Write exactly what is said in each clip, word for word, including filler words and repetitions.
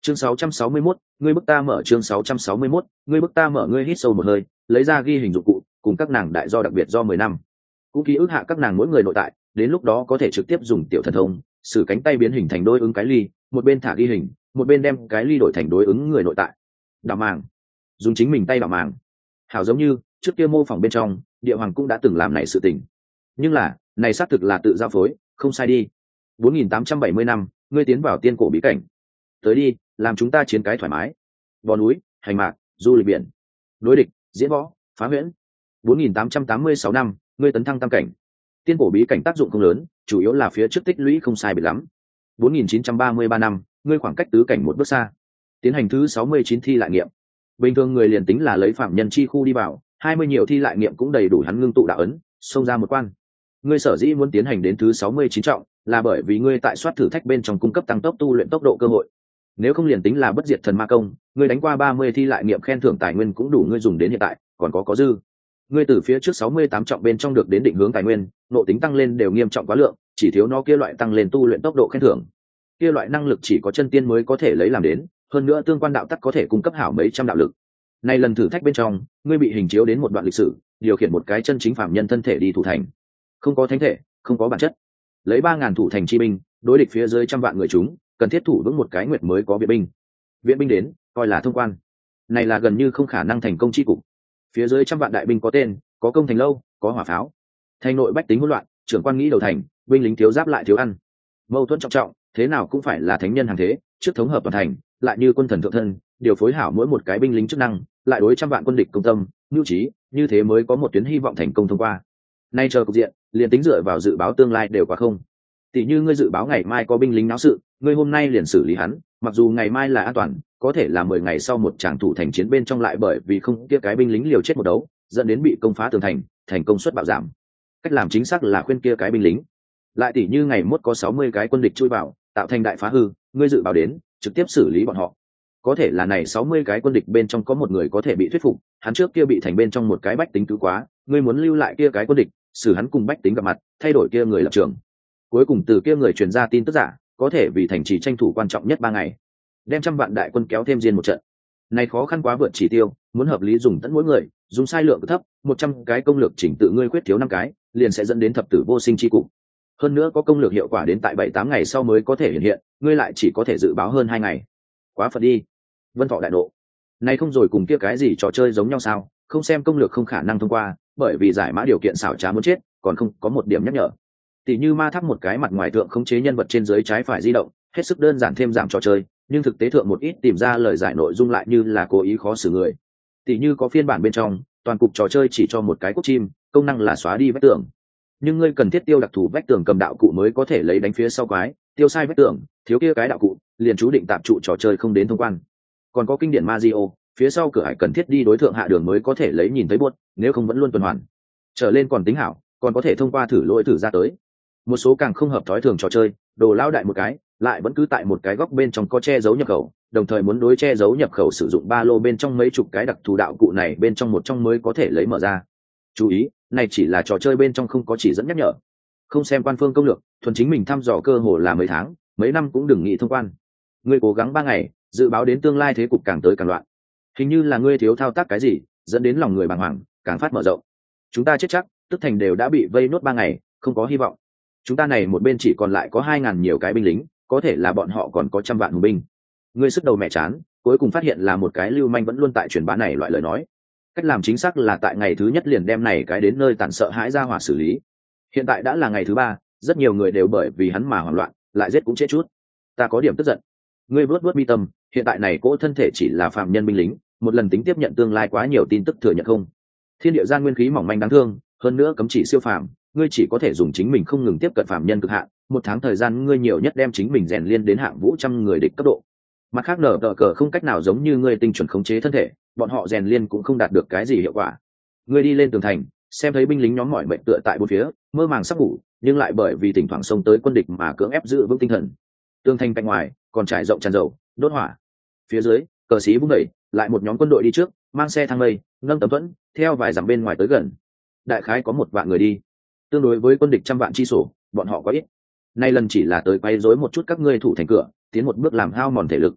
chương sáu trăm sáu mươi mốt, ngươi bức ta mở chương sáu trăm sáu mươi mốt, ngươi bức ta mở ngươi hít sâu một hơi, lấy ra ghi hình dụng cụ, cùng các nàng đại do đặc biệt do mười năm. Cũng ký ức hạ các nàng mỗi người nội tại, đến lúc đó có thể trực tiếp dùng tiểu thần thông, sử cánh tay biến hình thành đối ứng cái ly, một bên thả ghi hình, một bên đem cái ly đổi thành đối ứng người nội tại. Đạo màng, dùng chính mình tay đạo màng. Hảo giống như trước kia mô phỏng bên trong, Địa Hoàng cũng đã từng làm này sự tình. Nhưng là, này xác thực là tự giao phối, không sai đi. bốn nghìn tám trăm bảy mươi năm, ngươi tiến vào tiên cổ bí cảnh. Tới đi, làm chúng ta chiến cái thoải mái. Vò núi, hành mạc, du lịch biển, đối địch, diễn võ, phá huyễn. bốn nghìn tám trăm tám mươi sáu năm, ngươi tấn thăng tam cảnh. Tiên cổ bí cảnh tác dụng không lớn, chủ yếu là phía trước tích lũy không sai biệt lắm. bốn nghìn chín trăm ba mươi ba năm, ngươi khoảng cách tứ cảnh một bước xa. Tiến hành thứ sáu mươi chín thi lại nghiệm. Bình thường người liền tính là lấy phạm nhân chi khu đi vào, hai mươi nhiều thi lại nghiệm cũng đầy đủ hắn ngưng tụ đạo ấn, xông ra một quan. Ngươi sở dĩ muốn tiến hành đến thứ sáu mươi chín trọng, là bởi vì ngươi tại soát thử thách bên trong cung cấp tăng tốc tu luyện tốc độ cơ hội. Nếu không liền tính là bất diệt thần ma công, ngươi đánh qua ba mươi thi lại nghiệm khen thưởng tài nguyên cũng đủ ngươi dùng đến hiện tại, còn có có dư. Ngươi từ phía trước sáu mươi tám trọng bên trong được đến định hướng tài nguyên, nộ tính tăng lên đều nghiêm trọng quá lượng, chỉ thiếu nó kia loại tăng lên tu luyện tốc độ khen thưởng. Kia loại năng lực chỉ có chân tiên mới có thể lấy làm đến, hơn nữa tương quan đạo tắc có thể cung cấp hảo mấy trăm đạo lực. Nay lần thử thách bên trong, ngươi bị hình chiếu đến một đoạn lịch sử, điều khiển một cái chân chính phạm nhân thân thể đi thủ thành. Không có thánh thể, không có bản chất. Lấy ba ngàn thủ thành chi binh, đối địch phía dưới trăm vạn người chúng, cần thiết thủ vững một cái nguyệt mới có viện binh. Viện binh đến, coi là thông quan. Này là gần như không khả năng thành công chi cục. Phía dưới trăm vạn đại binh có tên, có công thành lâu, có hỏa pháo. Thành nội bách tính hỗn loạn, trưởng quan nghĩ đầu thành, binh lính thiếu giáp lại thiếu ăn. Mâu thuẫn trọng trọng, thế nào cũng phải là thánh nhân hàng thế, trước thống hợp toàn thành, lại như quân thần thượng thân, điều phối hảo mỗi một cái binh lính chức năng, lại đối trăm vạn quân địch công tâm, nhu trí, như thế mới có một tuyến hy vọng thành công thông qua. Nay chờ cục diện, liền tính dựa vào dự báo tương lai đều quá không. Tỷ như ngươi dự báo ngày mai có binh lính náo sự, ngươi hôm nay liền xử lý hắn, mặc dù ngày mai là an toàn, có thể là mười ngày sau một tràng thủ thành chiến bên trong lại bởi vì không kia cái binh lính liều chết một đấu, dẫn đến bị công phá tường thành, thành công suất bạo giảm. Cách làm chính xác là khuyên kia cái binh lính. Lại tỷ như ngày mốt có sáu mươi cái quân địch chui vào, tạo thành đại phá hư, ngươi dự báo đến, trực tiếp xử lý bọn họ. Có thể là này sáu mươi cái quân địch bên trong có một người có thể bị thuyết phục, hắn trước kia bị thành bên trong một cái bách tính cứu quá, ngươi muốn lưu lại kia cái quân địch, xử hắn cùng bách tính gặp mặt, thay đổi kia người lập trường. Cuối cùng từ kia người truyền ra tin tức giả, có thể vì thành trì tranh thủ quan trọng nhất ba ngày, đem trăm vạn đại quân kéo thêm diên một trận. Này khó khăn quá vượt chỉ tiêu, muốn hợp lý dùng tận mỗi người, dùng sai lượng thấp, một trăm cái công lược chỉnh tự ngươi khuyết thiếu năm cái, liền sẽ dẫn đến thập tử vô sinh chi cục. Hơn nữa có công lược hiệu quả đến tại bảy tám ngày sau mới có thể hiện hiện, ngươi lại chỉ có thể dự báo hơn hai ngày. Quá phật đi. Vân Thọ đại nộ. Này không rồi cùng kia cái gì trò chơi giống nhau sao, không xem công lược không khả năng thông qua, bởi vì giải mã điều kiện xảo trá muốn chết, còn không có một điểm nhắc nhở. Tỷ như ma tháp một cái mặt ngoài thượng khống chế nhân vật trên dưới trái phải di động, hết sức đơn giản thêm giảm trò chơi, nhưng thực tế thượng một ít tìm ra lời giải nội dung lại như là cố ý khó xử người. Tỷ như có phiên bản bên trong, toàn cục trò chơi chỉ cho một cái cúc chim, công năng là xóa đi vách tường. Nhưng ngươi cần thiết tiêu đặc thù vách tường cầm đạo cụ mới có thể lấy đánh phía sau quái, tiêu sai vách tường, thiếu kia cái đạo cụ, liền chú định tạm trụ trò chơi không đến thông quan. Còn có kinh điển Mario, phía sau cửa hải cần thiết đi đối thượng hạ đường mới có thể lấy nhìn thấy buốt, nếu không vẫn luôn tuần hoàn. Trở lên còn tính hảo, còn có thể thông qua thử lỗi thử ra tới. Một số càng không hợp thói thường trò chơi, đồ lao đại một cái, lại vẫn cứ tại một cái góc bên trong có che giấu nhập khẩu, đồng thời muốn đối che giấu nhập khẩu sử dụng ba lô bên trong mấy chục cái đặc thù đạo cụ này bên trong một trong mới có thể lấy mở ra. Chú ý, này chỉ là trò chơi bên trong không có chỉ dẫn nhắc nhở. Không xem quan phương công lược, thuần chính mình thăm dò cơ hồ là mấy tháng, mấy năm cũng đừng nghĩ thông quan. Ngươi cố gắng ba ngày, dự báo đến tương lai thế cục càng tới càng loạn. Hình như là ngươi thiếu thao tác cái gì, dẫn đến lòng người bàng hoàng, càng phát mở rộng. Chúng ta chết chắc, tức thành đều đã bị vây nốt ba ngày, không có hy vọng. Chúng ta này một bên chỉ còn lại có hai ngàn nhiều cái binh lính, có thể là bọn họ còn có trăm vạn hùng binh. Ngươi sức đầu mẹ chán, cuối cùng phát hiện là một cái lưu manh vẫn luôn tại truyền bá này loại lời nói. Cách làm chính xác là tại ngày thứ nhất liền đem này cái đến nơi tàn sợ hãi ra hỏa xử lý. Hiện tại đã là ngày thứ ba, rất nhiều người đều bởi vì hắn mà hoảng loạn, lại giết cũng chết chút. Ta có điểm tức giận. Ngươi vớt vớt mi tâm, hiện tại này cỗ thân thể chỉ là phạm nhân binh lính, một lần tính tiếp nhận tương lai quá nhiều tin tức thừa nhận không. Thiên địa gian nguyên khí mỏng manh đáng thương, hơn nữa cấm chỉ siêu phàm, ngươi chỉ có thể dùng chính mình không ngừng tiếp cận phạm nhân cực hạn, một tháng thời gian ngươi nhiều nhất đem chính mình rèn liên đến hạng vũ trăm người địch cấp độ. Mặt khác nở tờ cờ không cách nào giống như ngươi tinh chuẩn khống chế thân thể, bọn họ rèn liên cũng không đạt được cái gì hiệu quả. Ngươi đi lên tường thành, xem thấy binh lính nhóm mỏi mệt tựa tại bốn phía, mơ màng sắp ngủ, nhưng lại bởi vì thỉnh thoảng xông tới quân địch mà cưỡng ép giữ vững tinh thần. Tường thành cạnh ngoài còn trải rộng tràn dầu, đốt hỏa. Phía dưới, cờ xí vung đẩy, lại một nhóm quân đội đi trước, mang xe thang mây, nâng tấm thuẫn, theo vài dặm bên ngoài tới gần. Đại khái có một vạn người đi. Tương đối với quân địch trăm vạn chi sổ, bọn họ có ít. Nay lần chỉ là tới quay rối một chút các ngươi thủ thành cửa, tiến một bước làm hao mòn thể lực.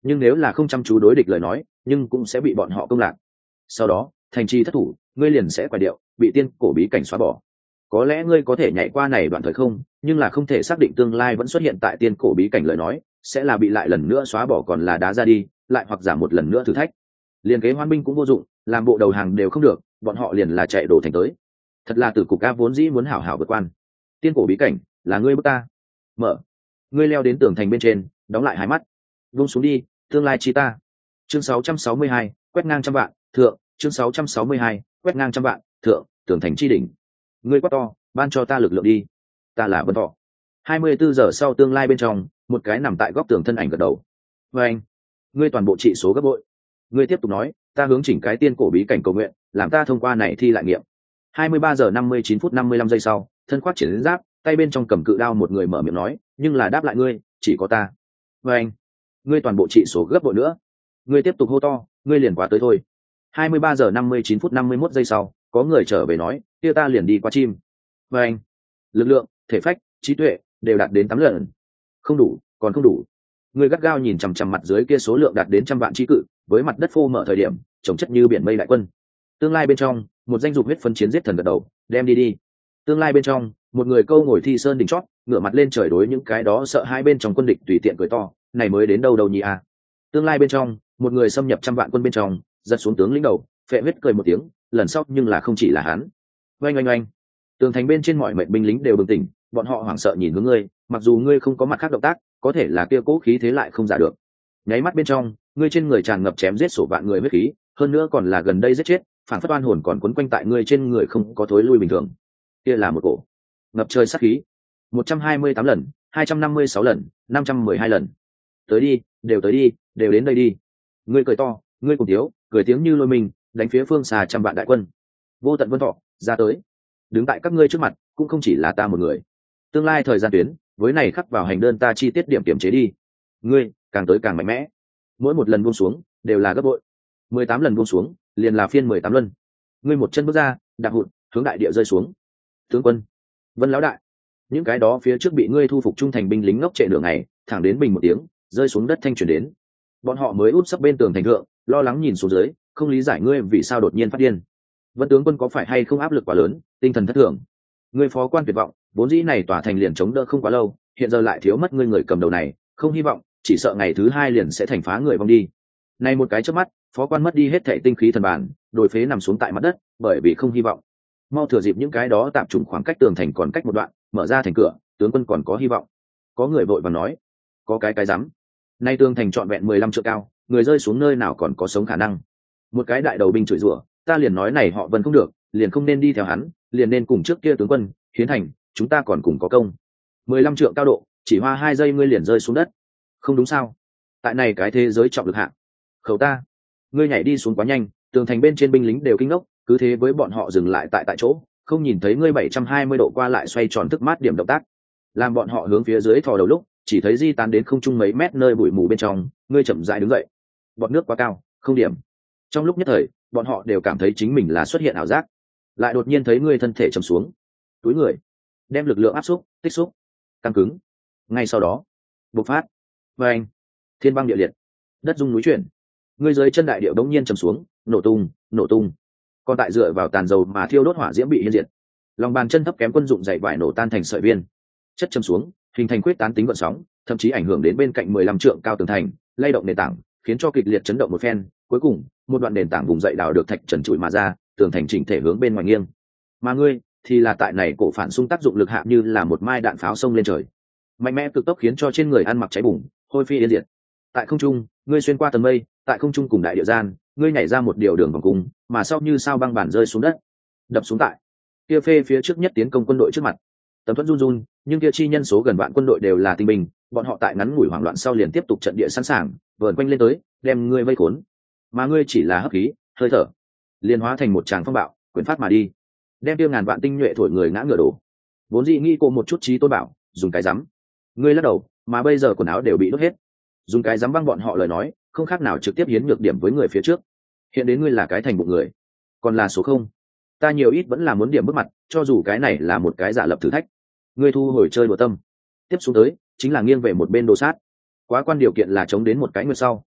nhưng nếu là không chăm chú đối địch lời nói nhưng cũng sẽ bị bọn họ công lạc. Sau đó thành trì thất thủ, ngươi liền sẽ quay điệu bị tiên cổ bí cảnh xóa bỏ. Có lẽ ngươi có thể nhảy qua này đoạn thời không, nhưng là không thể xác định tương lai vẫn xuất hiện tại tiên cổ bí cảnh lời nói sẽ là bị lại lần nữa xóa bỏ còn là đá ra đi, lại hoặc giảm một lần nữa thử thách. Liền kế hoan binh cũng vô dụng, làm bộ đầu hàng đều không được, bọn họ liền là chạy đổ thành tới. Thật là tử cục a, vốn dĩ muốn hảo hảo vượt quan tiên cổ bí cảnh, là ngươi bức ta mở. Ngươi leo đến tường thành bên trên, đóng lại hai mắt, vung xuống đi, tương lai chi ta. Chương sáu trăm sáu mươi hai, quét ngang trăm vạn thượng. Chương sáu trăm sáu mươi hai, quét ngang trăm vạn thượng. Tường thành chi đỉnh, ngươi quát to, ban cho ta lực lượng đi, ta là Vân Thọ. hai mươi bốn giờ sau tương lai bên trong, một cái nằm tại góc tường thân ảnh gật đầu. Và anh, ngươi toàn bộ trị số gấp bội. Ngươi tiếp tục nói, ta hướng chỉnh cái tiên cổ bí cảnh cầu nguyện, làm ta thông qua này thi lại nghiệm. hai mươi ba giờ năm mươi chín phút năm mươi lăm giây sau, thân khoác chiến giáp, tay bên trong cầm cự đao một người mở miệng nói, nhưng là đáp lại ngươi, chỉ có ta. Và anh, ngươi toàn bộ trị số gấp bội nữa. Ngươi tiếp tục hô to, ngươi liền quá tới thôi. hai mươi ba giờ năm mươi chín phút năm mươi mốt giây sau, có người trở về nói, kia ta liền đi qua chim. Và anh, lực lượng, thể phách, trí tuệ đều đạt đến tám lần. Không đủ, còn không đủ. Ngươi gắt gao nhìn chằm chằm mặt dưới kia số lượng đạt đến trăm vạn trí cự, với mặt đất phô mở thời điểm trồng chất như biển mây đại quân. Tương lai bên trong, một danh dục huyết phân chiến giết thần gật đầu, đem đi đi. Tương lai bên trong, một người câu ngồi thi sơn đỉnh chót, ngửa mặt lên trời đối những cái đó sợ hai bên trong quân địch tùy tiện cười to, này mới đến đâu đâu nhỉ à. Tương lai bên trong, một người xâm nhập trăm vạn quân bên trong, giật xuống tướng lĩnh đầu, phệ huyết cười một tiếng, lần sau nhưng là không chỉ là hắn. Oanh oanh oanh. Tường thành bên trên mọi mệnh binh lính đều bừng tỉnh, bọn họ hoảng sợ nhìn hướng ngươi, mặc dù ngươi không có mặt khác động tác, có thể là kia cố khí thế lại không giả được. Nháy mắt bên trong, ngươi trên người tràn ngập chém giết sổ vạn người huyết khí, hơn nữa còn là gần đây giết chết, phản phất oan hồn còn quấn quanh tại ngươi trên người không có thối lui bình thường. Kia là một cổ ngập trời sát khí. một trăm hai mươi tám lần, hai trăm năm mươi sáu lần, năm trăm mười hai lần. Tới đi, đều tới đi, đều đến đây đi. Ngươi cười to, ngươi cùng thiếu, cười tiếng như lôi mình, đánh phía phương xa trăm vạn đại quân. Vô tận Vân Thọ ra tới, đứng tại các ngươi trước mặt, cũng không chỉ là ta một người. Tương lai thời gian tuyến, với này khắc vào hành đơn ta chi tiết điểm kiểm chế đi. Ngươi càng tới càng mạnh mẽ, mỗi một lần buông xuống đều là gấp bội. mười tám lần buông xuống, liền là phiên mười tám luân. Ngươi một chân bước ra, đạp hụt, hướng đại địa rơi xuống. Tướng quân, Vân lão đại, những cái đó phía trước bị ngươi thu phục trung thành binh lính ngốc trệ nửa ngày, thẳng đến bình một tiếng, rơi xuống đất thanh truyền đến. Bọn họ mới út sấp bên tường thành thượng, lo lắng nhìn xuống dưới, không lý giải ngươi vì sao đột nhiên phát điên. Vân tướng quân có phải hay không áp lực quá lớn, tinh thần thất thường? Ngươi phó quan tuyệt vọng, vốn dĩ này tòa thành liền chống đỡ không quá lâu, hiện giờ lại thiếu mất ngươi người cầm đầu này, không hy vọng, chỉ sợ ngày thứ hai liền sẽ thành phá người vong đi. Này một cái chớp mắt, phó quan mất đi hết thảy tinh khí thần bản, đồi phế nằm xuống tại mặt đất, bởi vì không hy vọng. Mau thừa dịp những cái đó tạm trùng khoảng cách tường thành còn cách một đoạn, mở ra thành cửa, tướng quân còn có hy vọng. Có người vội vàng nói, có cái cái rắm. Nay tường thành trọn vẹn mười lăm trượng cao, người rơi xuống nơi nào còn có sống khả năng. Một cái đại đầu binh chửi rủa, ta liền nói này họ Vân không được, liền không nên đi theo hắn, liền nên cùng trước kia tướng quân hiến thành, chúng ta còn cùng có công. mười lăm trượng cao độ, chỉ hoa hai giây ngươi liền rơi xuống đất. Không đúng sao? Tại này cái thế giới trọng lực hạng. Khẩu ta, ngươi nhảy đi xuống quá nhanh, tường thành bên trên binh lính đều kinh ngốc, cứ thế với bọn họ dừng lại tại tại chỗ, không nhìn thấy ngươi bảy trăm hai mươi độ qua lại xoay tròn thức mát điểm động tác. Làm bọn họ hướng phía dưới thò đầu lúc, chỉ thấy di tán đến không trung mấy mét nơi bụi mù bên trong, ngươi chậm rãi đứng dậy. Bọt nước quá cao, không điểm. Trong lúc nhất thời, bọn họ đều cảm thấy chính mình là xuất hiện ảo giác. Lại đột nhiên thấy ngươi thân thể trầm xuống, túi người, đem lực lượng áp xúc, tích xúc, căng cứng. Ngay sau đó, bộc phát. Và anh, thiên băng địa liệt, đất rung núi chuyển. Ngươi dưới chân đại địa đống nhiên trầm xuống, nổ tung, nổ tung. Còn tại dựa vào tàn dầu mà thiêu đốt hỏa diễm bị hiên diệt. Lòng bàn chân thấp kém quân dụng dày vải nổ tan thành sợi viên, chất châm xuống, hình thành quyết tán tính gợn sóng, thậm chí ảnh hưởng đến bên cạnh mười lăm trượng cao tường thành, lay động nền tảng, khiến cho kịch liệt chấn động một phen. Cuối cùng, một đoạn nền tảng vùng dậy đào được thạch trần trụi mà ra, tường thành chỉnh thể hướng bên ngoài nghiêng. Mà ngươi thì là tại này cổ phản xung tác dụng lực hạ như là một mai đạn pháo xông lên trời, mạnh mẽ cực tốc khiến cho trên người ăn mặc cháy bùng, hôi phi yên diệt. Tại không trung, ngươi xuyên qua tầng mây, tại không trung cùng đại địa gian, ngươi nhảy ra một điều đường vòng cung, mà sau như sao băng bản rơi xuống đất, đập xuống tại kia phê phía trước nhất tiến công quân đội trước mặt. Tấm thuẫn run run, nhưng kia chi nhân số gần vạn quân đội đều là tinh binh, bọn họ tại ngắn ngủi hoảng loạn sau liền tiếp tục trận địa sẵn sàng, vờn quanh lên tới, đem ngươi vây khốn. Mà ngươi chỉ là hấp khí, hơi thở, liền hóa thành một tràng phong bạo, quyển phát mà đi, đem tiêu ngàn vạn tinh nhuệ thổi người ngã ngựa đổ. Vốn dĩ nghĩ cô một chút trí tôn bảo, dùng cái rắm. Ngươi lắc đầu, mà bây giờ quần áo đều bị đốt hết. Dùng cái rắm băng bọn họ lời nói, không khác nào trực tiếp hiến nhược điểm với người phía trước. Hiện đến ngươi là cái thành bụng người, còn là số không. Ta nhiều ít vẫn là muốn điểm bước mặt, cho dù cái này là một cái giả lập thử thách. Ngươi thu hồi chơi đùa tâm, tiếp xuống tới chính là nghiêng về một bên đồ sát. Quá quan điều kiện là chống đến một cái nguyệt sau,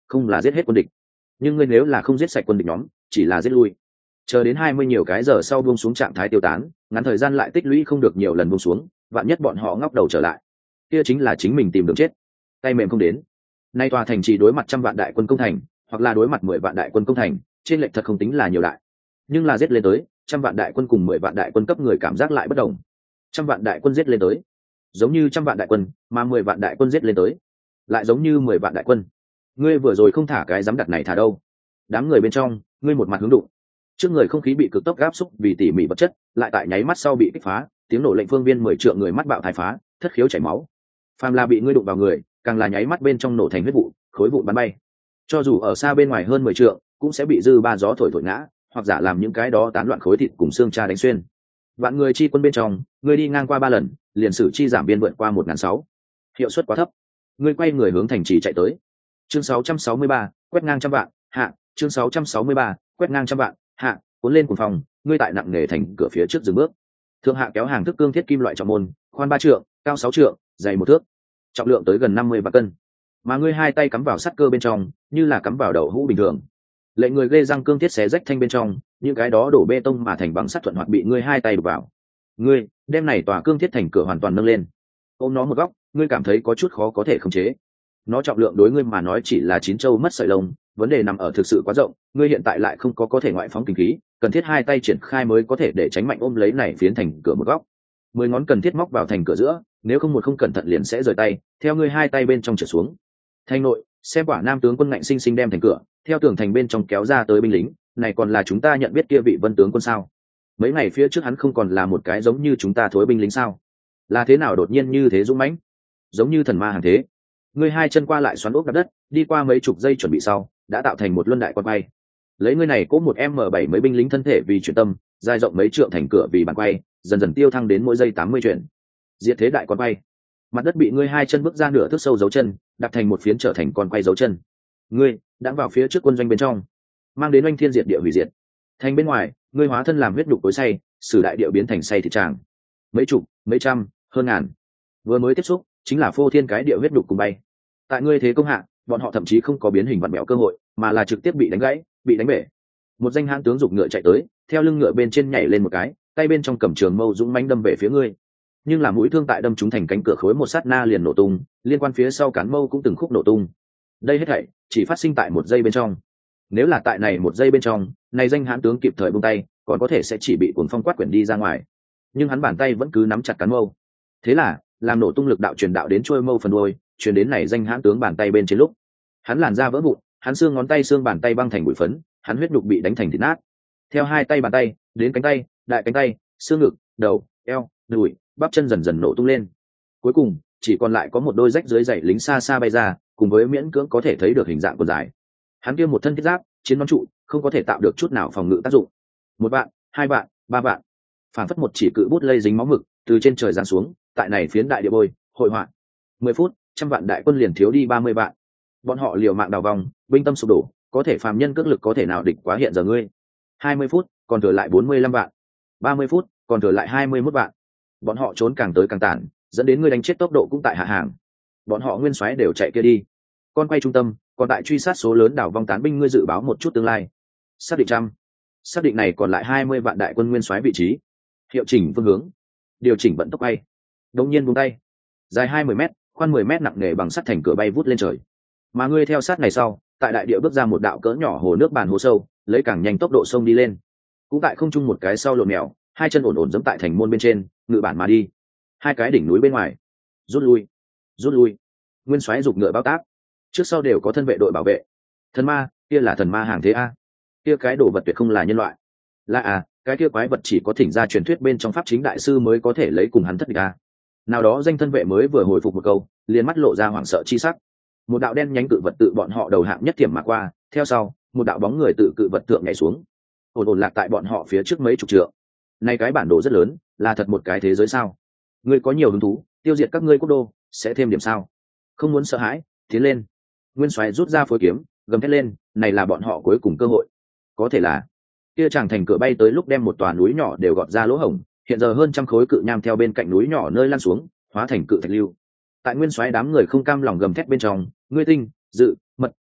không là giết hết quân địch. Nhưng ngươi nếu là không giết sạch quân địch nhóm, chỉ là giết lui. Chờ đến hai mươi nhiều cái giờ sau buông xuống trạng thái tiêu tán, ngắn thời gian lại tích lũy không được nhiều lần buông xuống, vạn nhất bọn họ ngóc đầu trở lại, kia chính là chính mình tìm đường chết. Tay mềm không đến. Nay tòa thành chỉ đối mặt trăm vạn đại quân công thành, hoặc là đối mặt mười vạn đại quân công thành, trên lệch thật không tính là nhiều đại. Nhưng là giết lên tới, trăm vạn đại quân cùng mười vạn đại quân cấp người cảm giác lại bất đồng. Trăm vạn đại quân giết lên tới, giống như trăm vạn đại quân, mà mười vạn đại quân giết lên tới, lại giống như mười vạn đại quân. Ngươi vừa rồi không thả cái dám đặt này thả đâu? Đám người bên trong, ngươi một mặt hướng đụng. Trước người không khí bị cực tốc gáp xúc vì tỉ mỉ vật chất, lại tại nháy mắt sau bị kích phá, tiếng nổ lệnh phương viên mười trượng người mắt bạo thải phá, thất khiếu chảy máu. Phàm là bị ngươi đụng vào người, càng là nháy mắt bên trong nổ thành huyết vụ, khối vụn bắn bay. Cho dù ở xa bên ngoài hơn mười trượng, cũng sẽ bị dư ba gió thổi thổi ngã, hoặc giả làm những cái đó tán loạn khối thịt cùng xương cha đánh xuyên. Vạn người chi quân bên trong, ngươi đi ngang qua ba lần, liền sử chi giảm biên vượt qua một ngàn sáu, hiệu suất quá thấp. Ngươi quay người hướng thành trì chạy tới. Chương sáu trăm sáu mươi ba, quét ngang trăm vạn, hạ. Chương sáu trăm sáu mươi ba, quét ngang trăm vạn, hạ. Cuốn lên cuồng phòng, ngươi tại nặng nề thành cửa phía trước dừng bước. Thượng hạ kéo hàng thức cương thiết kim loại trọng môn, khoan ba trượng, cao sáu trượng, dày một thước, trọng lượng tới gần năm mươi vạn cân. Mà ngươi hai tay cắm vào sắt cơ bên trong, như là cắm vào đầu hũ bình thường. Lệnh người ghê răng cương thiết xé rách thanh bên trong, những cái đó đổ bê tông mà thành bằng sắt thuận hoạt bị ngươi hai tay đục vào. Ngươi đem này tòa cương thiết thành cửa hoàn toàn nâng lên, ôm nó một góc, ngươi cảm thấy có chút khó có thể khống chế. Nó trọng lượng đối ngươi mà nói chỉ là chín châu mất sợi lông, vấn đề nằm ở thực sự quá rộng, ngươi hiện tại lại không có có thể ngoại phóng kinh khí, cần thiết hai tay triển khai mới có thể để tránh mạnh ôm lấy này phiến thành cửa một góc. Mười ngón cần thiết móc vào thành cửa giữa, nếu không một không cẩn thận liền sẽ rời tay, theo ngươi hai tay bên trong trở xuống. Thành nội, xem quả nam tướng quân ngạnh sinh sinh đem thành cửa, theo tường thành bên trong kéo ra tới binh lính, này còn là chúng ta nhận biết kia vị Vân tướng quân sao? Mấy ngày phía trước hắn không còn là một cái giống như chúng ta thối binh lính sao? Là thế nào đột nhiên như thế dũng mãnh, giống như thần ma hàng thế. Ngươi hai chân qua lại xoắn ốc đạp đất, đi qua mấy chục giây chuẩn bị sau, đã tạo thành một luân đại quan bay. Lấy ngươi này cố một m bảy mấy binh lính thân thể vì chuyển tâm, dài rộng mấy trượng thành cửa vì bàn quay, dần dần tiêu thăng đến mỗi giây tám mươi chuyển. Diệt thế đại quan bay. Mặt đất bị ngươi hai chân bước ra nửa thước sâu dấu chân, đặt thành một phiến trở thành con quay dấu chân. Ngươi đã vào phía trước quân doanh bên trong, mang đến oanh thiên diệt địa hủy diệt. Thành bên ngoài, ngươi hóa thân làm huyết đục tối say, sử đại địa biến thành say thịt tràng. Mấy chục, mấy trăm, hơn ngàn. Vừa mới tiếp xúc, chính là phô thiên cái địa huyết đục cùng bay. Tại ngươi thế công hạ, bọn họ thậm chí không có biến hình vặn bẹo cơ hội, mà là trực tiếp bị đánh gãy, bị đánh bể. Một danh hãn tướng giục ngựa chạy tới, theo lưng ngựa bên trên nhảy lên một cái, tay bên trong cầm trường mâu dũng mãnh đâm về phía ngươi. Nhưng là mũi thương tại đâm trúng thành cánh cửa khối một sát na liền nổ tung, liên quan phía sau cán mâu cũng từng khúc nổ tung. Đây hết thảy chỉ phát sinh tại một giây bên trong. Nếu là tại này một giây bên trong, này danh hãn tướng kịp thời buông tay, còn có thể sẽ chỉ bị cuồng phong quát quyển đi ra ngoài. Nhưng hắn bàn tay vẫn cứ nắm chặt cán mâu. Thế là, làm nổ tung lực đạo truyền đạo đến trôi mâu phần đuôi, truyền đến này danh hãn tướng bàn tay bên trên lúc, hắn làn da vỡ vụn, hắn xương ngón tay xương bàn tay băng thành bụi phấn, hắn huyết nhục bị đánh thành thịt nát. Theo hai tay bàn tay đến cánh tay, đại cánh tay, xương ngực, đầu, eo, đùi, bắp chân dần dần nổ tung lên. Cuối cùng, chỉ còn lại có một đôi rách dưới giày lính xa xa bay ra, cùng với miễn cưỡng có thể thấy được hình dạng của dài. Hắn kia một thân thiết giáp, chiến nón trụ, không có thể tạo được chút nào phòng ngự tác dụng. Một vạn, hai vạn, ba vạn, phản phất một chỉ cự bút lây dính máu mực, từ trên trời giáng xuống, tại này phiến đại địa bôi, hội họa. Mười phút, trăm vạn đại quân liền thiếu đi ba mươi vạn. Bọn họ liều mạng đào vòng, binh tâm sụp đổ, có thể phàm nhân cước lực có thể nào địch quá hiện giờ ngươi. Hai mươi phút, còn thừa lại bốn mươi lăm vạn. Ba mươi phút, còn thừa lại hai mươi mốt vạn. Bọn họ trốn càng tới càng tản, dẫn đến ngươi đánh chết tốc độ cũng tại hạ hàng. Bọn họ nguyên soái đều chạy kia đi. Con quay trung tâm, còn tại truy sát số lớn đảo vong tán binh, ngươi dự báo một chút tương lai. Xác định trăm. Xác định này còn lại hai mươi vạn đại quân nguyên soái vị trí. Hiệu chỉnh phương hướng. Điều chỉnh vận tốc bay. Đột nhiên buông tay. Dài hai mươi mét, khoan mười mét nặng nề bằng sắt thành cửa bay vút lên trời. Mà ngươi theo sát này sau, tại đại địa bước ra một đạo cỡ nhỏ hồ nước bàn hồ sâu, lấy càng nhanh tốc độ sông đi lên. Cũng tại không trung một cái sau lộn mèo, hai chân ổn ổn giẫm tại thành môn bên trên, ngự bản mà đi. Hai cái đỉnh núi bên ngoài, rút lui, rút lui. Nguyên soái giục ngựa báo tác, trước sau đều có thân vệ đội bảo vệ. Thần ma, kia là thần ma hàng thế a. Kia cái đồ vật tuyệt không là nhân loại. Là à, cái kia quái vật chỉ có thỉnh ra truyền thuyết bên trong pháp chính đại sư mới có thể lấy cùng hắn thất địch a. Nào đó danh thân vệ mới vừa hồi phục một câu, liền mắt lộ ra hoảng sợ chi sắc. Một đạo đen nhánh cự vật tự bọn họ đầu hạng nhất tiềm mà qua, theo sau, một đạo bóng người tự cự vật thượng nhảy xuống, ổn ổn lạc tại bọn họ phía trước mấy chục trượng. Này cái bản đồ rất lớn, là thật một cái thế giới sao? Ngươi có nhiều hứng thú, tiêu diệt các ngươi quốc đô, sẽ thêm điểm sao? Không muốn sợ hãi, tiến lên. Nguyên soái rút ra phối kiếm, gầm thét lên, này là bọn họ cuối cùng cơ hội. Có thể là kia chàng thành cửa bay tới lúc đem một tòa núi nhỏ đều gọt ra lỗ hổng, hiện giờ hơn trăm khối cự nham theo bên cạnh núi nhỏ nơi lan xuống, hóa thành cự thạch lưu. Tại nguyên soái đám người không cam lòng gầm thét bên trong, ngươi tinh, dự, mật,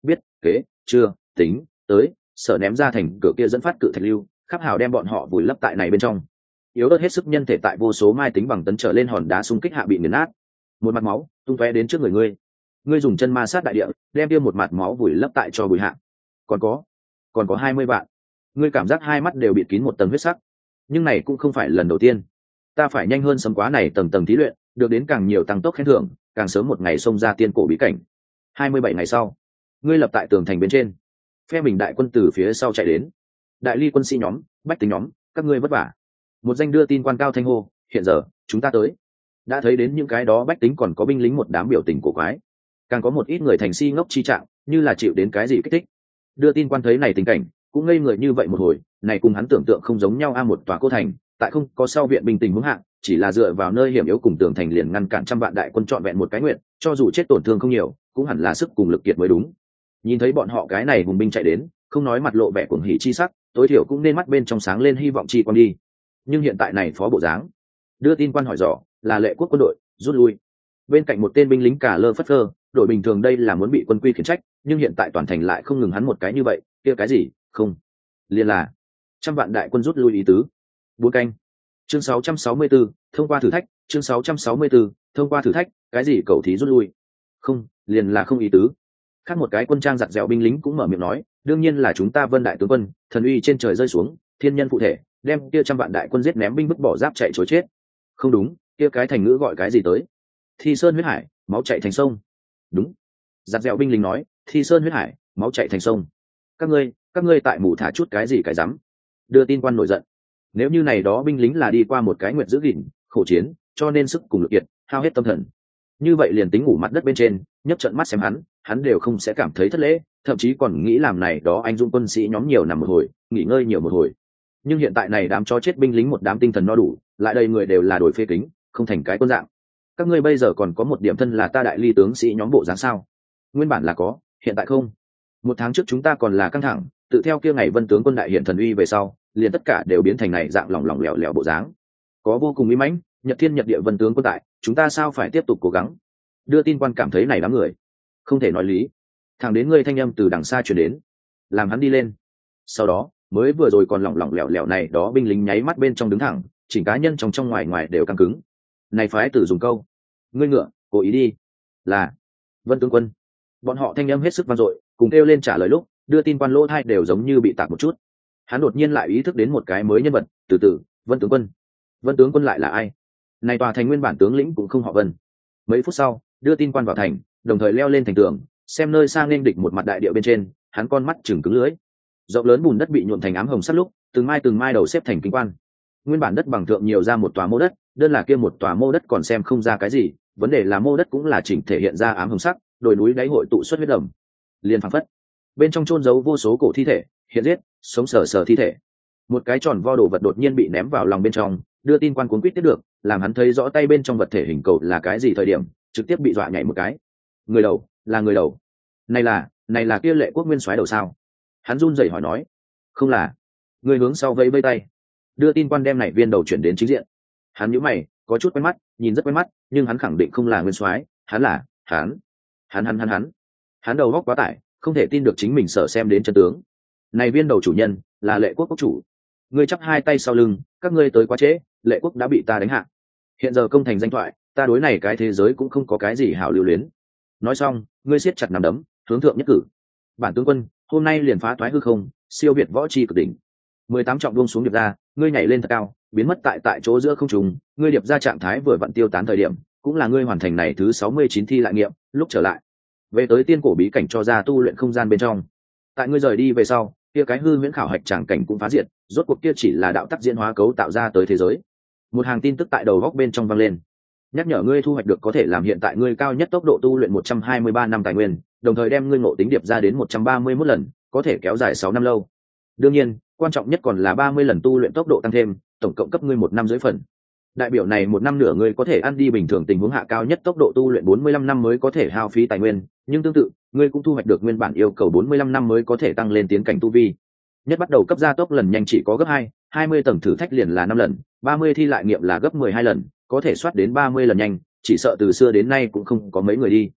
biết kế chưa tính tới sở ném ra thành cửa kia dẫn phát cự thạch lưu, khắp hào đem bọn họ vùi lấp tại này bên trong. Yếu ớt hết sức nhân thể tại vô số mai tính bằng tấn trở lên hòn đá xung kích hạ bị nghiền nát, một mặt máu tung tóe đến trước người ngươi. Ngươi dùng chân ma sát đại địa, đem kia một mặt máu vùi lấp tại cho bụi hạ. Còn có, còn có hai mươi vạn. Ngươi cảm giác hai mắt đều bị kín một tầng huyết sắc. Nhưng này cũng không phải lần đầu tiên. Ta phải nhanh hơn sấm quá này tầng tầng thí luyện, được đến càng nhiều tăng tốc khen thưởng, càng sớm một ngày xông ra tiên cổ bí cảnh. hai mươi bảy ngày sau, ngươi lập tại tường thành bên trên. Phe mình đại quân từ phía sau chạy đến. Đại ly quân sĩ nhóm, bách tính nhóm, các ngươi vất vả. Một danh đưa tin quan cao thanh hô, hiện giờ chúng ta tới. Đã thấy đến những cái đó bách tính còn có binh lính một đám biểu tình cổ quái, càng có một ít người thành si ngốc chi trạng, như là chịu đến cái gì kích thích. Đưa tin quan thấy này tình cảnh, cũng ngây người như vậy một hồi, này cùng hắn tưởng tượng không giống nhau a. Một tòa cô thành, tại không có sau viện binh tình huống hạng, chỉ là dựa vào nơi hiểm yếu cùng tường thành liền ngăn cản trăm vạn đại quân trọn vẹn một cái nguyện, cho dù chết tổn thương không nhiều, cũng hẳn là sức cùng lực kiệt mới đúng. Nhìn thấy bọn họ cái này hùng binh chạy đến, không nói mặt lộ vẻ cuồng hỉ chi sắc, tối thiểu cũng nên mắt bên trong sáng lên hy vọng chi quan đi. Nhưng hiện tại này phó bộ dáng, đưa tin quan hỏi dò, là lệ quốc quân đội rút lui. Bên cạnh một tên binh lính cả lơ phất phơ, đội bình thường đây là muốn bị quân quy khiển trách, nhưng hiện tại toàn thành lại không ngừng hắn một cái như vậy, kia cái gì? Không, liền là trăm vạn đại quân rút lui ý tứ. Bốn canh. Chương sáu trăm sáu mươi tư, thông qua thử thách, chương sáu trăm sáu mươi tư, thông qua thử thách, cái gì cậu thí rút lui? Không, liền là không ý tứ. Khác một cái quân trang giặt dẻo binh lính cũng mở miệng nói, đương nhiên là chúng ta Vân đại tướng quân, thần uy trên trời rơi xuống, thiên nhân phụ thể, đem kia trăm vạn đại quân giết ném binh bức bỏ giáp chạy trối chết. Không đúng, kia cái thành ngữ gọi cái gì tới? Thi sơn huyết hải, máu chạy thành sông. Đúng. Giặt dẻo binh lính nói, thi sơn huyết hải, máu chạy thành sông. Các ngươi, các ngươi tại mù thả chút cái gì cái rắm? Đưa tin quan nổi giận. Nếu như này đó binh lính là đi qua một cái nguyện giữ gìn, khổ chiến, cho nên sức cùng lực kiệt, hao hết tâm thần. Như vậy liền tính ngủ mặt đất bên trên, nhấc trận mắt xem hắn, hắn đều không sẽ cảm thấy thất lễ, thậm chí còn nghĩ làm này đó anh dũng quân sĩ nhóm nhiều nằm một hồi, nghỉ ngơi nhiều một hồi. Nhưng hiện tại này đám cho chết binh lính một đám tinh thần no đủ, lại đây người đều là đổi phê kính, không thành cái quân dạng. Các ngươi bây giờ còn có một điểm thân là ta đại ly tướng sĩ nhóm bộ dáng sao? Nguyên bản là có, hiện tại không. Một tháng trước chúng ta còn là căng thẳng, tự theo kia ngày Vân tướng quân đại hiện thần uy về sau, liền tất cả đều biến thành này dạng lỏng lỏng lẻo lẻo bộ dáng. Có vô cùng uy mãnh, nhật thiên nhật địa Vân tướng quân tại, chúng ta sao phải tiếp tục cố gắng? Đưa tin quan cảm thấy này đám người không thể nói lý. Thẳng đến ngươi thanh âm từ đằng xa truyền đến, làm hắn đi lên. Sau đó, mới vừa rồi còn lỏng lỏng lẻo lẻo này đó binh lính nháy mắt bên trong đứng thẳng, chỉnh cá nhân trong trong ngoài ngoài đều căng cứng. Này phái tử dùng câu, ngươi ngựa, cố ý đi. Là Vân tướng quân. Bọn họ thanh âm hết sức vang dội, cùng kêu lên trả lời lúc, đưa tin quan lỗ thai đều giống như bị tạc một chút. Hắn đột nhiên lại ý thức đến một cái mới nhân vật, từ từ, Vân tướng quân. Vân tướng quân lại là ai? Này tòa thành nguyên bản tướng lĩnh cũng không họ Vân. Mấy phút sau, đưa tin quan vào thành, đồng thời leo lên thành tường, xem nơi sang nên địch một mặt đại địa bên trên, hắn con mắt chừng cứng lưới. Rộng lớn bùn đất bị nhuộm thành ám hồng sắt lúc, từng mai từng mai đầu xếp thành kính quan. Nguyên bản đất bằng thượng nhiều ra một tòa mô đất, đơn là kia một tòa mô đất còn xem không ra cái gì, vấn đề là mô đất cũng là chỉnh thể hiện ra ám hồng sắc, đồi núi đáy hội tụ xuất huyết đầm. Liền phảng phất, bên trong chôn giấu vô số cổ thi thể, hiện giết, sống sờ sờ thi thể. Một cái tròn vo đồ vật đột nhiên bị ném vào lòng bên trong, đưa tin quan cuốn quýt tiếp được, làm hắn thấy rõ tay bên trong vật thể hình cầu là cái gì thời điểm, trực tiếp bị dọa nhảy một cái. Người đầu, là người đầu. Này là, này là kia Lệ Quốc nguyên soái đầu sao? Hắn run rẩy hỏi nói. Không là. Người hướng sau vẫy vẫy tay. Đưa tin quan đem này viên đầu chuyển đến chính diện. Hắn nhíu mày, có chút quen mắt, nhìn rất quen mắt, nhưng hắn khẳng định không là nguyên soái, hắn là, hắn, hắn hắn hắn hắn. Hắn đầu góc quá tải, không thể tin được chính mình sợ xem đến chân tướng. Này viên đầu chủ nhân là Lệ Quốc quốc chủ. Ngươi chắp hai tay sau lưng, các ngươi tới quá trễ, Lệ Quốc đã bị ta đánh hạ. Hiện giờ công thành danh thoại, ta đối này cái thế giới cũng không có cái gì hảo lưu luyến. Nói xong, ngươi siết chặt nắm đấm, hướng thượng nhất cử. Bản tướng quân, hôm nay liền phá toái hư không, siêu việt võ chi cực đỉnh. Mười tám trọng buông xuống điệp ra, ngươi nhảy lên thật cao, biến mất tại tại chỗ giữa không trung, ngươi điệp ra trạng thái vừa vặn tiêu tán thời điểm, cũng là ngươi hoàn thành này thứ sáu mươi chín thi lại nghiệm, lúc trở lại. Về tới tiên cổ bí cảnh cho ra tu luyện không gian bên trong. Tại ngươi rời đi về sau, kia cái hư huyễn khảo hạch tràng cảnh cũng phá diệt, rốt cuộc kia chỉ là đạo tắc diễn hóa cấu tạo ra tới thế giới. Một hàng tin tức tại đầu góc bên trong vang lên, nhắc nhở ngươi thu hoạch được có thể làm hiện tại ngươi cao nhất tốc độ tu luyện một trăm hai mươi ba năm tài nguyên, đồng thời đem ngươi ngộ tính điệp ra đến một trăm ba mươi mốt lần, có thể kéo dài sáu năm lâu. Đương nhiên, quan trọng nhất còn là ba mươi lần tu luyện tốc độ tăng thêm, tổng cộng cấp ngươi một năm dưới phần. Đại biểu này một năm nửa ngươi có thể ăn đi bình thường tình huống hạ cao nhất tốc độ tu luyện bốn mươi lăm năm mới có thể hao phí tài nguyên, nhưng tương tự, ngươi cũng thu hoạch được nguyên bản yêu cầu bốn mươi lăm năm mới có thể tăng lên tiến cảnh tu vi. Nhất bắt đầu cấp gia tốc lần nhanh chỉ có gấp hai, hai mươi tầng thử thách liền là năm lần, ba mươi thi lại nghiệm là gấp mười hai lần, có thể soát đến ba mươi lần nhanh, chỉ sợ từ xưa đến nay cũng không có mấy người đi.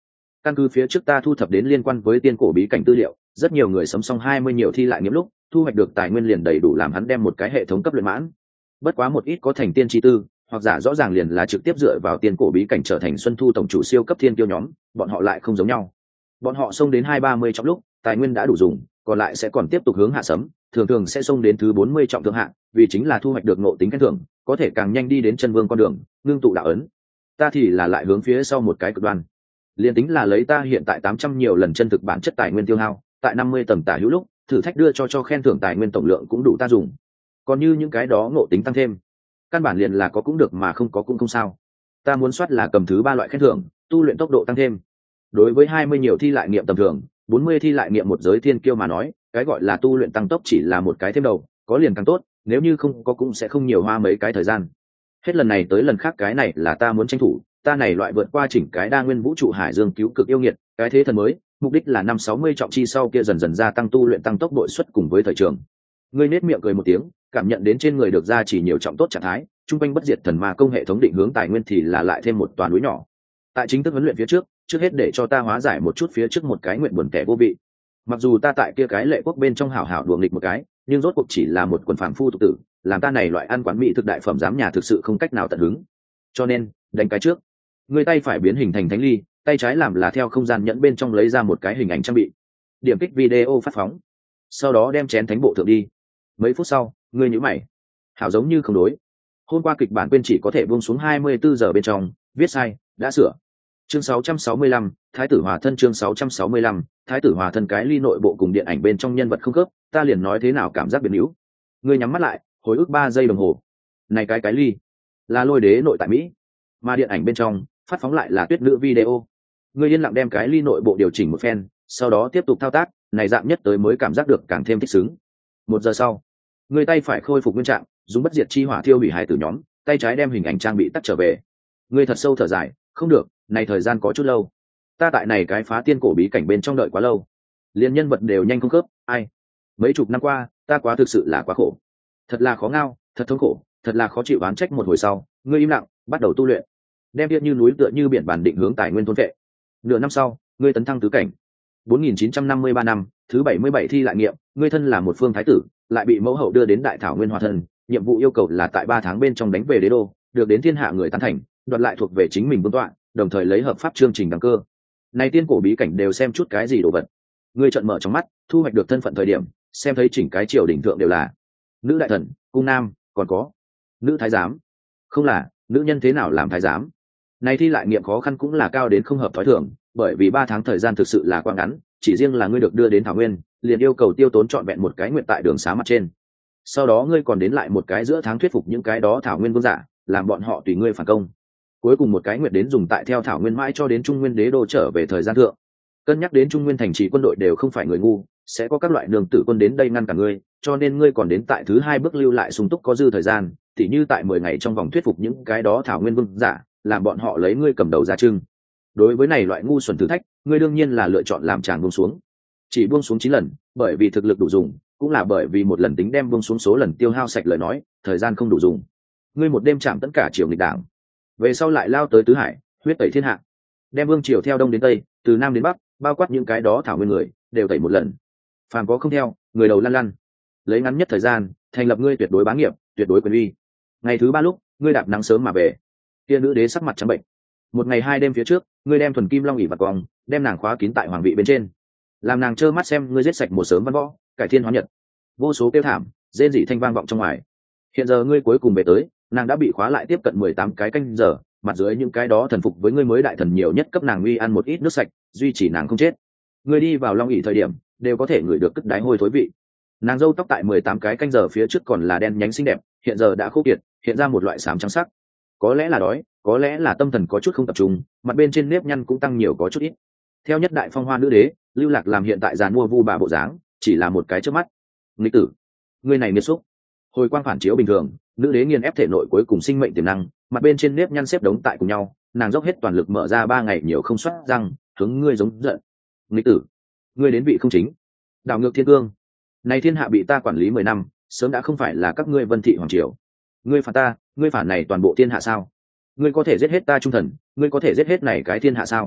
căn cứ phía trước ta thu thập đến liên quan với tiên cổ bí cảnh tư liệu, rất nhiều người sấm xong hai mươi nhiều thi lại nghiệm lúc thu hoạch được tài nguyên liền đầy đủ làm hắn đem một cái hệ thống cấp luyện mãn. Bất quá một ít có thành tiên chi tư, hoặc giả rõ ràng liền là trực tiếp dựa vào tiên cổ bí cảnh trở thành xuân thu tổng chủ siêu cấp thiên tiêu nhóm, bọn họ lại không giống nhau. Bọn họ xông đến hai ba mươi trong lúc tài nguyên đã đủ dùng, còn lại sẽ còn tiếp tục hướng hạ sấm, thường thường sẽ xông đến thứ bốn mươi trọng thượng hạ, vì chính là thu hoạch được ngộ tính khen thưởng, có thể càng nhanh đi đến chân vương con đường, ngưng tụ đạo ấn. Ta thì là lại hướng phía sau một cái cực đoan. Liên tính là lấy ta hiện tại tám trăm nhiều lần chân thực bản chất tài nguyên tiêu hao, tại năm mươi tầng tả hữu lúc, thử thách đưa cho cho khen thưởng tài nguyên tổng lượng cũng đủ ta dùng. Còn như những cái đó ngộ tính tăng thêm, căn bản liền là có cũng được mà không có cũng không sao. Ta muốn soát là cầm thứ ba loại khen thưởng, tu luyện tốc độ tăng thêm. Đối với hai mươi nhiều thi lại nghiệm tầm thường, bốn mươi thi lại nghiệm một giới thiên kiêu mà nói, cái gọi là tu luyện tăng tốc chỉ là một cái thêm đầu, có liền càng tốt, nếu như không có cũng sẽ không nhiều hoa mấy cái thời gian. Hết lần này tới lần khác cái này là ta muốn tranh thủ, ta này loại vượt qua chỉnh cái đa nguyên vũ trụ hải dương cứu cực yêu nghiệt, cái thế thần mới, mục đích là năm sáu mươi trọng chi sau kia dần dần gia tăng tu luyện tăng tốc độ suất cùng với thời trường. Ngươi nết miệng cười một tiếng, cảm nhận đến trên người được ra chỉ nhiều trọng tốt trạng thái, trung quanh bất diệt thần ma công hệ thống định hướng tài nguyên thì là lại thêm một toàn núi nhỏ. Tại chính thức huấn luyện phía trước, trước hết để cho ta hóa giải một chút phía trước một cái nguyện buồn kẻ vô vị. Mặc dù ta tại kia cái lệ quốc bên trong hảo hảo đùa nghịch một cái, nhưng rốt cuộc chỉ là một quần phàm phu tục tử, làm ta này loại ăn quán mỹ thực đại phẩm giám nhà thực sự không cách nào tận hứng. Cho nên, đánh cái trước, người tay phải biến hình thành thánh ly, tay trái làm là theo không gian nhẫn bên trong lấy ra một cái hình ảnh trang bị, điểm kích video phát phóng, sau đó đem chén thánh bộ thượng đi. Mấy phút sau, ngươi nhíu mày, hảo giống như không đối. Hôm qua kịch bản quên chỉ có thể buông xuống hai mươi bốn giờ bên trong, viết sai, đã sửa. Chương sáu trăm sáu mươi lăm, Thái tử Hòa thân chương sáu trăm sáu mươi lăm, Thái tử Hòa thân cái ly nội bộ cùng điện ảnh bên trong nhân vật không khớp, ta liền nói thế nào cảm giác biến hữu. Ngươi nhắm mắt lại, hồi ức ba giây đồng hồ. Này cái cái ly là Lôi Đế nội tại Mỹ, mà điện ảnh bên trong phát phóng lại là Tuyết Nữ video. Ngươi yên lặng đem cái ly nội bộ điều chỉnh một phen, sau đó tiếp tục thao tác, này dạng nhất tới mới cảm giác được càng thêm thích ứng. Một giờ sau, ngươi tay phải khôi phục nguyên trạng, dùng bất diệt chi hỏa thiêu hủy hai tử nhóm, tay trái đem hình ảnh trang bị tắt trở về. Ngươi thật sâu thở dài, không được, này thời gian có chút lâu. Ta tại này cái phá tiên cổ bí cảnh bên trong đợi quá lâu, liên nhân vật đều nhanh không khớp, ai? Mấy chục năm qua, ta quá thực sự là quá khổ, thật là khó ngao, thật thống khổ, thật là khó chịu oán trách. Một hồi sau, ngươi im lặng, bắt đầu tu luyện, đem điện như núi tựa như biển bản định hướng tài nguyên thôn vệ. Nửa năm sau, ngươi tấn thăng tứ cảnh. bốn nghìn chín trăm năm mươi ba năm, thứ bảy mươi bảy thi lại nghiệm, ngươi thân là một phương thái tử, lại bị mẫu hậu đưa đến đại thảo nguyên hòa thân, nhiệm vụ yêu cầu là tại ba tháng bên trong đánh về đế đô, được đến thiên hạ người tán thành, đoạt lại thuộc về chính mình vương tọa, đồng thời lấy hợp pháp chương trình đăng cơ. Này tiên cổ bí cảnh đều xem chút cái gì đồ vật. Ngươi trợn mở trong mắt, thu hoạch được thân phận thời điểm, xem thấy chỉnh cái triều đình thượng đều là nữ đại thần, cung nam, còn có nữ thái giám. Không là, nữ nhân thế nào làm thái giám? Này thi lại nghiệm khó khăn cũng là cao đến không hợp thói thường, bởi vì ba tháng thời gian thực sự là quá ngắn, chỉ riêng là ngươi được đưa đến thảo nguyên, liền yêu cầu tiêu tốn trọn vẹn một cái nguyện tại đường xá mặt trên. Sau đó ngươi còn đến lại một cái giữa tháng thuyết phục những cái đó thảo nguyên vương giả, làm bọn họ tùy ngươi phản công. Cuối cùng một cái nguyện đến dùng tại theo thảo nguyên mãi cho đến trung nguyên đế đô trở về thời gian thượng. Cân nhắc đến trung nguyên thành trì quân đội đều không phải người ngu, sẽ có các loại nương tử quân đến đây ngăn cản ngươi, cho nên ngươi còn đến tại thứ hai bước lưu lại sung túc có dư thời gian, tỉ như tại mười ngày trong vòng thuyết phục những cái đó thảo nguyên vương giả, làm bọn họ lấy ngươi cầm đầu ra trưng. Đối với này loại ngu xuẩn thử thách, ngươi đương nhiên là lựa chọn làm tràng buông xuống. Chỉ buông xuống chín lần, bởi vì thực lực đủ dùng, cũng là bởi vì một lần tính đem buông xuống số lần tiêu hao sạch lời nói, thời gian không đủ dùng. Ngươi một đêm chạm tất cả triều nghịch đảng, về sau lại lao tới tứ hải, huyết tẩy thiên hạ, đem vương triều theo đông đến tây, từ nam đến bắc, bao quát những cái đó thảo nguyên người, đều tẩy một lần. Phàm có không theo, người đầu lăn lăn. Lấy ngắn nhất thời gian, thành lập ngươi tuyệt đối bá nghiệp, tuyệt đối quyền uy. Ngày thứ ba lúc, ngươi đạp nắng sớm mà về. Kia nữ đế sắc mặt trắng bệnh. Một ngày hai đêm phía trước, ngươi đem thuần kim long ỷ vật quòng, đem nàng khóa kín tại hoàng vị bên trên, làm nàng trơ mắt xem ngươi giết sạch một sớm văn võ, cải thiên hóa nhật. Vô số kêu thảm, rên rỉ thanh vang vọng trong ngoài. Hiện giờ ngươi cuối cùng về tới, nàng đã bị khóa lại tiếp cận mười tám cái canh giờ, mặt dưới những cái đó thần phục với ngươi mới đại thần nhiều nhất cấp nàng uy ăn một ít nước sạch, duy trì nàng không chết. Ngươi đi vào long ỷ thời điểm, đều có thể ngửi được cất đái hôi thối vị. Nàng râu tóc tại mười tám cái canh giờ phía trước còn là đen nhánh xinh đẹp, hiện giờ đã khô kiệt, hiện ra một loại xám trắng sắc. Có lẽ là đói, có lẽ là tâm thần có chút không tập trung, mặt bên trên nếp nhăn cũng tăng nhiều có chút ít. Theo nhất đại phong hoa nữ đế, lưu lạc làm hiện tại giàn mua vu bà bộ dáng, chỉ là một cái trước mắt. Nghịch tử, ngươi này nghiệt xúc. Hồi quang phản chiếu bình thường, nữ đế nghiền ép thể nội cuối cùng sinh mệnh tiềm năng, mặt bên trên nếp nhăn xếp đống tại cùng nhau, nàng dốc hết toàn lực mở ra ba ngày nhiều không soát răng, hướng ngươi giống giận. Nghịch tử, ngươi đến vị không chính, đảo ngược thiên cương. Này thiên hạ bị ta quản lý mười năm, sớm đã không phải là các ngươi Vân thị hoàng triều. Ngươi phản ta, ngươi phản này toàn bộ thiên hạ sao? Ngươi có thể giết hết ta trung thần, ngươi có thể giết hết này cái thiên hạ sao?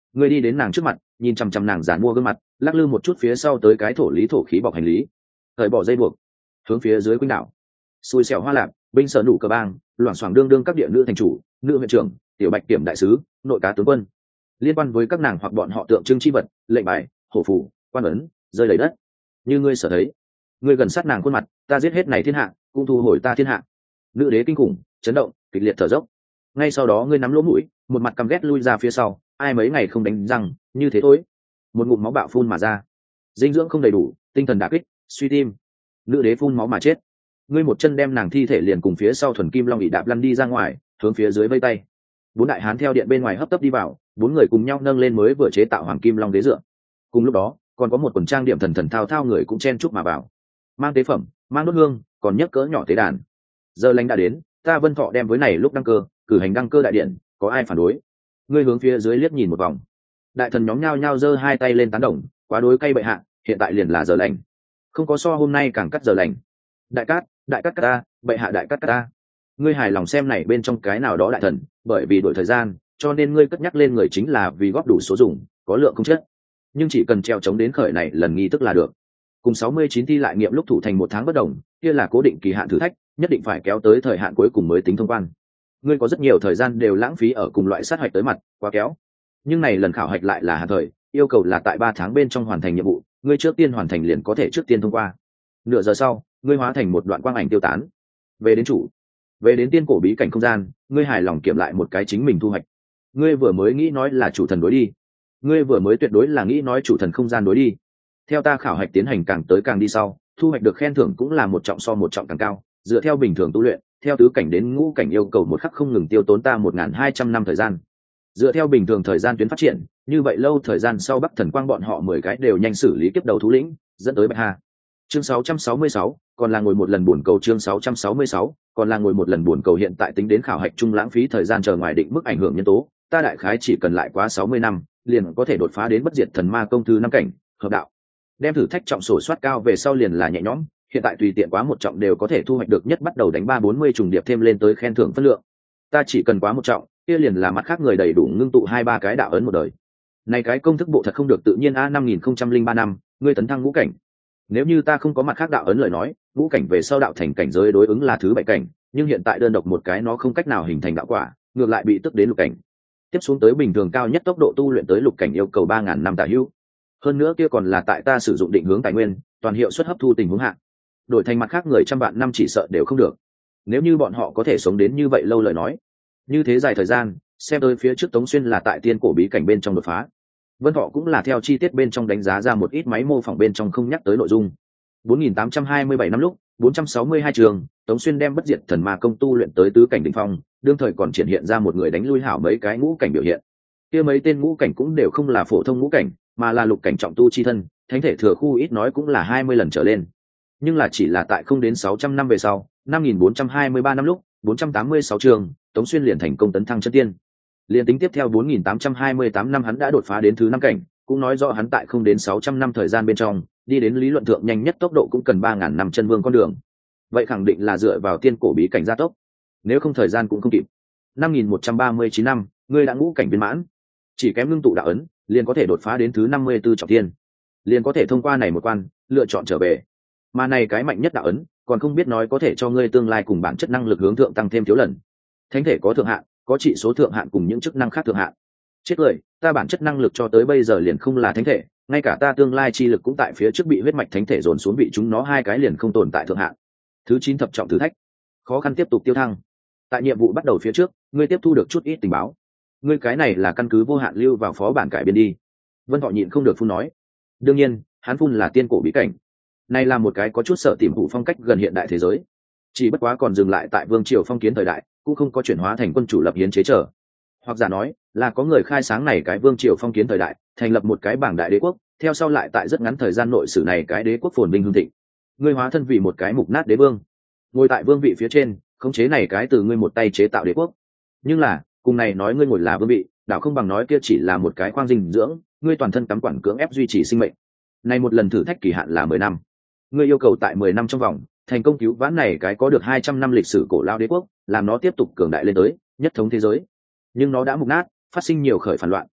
Ngươi đi đến nàng trước mặt, nhìn chằm chằm nàng giàn mua gương mặt, lắc lư một chút phía sau tới cái thổ lý thổ khí bọc hành lý, thời bỏ dây buộc, hướng phía dưới quýnh đảo. Xui xẻo hoa lạc, binh sở nụ cờ bang, loảng xoảng đương đương các địa nữ thành chủ, nữ huyện trưởng, tiểu bạch kiểm đại sứ, nội cá tướng quân. Liên quan với các nàng hoặc bọn họ tượng trưng chi vật, lệnh bài, hổ phủ, quan ấn, rơi đầy đất. Như ngươi sở thấy, ngươi gần sát nàng khuôn mặt, ta giết hết này thiên hạ, cũng thu hồi ta thiên hạ. Nữ đế kinh khủng, chấn động, kịch liệt thở dốc. Ngay sau đó ngươi nắm lỗ mũi, một mặt căm ghét lui ra phía sau, ai mấy ngày không đánh răng, như thế thôi. Một ngụm máu bạo phun mà ra. Dinh dưỡng không đầy đủ, tinh thần đả kích, suy tim. Nữ đế phun máu mà chết. Ngươi một chân đem nàng thi thể liền cùng phía sau thuần kim long bị đạp lăn đi ra ngoài, hướng phía dưới vây tay. Bốn đại hán theo điện bên ngoài hấp tấp đi vào, bốn người cùng nhau nâng lên mới vừa chế tạo hoàng kim long đế dựa. Cùng lúc đó, còn có một quần trang điểm thần thần thao thao người cũng chen chúc mà vào, mang tế phẩm, mang đốt hương, còn nhấc cỡ nhỏ tế đàn. Giờ lành đã đến, ta Vân Thọ đem với này lúc đăng cơ, cử hành đăng cơ đại điện, có ai phản đối? Ngươi hướng phía dưới liếc nhìn một vòng, đại thần nhóm nhao nhao giơ hai tay lên tán đồng, quá đối cay bệ hạ, hiện tại liền là giờ lành, không có so hôm nay càng cắt giờ lành. Đại cát, đại cát cát ta, bệ hạ đại cát cát ta. Ngươi hài lòng xem này bên trong cái nào đó đại thần, bởi vì đổi thời gian, cho nên ngươi cất nhắc lên người chính là vì góp đủ số dùng, có lượng không chết. Nhưng chỉ cần treo chống đến khởi này lần nghi tức là được. Cùng sáu mươi chín thi lại nghiệm lúc thủ thành một tháng bất đồng, kia là cố định kỳ hạn thử thách, nhất định phải kéo tới thời hạn cuối cùng mới tính thông quan. Ngươi có rất nhiều thời gian đều lãng phí ở cùng loại sát hạch tới mặt, quá kéo. Nhưng này lần khảo hạch lại là hạn thời, yêu cầu là tại ba tháng bên trong hoàn thành nhiệm vụ, ngươi trước tiên hoàn thành liền có thể trước tiên thông qua. Nửa giờ sau, ngươi hóa thành một đoạn quang ảnh tiêu tán. Về đến chủ, về đến tiên cổ bí cảnh không gian, ngươi hài lòng kiểm lại một cái chính mình thu hoạch. Ngươi vừa mới nghĩ nói là chủ thần đối đi, ngươi vừa mới tuyệt đối là nghĩ nói chủ thần không gian đối đi. Theo ta khảo hạch tiến hành càng tới càng đi sau, thu hoạch được khen thưởng cũng là một trọng so một trọng càng cao. Dựa theo bình thường tu luyện, theo tứ cảnh đến ngũ cảnh yêu cầu một khắc không ngừng tiêu tốn ta một nghìn hai trăm năm thời gian. Dựa theo bình thường thời gian tuyến phát triển, như vậy lâu thời gian sau Bắc Thần Quang bọn họ mười cái đều nhanh xử lý kiếp đầu thú lĩnh, dẫn tới Bạch Hà. Chương sáu trăm sáu mươi sáu, còn là ngồi một lần buồn cầu. Chương sáu trăm sáu mươi sáu, còn là ngồi một lần buồn cầu. Hiện tại tính đến khảo hạch chung lãng phí thời gian chờ ngoài định mức ảnh hưởng nhân tố, ta đại khái chỉ cần lại quá sáu mươi năm, liền có thể đột phá đến bất diệt thần ma công thứ năm cảnh, hợp đạo. Đem thử thách trọng sổ soát cao về sau liền là nhẹ nhõm, hiện tại tùy tiện quá một trọng đều có thể thu hoạch được nhất bắt đầu đánh ba bốn mươi trùng điệp thêm lên tới khen thưởng phân lượng. Ta chỉ cần quá một trọng, kia liền là mặt khác người đầy đủ ngưng tụ hai ba cái đạo ấn một đời. Này cái công thức bộ thật không được tự nhiên a. Năm nghìn không trăm linh ba năm, ngươi tấn thăng ngũ cảnh. Nếu như ta không có mặt khác đạo ấn lời nói, ngũ cảnh về sau đạo thành cảnh giới đối ứng là thứ bảy cảnh, nhưng hiện tại đơn độc một cái nó không cách nào hình thành đạo quả, ngược lại bị tức đến lục cảnh. Tiếp xuống tới bình thường cao nhất tốc độ tu luyện tới lục cảnh yêu cầu ba ngàn năm tả hữu. Hơn nữa kia còn là tại ta sử dụng định hướng tài nguyên, toàn hiệu suất hấp thu tình huống hạn. Đổi thành mặt khác người trăm vạn năm chỉ sợ đều không được. Nếu như bọn họ có thể sống đến như vậy lâu lời nói, như thế dài thời gian, xem tới phía trước Tống Xuyên là tại tiên cổ bí cảnh bên trong đột phá. Vân Thọ cũng là theo chi tiết bên trong đánh giá ra một ít máy mô phỏng bên trong không nhắc tới nội dung. bốn nghìn tám trăm hai mươi bảy năm lúc, bốn trăm sáu mươi hai trường, Tống Xuyên đem bất diệt thần ma công tu luyện tới tứ cảnh đỉnh phong, đương thời còn triển hiện ra một người đánh lui hảo mấy cái ngũ cảnh biểu hiện. Kia mấy tên ngũ cảnh cũng đều không là phổ thông ngũ cảnh, mà là lục cảnh trọng tu chi thân, thánh thể thừa khu ít nói cũng là hai mươi lần trở lên. Nhưng là chỉ là tại không đến sáu trăm năm về sau, năm nghìn bốn trăm hai mươi ba năm lúc, bốn trăm tám mươi sáu trường, Tống Xuyên liền thành công tấn thăng chân tiên. Liên tính tiếp theo bốn nghìn tám trăm hai mươi tám năm hắn đã đột phá đến thứ năm cảnh, cũng nói rõ hắn tại không đến sáu trăm năm thời gian bên trong, đi đến lý luận thượng nhanh nhất tốc độ cũng cần ba ngàn năm chân vương con đường. Vậy khẳng định là dựa vào tiên cổ bí cảnh gia tốc, nếu không thời gian cũng không kịp. Năm nghìn một trăm ba mươi chín năm, ngươi đã ngũ cảnh viên mãn, chỉ kém ngưng tụ đạo ấn, liền có thể đột phá đến thứ năm mươi tư trọng thiên, liền có thể thông qua này một quan, lựa chọn trở về. Mà này cái mạnh nhất đạo ấn, còn không biết nói có thể cho ngươi tương lai cùng bản chất năng lực hướng thượng tăng thêm thiếu lần. Thánh thể có thượng hạn, có trị số thượng hạn cùng những chức năng khác thượng hạn. Chết cười, ta bản chất năng lực cho tới bây giờ liền không là thánh thể, ngay cả ta tương lai chi lực cũng tại phía trước bị huyết mạch thánh thể dồn xuống vị chúng nó hai cái liền không tồn tại thượng hạn. Thứ chín thập trọng thử thách, khó khăn tiếp tục tiêu thăng. Tại nhiệm vụ bắt đầu phía trước, ngươi tiếp thu được chút ít tình báo. Ngươi cái này là căn cứ vô hạn lưu vào phó bản cải biên đi. Vân Thọ nhịn không được phun nói. Đương nhiên, hắn phun là tiên cổ bí cảnh. Này là một cái có chút sợ tìm hủ phong cách gần hiện đại thế giới. Chỉ bất quá còn dừng lại tại vương triều phong kiến thời đại, cũng không có chuyển hóa thành quân chủ lập hiến chế trở. Hoặc giả nói, là có người khai sáng này cái vương triều phong kiến thời đại, thành lập một cái bảng đại đế quốc, theo sau lại tại rất ngắn thời gian nội sử này cái đế quốc phồn vinh hưng thịnh. Ngươi hóa thân vì một cái mục nát đế vương, ngồi tại vương vị phía trên, khống chế này cái từ ngươi một tay chế tạo đế quốc. Nhưng là, cùng này nói ngươi ngồi là vương vị, đảo không bằng nói kia chỉ là một cái khoang dinh dưỡng, ngươi toàn thân cắm quản cưỡng ép duy trì sinh mệnh. Này một lần thử thách kỳ hạn là mười năm. Ngươi yêu cầu tại mười năm trong vòng, thành công cứu vãn này cái có được hai trăm năm lịch sử cổ lao đế quốc, làm nó tiếp tục cường đại lên tới nhất thống thế giới. Nhưng nó đã mục nát, phát sinh nhiều khởi phản loạn,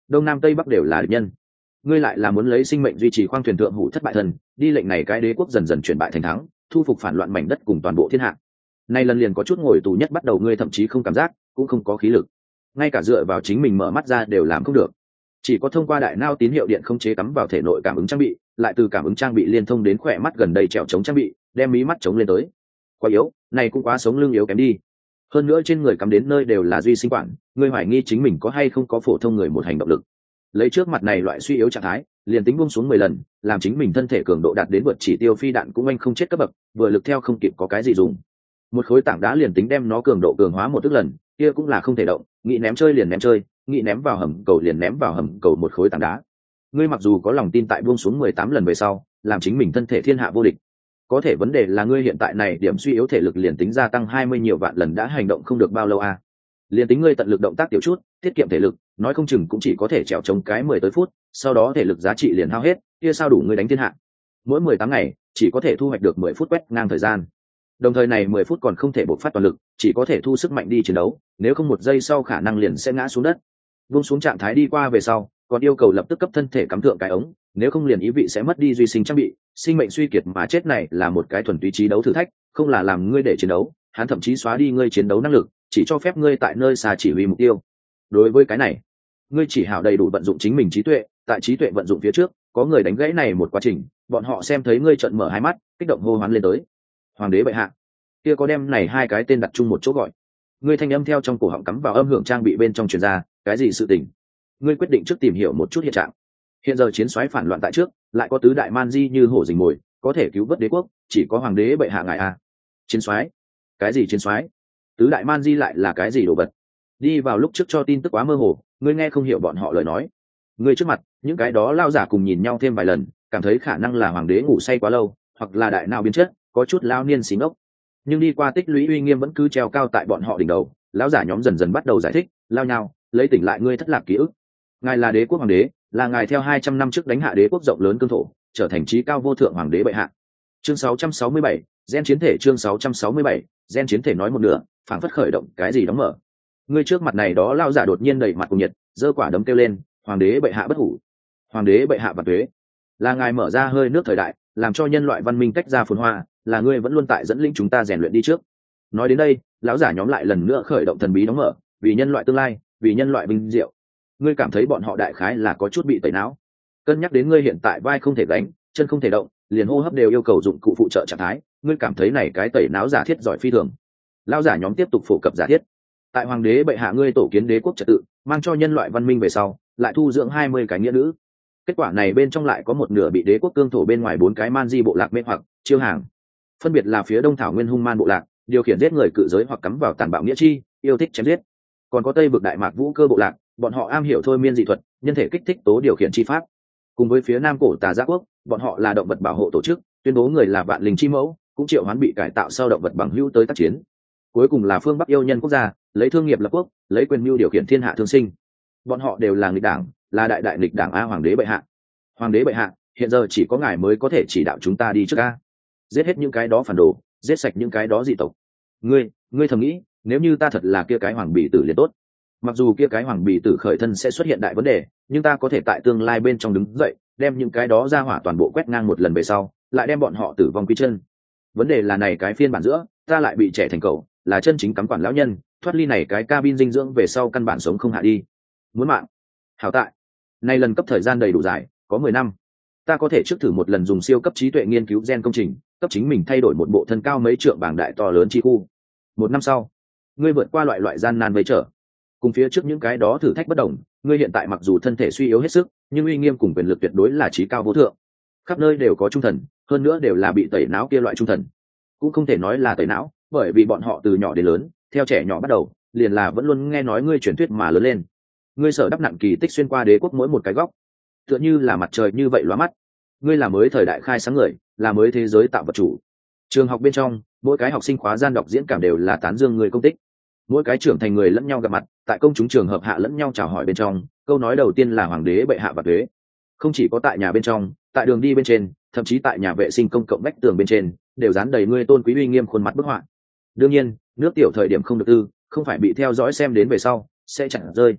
đông nam tây bắc đều là địch nhân, ngươi lại là muốn lấy sinh mệnh duy trì khoang thuyền thượng hủ thất bại thần, đi lệnh này cái đế quốc dần dần chuyển bại thành thắng, thu phục phản loạn mảnh đất cùng toàn bộ thiên hạ. Nay lần liền có chút ngồi tù nhất bắt đầu ngươi thậm chí không cảm giác, cũng không có khí lực, ngay cả dựa vào chính mình mở mắt ra đều làm không được, chỉ có thông qua đại nao tín hiệu điện không chế cắm vào thể nội cảm ứng trang bị, lại từ cảm ứng trang bị liên thông đến khỏe mắt gần đây trèo chống trang bị, đem mí mắt chống lên tới. Quá yếu, này cũng quá sống lưng yếu kém đi. Hơn nữa trên người cắm đến nơi đều là duy sinh quản, ngươi hoài nghi chính mình có hay không có phổ thông người một hành động lực. Lấy trước mặt này loại suy yếu trạng thái, liền tính buông xuống mười lần, làm chính mình thân thể cường độ đạt đến vượt chỉ tiêu phi đạn cũng anh không chết cấp bậc, vừa lực theo không kịp có cái gì dùng. Một khối tảng đá liền tính đem nó cường độ cường hóa một tức lần, kia cũng là không thể động, nghĩ ném chơi liền ném chơi, nghĩ ném vào hầm cầu liền ném vào hầm cầu một khối tảng đá. Ngươi mặc dù có lòng tin tại buông xuống mười tám lần về sau, làm chính mình thân thể thiên hạ vô địch, có thể vấn đề là ngươi hiện tại này điểm suy yếu thể lực liền tính gia tăng hai mươi nhiều vạn lần đã hành động không được bao lâu à. Liền tính ngươi tận lực động tác tiểu chút, tiết kiệm thể lực, nói không chừng cũng chỉ có thể trèo chống cái mười tới phút, sau đó thể lực giá trị liền hao hết, kia sao đủ ngươi đánh thiên hạ. Mỗi mười tám ngày, chỉ có thể thu hoạch được mười phút quét ngang thời gian. Đồng thời này mười phút còn không thể bộc phát toàn lực, chỉ có thể thu sức mạnh đi chiến đấu, nếu không một giây sau khả năng liền sẽ ngã xuống đất. Vung xuống trạng thái đi qua về sau, còn yêu cầu lập tức cấp thân thể cắm thượng cái ống, nếu không liền ý vị sẽ mất đi duy sinh trang bị, sinh mệnh suy kiệt mà chết này là một cái thuần túy trí đấu thử thách, không là làm ngươi để chiến đấu, hắn thậm chí xóa đi ngươi chiến đấu năng lực, chỉ cho phép ngươi tại nơi xa chỉ huy mục tiêu. Đối với cái này, ngươi chỉ hảo đầy đủ vận dụng chính mình trí tuệ, tại trí tuệ vận dụng phía trước, có người đánh gãy này một quá trình, bọn họ xem thấy ngươi trợn mở hai mắt, kích động hô hoán lên tới. Hoàng đế bệ hạ, kia có đem này hai cái tên đặt chung một chỗ gọi. Ngươi thanh âm theo trong cổ họng cắm vào âm hưởng trang bị bên trong truyền ra, cái gì sự tình? Ngươi quyết định trước tìm hiểu một chút hiện trạng. Hiện giờ chiến soái phản loạn tại trước, lại có tứ đại man di như hổ rình mồi, có thể cứu vớt đế quốc, chỉ có hoàng đế bệ hạ ngài a. Chiến soái? Cái gì chiến soái? Tứ đại man di lại là cái gì đồ vật? Đi vào lúc trước cho tin tức quá mơ hồ, ngươi nghe không hiểu bọn họ lời nói. Ngươi trước mặt, những cái đó lao giả cùng nhìn nhau thêm vài lần, cảm thấy khả năng là hoàng đế ngủ say quá lâu, hoặc là đại nào biến chất, có chút lao niên xí ngốc. Nhưng đi qua tích lũy uy nghiêm vẫn cứ treo cao tại bọn họ đỉnh đầu, lão giả nhóm dần dần bắt đầu giải thích, lao nhau, lấy tỉnh lại ngươi thất lạc ký ức. Ngài là đế quốc hoàng đế, là ngài theo hai trăm năm trước đánh hạ đế quốc rộng lớn cương thổ, trở thành trí cao vô thượng hoàng đế bệ hạ. Chương sáu trăm sáu mươi bảy, gen chiến thể chương sáu trăm sáu mươi bảy, gen chiến thể nói một nửa, phảng phất khởi động cái gì đóng mở. Ngươi trước mặt này đó lao giả đột nhiên đầy mặt cùng nhiệt, giơ quả đấm kêu lên, hoàng đế bệ hạ bất hủ, hoàng đế bệ hạ vạn tuế. Là ngài mở ra hơi nước thời đại, làm cho nhân loại văn minh tách ra phồn hoa, là ngươi vẫn luôn tại dẫn lĩnh chúng ta rèn luyện đi trước. Nói đến đây, lão giả nhóm lại lần nữa khởi động thần bí đóng mở, vì nhân loại tương lai, vì nhân loại vinh diệu. Ngươi cảm thấy bọn họ đại khái là có chút bị tẩy não. Cân nhắc đến ngươi hiện tại vai không thể gánh, chân không thể động, liền hô hấp đều yêu cầu dụng cụ phụ trợ trạng thái, ngươi cảm thấy này cái tẩy não giả thiết giỏi phi thường. Lão giả nhóm tiếp tục phổ cập giả thiết. Tại hoàng đế bệ hạ ngươi tổ kiến đế quốc trật tự, mang cho nhân loại văn minh về sau, lại thu dưỡng hai mươi cái nghĩa nữ. Kết quả này bên trong lại có một nửa bị đế quốc cương thổ bên ngoài bốn cái man di bộ lạc mê hoặc chiêu hàng, phân biệt là phía đông thảo nguyên hung man bộ lạc, điều khiển giết người cự giới hoặc cắm vào tàn bạo nghĩa chi, yêu thích chém giết. Còn có tây vực đại mạc vũ cơ bộ lạc, bọn họ am hiểu thôi miên dị thuật, nhân thể kích thích tố điều khiển chi pháp. Cùng với phía nam cổ tà giác quốc, bọn họ là động vật bảo hộ tổ chức, tuyên bố người là vạn linh chi mẫu, cũng triệu hoán bị cải tạo sau động vật bằng hữu tới tác chiến. Cuối cùng là phương bắc yêu nhân quốc gia, lấy thương nghiệp lập quốc, lấy quyền mưu điều khiển thiên hạ thương sinh. Bọn họ đều là nghịch đảng, là đại đại nghịch đảng a. Hoàng đế bệ hạ, hoàng đế bệ hạ, hiện giờ chỉ có ngài mới có thể chỉ đạo chúng ta đi trước a. Giết hết những cái đó phản đồ, giết sạch những cái đó dị tộc. Ngươi, ngươi thầm nghĩ, nếu như ta thật là kia cái hoàng bì tử liền tốt. Mặc dù kia cái hoàng bì tử khởi thân sẽ xuất hiện đại vấn đề, nhưng ta có thể tại tương lai bên trong đứng dậy, đem những cái đó ra hỏa toàn bộ quét ngang một lần về sau, lại đem bọn họ tử vong quy chân. Vấn đề là này cái phiên bản giữa, ta lại bị trẻ thành cẩu, là chân chính cắm quản lão nhân, thoát ly này cái cabin dinh dưỡng về sau căn bản sống không hạ đi. Muốn mạng? Hảo tại, nay lần cấp thời gian đầy đủ dài, có mười năm. Ta có thể trước thử một lần dùng siêu cấp trí tuệ nghiên cứu gen công trình, cấp chính mình thay đổi một bộ thân cao mấy trượng bảng đại to lớn chi khu. Một năm sau, ngươi vượt qua loại loại gian nan vây trở. Cùng phía trước những cái đó thử thách bất đồng, ngươi hiện tại mặc dù thân thể suy yếu hết sức, nhưng uy nghiêm cùng quyền lực tuyệt đối là trí cao vô thượng. Khắp nơi đều có trung thần, hơn nữa đều là bị tẩy não kia loại trung thần. Cũng không thể nói là tẩy não, bởi vì bọn họ từ nhỏ đến lớn, theo trẻ nhỏ bắt đầu, liền là vẫn luôn nghe nói ngươi truyền thuyết mà lớn lên. Ngươi sở đắp nặng kỳ tích xuyên qua đế quốc mỗi một cái góc, tựa như là mặt trời như vậy lóa mắt. Ngươi là mới thời đại khai sáng người, là mới thế giới tạo vật chủ. Trường học bên trong, mỗi cái học sinh khóa gian đọc diễn cảm đều là tán dương người công tích. Mỗi cái trưởng thành người lẫn nhau gặp mặt, tại công chúng trường hợp hạ lẫn nhau chào hỏi bên trong, câu nói đầu tiên là hoàng đế bệ hạ và thuế. Không chỉ có tại nhà bên trong, tại đường đi bên trên, thậm chí tại nhà vệ sinh công cộng vách tường bên trên, đều dán đầy ngươi tôn quý uy nghiêm khuôn mặt bức họa. Đương nhiên, nước tiểu thời điểm không được tư, không phải bị theo dõi xem đến về sau sẽ chẳng rơi.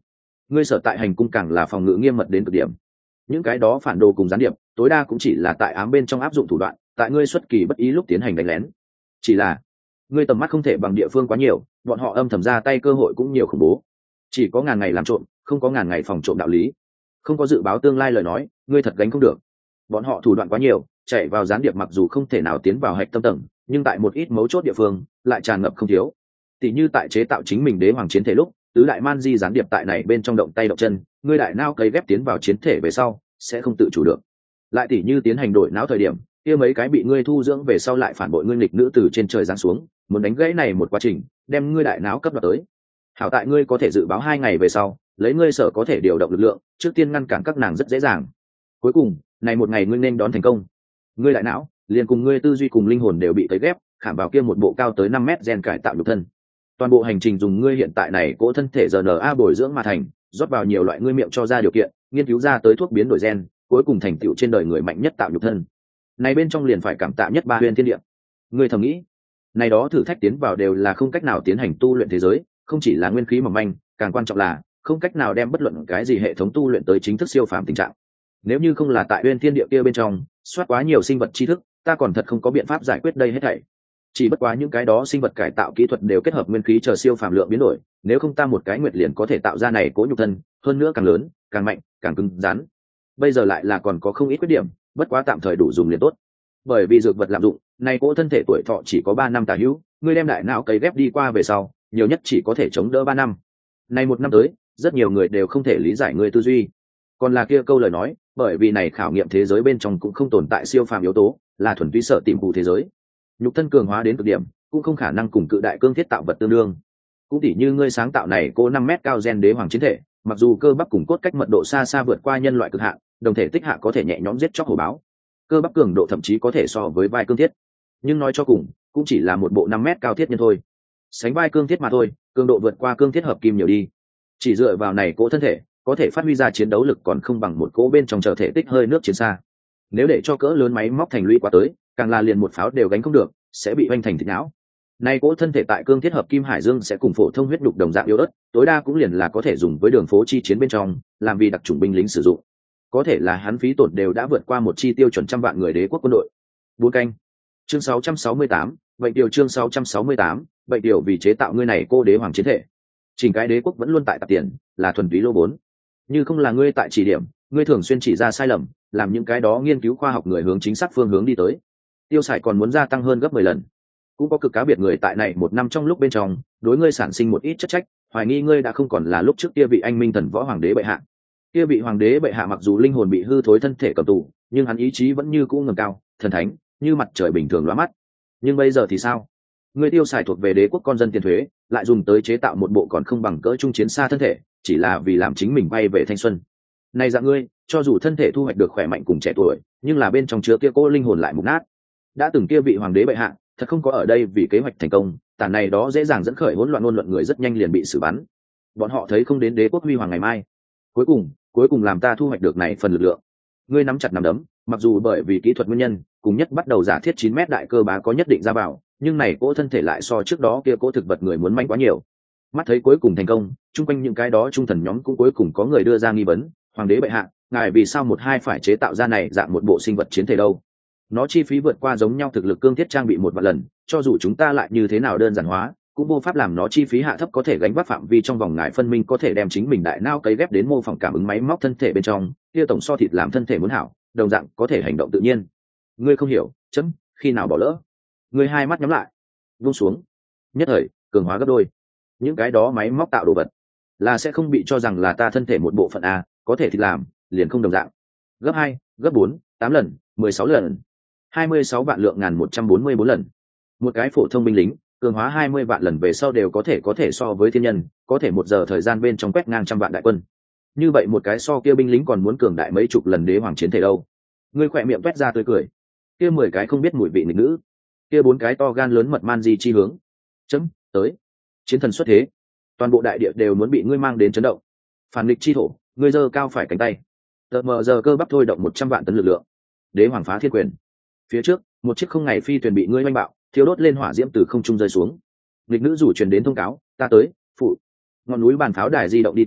ngươi sở tại hành cung càng là phòng ngự nghiêm mật đến cực điểm. Những cái đó phản đồ cùng gián điệp tối đa cũng chỉ là tại ám bên trong áp dụng thủ đoạn, tại ngươi xuất kỳ bất ý lúc tiến hành đánh lén. Chỉ là ngươi tầm mắt không thể bằng địa phương quá nhiều, bọn họ âm thầm ra tay cơ hội cũng nhiều khủng bố. Chỉ có ngàn ngày làm trộm, không có ngàn ngày phòng trộm đạo lý. Không có dự báo tương lai lời nói, ngươi thật gánh không được. Bọn họ thủ đoạn quá nhiều, chạy vào gián điệp mặc dù không thể nào tiến vào hạch tâm tầng, nhưng tại một ít mấu chốt địa phương lại tràn ngập không thiếu. Tỷ như tại chế tạo chính mình đế hoàng chiến thể lúc, tứ đại man di gián điệp tại này bên trong động tay động chân, ngươi đại não cấy ghép tiến vào chiến thể về sau sẽ không tự chủ được. Lại tỷ như tiến hành đổi não thời điểm, kia mấy cái bị ngươi thu dưỡng về sau lại phản bội ngươi nghịch nữ từ trên trời giáng xuống, muốn đánh gãy này một quá trình, đem ngươi đại não cấp đoạt tới. Hảo tại ngươi có thể dự báo hai ngày về sau, lấy ngươi sở có thể điều động lực lượng, trước tiên ngăn cản các nàng rất dễ dàng. Cuối cùng, này một ngày ngươi nên đón thành công. Ngươi đại não, liền cùng ngươi tư duy cùng linh hồn đều bị cấy ghép, khảm vào kia một bộ cao tới năm mét gen cải tạo nhục thân. Toàn bộ hành trình dùng ngươi hiện tại này cỗ thân thể rờ en a bồi dưỡng mà thành, rót vào nhiều loại ngươi miệng cho ra điều kiện, nghiên cứu ra tới thuốc biến đổi gen, cuối cùng thành tựu trên đời người mạnh nhất tạo nhục thân. Này bên trong liền phải cảm tạ nhất ba huyền thiên địa. Ngươi thầm nghĩ, này đó thử thách tiến vào đều là không cách nào tiến hành tu luyện thế giới, không chỉ là nguyên khí mỏng manh, càng quan trọng là không cách nào đem bất luận cái gì hệ thống tu luyện tới chính thức siêu phàm tình trạng. Nếu như không là tại huyền thiên địa kia bên trong soát quá nhiều sinh vật tri thức, ta còn thật không có biện pháp giải quyết đây hết thảy. Chỉ bất quá những cái đó sinh vật cải tạo kỹ thuật đều kết hợp nguyên khí chờ siêu phàm lượng biến đổi, nếu không ta một cái nguyệt liền có thể tạo ra này cố nhục thân, hơn nữa càng lớn, càng mạnh, càng cứng rắn. Bây giờ lại là còn có không ít khuyết điểm, bất quá tạm thời đủ dùng liền tốt. Bởi vì dược vật lạm dụng, này cố thân thể tuổi thọ chỉ có ba năm tà hữu, ngươi đem đại não cấy ghép đi qua về sau, nhiều nhất chỉ có thể chống đỡ ba năm. Này một năm tới, rất nhiều người đều không thể lý giải ngươi tư duy. Còn là kia câu lời nói, bởi vì này khảo nghiệm thế giới bên trong cũng không tồn tại siêu phàm yếu tố, là thuần túy sở tìm phù thế giới. Nhục thân cường hóa đến cực điểm, cũng không khả năng cùng cự đại cương thiết tạo vật tương đương. Cũng tỉ như ngươi sáng tạo này cô năm mét cao gen đế hoàng chiến thể, mặc dù cơ bắp cùng cốt cách mật độ xa xa vượt qua nhân loại cực hạn, đồng thể tích hạ có thể nhẹ nhõm giết chóc hổ báo. Cơ bắp cường độ thậm chí có thể so với vai cương thiết. Nhưng nói cho cùng, cũng chỉ là một bộ năm mét cao thiết nhân thôi. Sánh vai cương thiết mà thôi, cường độ vượt qua cương thiết hợp kim nhiều đi. Chỉ dựa vào này cỗ thân thể, có thể phát huy ra chiến đấu lực còn không bằng một cỗ bên trong trở thể tích hơi nước chiến xa. Nếu để cho cỡ lớn máy móc thành lũy quá tới, càng là liền một pháo đều gánh không được, sẽ bị oanh thành thịt não. Nay cỗ thân thể tại cương thiết hợp kim hải dương sẽ cùng phổ thông huyết đục đồng dạng yếu ớt, tối đa cũng liền là có thể dùng với đường phố chi chiến bên trong, làm vì đặc chủng binh lính sử dụng. Có thể là hắn phí tổn đều đã vượt qua một chi tiêu chuẩn trăm vạn người đế quốc quân đội. Bốn canh. Chương sáu trăm sáu mươi tám, vậy điều chương sáu trăm sáu mươi tám, vậy điều vì chế tạo ngươi này cô đế hoàng chiến thể. Chỉnh cái đế quốc vẫn luôn tại tạp tiền, là thuần túy lô vốn. Như không là ngươi tại chỉ điểm, ngươi thường xuyên chỉ ra sai lầm, làm những cái đó nghiên cứu khoa học người hướng chính xác phương hướng đi tới. Tiêu xài còn muốn gia tăng hơn gấp mười lần. Cũng có cực cá biệt người tại này một năm trong lúc bên trong, đối ngươi sản sinh một ít chất trách, hoài nghi ngươi đã không còn là lúc trước kia vị anh minh thần võ hoàng đế bệ hạ. Kia vị hoàng đế bệ hạ mặc dù linh hồn bị hư thối thân thể cầm tù, nhưng hắn ý chí vẫn như cũ ngẩng cao, thần thánh, như mặt trời bình thường lóa mắt. Nhưng bây giờ thì sao? Ngươi tiêu xài thuộc về đế quốc con dân tiền thuế, lại dùng tới chế tạo một bộ còn không bằng cỡ trung chiến xa thân thể, chỉ là vì làm chính mình bay về thanh xuân. Này dạng ngươi, cho dù thân thể thu hoạch được khỏe mạnh cùng trẻ tuổi, nhưng là bên trong chứa kia cô linh hồn lại mục nát. Đã từng kia vị hoàng đế bệ hạ, thật không có ở đây vì kế hoạch thành công, tàn này đó dễ dàng dẫn khởi hỗn loạn ngôn luận người rất nhanh liền bị xử bắn. Bọn họ thấy không đến đế quốc huy hoàng ngày mai. Cuối cùng, cuối cùng làm ta thu hoạch được này phần lực lượng. Ngươi nắm chặt nắm đấm, mặc dù bởi vì kỹ thuật nguyên nhân, cùng nhất bắt đầu giả thiết chín mét đại cơ bá có nhất định ra vào, nhưng này cỗ thân thể lại so trước đó kia cỗ thực vật người muốn manh quá nhiều. Mắt thấy cuối cùng thành công, chung quanh những cái đó trung thần nhóm cũng cuối cùng có người đưa ra nghi vấn, hoàng đế bệ hạ, ngài vì sao một hai phải chế tạo ra này dạng một bộ sinh vật chiến thể đâu? Nó chi phí vượt qua giống nhau thực lực cương thiết trang bị một vạn lần, cho dù chúng ta lại như thế nào đơn giản hóa, cũng vô pháp làm nó chi phí hạ thấp có thể gánh vác phạm vi trong vòng ngài phân minh có thể đem chính mình đại não cấy ghép đến mô phỏng cảm ứng máy móc thân thể bên trong, kia tổng so thịt làm thân thể muốn hảo, đồng dạng có thể hành động tự nhiên. Ngươi không hiểu, chấm, khi nào bỏ lỡ? Ngươi hai mắt nhắm lại, buông xuống, nhất thời cường hóa gấp đôi. Những cái đó máy móc tạo đồ vật là sẽ không bị cho rằng là ta thân thể một bộ phận a, có thể thịt làm, liền không đồng dạng. Gấp hai, gấp bốn, tám lần, mười sáu lần, hai mươi sáu vạn lượng ngàn một trăm bốn mươi bốn lần. Một cái phổ thông binh lính cường hóa hai mươi vạn lần về sau đều có thể có thể so với thiên nhân, có thể một giờ thời gian bên trong quét ngang trăm vạn đại quân. Như vậy một cái so kia binh lính còn muốn cường đại mấy chục lần đế hoàng chiến thể đâu. Ngươi khỏe miệng quét ra tươi cười. Kia mười cái không biết mùi vị nghịch nữ, kia bốn cái to gan lớn mật man di chi hướng. Chấm, tới. Chiến thần xuất thế. Toàn bộ đại địa đều muốn bị ngươi mang đến chấn động. Phản nghịch chi thổ, ngươi giơ cao phải cánh tay. Tờ mờ giờ cơ bắp thôi động một trăm vạn tấn lực lượng. Đế hoàng phá thiên quyền. Phía trước, một chiếc không ngày phi thuyền bị ngươi oanh bạo, thiếu đốt lên hỏa diễm từ không trung rơi xuống. Nghịch nữ rủ truyền đến thông cáo, ta tới, phụ. Ngọn núi bàn pháo đài di động đi tới,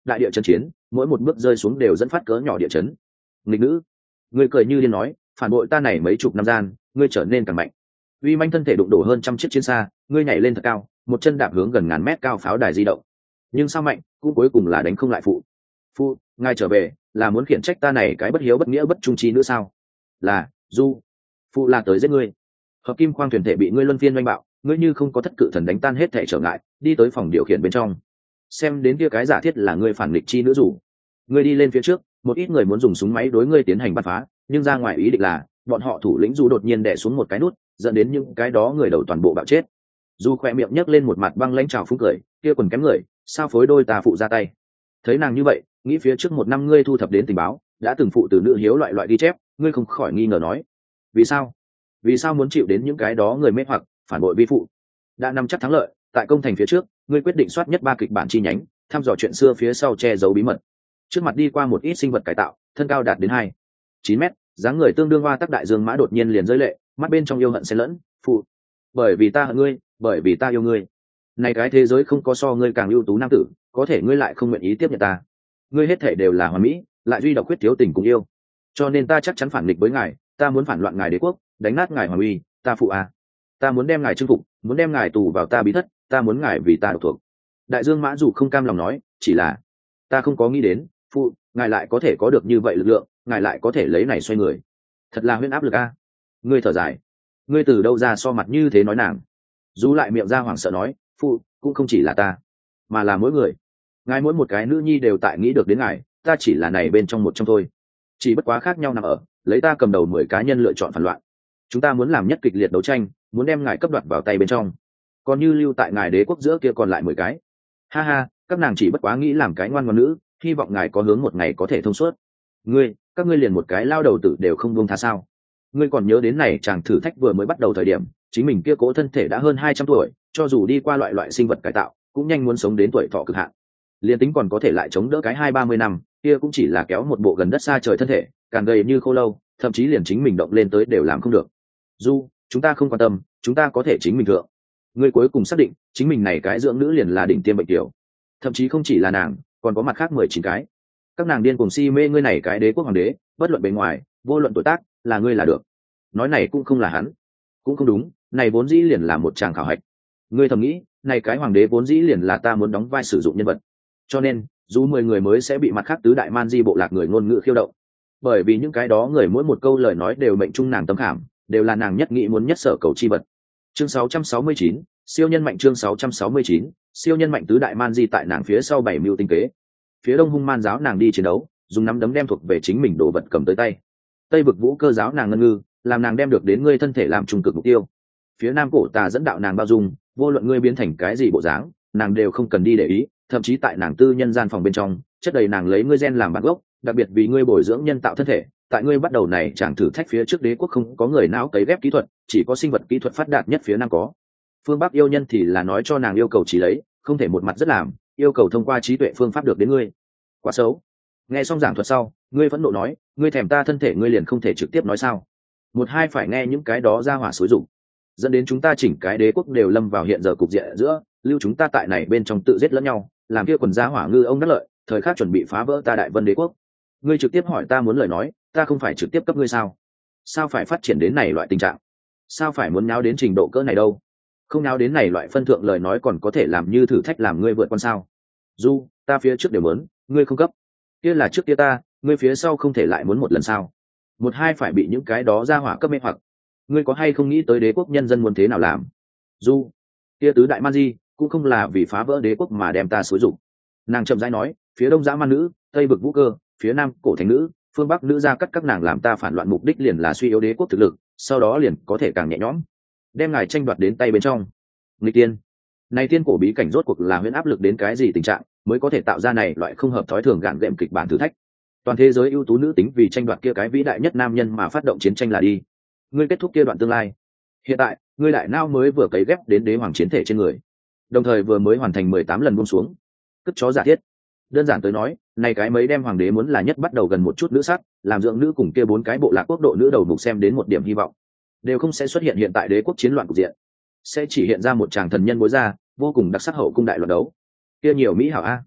đại địa chấn chiến, mỗi một bước rơi xuống đều dẫn phát cỡ nhỏ địa chấn. Nghịch nữ, ngươi cười như điên nói, phản bội ta này mấy chục năm gian, ngươi trở nên càng mạnh. Uy manh thân thể đụng đổ hơn trăm chiếc chiến xa, ngươi nhảy lên thật cao, một chân đạp hướng gần ngàn mét cao pháo đài di động. Nhưng sao mạnh, cũng cuối cùng là đánh không lại phụ. Phụ, ngài trở về, là muốn khiển trách ta này cái bất hiếu bất nghĩa bất trung trí nữa sao? Là, Du, phụ là tới giết ngươi. Hợp kim khoang thuyền thể bị ngươi luân phiên oanh bạo, ngươi như không có thất cự thần đánh tan hết thể trở ngại, đi tới phòng điều khiển bên trong. Xem đến kia cái giả thiết là ngươi phản nghịch chi nữ rủ. Ngươi đi lên phía trước, một ít người muốn dùng súng máy đối ngươi tiến hành bắt phá, nhưng ra ngoài ý định là bọn họ thủ lĩnh Du đột nhiên đè xuống một cái nút, dẫn đến những cái đó người đầu toàn bộ bạo chết. Du khỏe miệng nhấc lên một mặt băng lãnh trào phúng cười, kia quần kém người, sao phối đôi ta phụ ra tay. Thấy nàng như vậy, nghĩ phía trước một năm ngươi thu thập đến tình báo, đã từng phụ từ nữ hiếu loại loại ghi chép, ngươi không khỏi nghi ngờ nói, vì sao? Vì sao muốn chịu đến những cái đó người mê hoặc, phản bội vi phụ? Đã nắm chắc thắng lợi, tại công thành phía trước, ngươi quyết định soát nhất ba kịch bản chi nhánh, thăm dò chuyện xưa phía sau che giấu bí mật. Trước mặt đi qua một ít sinh vật cải tạo, thân cao đạt đến hai chín mét, dáng người tương đương hoa tắc đại dương mã đột nhiên liền rơi lệ, mắt bên trong yêu hận xen lẫn, phụ, bởi vì ta hận ngươi, bởi vì ta yêu ngươi. Này cái thế giới không có so ngươi càng ưu tú nam tử, có thể ngươi lại không nguyện ý tiếp nhận ta. Ngươi hết thể đều là hoàn mỹ, lại duy độc khuyết thiếu tình cùng yêu. Cho nên ta chắc chắn phản nghịch với ngài, ta muốn phản loạn ngài đế quốc, đánh nát ngài hoàng uy, ta phụ à. Ta muốn đem ngài chinh phục, muốn đem ngài tù vào ta bí thất, ta muốn ngài vì ta độc thuộc. Đại dương mã dù không cam lòng nói, chỉ là ta không có nghĩ đến, phụ, ngài lại có thể có được như vậy lực lượng, ngài lại có thể lấy này xoay người. Thật là huyễn áp lực a. À. Ngươi thở dài, ngươi từ đâu ra so mặt như thế nói nàng. Dù lại miệng ra hoảng sợ nói, phụ, cũng không chỉ là ta, mà là mỗi người. Ngài mỗi một cái nữ nhi đều tại nghĩ được đến ngài, ta chỉ là này bên trong một trong thôi. Chỉ bất quá khác nhau nằm ở, lấy ta cầm đầu mười cá nhân lựa chọn phản loạn. Chúng ta muốn làm nhất kịch liệt đấu tranh, muốn đem ngài cấp đoạt vào tay bên trong. Còn như lưu tại ngài đế quốc giữa kia còn lại mười cái. Ha ha, các nàng chỉ bất quá nghĩ làm cái ngoan ngoãn nữ, hy vọng ngài có hướng một ngày có thể thông suốt. Ngươi, các ngươi liền một cái lao đầu tử đều không buông tha sao? Ngươi còn nhớ đến này chàng thử thách vừa mới bắt đầu thời điểm, chính mình kia cố thân thể đã hơn hai trăm tuổi, cho dù đi qua loại loại sinh vật cải tạo, cũng nhanh muốn sống đến tuổi thọ cực hạn. Liên tính còn có thể lại chống đỡ cái hai ba mươi năm, kia cũng chỉ là kéo một bộ gần đất xa trời thân thể, càng gầy như khô lâu, thậm chí liền chính mình động lên tới đều làm không được. Du, chúng ta không quan tâm, chúng ta có thể chính mình thượng. Ngươi cuối cùng xác định, chính mình này cái dưỡng nữ liền là đỉnh tiêm bệnh tiểu. Thậm chí không chỉ là nàng, còn có mặt khác mười chín cái. Các nàng điên cùng si mê ngươi này cái đế quốc hoàng đế, bất luận bề ngoài, vô luận tuổi tác, là ngươi là được. Nói này cũng không là hắn, cũng không đúng, này vốn dĩ liền là một chàng khảo hạch. Ngươi thầm nghĩ, này cái hoàng đế vốn dĩ liền là ta muốn đóng vai sử dụng nhân vật. Cho nên, dù mười người mới sẽ bị mặt khác tứ đại man di bộ lạc người ngôn ngữ khiêu động. Bởi vì những cái đó người mỗi một câu lời nói đều mệnh trung nàng tâm khảm, đều là nàng nhất nghĩ muốn nhất sở cầu chi vật. Chương sáu trăm sáu mươi chín, siêu nhân mạnh chương sáu trăm sáu mươi chín, siêu nhân mạnh tứ đại man di tại nàng phía sau bảy mưu tinh kế. Phía đông hung man giáo nàng đi chiến đấu, dùng nắm đấm đem thuộc về chính mình đồ vật cầm tới tay. Tây vực vũ cơ giáo nàng ngân ngư, làm nàng đem được đến ngươi thân thể làm trung cực mục tiêu. Phía nam cổ tà dẫn đạo nàng bao dung, vô luận ngươi biến thành cái gì bộ dáng, nàng đều không cần đi để ý, thậm chí tại nàng tư nhân gian phòng bên trong, chất đầy nàng lấy ngươi gen làm bản gốc, đặc biệt vì ngươi bồi dưỡng nhân tạo thân thể. Tại ngươi bắt đầu này chẳng thử thách phía trước đế quốc không có người não cấy ghép kỹ thuật, chỉ có sinh vật kỹ thuật phát đạt nhất phía nam có. Phương Bắc yêu nhân thì là nói cho nàng yêu cầu chỉ lấy, không thể một mặt rất làm, yêu cầu thông qua trí tuệ phương pháp được đến ngươi. Quá xấu. Nghe xong giảng thuật sau, ngươi phẫn nộ nói, ngươi thèm ta thân thể ngươi liền không thể trực tiếp nói sao? Một hai phải nghe những cái đó ra hỏa xối rụng, dẫn đến chúng ta chỉnh cái đế quốc đều lâm vào hiện giờ cục diện giữa, lưu chúng ta tại này bên trong tự giết lẫn nhau, làm kia quần gia hỏa ngư ông đắc lợi, thời khắc chuẩn bị phá vỡ ta đại vân đế quốc. Ngươi trực tiếp hỏi ta muốn lời nói, ta không phải trực tiếp cấp ngươi sao? Sao phải phát triển đến này loại tình trạng? Sao phải muốn nháo đến trình độ cỡ này đâu? Không nháo đến này loại phân thượng lời nói còn có thể làm như thử thách làm ngươi vượt con sao? Du, ta phía trước đều muốn, ngươi không cấp. Kia là trước kia ta, ngươi phía sau không thể lại muốn một lần sao? Một hai phải bị những cái đó ra hỏa cấp mê hoặc. Ngươi có hay không nghĩ tới đế quốc nhân dân muốn thế nào làm? Du, kia tứ đại man di cũng không là vì phá vỡ đế quốc mà đem ta xúi dục. Nàng chậm rãi nói, phía đông dã man nữ, tây vực vũ cơ, phía nam cổ thành nữ, phương bắc nữ ra cắt các nàng làm ta phản loạn, mục đích liền là suy yếu đế quốc thực lực, sau đó liền có thể càng nhẹ nhõm đem ngài tranh đoạt đến tay bên trong. Nghịch tiên, này tiên cổ bí cảnh rốt cuộc là huyễn áp lực đến cái gì tình trạng mới có thể tạo ra này loại không hợp thói thường gạn gệm kịch bản thử thách? Toàn thế giới ưu tú nữ tính vì tranh đoạt kia cái vĩ đại nhất nam nhân mà phát động chiến tranh là đi. Ngươi kết thúc kia đoạn tương lai. Hiện tại, ngươi đại nao mới vừa cấy ghép đến đế hoàng chiến thể trên người, đồng thời vừa mới hoàn thành mười tám lần buông xuống. Cất chó giả thiết. Đơn giản tới nói, này cái mấy đem hoàng đế muốn là nhất bắt đầu gần một chút nữ sắc, làm dưỡng nữ cùng kia bốn cái bộ lạc quốc độ nữ đầu mục xem đến một điểm hy vọng, đều không sẽ xuất hiện hiện tại đế quốc chiến loạn cục diện, sẽ chỉ hiện ra một chàng thần nhân bối ra vô cùng đặc sắc hậu cung đại loạn đấu. Kia nhiều mỹ hảo a.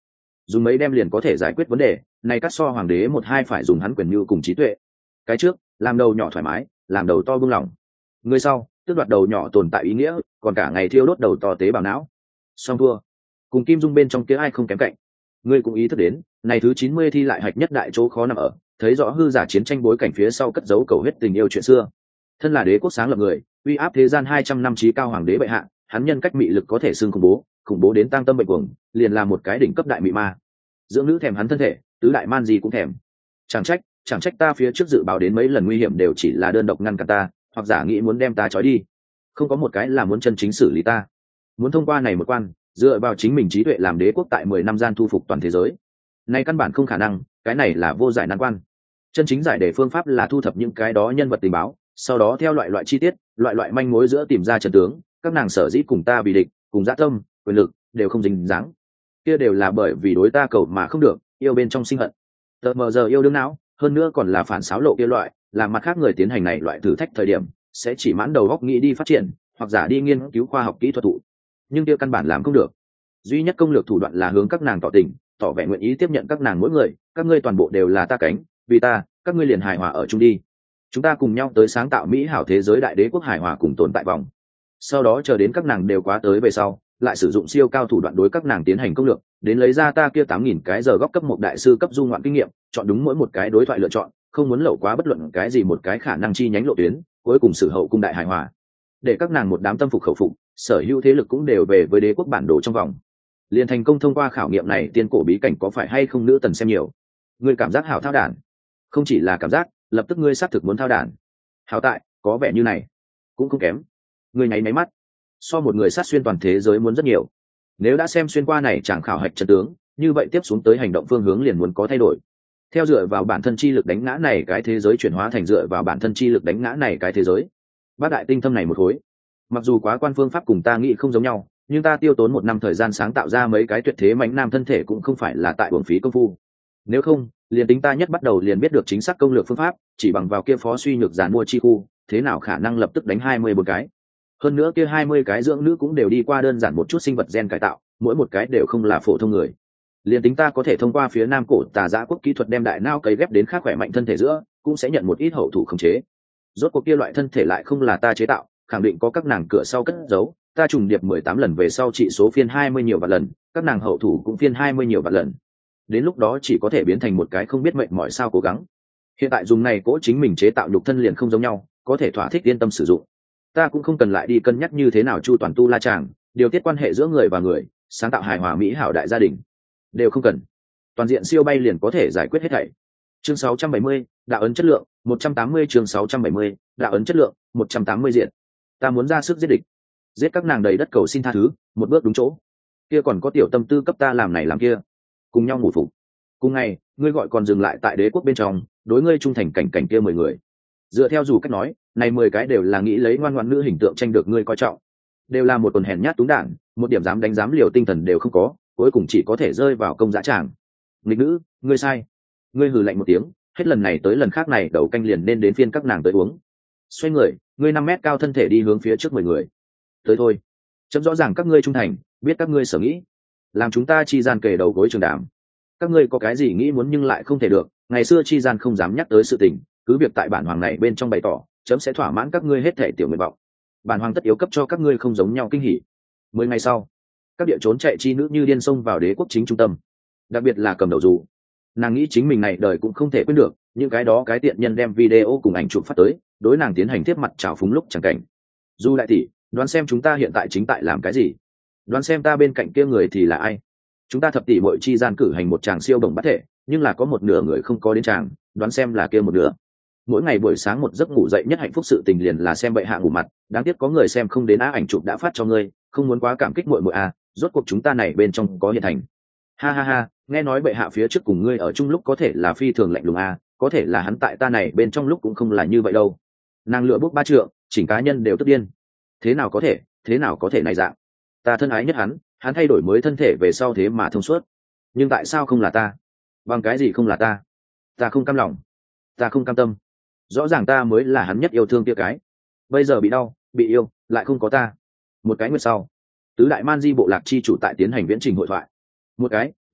dùng mấy đem liền có thể giải quyết vấn đề này. Cắt so hoàng đế một hai phải dùng hắn quyền mưu cùng trí tuệ. Cái trước làm đầu nhỏ thoải mái, làm đầu to buông lỏng. Người sau tước đoạt đầu nhỏ tồn tại ý nghĩa, còn cả ngày thiêu đốt đầu to tế bào não. Song thua. Cùng Kim Dung bên trong kia ai không kém cạnh. Ngươi cũng ý thức đến này thứ chín mươi thi lại hạch nhất đại chỗ khó nằm ở thấy rõ hư giả chiến tranh bối cảnh phía sau cất giấu cầu hết tình yêu chuyện xưa. Thân là đế quốc sáng lập người, uy áp thế gian hai trăm năm trí cao hoàng đế bệ hạ, hắn nhân cách mị lực có thể xưng khủng bố, khủng bố đến tăng tâm bệnh cuồng, liền là một cái đỉnh cấp đại mị ma. Dưỡng nữ thèm hắn thân thể, tứ đại man gì cũng thèm. Chẳng trách, chẳng trách ta phía trước dự báo đến mấy lần nguy hiểm đều chỉ là đơn độc ngăn cản ta, hoặc giả nghĩ muốn đem ta trói đi. Không có một cái là muốn chân chính xử lý ta. Muốn thông qua này một quan, dựa vào chính mình trí tuệ làm đế quốc tại mười năm gian thu phục toàn thế giới. Này căn bản không khả năng, cái này là vô giải nan quan. Chân chính giải đề phương pháp là thu thập những cái đó nhân vật tình báo, sau đó theo loại loại chi tiết, loại loại manh mối giữa tìm ra trận tướng. Các nàng sở dĩ cùng ta bị địch, cùng dã tâm, quyền lực đều không dính dáng, kia đều là bởi vì đối ta cầu mà không được, yêu bên trong sinh hận. Tờ mờ giờ yêu đương não, hơn nữa còn là phản xáo lộ kia loại, là mặt khác người tiến hành này loại thử thách thời điểm sẽ chỉ mãn đầu góc nghĩ đi phát triển, hoặc giả đi nghiên cứu khoa học kỹ thuật thụ, nhưng kia căn bản làm không được. Duy nhất công lược thủ đoạn là hướng các nàng tỏ tình, tỏ vẻ nguyện ý tiếp nhận các nàng mỗi người, các ngươi toàn bộ đều là ta cánh, vì ta, các ngươi liền hài hòa ở chung đi. Chúng ta cùng nhau tới sáng tạo mỹ hảo thế giới đại đế quốc hài hòa cùng tồn tại vòng. Sau đó chờ đến các nàng đều quá tới về sau, lại sử dụng siêu cao thủ đoạn đối các nàng tiến hành công lược, đến lấy ra ta kia tám nghìn cái giờ góc cấp một đại sư cấp du ngoạn kinh nghiệm, chọn đúng mỗi một cái đối thoại lựa chọn, không muốn lậu quá bất luận cái gì một cái khả năng chi nhánh lộ tuyến, cuối cùng sử hậu cung đại hài hòa. Để các nàng một đám tâm phục khẩu phục, sở hữu thế lực cũng đều về với đế quốc bản đồ trong vòng. Liền thành công thông qua khảo nghiệm này, tiên cổ bí cảnh có phải hay không nữ tần xem nhiều. Ngươi cảm giác hảo thao đản. Không chỉ là cảm giác, lập tức ngươi xác thực muốn thao đản. Hảo tại, có vẻ như này, cũng không kém. Ngươi nháy máy mắt, so một người sát xuyên toàn thế giới muốn rất nhiều. Nếu đã xem xuyên qua này chẳng khảo hạch chân tướng, như vậy tiếp xuống tới hành động phương hướng liền muốn có thay đổi. Theo dựa vào bản thân chi lực đánh ngã này cái thế giới chuyển hóa thành dựa vào bản thân chi lực đánh ngã này cái thế giới. Bát đại tinh thâm này một khối. Mặc dù quá quan phương pháp cùng ta nghĩ không giống nhau, nhưng ta tiêu tốn một năm thời gian sáng tạo ra mấy cái tuyệt thế mãnh nam thân thể cũng không phải là tại uổng phí công phu. Nếu không, liền tính ta nhất bắt đầu liền biết được chính xác công lược phương pháp, chỉ bằng vào kia phó suy nhược giản mua chi khu, thế nào khả năng lập tức đánh hai mươi một cái. Hơn nữa kia hai mươi cái dưỡng nữ cũng đều đi qua đơn giản một chút sinh vật gen cải tạo, mỗi một cái đều không là phổ thông người. Liền tính ta có thể thông qua phía nam cổ tà giã quốc kỹ thuật đem đại não cấy ghép đến khác khỏe mạnh thân thể giữa, cũng sẽ nhận một ít hậu thủ khống chế. Rốt cuộc kia loại thân thể lại không là ta chế tạo, khẳng định có các nàng cửa sau cất giấu, ta trùng điệp mười tám lần về sau trị số phiên hai mươi nhiều vạn lần, các nàng hậu thủ cũng phiên hai mươi nhiều vạn lần. Đến lúc đó chỉ có thể biến thành một cái không biết mệnh mỏi sao cố gắng. Hiện tại dùng này cố chính mình chế tạo nhục thân liền không giống nhau, có thể thỏa thích yên tâm sử dụng. Ta cũng không cần lại đi cân nhắc như thế nào chu toàn tu la chàng, điều tiết quan hệ giữa người và người, sáng tạo hài hòa mỹ hảo đại gia đình, đều không cần. Toàn diện siêu bay liền có thể giải quyết hết thảy. Chương sáu trăm bảy mươi, đạo ấn chất lượng, một trăm tám mươi chương sáu trăm bảy mươi, đạo ấn chất lượng, một trăm tám mươi diện. Ta muốn ra sức giết địch, giết các nàng đầy đất cầu xin tha thứ, một bước đúng chỗ. Kia còn có tiểu tâm tư cấp ta làm này làm kia, cùng nhau ngủ phục. Cùng ngày, ngươi gọi còn dừng lại tại đế quốc bên trong, đối ngươi trung thành cảnh cảnh kia mười người. Dựa theo dù cách nói, này mười cái đều là nghĩ lấy ngoan ngoãn nữ hình tượng tranh được ngươi coi trọng, đều là một quần hèn nhát túng đản, một điểm dám đánh dám liều tinh thần đều không có, cuối cùng chỉ có thể rơi vào công dã tràng. Nghịch nữ, ngươi sai. Ngươi hừ lạnh một tiếng, hết lần này tới lần khác này đầu canh liền nên đến phiên các nàng tới uống. Xoay người, ngươi năm mét cao thân thể đi hướng phía trước mười người. Tới thôi. Chấm rõ ràng các ngươi trung thành, biết các ngươi sở nghĩ, làm chúng ta chi gian kề đầu gối trường đàm. Các ngươi có cái gì nghĩ muốn nhưng lại không thể được, ngày xưa chi gian không dám nhắc tới sự tình, cứ việc tại bản hoàng này bên trong bày tỏ, chấm sẽ thỏa mãn các ngươi hết thể tiểu nguyện vọng. Bản hoàng tất yếu cấp cho các ngươi không giống nhau kinh hỉ. Mười ngày sau, các địa trốn chạy chi nữ như điên xông vào đế quốc chính trung tâm, đặc biệt là cầm đầu dù. Nàng nghĩ chính mình này đời cũng không thể quên được những cái đó cái tiện nhân đem video cùng ảnh chụp phát tới, đối nàng tiến hành tiếp mặt trào phúng lúc chẳng cảnh. Du đại tỷ, đoán xem chúng ta hiện tại chính tại làm cái gì? Đoán xem ta bên cạnh kia người thì là ai? Chúng ta thập tỷ muội chi gian cử hành một tràng siêu bổng bắt thể, nhưng là có một nửa người không có đến tràng, đoán xem là kia một nửa. Mỗi ngày buổi sáng một giấc ngủ dậy nhất hạnh phúc sự tình liền là xem bệ hạ ngủ mặt, đáng tiếc có người xem không đến á, ảnh chụp đã phát cho ngươi, không muốn quá cảm kích muội muội à, rốt cuộc chúng ta này bên trong có hiện thành. Ha ha ha, nghe nói bệ hạ phía trước cùng ngươi ở chung lúc có thể là phi thường lạnh lùng à, có thể là hắn tại ta này bên trong lúc cũng không là như vậy đâu. Nàng lựa bút ba trượng, chỉnh cá nhân đều tức điên. Thế nào có thể, thế nào có thể này dạng? Ta thân ái nhất hắn, hắn thay đổi mới thân thể về sau thế mà thông suốt. Nhưng tại sao không là ta? Bằng cái gì không là ta? Ta không cam lòng, ta không cam tâm. Rõ ràng ta mới là hắn nhất yêu thương kia cái, bây giờ bị đau, bị yêu, lại không có ta. Một cái nguyệt sau, tứ đại man di bộ lạc chi chủ tại tiến hành viễn trình hội thoại. Một cái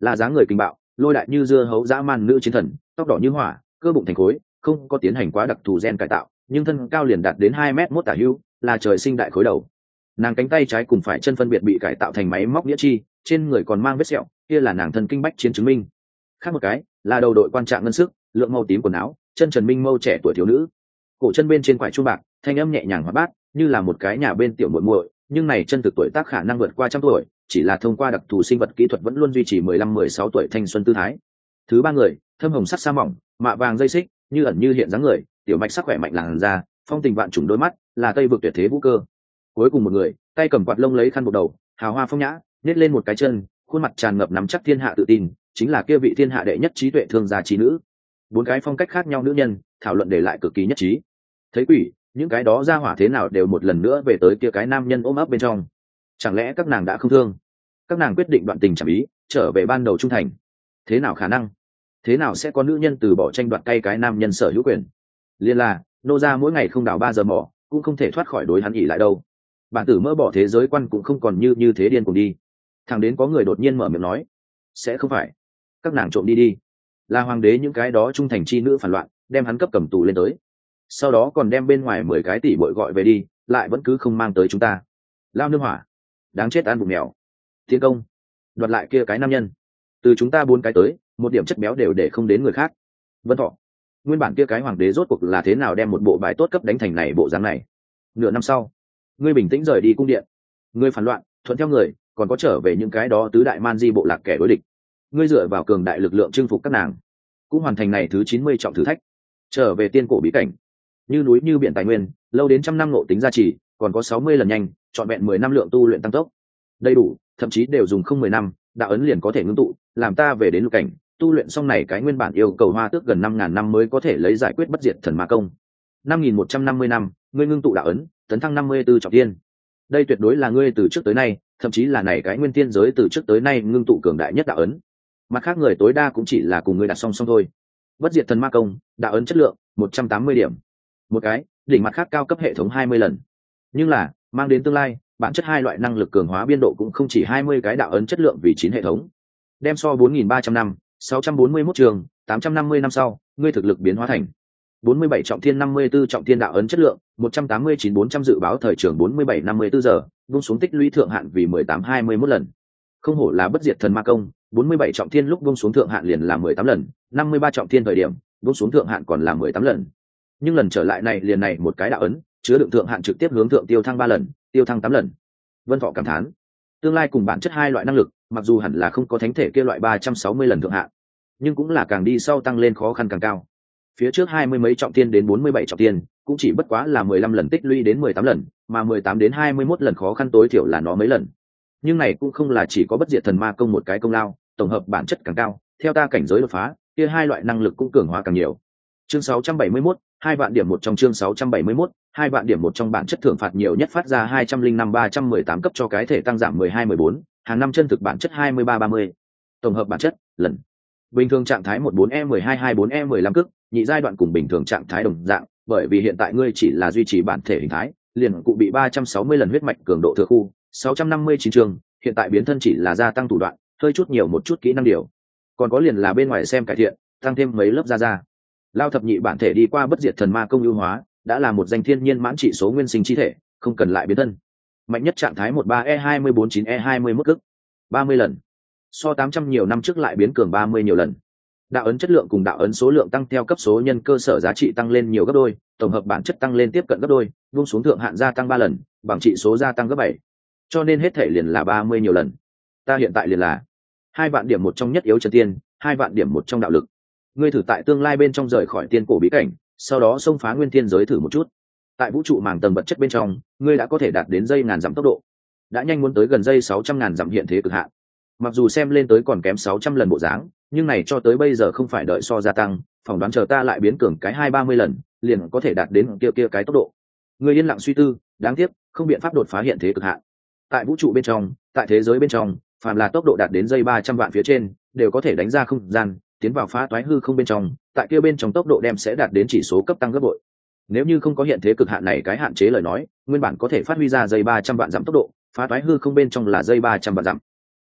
là dáng người kinh bạo, lôi đại như dưa hấu dã man nữ chiến thần, tóc đỏ như hỏa, cơ bụng thành khối, không có tiến hành quá đặc thù gen cải tạo, nhưng thân cao liền đạt đến hai mét mốt tả hữu, là trời sinh đại khối đầu. Nàng cánh tay trái cùng phải chân phân biệt bị cải tạo thành máy móc nghĩa chi, trên người còn mang vết sẹo, kia là nàng thân kinh bách chiến chứng minh. Khác một cái là đầu đội quan trạng ngân sức, lượng màu tím quần áo, chân trần minh mâu trẻ tuổi thiếu nữ, cổ chân bên trên quải chuông bạc, thanh âm nhẹ nhàng hoạt bát, như là một cái nhà bên tiểu muội muội, nhưng này chân thực tuổi tác khả năng vượt qua trăm tuổi, chỉ là thông qua đặc thù sinh vật kỹ thuật vẫn luôn duy trì mười lăm mười sáu tuổi thanh xuân tư thái. Thứ ba người, thâm hồng sắc sa mỏng, mạ vàng dây xích, như ẩn như hiện dáng người, tiểu mạch sắc khỏe mạnh làn da, phong tình vạn trùng đôi mắt, là tây vực tuyệt thế vũ cơ. Cuối cùng một người, tay cầm quạt lông lấy khăn buộc đầu, hào hoa phong nhã, nhét lên một cái chân, khuôn mặt tràn ngập nắm chắc thiên hạ tự tin, chính là kia vị thiên hạ đệ nhất trí tuệ thương gia trí nữ. Bốn cái phong cách khác nhau nữ nhân, thảo luận để lại cực kỳ nhất trí. Thấy quỷ, những cái đó ra hỏa thế nào đều một lần nữa về tới kia cái nam nhân ôm ấp bên trong. Chẳng lẽ các nàng đã không thương? Các nàng quyết định đoạn tình chẳng ý, trở về ban đầu trung thành. Thế nào khả năng? Thế nào sẽ có nữ nhân từ bỏ tranh đoạt cay cái nam nhân sở hữu quyền? Liên là, nô ra mỗi ngày không đào ba giờ mỏ, cũng không thể thoát khỏi đối hắn ỉ lại đâu. Bản tử mơ bỏ thế giới quan cũng không còn như như thế điên cùng đi. Thằng đến có người đột nhiên mở miệng nói, sẽ không phải các nàng trộm đi đi, là hoàng đế những cái đó trung thành chi nữ phản loạn, đem hắn cấp cầm tù lên tới, sau đó còn đem bên ngoài mười cái tỷ bội gọi về đi, lại vẫn cứ không mang tới chúng ta. Lao nương hỏa, đáng chết ăn bụng mèo. Tiến công, đoạt lại kia cái nam nhân, từ chúng ta bốn cái tới, một điểm chất béo đều để không đến người khác. Vân Thọ, nguyên bản kia cái hoàng đế rốt cuộc là thế nào đem một bộ bài tốt cấp đánh thành này bộ dáng này? Nửa năm sau, ngươi bình tĩnh rời đi cung điện, ngươi phản loạn, thuận theo người, còn có trở về những cái đó tứ đại man di bộ lạc kẻ đối địch. Ngươi dựa vào cường đại lực lượng chinh phục các nàng, cũng hoàn thành này thứ chín mươi trọng thử thách, trở về tiên cổ bí cảnh, như núi như biển tài nguyên, lâu đến trăm năm ngộ tính gia trì, còn có sáu mươi lần nhanh, trọn vẹn mười năm lượng tu luyện tăng tốc, đầy đủ, thậm chí đều dùng không mười năm, đạo ấn liền có thể ngưng tụ, làm ta về đến lục cảnh, tu luyện xong này cái nguyên bản yêu cầu hoa tước gần năm ngàn năm mới có thể lấy giải quyết bất diệt thần ma công. năm nghìn một trăm năm mươi năm, ngươi ngưng tụ đạo ấn, tấn thăng năm mươi tư trọng tiên. Đây tuyệt đối là ngươi từ trước tới nay, thậm chí là này cái nguyên tiên giới từ trước tới nay ngưng tụ cường đại nhất đạo ấn. Mặt khác người tối đa cũng chỉ là cùng ngươi đặt song song thôi. Bất diệt thần ma công, đạo ấn chất lượng một trăm tám mươi điểm. Một cái, đỉnh mặt khác cao cấp hệ thống hai mươi lần. Nhưng là, mang đến tương lai, bản chất hai loại năng lực cường hóa biên độ cũng không chỉ hai mươi cái đạo ấn chất lượng vì chín hệ thống. Đem so bốn nghìn ba trăm năm, sáu trăm bốn mươi mốt trường, tám trăm năm mươi năm sau, ngươi thực lực biến hóa thành bốn mươi bảy trọng thiên năm mươi tư trọng thiên đạo ấn chất lượng, một trăm tám mươi chín bốn trăm dự báo thời trường bốn mươi bảy năm mươi tư giờ, buông xuống tích lũy thượng hạn vì mười tám hai mươi mốt lần. Không hổ là bất diệt thần ma công, bốn mươi bảy trọng thiên lúc buông xuống thượng hạn liền là mười tám lần, năm mươi ba trọng thiên thời điểm, buông xuống thượng hạn còn là mười tám lần. Nhưng lần trở lại này liền này một cái đạo ấn, chứa đựng thượng hạn trực tiếp hướng thượng tiêu thăng ba lần, tiêu thăng tám lần. Vân Thọ cảm thán, tương lai cùng bản chất hai loại năng lực, mặc dù hẳn là không có thánh thể kia loại ba trăm sáu mươi lần thượng hạn, nhưng cũng là càng đi sau tăng lên khó khăn càng cao. Phía trước hai mươi mấy trọng thiên đến bốn mươi bảy trọng thiên, cũng chỉ bất quá là mười lăm lần tích lũy đến mười tám lần, mà mười tám đến hai mươi mốt lần khó khăn tối thiểu là nó mấy lần. Nhưng này cũng không là chỉ có bất diệt thần ma công một cái công lao, tổng hợp bản chất càng cao, theo ta cảnh giới đột phá, kia hai loại năng lực cũng cường hóa càng nhiều. Chương sáu trăm bảy mươi mốt, hai vạn điểm một trong chương sáu trăm bảy mươi mốt, hai vạn điểm một trong bản chất thưởng phạt nhiều nhất phát ra hai trăm linh năm ba trăm mười tám cấp cho cái thể tăng giảm mười hai mười bốn, hàng năm chân thực bản chất hai mươi ba ba mươi. Tổng hợp bản chất, lần. Bình thường trạng thái một bốn E mười hai hai bốn E mười lăm cức, nhị giai đoạn cùng bình thường trạng thái đồng dạng, bởi vì hiện tại ngươi chỉ là duy trì bản thể hình thái, liền cụ bị ba trăm sáu mươi lần huyết mạch cường độ thừa khu, sáu trăm năm mươi chín trường, hiện tại biến thân chỉ là gia tăng thủ đoạn, hơi chút nhiều một chút kỹ năng điều. Còn có liền là bên ngoài xem cải thiện, tăng thêm mấy lớp da da. Lao thập nhị bản thể đi qua bất diệt thần ma công ưu hóa, đã là một danh thiên nhiên mãn trị số nguyên sinh chi thể, không cần lại biến thân. Mạnh nhất trạng thái một ba E hai mươi bốn chín E hai mươi mốt cức, ba mươi lần. So tám trăm nhiều năm trước lại biến cường ba mươi nhiều lần. Đạo ấn chất lượng cùng đạo ấn số lượng tăng theo cấp số nhân cơ sở giá trị tăng lên nhiều gấp đôi, tổng hợp bản chất tăng lên tiếp cận gấp đôi, buông xuống thượng hạn gia tăng ba lần, bằng trị số gia tăng gấp bảy. Cho nên hết thể liền là ba mươi nhiều lần. Ta hiện tại liền là hai vạn điểm một trong nhất yếu chân tiên, hai vạn điểm một trong đạo lực. Ngươi thử tại tương lai bên trong rời khỏi tiên cổ bí cảnh, sau đó xông phá nguyên thiên giới thử một chút. Tại vũ trụ màng tầng vật chất bên trong, ngươi đã có thể đạt đến dây ngàn dặm tốc độ, đã nhanh muốn tới gần dây sáu trăm ngàn dặm hiện thế cực hạn. Mặc dù xem lên tới còn kém sáu trăm lần bộ dáng, nhưng này cho tới bây giờ không phải đợi so gia tăng, phỏng đoán chờ ta lại biến cường cái hai ba mươi lần, liền có thể đạt đến kia kia cái tốc độ. Ngươi yên lặng suy tư, đáng tiếc, không biện pháp đột phá hiện thế cực hạn. Tại vũ trụ bên trong, tại thế giới bên trong, phàm là tốc độ đạt đến dây ba trăm vạn phía trên, đều có thể đánh ra không gian, tiến vào phá toái hư không bên trong, tại kia bên trong tốc độ đem sẽ đạt đến chỉ số cấp tăng gấp bội. Nếu như không có hiện thế cực hạn này cái hạn chế lời nói, nguyên bản có thể phát huy ra dây ba trăm vạn dặm tốc độ, phá toái hư không bên trong là dây ba trăm vạn dặm.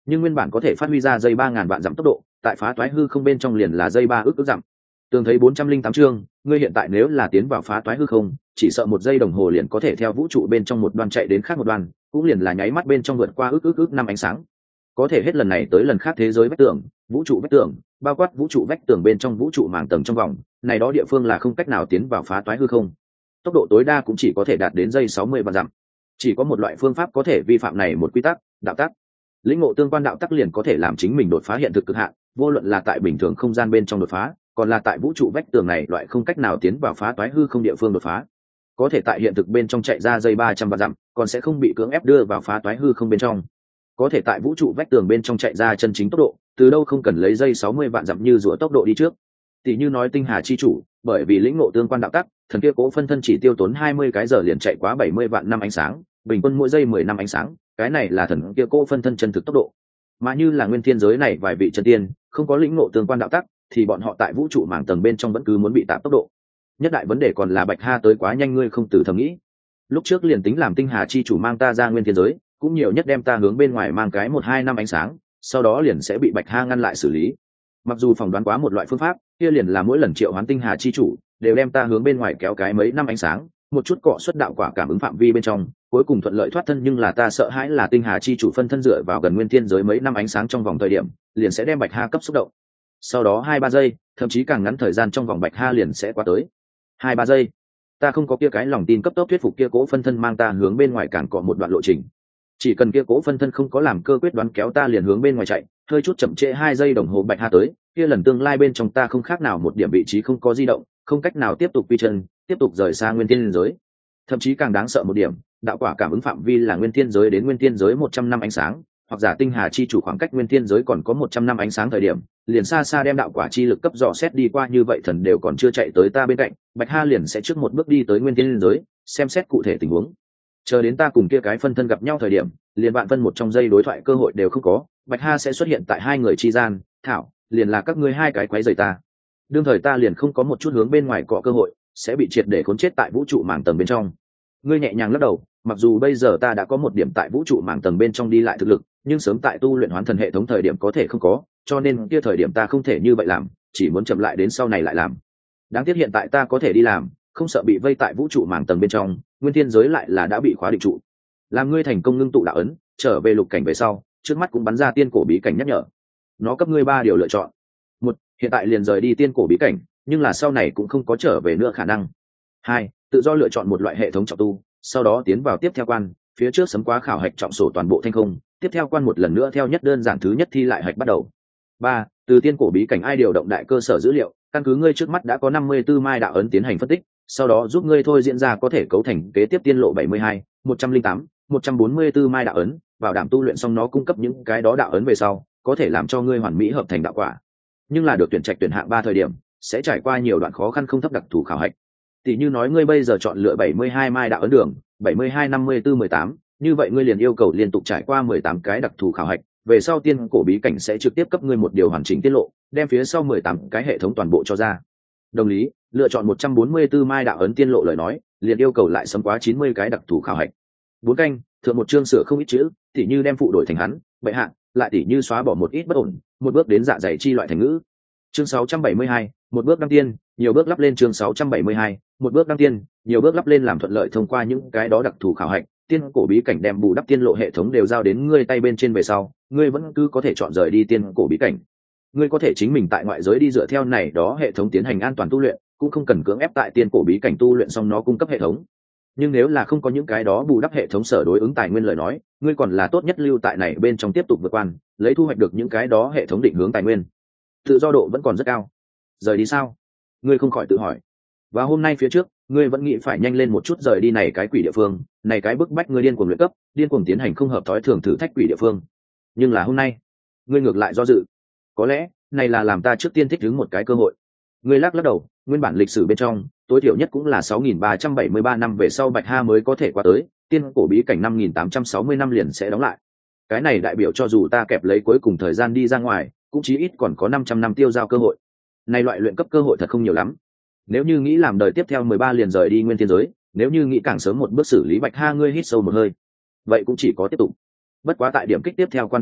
nhưng nguyên bản có thể phát huy ra dây ba ngàn vạn dặm tốc độ, tại phá toái hư không bên trong liền là dây ba ước ước dặm. Tường thấy bốn trăm linh tám chương, ngươi hiện tại nếu là tiến vào phá toái hư không, chỉ sợ một giây đồng hồ liền có thể theo vũ trụ bên trong một đoan chạy đến khác một đoan, cũng liền là nháy mắt bên trong vượt qua ước ước ước năm ánh sáng. Có thể hết lần này tới lần khác thế giới vách tường, vũ trụ vách tường, bao quát vũ trụ vách tường bên trong vũ trụ màng tầng trong vòng, này đó địa phương là không cách nào tiến vào phá toái hư không. Tốc độ tối đa cũng chỉ có thể đạt đến giây sáu mươi vạn dặm. Chỉ có một loại phương pháp có thể vi phạm này một quy tắc, đạo tắc. Lĩnh ngộ tương quan đạo tắc liền có thể làm chính mình đột phá hiện thực cực hạn, vô luận là tại bình thường không gian bên trong đột phá, còn là tại vũ trụ vách tường này loại không cách nào tiến vào phá toái hư không địa phương đột phá. Có thể tại hiện thực bên trong chạy ra dây ba trăm vạn dặm, còn sẽ không bị cưỡng ép đưa vào phá toái hư không bên trong. Có thể tại vũ trụ vách tường bên trong chạy ra chân chính tốc độ, từ đâu không cần lấy dây sáu mươi vạn dặm như rùa tốc độ đi trước. Tỷ như nói tinh hà chi chủ, bởi vì lĩnh ngộ tương quan đạo tắc, thần kia cố phân thân chỉ tiêu tốn hai mươi cái giờ liền chạy quá bảy mươi vạn năm ánh sáng, bình quân mỗi giây mười năm ánh sáng, cái này là thần kia cố phân thân chân thực tốc độ. Mà như là nguyên thiên giới này vài vị chân tiên, không có lĩnh ngộ tương quan đạo tắc, thì bọn họ tại vũ trụ mảng tầng bên trong vẫn cứ muốn bị tạm tốc độ. Nhất đại vấn đề còn là Bạch Ha tới quá nhanh, ngươi không từ thầm nghĩ. Lúc trước liền tính làm tinh hà chi chủ mang ta ra nguyên thiên giới, cũng nhiều nhất đem ta hướng bên ngoài mang cái một hai năm ánh sáng, sau đó liền sẽ bị Bạch Ha ngăn lại xử lý. Mặc dù phỏng đoán quá một loại phương pháp, kia liền là mỗi lần triệu hoán tinh hà chi chủ đều đem ta hướng bên ngoài kéo cái mấy năm ánh sáng, một chút cọ xuất đạo quả cảm ứng phạm vi bên trong, cuối cùng thuận lợi thoát thân. Nhưng là ta sợ hãi là tinh hà chi chủ phân thân dựa vào gần nguyên thiên giới mấy năm ánh sáng trong vòng thời điểm, liền sẽ đem Bạch Ha cấp xúc động. Sau đó hai ba giây, thậm chí càng ngắn thời gian trong vòng Bạch Ha liền sẽ qua tới. Hai ba giây, ta không có kia cái lòng tin cấp tốc thuyết phục kia cố phân thân mang ta hướng bên ngoài càng cọ một đoạn lộ trình. Chỉ cần kia cố phân thân không có làm cơ quyết đoán kéo ta liền hướng bên ngoài chạy, hơi chút chậm trễ hai giây đồng hồ Bạch Ha tới, kia lần tương lai bên trong ta không khác nào một điểm vị trí không có di động, không cách nào tiếp tục quy chân, tiếp tục rời xa nguyên thiên giới. Thậm chí càng đáng sợ một điểm, đạo quả cảm ứng phạm vi là nguyên thiên giới đến nguyên thiên giới một trăm năm ánh sáng, hoặc giả tinh hà chi chủ khoảng cách nguyên thiên giới còn có một trăm năm ánh sáng thời điểm, liền xa xa đem đạo quả chi lực cấp dò xét đi qua, như vậy thần đều còn chưa chạy tới ta bên cạnh, Bạch Ha liền sẽ trước một bước đi tới nguyên thiên giới, xem xét cụ thể tình huống. Chờ đến ta cùng kia cái phân thân gặp nhau thời điểm, liền vạn phân một trong giây đối thoại cơ hội đều không có, Bạch Ha sẽ xuất hiện tại hai người chi gian, thảo, liền là các ngươi hai cái quấy rầy ta. Đương thời ta liền không có một chút hướng bên ngoài cọ cơ hội, sẽ bị triệt để khốn chết tại vũ trụ màng tầng bên trong. Ngươi nhẹ nhàng lắc đầu, mặc dù bây giờ ta đã có một điểm tại vũ trụ màng tầng bên trong đi lại thực lực, nhưng sớm tại tu luyện hoán thần hệ thống thời điểm có thể không có, cho nên kia thời điểm ta không thể như vậy làm, chỉ muốn chậm lại đến sau này lại làm. Đáng tiếc hiện tại ta có thể đi làm, không sợ bị vây tại vũ trụ màng tầng bên trong, nguyên thiên giới lại là đã bị khóa định trụ. Làm ngươi thành công ngưng tụ đạo ấn, trở về lục cảnh về sau, trước mắt cũng bắn ra tiên cổ bí cảnh nhắc nhở. Nó cấp ngươi ba điều lựa chọn. Một, hiện tại liền rời đi tiên cổ bí cảnh, nhưng là sau này cũng không có trở về nữa khả năng. Hai, tự do lựa chọn một loại hệ thống trọng tu, sau đó tiến vào tiếp theo quan, phía trước sấm quá khảo hạch trọng sổ toàn bộ thanh không, tiếp theo quan một lần nữa theo nhất đơn giản thứ nhất thi lại hạch bắt đầu. Ba, từ tiên cổ bí cảnh ai điều động đại cơ sở dữ liệu, căn cứ ngươi trước mắt đã có năm mươi tư mai đạo ấn tiến hành phân tích, sau đó giúp ngươi thôi diễn ra có thể cấu thành kế tiếp tiên lộ bảy mươi hai, một trăm linh tám, một trăm bốn mươi tư mai đạo ấn, bảo đảm tu luyện xong nó cung cấp những cái đó đạo ấn về sau, có thể làm cho ngươi hoàn mỹ hợp thành đạo quả. Nhưng là được tuyển trạch tuyển hạng ba thời điểm, sẽ trải qua nhiều đoạn khó khăn không thấp đặc thù khảo hạch. Tỷ như nói ngươi bây giờ chọn lựa bảy mươi hai mai đạo ấn đường, bảy mươi hai, năm mươi tư, mười tám, như vậy ngươi liền yêu cầu liên tục trải qua mười tám cái đặc thù khảo hạch, về sau tiên cổ bí cảnh sẽ trực tiếp cấp ngươi một điều hoàn chỉnh tiết lộ, đem phía sau mười tám cái hệ thống toàn bộ cho ra. Đồng lý, lựa chọn một trăm bốn mươi tư mai đạo ấn tiên lộ lời nói, liền yêu cầu lại sớm quá chín mươi cái đặc thù khảo hạch. Bốn canh, thượng một chương sửa không ít chữ, tỷ như đem phụ đổi thành hắn, bệ hạ, lại tỷ như xóa bỏ một ít bất ổn, một bước đến dạ dày chi loại thành ngữ. Chương sáu trăm bảy mươi hai, một bước đăng tiên, nhiều bước lắp lên. Chương sáu trăm bảy mươi hai, một bước đăng tiên, nhiều bước lắp lên làm thuận lợi thông qua những cái đó đặc thù khảo hạch, tiên cổ bí cảnh đem bù đắp tiên lộ hệ thống đều giao đến ngươi tay bên trên về sau, ngươi vẫn cứ có thể chọn rời đi tiên cổ bí cảnh. Ngươi có thể chính mình tại ngoại giới đi dựa theo này đó hệ thống tiến hành an toàn tu luyện, cũng không cần cưỡng ép tại tiên cổ bí cảnh tu luyện xong nó cung cấp hệ thống. Nhưng nếu là không có những cái đó bù đắp hệ thống sở đối ứng tài nguyên lời nói, ngươi còn là tốt nhất lưu tại này bên trong tiếp tục vượt quan, lấy thu hoạch được những cái đó hệ thống định hướng tài nguyên. Tự do độ vẫn còn rất cao. Rời đi sao? Ngươi không khỏi tự hỏi. Và hôm nay phía trước, ngươi vẫn nghĩ phải nhanh lên một chút rời đi này cái quỷ địa phương, này cái bức bách ngươi điên cuồng luyện cấp, điên cuồng tiến hành không hợp thói thường thử thách quỷ địa phương. Nhưng là hôm nay, ngươi ngược lại do dự. Có lẽ, này là làm ta trước tiên thích ứng một cái cơ hội. Ngươi lắc lắc đầu, nguyên bản lịch sử bên trong, tối thiểu nhất cũng là sáu nghìn ba trăm bảy mươi ba năm về sau Bạch Ha mới có thể qua tới, tiên cổ bí cảnh năm nghìn tám trăm sáu mươi năm liền sẽ đóng lại. Cái này đại biểu cho dù ta kẹp lấy cuối cùng thời gian đi ra ngoài, cũng chí ít còn có năm trăm năm tiêu giao cơ hội. Này loại luyện cấp cơ hội thật không nhiều lắm. Nếu như nghĩ làm đời tiếp theo mười ba liền rời đi nguyên thiên giới, nếu như nghĩ càng sớm một bước xử lý Bạch Ha, ngươi hít sâu một hơi. Vậy cũng chỉ có tiếp tục. Bất quá tại điểm kích tiếp theo quan phía trước,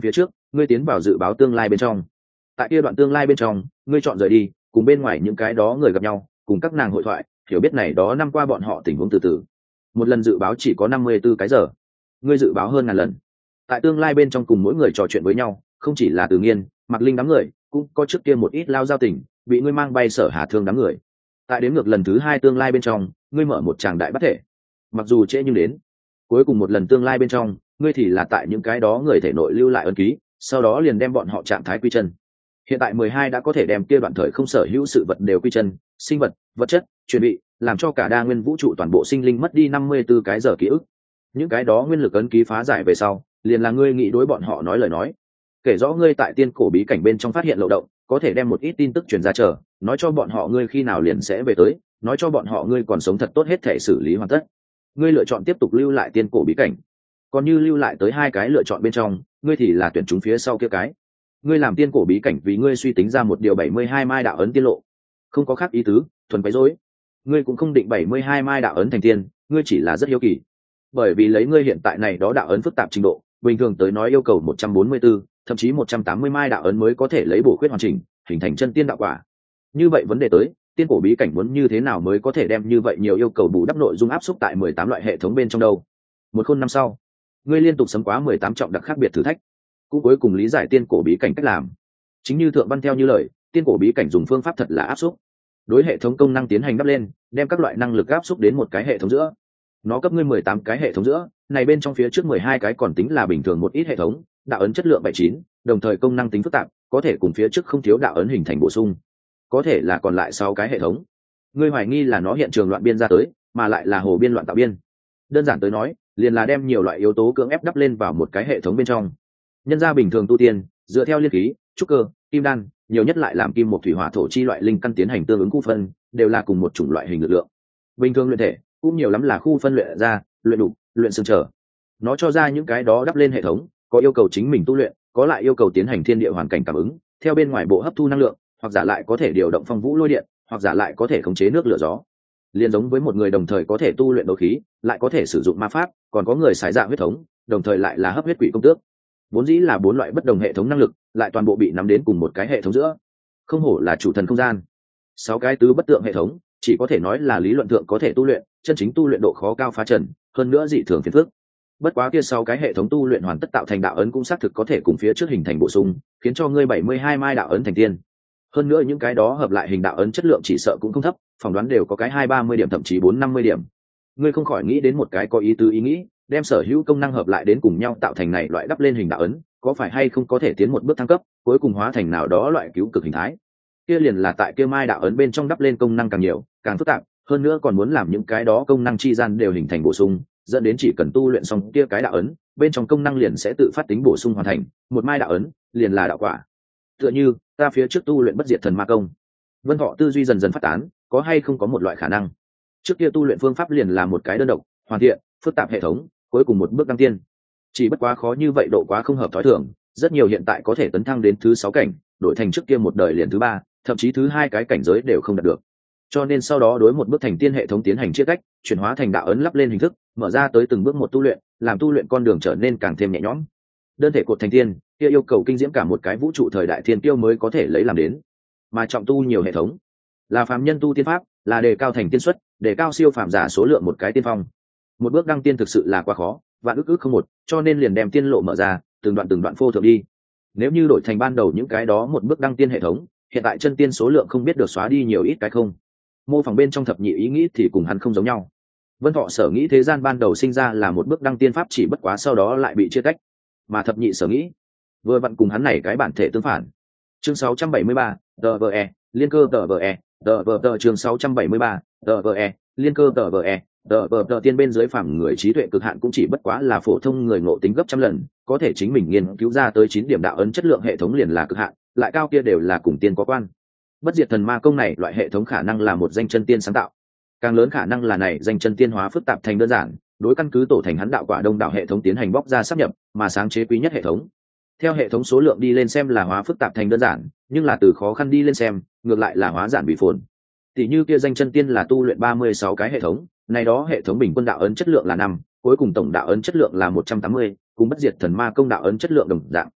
ngươi tiến vào dự báo tương lai bên trong. Tại kia đoạn tương lai bên trong, ngươi chọn rời đi, cùng bên ngoài những cái đó người gặp nhau, cùng các nàng hội thoại, hiểu biết này đó năm qua bọn họ tình huống từ từ. Một lần dự báo chỉ có năm mươi bốn cái giờ, ngươi dự báo hơn ngàn lần. Tại tương lai bên trong cùng mỗi người trò chuyện với nhau, không chỉ là Từ Nghiên, Mạc Linh đám người, cũng có trước kia một ít lao giao tình, bị ngươi mang bay Sở Hà Thương đám người. Tại đến ngược lần thứ hai tương lai bên trong, ngươi mở một tràng đại bắt thể. Mặc dù trễ nhưng đến, cuối cùng một lần tương lai bên trong, ngươi thì là tại những cái đó người thể nội lưu lại ấn ký, sau đó liền đem bọn họ trạng thái quy chân. Hiện tại mười hai đã có thể đem kia đoạn thời không sở hữu sự vật đều quy chân, sinh vật, vật chất, chuẩn bị, làm cho cả đa nguyên vũ trụ toàn bộ sinh linh mất đi năm mươi bốn cái giờ ký ức. Những cái đó nguyên lực ấn ký phá giải về sau, liền là ngươi nghĩ đối bọn họ nói lời nói. Kể rõ ngươi tại tiên cổ bí cảnh bên trong phát hiện漏động, có thể đem một ít tin tức truyền ra chờ, nói cho bọn họ ngươi khi nào liền sẽ về tới, nói cho bọn họ ngươi còn sống thật tốt hết thể xử lý hoàn tất. Ngươi lựa chọn tiếp tục lưu lại tiên cổ bí cảnh, còn như lưu lại tới hai cái lựa chọn bên trong, ngươi thì là tuyển chúng phía sau kia cái. Ngươi làm tiên cổ bí cảnh vì ngươi suy tính ra một điều bảy mươi hai mai đạo ấn tiên lộ, không có khác ý tứ, thuần quấy rối. Ngươi cũng không định bảy mươi hai mai đạo ấn thành tiên, ngươi chỉ là rất hiếu kỳ. Bởi vì lấy ngươi hiện tại này đó đạo ấn phức tạp trình độ, bình thường tới nói yêu cầu một trăm bốn mươi bốn, thậm chí một trăm tám mươi mai đạo ấn mới có thể lấy bổ khuyết hoàn chỉnh, hình thành chân tiên đạo quả. Như vậy vấn đề tới, tiên cổ bí cảnh muốn như thế nào mới có thể đem như vậy nhiều yêu cầu bù đắp nội dung áp xúc tại mười tám loại hệ thống bên trong đâu? Một khôn năm sau, ngươi liên tục sấm quá mười tám trọng đặc khác biệt thử thách, cũng cuối cùng lý giải tiên cổ bí cảnh cách làm. Chính như thượng văn theo như lời, tiên cổ bí cảnh dùng phương pháp thật là áp xúc, đối hệ thống công năng tiến hành đắp lên, đem các loại năng lực áp xúc đến một cái hệ thống giữa. Nó cấp ngươi mười tám cái hệ thống giữa, này bên trong phía trước mười hai cái còn tính là bình thường một ít hệ thống, đạo ấn chất lượng bảy chín, đồng thời công năng tính phức tạp, có thể cùng phía trước không thiếu đạo ấn hình thành bổ sung. Có thể là còn lại sáu cái hệ thống. Ngươi hoài nghi là nó hiện trường loạn biên ra tới, mà lại là hồ biên loạn tạo biên. Đơn giản tới nói, liền là đem nhiều loại yếu tố cưỡng ép đắp lên vào một cái hệ thống bên trong. Nhân gia bình thường tu tiên, dựa theo liên khí, trúc cơ, kim đan, nhiều nhất lại làm kim một thủy hỏa thổ chi loại linh căn tiến hành tương ứng khu phân, đều là cùng một chủng loại hình lực lượng. Bình thường luyện thể, cũng nhiều lắm là khu phân luyện ra, luyện đủ, luyện xương trở. Nó cho ra những cái đó đắp lên hệ thống, có yêu cầu chính mình tu luyện, có lại yêu cầu tiến hành thiên địa hoàn cảnh cảm ứng, theo bên ngoài bộ hấp thu năng lượng, hoặc giả lại có thể điều động phong vũ lôi điện, hoặc giả lại có thể khống chế nước lửa gió. Liên giống với một người đồng thời có thể tu luyện đấu khí, lại có thể sử dụng ma pháp, còn có người xài dạ huyết thống, đồng thời lại là hấp huyết quỷ công tước. Vốn dĩ là bốn loại bất đồng hệ thống năng lực, lại toàn bộ bị nắm đến cùng một cái hệ thống giữa. Không hổ là chủ thần không gian. Sáu cái tứ bất tượng hệ thống, chỉ có thể nói là lý luận thượng có thể tu luyện, chân chính tu luyện độ khó cao phá trần, hơn nữa dị thường phiền phức. Bất quá kia sáu cái hệ thống tu luyện hoàn tất tạo thành đạo ấn cũng xác thực có thể cùng phía trước hình thành bổ sung, khiến cho ngươi bảy mươi hai mai đạo ấn thành tiên. Hơn nữa những cái đó hợp lại hình đạo ấn chất lượng chỉ sợ cũng không thấp, phỏng đoán đều có cái hai ba mươi điểm thậm chí bốn năm mươi điểm. Ngươi không khỏi nghĩ đến một cái có ý tứ ý nghĩ, đem sở hữu công năng hợp lại đến cùng nhau tạo thành này loại đắp lên hình đạo ấn, có phải hay không có thể tiến một bước thăng cấp, cuối cùng hóa thành nào đó loại cứu cực hình thái. Kia liền là tại kia mai đạo ấn bên trong đắp lên công năng càng nhiều, càng phức tạp, hơn nữa còn muốn làm những cái đó công năng chi gian đều hình thành bổ sung, dẫn đến chỉ cần tu luyện xong kia cái đạo ấn, bên trong công năng liền sẽ tự phát tính bổ sung hoàn thành, một mai đạo ấn liền là đạo quả. Tựa như ta phía trước tu luyện bất diệt thần ma công. Vân Thọ tư duy dần dần phát tán, có hay không có một loại khả năng, trước kia tu luyện phương pháp liền là một cái đơn độc, hoàn thiện, phức tạp hệ thống, cuối cùng một bước đăng tiên. Chỉ bất quá khó như vậy độ quá không hợp thói thường, rất nhiều hiện tại có thể tấn thăng đến thứ sáu cảnh, đổi thành trước kia một đời liền thứ ba, thậm chí thứ hai cái cảnh giới đều không đạt được. Cho nên sau đó đối một bước thành tiên hệ thống tiến hành chia cách, chuyển hóa thành đạo ấn lắp lên hình thức, mở ra tới từng bước một tu luyện, làm tu luyện con đường trở nên càng thêm nhẹ nhõm. Đơn thể cột thành tiên, kia yêu cầu kinh diễm cả một cái vũ trụ thời đại thiên tiêu mới có thể lấy làm đến. Mà trọng tu nhiều hệ thống, là phàm nhân tu tiên pháp, là đề cao thành tiên suất, đề cao siêu phàm giả số lượng một cái tiên phong. Một bước đăng tiên thực sự là quá khó, vạn ức ức không một, cho nên liền đem tiên lộ mở ra, từng đoạn từng đoạn phô thượng đi. Nếu như đổi thành ban đầu những cái đó một bước đăng tiên hệ thống, hiện tại chân tiên số lượng không biết được xóa đi nhiều ít cái không. Mô phỏng bên trong thập nhị ý nghĩ thì cùng hắn không giống nhau. Vân Thọ sở nghĩ thế gian ban đầu sinh ra là một bước đăng tiên pháp, chỉ bất quá sau đó lại bị chia tách, mà thập nhị sở nghĩ vừa vặn cùng hắn này cái bản thể tương phản. Chương sáu trăm bảy mươi ba, đê vê e, liên cơ đê vê e, đê vê e chương sáu trăm bảy mươi ba, đê vê e, liên cơ đê vê e, đê vê e tiên bên dưới phàm người trí tuệ cực hạn cũng chỉ bất quá là phổ thông người ngộ tính gấp trăm lần, có thể chính mình nghiên cứu ra tới chín điểm đạo ấn chất lượng hệ thống liền là cực hạn, lại cao kia đều là cùng tiên có quan. Bất diệt thần ma công này loại hệ thống khả năng là một danh chân tiên sáng tạo, càng lớn khả năng là này danh chân tiên hóa phức tạp thành đơn giản, đối căn cứ tổ thành hắn đạo quả đông đạo hệ thống tiến hành bóc ra sáp nhập, mà sáng chế quý nhất hệ thống. Theo hệ thống số lượng đi lên xem là hóa phức tạp thành đơn giản, nhưng là từ khó khăn đi lên xem, ngược lại là hóa giản bị phồn. Tỷ như kia danh chân tiên là tu luyện ba mươi sáu cái hệ thống, này đó hệ thống bình quân đạo ấn chất lượng là năm, cuối cùng tổng đạo ấn chất lượng là một trăm tám mươi, cùng bất diệt thần ma công đạo ấn chất lượng đồng dạng.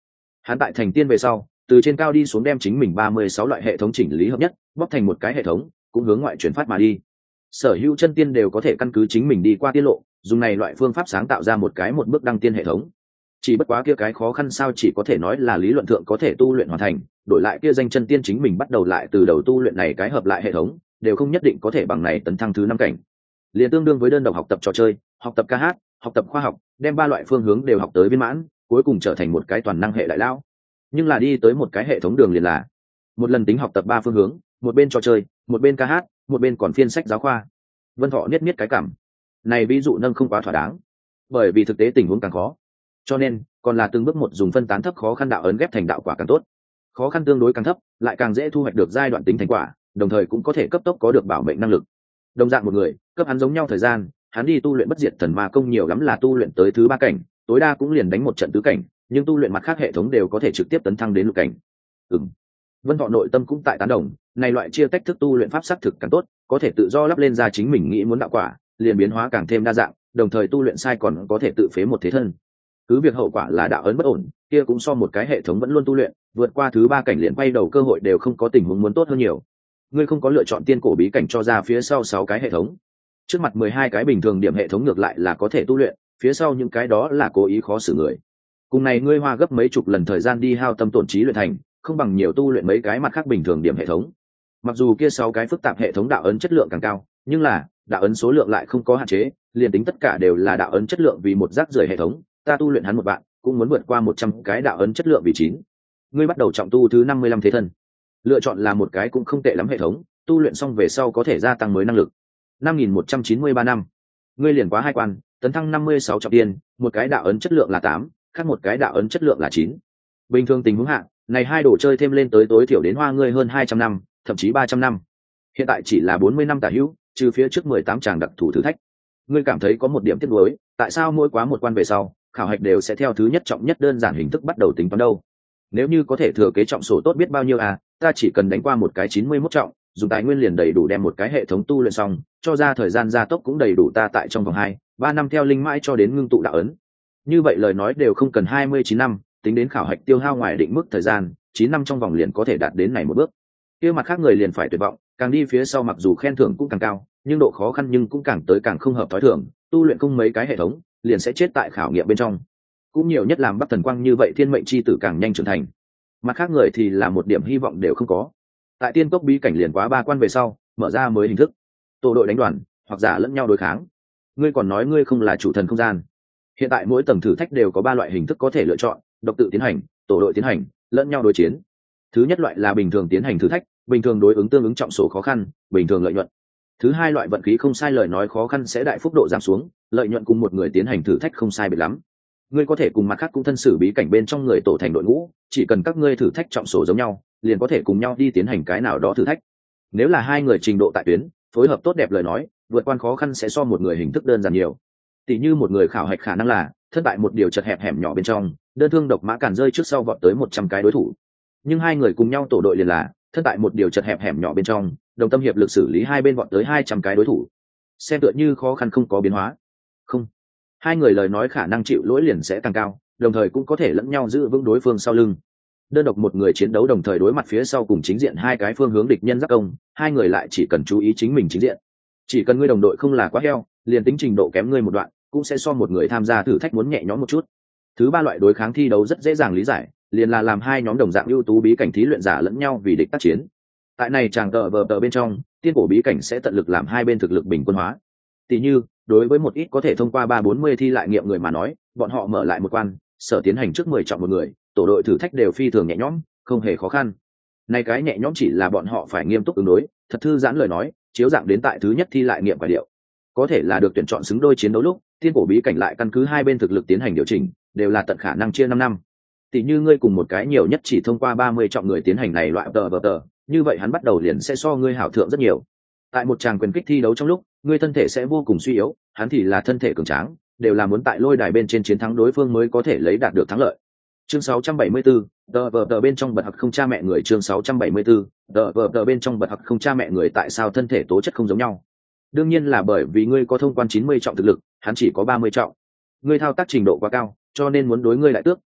Hắn tại thành tiên về sau, từ trên cao đi xuống đem chính mình ba mươi sáu loại hệ thống chỉnh lý hợp nhất, bóc thành một cái hệ thống, cũng hướng ngoại chuyển phát mà đi. Sở hữu chân tiên đều có thể căn cứ chính mình đi qua tiên lộ, dùng này loại phương pháp sáng tạo ra một cái một bước đăng tiên hệ thống. Chỉ bất quá kia cái khó khăn sao chỉ có thể nói là lý luận thượng có thể tu luyện hoàn thành, đổi lại kia danh chân tiên chính mình bắt đầu lại từ đầu tu luyện này cái hợp lại hệ thống, đều không nhất định có thể bằng này tấn thăng thứ năm cảnh. Liền tương đương với đơn độc học tập trò chơi, học tập ca hát, học tập khoa học, đem ba loại phương hướng đều học tới viên mãn, cuối cùng trở thành một cái toàn năng hệ đại lão. Nhưng là đi tới một cái hệ thống đường liền là một lần tính học tập ba phương hướng, một bên trò chơi, một bên ca hát, một bên còn phiên sách giáo khoa. Vân Thọ niết niết cái cảm, này ví dụ nâng không quá thỏa đáng, bởi vì thực tế tình huống càng khó, cho nên còn là từng bước một dùng phân tán thấp khó khăn đạo ấn ghép thành đạo quả càng tốt. Khó khăn tương đối càng thấp, lại càng dễ thu hoạch được giai đoạn tính thành quả, đồng thời cũng có thể cấp tốc có được bảo mệnh năng lực. Đồng dạng một người, cấp hắn giống nhau thời gian, hắn đi tu luyện bất diệt thần ma công nhiều lắm là tu luyện tới thứ ba cảnh, tối đa cũng liền đánh một trận tứ cảnh, nhưng tu luyện mặt khác hệ thống đều có thể trực tiếp tấn thăng đến lục cảnh. Ừm. Vân Thọ nội tâm cũng tại tán đồng, này loại chia tách thức tu luyện pháp sắc thực càng tốt, có thể tự do lắp lên ra chính mình nghĩ muốn đạo quả, liền biến hóa càng thêm đa dạng, đồng thời tu luyện sai còn có thể tự phế một thế thân. Cứ việc hậu quả là đạo ấn bất ổn, kia cũng so một cái hệ thống vẫn luôn tu luyện, vượt qua thứ ba cảnh liền quay đầu cơ hội đều không có tình huống muốn tốt hơn nhiều. Ngươi không có lựa chọn tiên cổ bí cảnh cho ra phía sau sáu cái hệ thống. Trước mặt mười hai cái bình thường điểm hệ thống ngược lại là có thể tu luyện, phía sau những cái đó là cố ý khó xử người. Cùng này ngươi hoa gấp mấy chục lần thời gian đi hao tâm tổn trí luyện thành, không bằng nhiều tu luyện mấy cái mặt khác bình thường điểm hệ thống. Mặc dù kia sáu cái phức tạp hệ thống đạo ấn chất lượng càng cao, nhưng là đạo ấn số lượng lại không có hạn chế, liền tính tất cả đều là đạo ấn chất lượng vì một rác rưởi hệ thống, ta tu luyện hắn một bạn cũng muốn vượt qua một trăm cái đạo ấn chất lượng vì chín. Ngươi bắt đầu trọng tu thứ năm mươi lăm thế thân, lựa chọn là một cái cũng không tệ lắm hệ thống, tu luyện xong về sau có thể gia tăng mới năng lực. Năm nghìn một trăm chín mươi ba năm, ngươi liền quá hai quan, tấn thăng năm mươi sáu trọng tiên, một cái đạo ấn chất lượng là tám, khác một cái đạo ấn chất lượng là chín. Bình thường tình huống hạ, này hai đồ chơi thêm lên tới tối thiểu đến hoa ngươi hơn hai trăm năm, thậm chí ba trăm năm. Hiện tại chỉ là bốn mươi năm tả hữu, trừ phía trước mười tám tràng đặc thủ thử thách. Ngươi cảm thấy có một điểm tiếc nuối, tại sao mỗi quá một quan về sau, khảo hạch đều sẽ theo thứ nhất trọng nhất đơn giản hình thức bắt đầu tính toán đâu? Nếu như có thể thừa kế trọng sổ tốt biết bao nhiêu à, ta chỉ cần đánh qua một cái chín mươi mốt trọng, dùng tài nguyên liền đầy đủ đem một cái hệ thống tu luyện xong, cho ra thời gian gia tốc cũng đầy đủ ta tại trong vòng hai, ba năm theo linh mãi cho đến ngưng tụ đạo ấn. Như vậy lời nói đều không cần hai mươi chín năm, tính đến khảo hạch tiêu hao ngoài định mức thời gian, chín năm trong vòng liền có thể đạt đến này một bước. Kia mặt khác người liền phải tuyệt vọng, càng đi phía sau mặc dù khen thưởng cũng càng cao, nhưng độ khó khăn nhưng cũng càng tới càng không hợp tối thường, tu luyện không mấy cái hệ thống, liền sẽ chết tại khảo nghiệm bên trong. Cũng nhiều nhất làm Bắc Thần Quang như vậy thiên mệnh chi tử càng nhanh trưởng thành. Mặt khác người thì là một điểm hy vọng đều không có. Tại tiên cốc bí cảnh liền quá ba quan về sau, mở ra mới hình thức. Tổ đội đánh đoàn, hoặc giả lẫn nhau đối kháng. Ngươi còn nói ngươi không là chủ thần không gian. Hiện tại mỗi tầng thử thách đều có ba loại hình thức có thể lựa chọn, độc tự tiến hành, tổ đội tiến hành, lẫn nhau đối chiến. Thứ nhất loại là bình thường tiến hành thử thách, bình thường đối ứng tương ứng trọng số khó khăn, bình thường lợi nhuận. Thứ hai loại vận khí không sai lời nói khó khăn sẽ đại phúc độ giảm xuống, lợi nhuận cùng một người tiến hành thử thách không sai biệt lắm. Ngươi có thể cùng mặt khác cũng thân xử bí cảnh bên trong người tổ thành đội ngũ, chỉ cần các ngươi thử thách trọng số giống nhau, liền có thể cùng nhau đi tiến hành cái nào đó thử thách. Nếu là hai người trình độ tại tuyến, phối hợp tốt đẹp lời nói, vượt qua khó khăn sẽ so một người hình thức đơn giản nhiều. Tỷ như một người khảo hạch khả năng là thất bại một điều chật hẹp hẻm nhỏ bên trong, đơn thương độc mã cản rơi trước sau vọt tới một trăm cái đối thủ. Nhưng hai người cùng nhau tổ đội liền là thất bại một điều chật hẹp hẻm nhỏ bên trong, đồng tâm hiệp lực xử lý hai bên vọt tới hai trăm cái đối thủ. Xem tựa như khó khăn không có biến hóa. Không, hai người lời nói khả năng chịu lỗi liền sẽ càng cao, đồng thời cũng có thể lẫn nhau giữ vững đối phương sau lưng. Đơn độc một người chiến đấu đồng thời đối mặt phía sau cùng chính diện hai cái phương hướng địch nhân giáp công, hai người lại chỉ cần chú ý chính mình chính diện. Chỉ cần ngươi đồng đội không là quá heo, liền tính trình độ kém ngươi một đoạn, cũng sẽ so một người tham gia thử thách muốn nhẹ nhõm một chút. Thứ ba loại đối kháng thi đấu rất dễ dàng lý giải, liền là làm hai nhóm đồng dạng ưu tú bí cảnh thí luyện giả lẫn nhau vì địch tác chiến. Tại này chàng tờ vờ tờ bên trong, tiên cổ bí cảnh sẽ tận lực làm hai bên thực lực bình quân hóa. Tỷ như, đối với một ít có thể thông qua ba bốn mươi thi lại nghiệm người mà nói, bọn họ mở lại một quan, sở tiến hành trước mười chọn một người, tổ đội thử thách đều phi thường nhẹ nhõm, không hề khó khăn. Này cái nhẹ nhõm chỉ là bọn họ phải nghiêm túc ứng đối, thật thư giãn lời nói, chiếu dạng đến tại thứ nhất thi lại nghiệm quả điệu. Có thể là được tuyển chọn xứng đôi chiến đấu lúc, tiên cổ bí cảnh lại căn cứ hai bên thực lực tiến hành điều chỉnh, đều là tận khả năng chia năm năm. Tỷ như ngươi cùng một cái nhiều nhất chỉ thông qua ba mươi chọn người tiến hành này loại tờ vờ tờ, như vậy hắn bắt đầu liền sẽ so ngươi hảo thượng rất nhiều. Tại một tràng quyền kích thi đấu trong lúc, ngươi thân thể sẽ vô cùng suy yếu, hắn thì là thân thể cường tráng, đều là muốn tại lôi đài bên trên chiến thắng đối phương mới có thể lấy đạt được thắng lợi. Chương sáu trăm bảy mươi tư, tờ vờ tờ bên trong bật học không cha mẹ người. Chương sáu trăm bảy mươi tư, tờ vờ tờ bên trong bật học không cha mẹ người. Tại sao thân thể tố chất không giống nhau? Đương nhiên là bởi vì ngươi có thông quan chín mươi trọng thực lực, hắn chỉ có ba mươi trọng. Ngươi thao tác trình độ quá cao, cho nên muốn đối ngươi lại tước,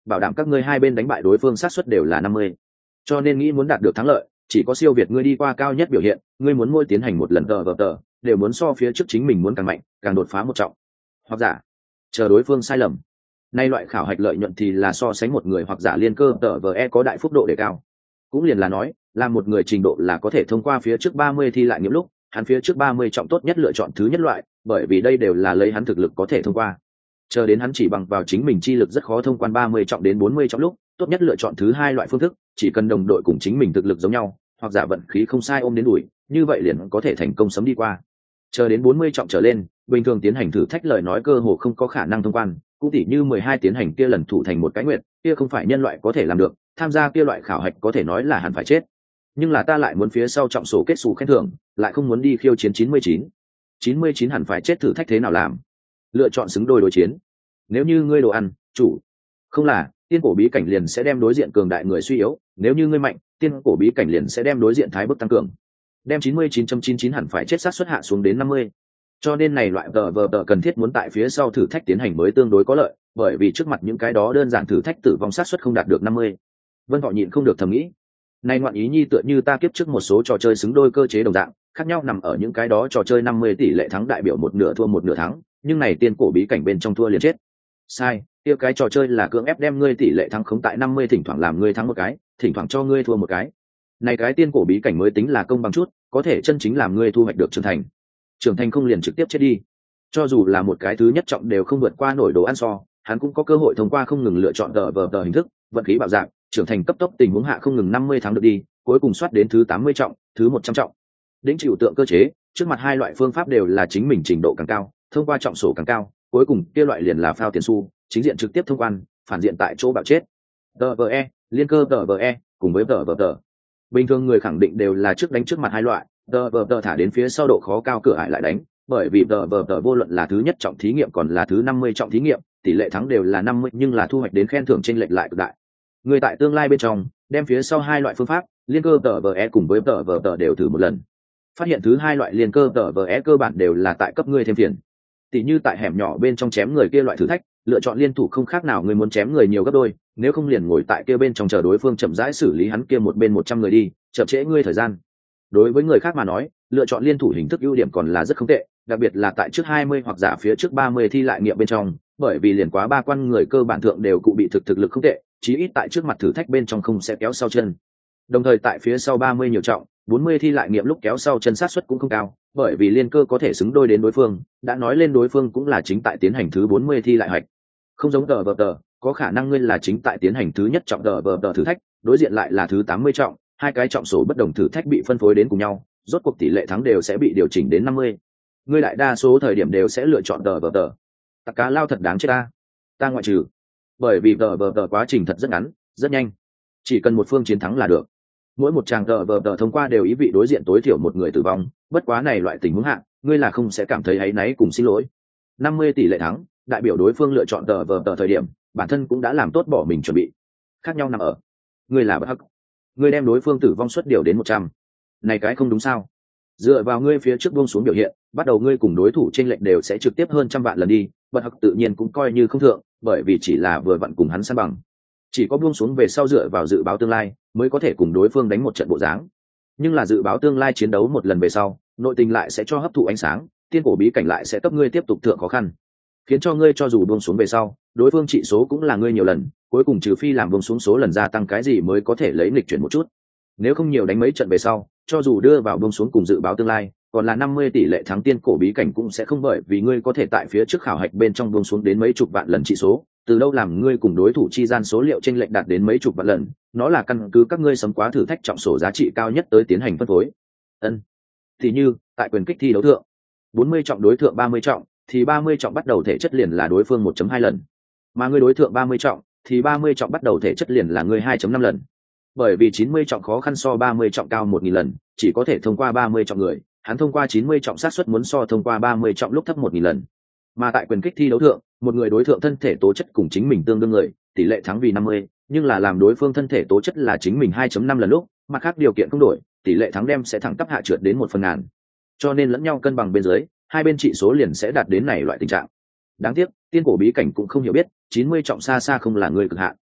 bảo đảm các ngươi hai bên đánh bại đối phương sát suất đều là năm mươi. Cho nên nghĩ muốn đạt được thắng lợi chỉ có siêu việt ngươi đi qua cao nhất biểu hiện, ngươi muốn mỗi tiến hành một lần tờ vờ tờ đều muốn so phía trước chính mình muốn càng mạnh càng đột phá một trọng. Hoặc giả chờ đối phương sai lầm. Nay loại khảo hạch lợi nhuận thì là so sánh một người hoặc giả liên cơ tờ vờ e có đại phúc độ đề cao. Cũng liền là nói là một người trình độ là có thể thông qua phía trước ba mươi thi lại nghiệm lúc hắn phía trước ba mươi trọng tốt nhất lựa chọn thứ nhất loại, bởi vì đây đều là lấy hắn thực lực có thể thông qua. Chờ đến hắn chỉ bằng vào chính mình chi lực rất khó thông quan ba mươi trọng đến bốn mươi trọng lúc, tốt nhất lựa chọn thứ hai loại phương thức, chỉ cần đồng đội cùng chính mình thực lực giống nhau, hoặc giả vận khí không sai ôm đến đuổi, như vậy liền có thể thành công sớm đi qua. Chờ đến bốn mươi trọng trở lên, bình thường tiến hành thử thách lời nói cơ hồ không có khả năng thông quan, cũng tỉ như mười hai tiến hành kia lần thủ thành một cái nguyện, kia không phải nhân loại có thể làm được, tham gia kia loại khảo hạch có thể nói là hẳn phải chết. Nhưng là ta lại muốn phía sau trọng sổ kết sủ khen thưởng, lại không muốn đi khiêu chiến chín mươi chín. chín mươi chín hẳn phải chết thử thách thế nào làm? Lựa chọn xứng đôi đối chiến. Nếu như ngươi đồ ăn, chủ. Không là, tiên cổ bí cảnh liền sẽ đem đối diện cường đại người suy yếu, nếu như ngươi mạnh, tiên cổ bí cảnh liền sẽ đem đối diện thái bức tăng cường. Đem chín mươi chín chấm chín chín hẳn phải chết sát suất hạ xuống đến năm mươi. Cho nên này loại tờ vờ tờ cần thiết muốn tại phía sau thử thách tiến hành mới tương đối có lợi, bởi vì trước mặt những cái đó đơn giản thử thách tử vong sát suất không đạt được năm mươi. Vân Thọ nhịn không được thầm nghĩ, này ngoạn ý nhi tựa như ta kiếp trước một số trò chơi xứng đôi cơ chế đồng dạng, khác nhau nằm ở những cái đó trò chơi năm mươi tỷ lệ thắng đại biểu một nửa thua một nửa thắng, nhưng này tiên cổ bí cảnh bên trong thua liền chết. Sai, kia cái trò chơi là cưỡng ép đem ngươi tỷ lệ thắng khống tại năm mươi, thỉnh thoảng làm ngươi thắng một cái, thỉnh thoảng cho ngươi thua một cái. Này cái tiên cổ bí cảnh mới tính là công bằng chút, có thể chân chính làm ngươi thu hoạch được trưởng thành. Trưởng thành không liền trực tiếp chết đi. Cho dù là một cái thứ nhất trọng đều không vượt qua nổi đồ ăn so, hắn cũng có cơ hội thông qua không ngừng lựa chọn tờ vờ tờ hình thức, vận khí bạo dạng, trưởng thành cấp tốc tình huống hạ không ngừng năm mươi tháng được đi, cuối cùng soát đến thứ tám mươi trọng, thứ một trăm trọng. Đỉnh chịu tượng cơ chế, trước mặt hai loại phương pháp đều là chính mình trình độ càng cao, thông qua trọng sổ càng cao, cuối cùng kia loại liền là phao tiền xu, chính diện trực tiếp thông quan, phản diện tại chỗ bạo chết. tê vê e, liên cơ tê vê e, cùng với tê vê tê. Bình thường người khẳng định đều là trước đánh trước mặt hai loại, tê vê tê thả đến phía sau độ khó cao cửa ải lại đánh, bởi vì tê vê tê vô luận là thứ nhất trọng thí nghiệm còn là thứ năm mươi trọng thí nghiệm, tỷ lệ thắng đều là năm mươi nhưng là thu hoạch đến khen thưởng chênh lệch lại cực đại. Người tại tương lai bên trong, đem phía sau hai loại phương pháp, liên cơ tê vê e cùng với tê vê tê đều thử một lần. Phát hiện thứ hai loại liên cơ tê vê e cơ bản đều là tại cấp ngươi thêm tiền. Tỷ như tại hẻm nhỏ bên trong chém người kia loại thử thách, lựa chọn liên thủ không khác nào người muốn chém người nhiều gấp đôi, nếu không liền ngồi tại kia bên trong chờ đối phương chậm rãi xử lý hắn kia một bên một trăm người đi, chậm trễ ngươi thời gian. Đối với người khác mà nói, lựa chọn liên thủ hình thức ưu điểm còn là rất không tệ, đặc biệt là tại trước hai mươi hoặc giả phía trước ba mươi thi lại nghiệm bên trong, bởi vì liền quá ba quan người cơ bản thượng đều cụ bị thực thực lực không tệ, chí ít tại trước mặt thử thách bên trong không sẽ kéo sau chân. Đồng thời tại phía sau ba mươi nhiều trọng, bốn mươi thi lại nghiệm lúc kéo sau chân sát suất cũng không cao, bởi vì liên cơ có thể xứng đôi đến đối phương, đã nói lên đối phương cũng là chính tại tiến hành thứ bốn mươi thi lại hoạch. Không giống tờ vờ tờ, có khả năng ngươi là chính tại tiến hành thứ nhất trọng tờ vờ tờ thử thách, đối diện lại là thứ tám mươi trọng, hai cái trọng số bất đồng thử thách bị phân phối đến cùng nhau, rốt cuộc tỷ lệ thắng đều sẽ bị điều chỉnh đến năm mươi. Ngươi đại đa số thời điểm đều sẽ lựa chọn tờ vờ tờ. Tặc cá lao thật đáng chết ta. Ta ngoại trừ. Bởi vì tờ vờ tờ quá trình thật rất ngắn, rất nhanh. Chỉ cần một phương chiến thắng là được. Mỗi một tràng tờ vờ tờ thông qua đều ý vị đối diện tối thiểu một người tử vong, bất quá này loại tình huống hạ, ngươi là không sẽ cảm thấy áy náy cùng xin lỗi. năm mươi tỷ lệ thắng, đại biểu đối phương lựa chọn tờ vờ tờ thời điểm, bản thân cũng đã làm tốt bỏ mình chuẩn bị. Khác nhau nằm ở, ngươi là bất hắc. Ngươi đem đối phương tử vong suất điều đến một trăm. Này cái không đúng sao? Dựa vào ngươi phía trước buông xuống biểu hiện, bắt đầu ngươi cùng đối thủ trên lệnh đều sẽ trực tiếp hơn trăm vạn lần đi, bất hắc tự nhiên cũng coi như không thượng, bởi vì chỉ là vừa vặn cùng hắn san bằng. Chỉ có buông xuống về sau dựa vào dự báo tương lai, mới có thể cùng đối phương đánh một trận bộ dáng. Nhưng là dự báo tương lai chiến đấu một lần về sau, nội tình lại sẽ cho hấp thụ ánh sáng, tiên cổ bí cảnh lại sẽ cấp ngươi tiếp tục thượng khó khăn, khiến cho ngươi cho dù buông xuống về sau, đối phương trị số cũng là ngươi nhiều lần, cuối cùng trừ phi làm buông xuống số lần gia tăng cái gì mới có thể lấy nghịch chuyển một chút. Nếu không nhiều đánh mấy trận về sau, cho dù đưa vào buông xuống cùng dự báo tương lai, còn là năm mươi tỷ lệ thắng tiên cổ bí cảnh cũng sẽ không, bởi vì ngươi có thể tại phía trước khảo hạch bên trong buông xuống đến mấy chục vạn lần trị số, từ đâu làm ngươi cùng đối thủ chi gian số liệu chênh lệch đạt đến mấy chục vạn lần, nó là căn cứ các ngươi sấm quá thử thách trọng sổ giá trị cao nhất tới tiến hành phân phối. Ân. Thì như, tại quyền kích thi đấu thượng, bốn mươi trọng đối thượng ba mươi trọng, thì ba mươi trọng bắt đầu thể chất liền là đối phương một chấm hai lần. Mà ngươi đối thượng ba mươi trọng, thì ba mươi trọng bắt đầu thể chất liền là ngươi hai chấm năm lần. Bởi vì chín mươi trọng khó khăn so ba mươi trọng cao một nghìn lần, chỉ có thể thông qua ba mươi trọng người, hắn thông qua chín mươi trọng xác suất muốn so thông qua ba mươi trọng lúc thấp một nghìn lần. Mà tại quyền kích thi đấu thượng, một người đối thượng thân thể tố chất cùng chính mình tương đương người, tỷ lệ thắng vì năm mươi, nhưng là làm đối phương thân thể tố chất là chính mình hai chấm năm lần lúc, mặt khác điều kiện không đổi, tỷ lệ thắng đem sẽ thẳng tắp hạ trượt đến một phần ngàn. Cho nên lẫn nhau cân bằng bên dưới, hai bên trị số liền sẽ đạt đến này loại tình trạng. Đáng tiếc, tiên cổ bí cảnh cũng không hiểu biết, chín mươi trọng xa xa không là người cực hạn.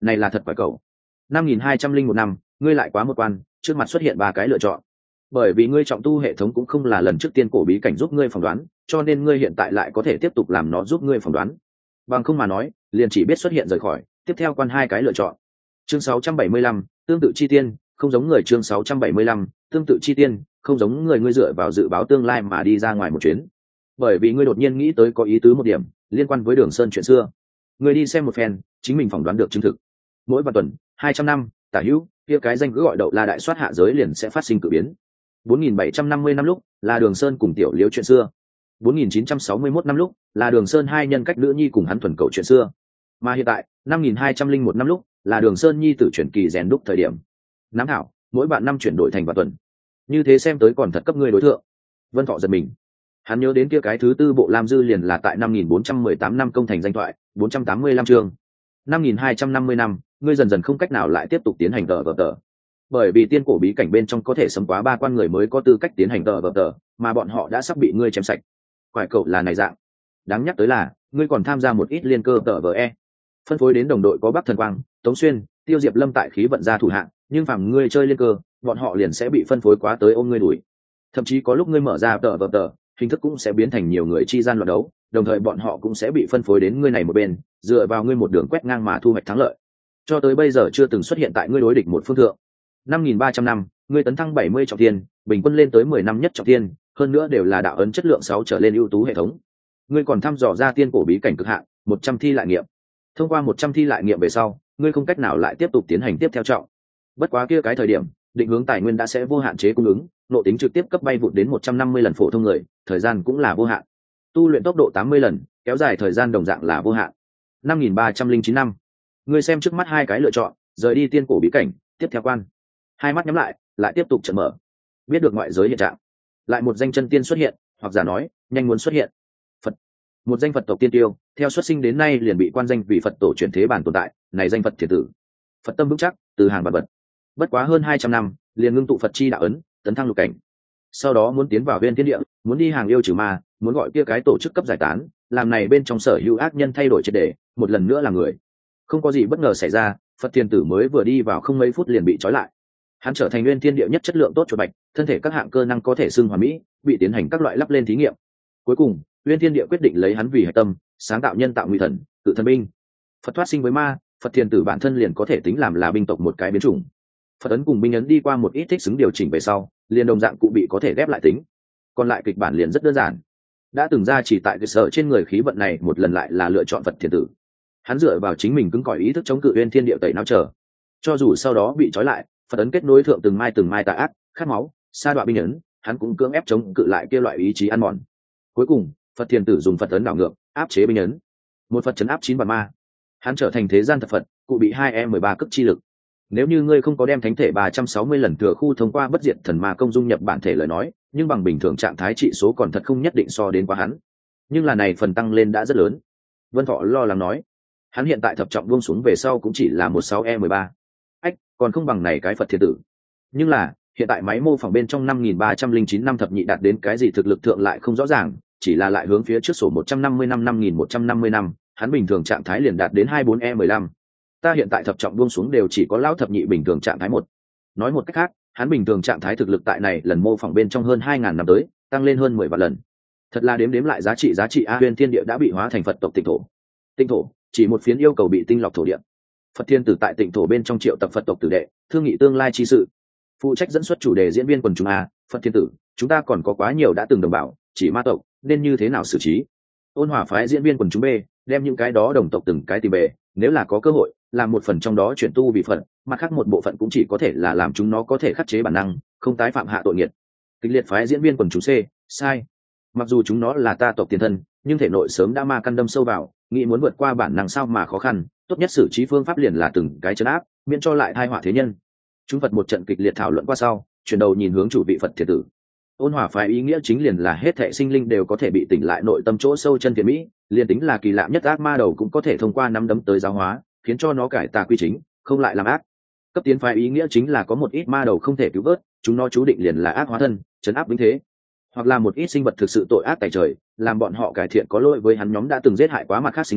này là thật quả cầu. Năm nghìn hai trăm linh một năm, ngươi lại quá một quan, trước mặt xuất hiện ba cái lựa chọn. Bởi vì ngươi trọng tu hệ thống cũng không là lần trước tiên cổ bí cảnh giúp ngươi phỏng đoán, cho nên ngươi hiện tại lại có thể tiếp tục làm nó giúp ngươi phỏng đoán. Bằng không mà nói, liền chỉ biết xuất hiện rời khỏi, tiếp theo quan hai cái lựa chọn. Chương sáu trăm bảy mươi lăm, tương tự chi tiên, không giống người. Chương sáu trăm bảy mươi lăm, tương tự chi tiên, không giống người. Ngươi dựa vào dự báo tương lai mà đi ra ngoài một chuyến. Bởi vì ngươi đột nhiên nghĩ tới có ý tứ một điểm, liên quan với Đường Sơn chuyện xưa. Ngươi đi xem một phen, chính mình phỏng đoán được chứng thực. Mỗi vạn tuần, hai trăm năm, tả hữu, kia cái danh cứ gọi đậu La đại soát hạ giới liền sẽ phát sinh cử biến. bốn nghìn bảy trăm năm mươi năm lúc, là Đường Sơn cùng Tiểu Liễu chuyện xưa. bốn nghìn chín trăm sáu mươi mốt năm lúc, là Đường Sơn hai nhân cách nữ nhi cùng hắn thuần cầu chuyện xưa. Mà hiện tại, năm nghìn hai trăm linh một năm lúc, là Đường Sơn nhi tử chuyển kỳ rèn đúc thời điểm. Nắm thảo, mỗi bạn năm chuyển đổi thành vạn tuần. Như thế xem tới còn thật cấp ngươi đối tượng. Vân Thọ giật mình. Hắn nhớ đến kia cái thứ tư bộ Lam dư liền là tại năm nghìn bốn trăm mười tám năm công thành danh thoại, bốn trăm tám mươi lăm chương. năm nghìn hai trăm năm mươi năm, ngươi dần dần không cách nào lại tiếp tục tiến hành tờ vở tờ. Bởi vì tiên cổ bí cảnh bên trong có thể sấm quá ba quan người mới có tư cách tiến hành tờ vở tờ, mà bọn họ đã sắp bị ngươi chém sạch. Quải cậu là này dạng. Đáng nhắc tới là, ngươi còn tham gia một ít liên cơ tờ vở e. Phân phối đến đồng đội có Bắc Thần Quang, Tống Xuyên, Tiêu Diệp Lâm tại khí vận gia thủ hạng, nhưng phàm ngươi chơi liên cơ, bọn họ liền sẽ bị phân phối quá tới ôm ngươi đuổi. Thậm chí có lúc ngươi mở ra tờ vở tờ, hình thức cũng sẽ biến thành nhiều người chi gian loạn đấu, đồng thời bọn họ cũng sẽ bị phân phối đến ngươi này một bên, dựa vào ngươi một đường quét ngang mà thu hoạch thắng lợi. Cho tới bây giờ chưa từng xuất hiện tại ngươi đối địch một phương thượng. năm nghìn ba trăm năm, ngươi tấn thăng bảy mươi trọng thiên, bình quân lên tới mười năm nhất trọng thiên, hơn nữa đều là đạo ấn chất lượng sáu trở lên ưu tú hệ thống. Ngươi còn thăm dò ra tiên cổ bí cảnh cực hạn, một trăm thi lại nghiệm. Thông qua một trăm thi lại nghiệm về sau, ngươi không cách nào lại tiếp tục tiến hành tiếp theo trọng. Bất quá kia cái thời điểm, định hướng tài nguyên đã sẽ vô hạn chế cung ứng, nộ tính trực tiếp cấp bay vụt đến một trăm năm mươi lần phổ thông người, thời gian cũng là vô hạn. Tu luyện tốc độ tám mươi lần, kéo dài thời gian đồng dạng là vô hạn. năm nghìn ba trăm linh chín năm. Ngươi xem trước mắt hai cái lựa chọn, rời đi tiên cổ bí cảnh, tiếp theo quan. Hai mắt nhắm lại, lại tiếp tục chợt mở. Biết được ngoại giới hiện trạng. Lại một danh chân tiên xuất hiện, hoặc giả nói, nhanh muốn xuất hiện. Phật. Một danh Phật tộc tiên tiêu, theo xuất sinh đến nay liền bị quan danh vì Phật tổ chuyển thế bản tồn tại, này danh Phật thiền tử. Phật tâm vững chắc, từ hàng bạt bật. Bất quá hơn hai trăm năm, liền ngưng tụ Phật chi đạo ấn, tấn thăng lục cảnh. Sau đó muốn tiến vào Huyên Thiên Địa, muốn đi hàng yêu trừ ma, muốn gọi kia cái tổ chức cấp giải tán, làm này bên trong sở hữu ác nhân thay đổi triệt để, một lần nữa là người. Không có gì bất ngờ xảy ra, Phật thiên tử mới vừa đi vào không mấy phút liền bị trói lại. Hắn trở thành Huyên Thiên Địa nhất chất lượng tốt chuột bạch, thân thể các hạng cơ năng có thể xưng hoàn mỹ, bị tiến hành các loại lắp lên thí nghiệm. Cuối cùng, Huyên Thiên Địa quyết định lấy hắn vì hệ tâm, sáng tạo nhân tạo nguy thần, tự thân binh. Phật thoát sinh với ma, Phật thiên tử bản thân liền có thể tính làm là binh tộc một cái biến chủng. Phật ấn cùng binh ấn đi qua một ít thích xứng điều chỉnh về sau, liền đồng dạng cụ bị có thể ghép lại tính. Còn lại kịch bản liền rất đơn giản. Đã từng ra chỉ tại cơ sở trên người khí vận này một lần lại là lựa chọn Phật thiên tử. Hắn dựa vào chính mình cứng cỏi ý thức chống cự Huyên Thiên Địa tẩy não chờ. Cho dù sau đó bị trói lại, Phật ấn kết nối thượng từng mai từng mai tà ác, khát máu, sa đọa binh ấn, hắn cũng cưỡng ép chống cự lại kia loại ý chí ăn mòn. Cuối cùng, Phật thiên tử dùng Phật ấn đảo ngược, áp chế binh ấn. Một Phật chấn áp chín bản ma. Hắn trở thành thế gian thật Phật, cụ bị hai e mười ba cấp chi lực. Nếu như ngươi không có đem thánh thể ba trăm sáu mươi lần thừa khu thông qua bất diệt thần ma công dung nhập bản thể lời nói, nhưng bằng bình thường trạng thái trị số còn thật không nhất định so đến quá hắn. Nhưng là này phần tăng lên đã rất lớn. Vân Thọ lo lắng nói, hắn hiện tại thập trọng buông xuống về sau cũng chỉ là một sáu e mười ba. Ách, còn không bằng này cái Phật thiên tử. Nhưng là, hiện tại máy mô phỏng bên trong năm nghìn ba trăm linh chín năm thập nhị đạt đến cái gì thực lực thượng lại không rõ ràng, chỉ là lại hướng phía trước sổ một trăm năm mươi năm năm nghìn một trăm năm mươi năm, hắn bình thường trạng thái liền đạt đến hai mươi bốn e mười lăm. Ta hiện tại thập trọng buông xuống đều chỉ có lão thập nhị bình thường trạng thái một. Nói một cách khác, hắn bình thường trạng thái thực lực tại này lần mô phỏng bên trong hơn hai ngàn năm tới, tăng lên hơn mười vạn lần. Thật là đếm đếm lại giá trị giá trị a. Huyên Thiên Địa đã bị hóa thành Phật tộc Tịnh thổ. Tịnh thổ, chỉ một phiến yêu cầu bị tinh lọc thổ địa. Phật thiên tử tại Tịnh thổ bên trong triệu tập Phật tộc tử đệ, thương nghị tương lai chi sự. Phụ trách dẫn xuất chủ đề diễn viên quần chúng a. Phật thiên tử, chúng ta còn có quá nhiều đã từng đồng bào, chỉ ma tộc, nên như thế nào xử trí? Ôn Hòa phái diễn viên quần chúng B, đem những cái đó đồng tộc từng cái tìm về, nếu là có cơ hội, làm một phần trong đó chuyển tu vì phận, mặt khác một bộ phận cũng chỉ có thể là làm chúng nó có thể khắc chế bản năng, không tái phạm hạ tội nghiệt. Kịch liệt phái diễn viên quần chúng C, sai. Mặc dù chúng nó là ta tộc tiền thân, nhưng thể nội sớm đã ma căn đâm sâu vào, nghĩ muốn vượt qua bản năng sao mà khó khăn, tốt nhất xử trí phương pháp liền là từng cái trấn áp, miễn cho lại thai họa thế nhân. Chúng Phật một trận kịch liệt thảo luận qua sau, chuyển đầu nhìn hướng chủ vị Phật thiệt tử. Ôn Hòa phái ý nghĩa chính liền là hết thảy sinh linh đều có thể bị tỉnh lại nội tâm chỗ sâu chân thiện mỹ, liền tính là kỳ lạ nhất ác ma đầu cũng có thể thông qua nắm đấm tới giáo hóa, khiến cho nó cải tà quy chính, không lại làm ác. Cấp tiến phái ý nghĩa chính là có một ít ma đầu không thể cứu vớt, chúng nó chú định liền là ác hóa thân, trấn áp vĩnh thế. Hoặc là một ít sinh vật thực sự tội ác tại trời, làm bọn họ cải thiện có lỗi với hắn nhóm đã từng giết hại quá mặt khác sinh linh,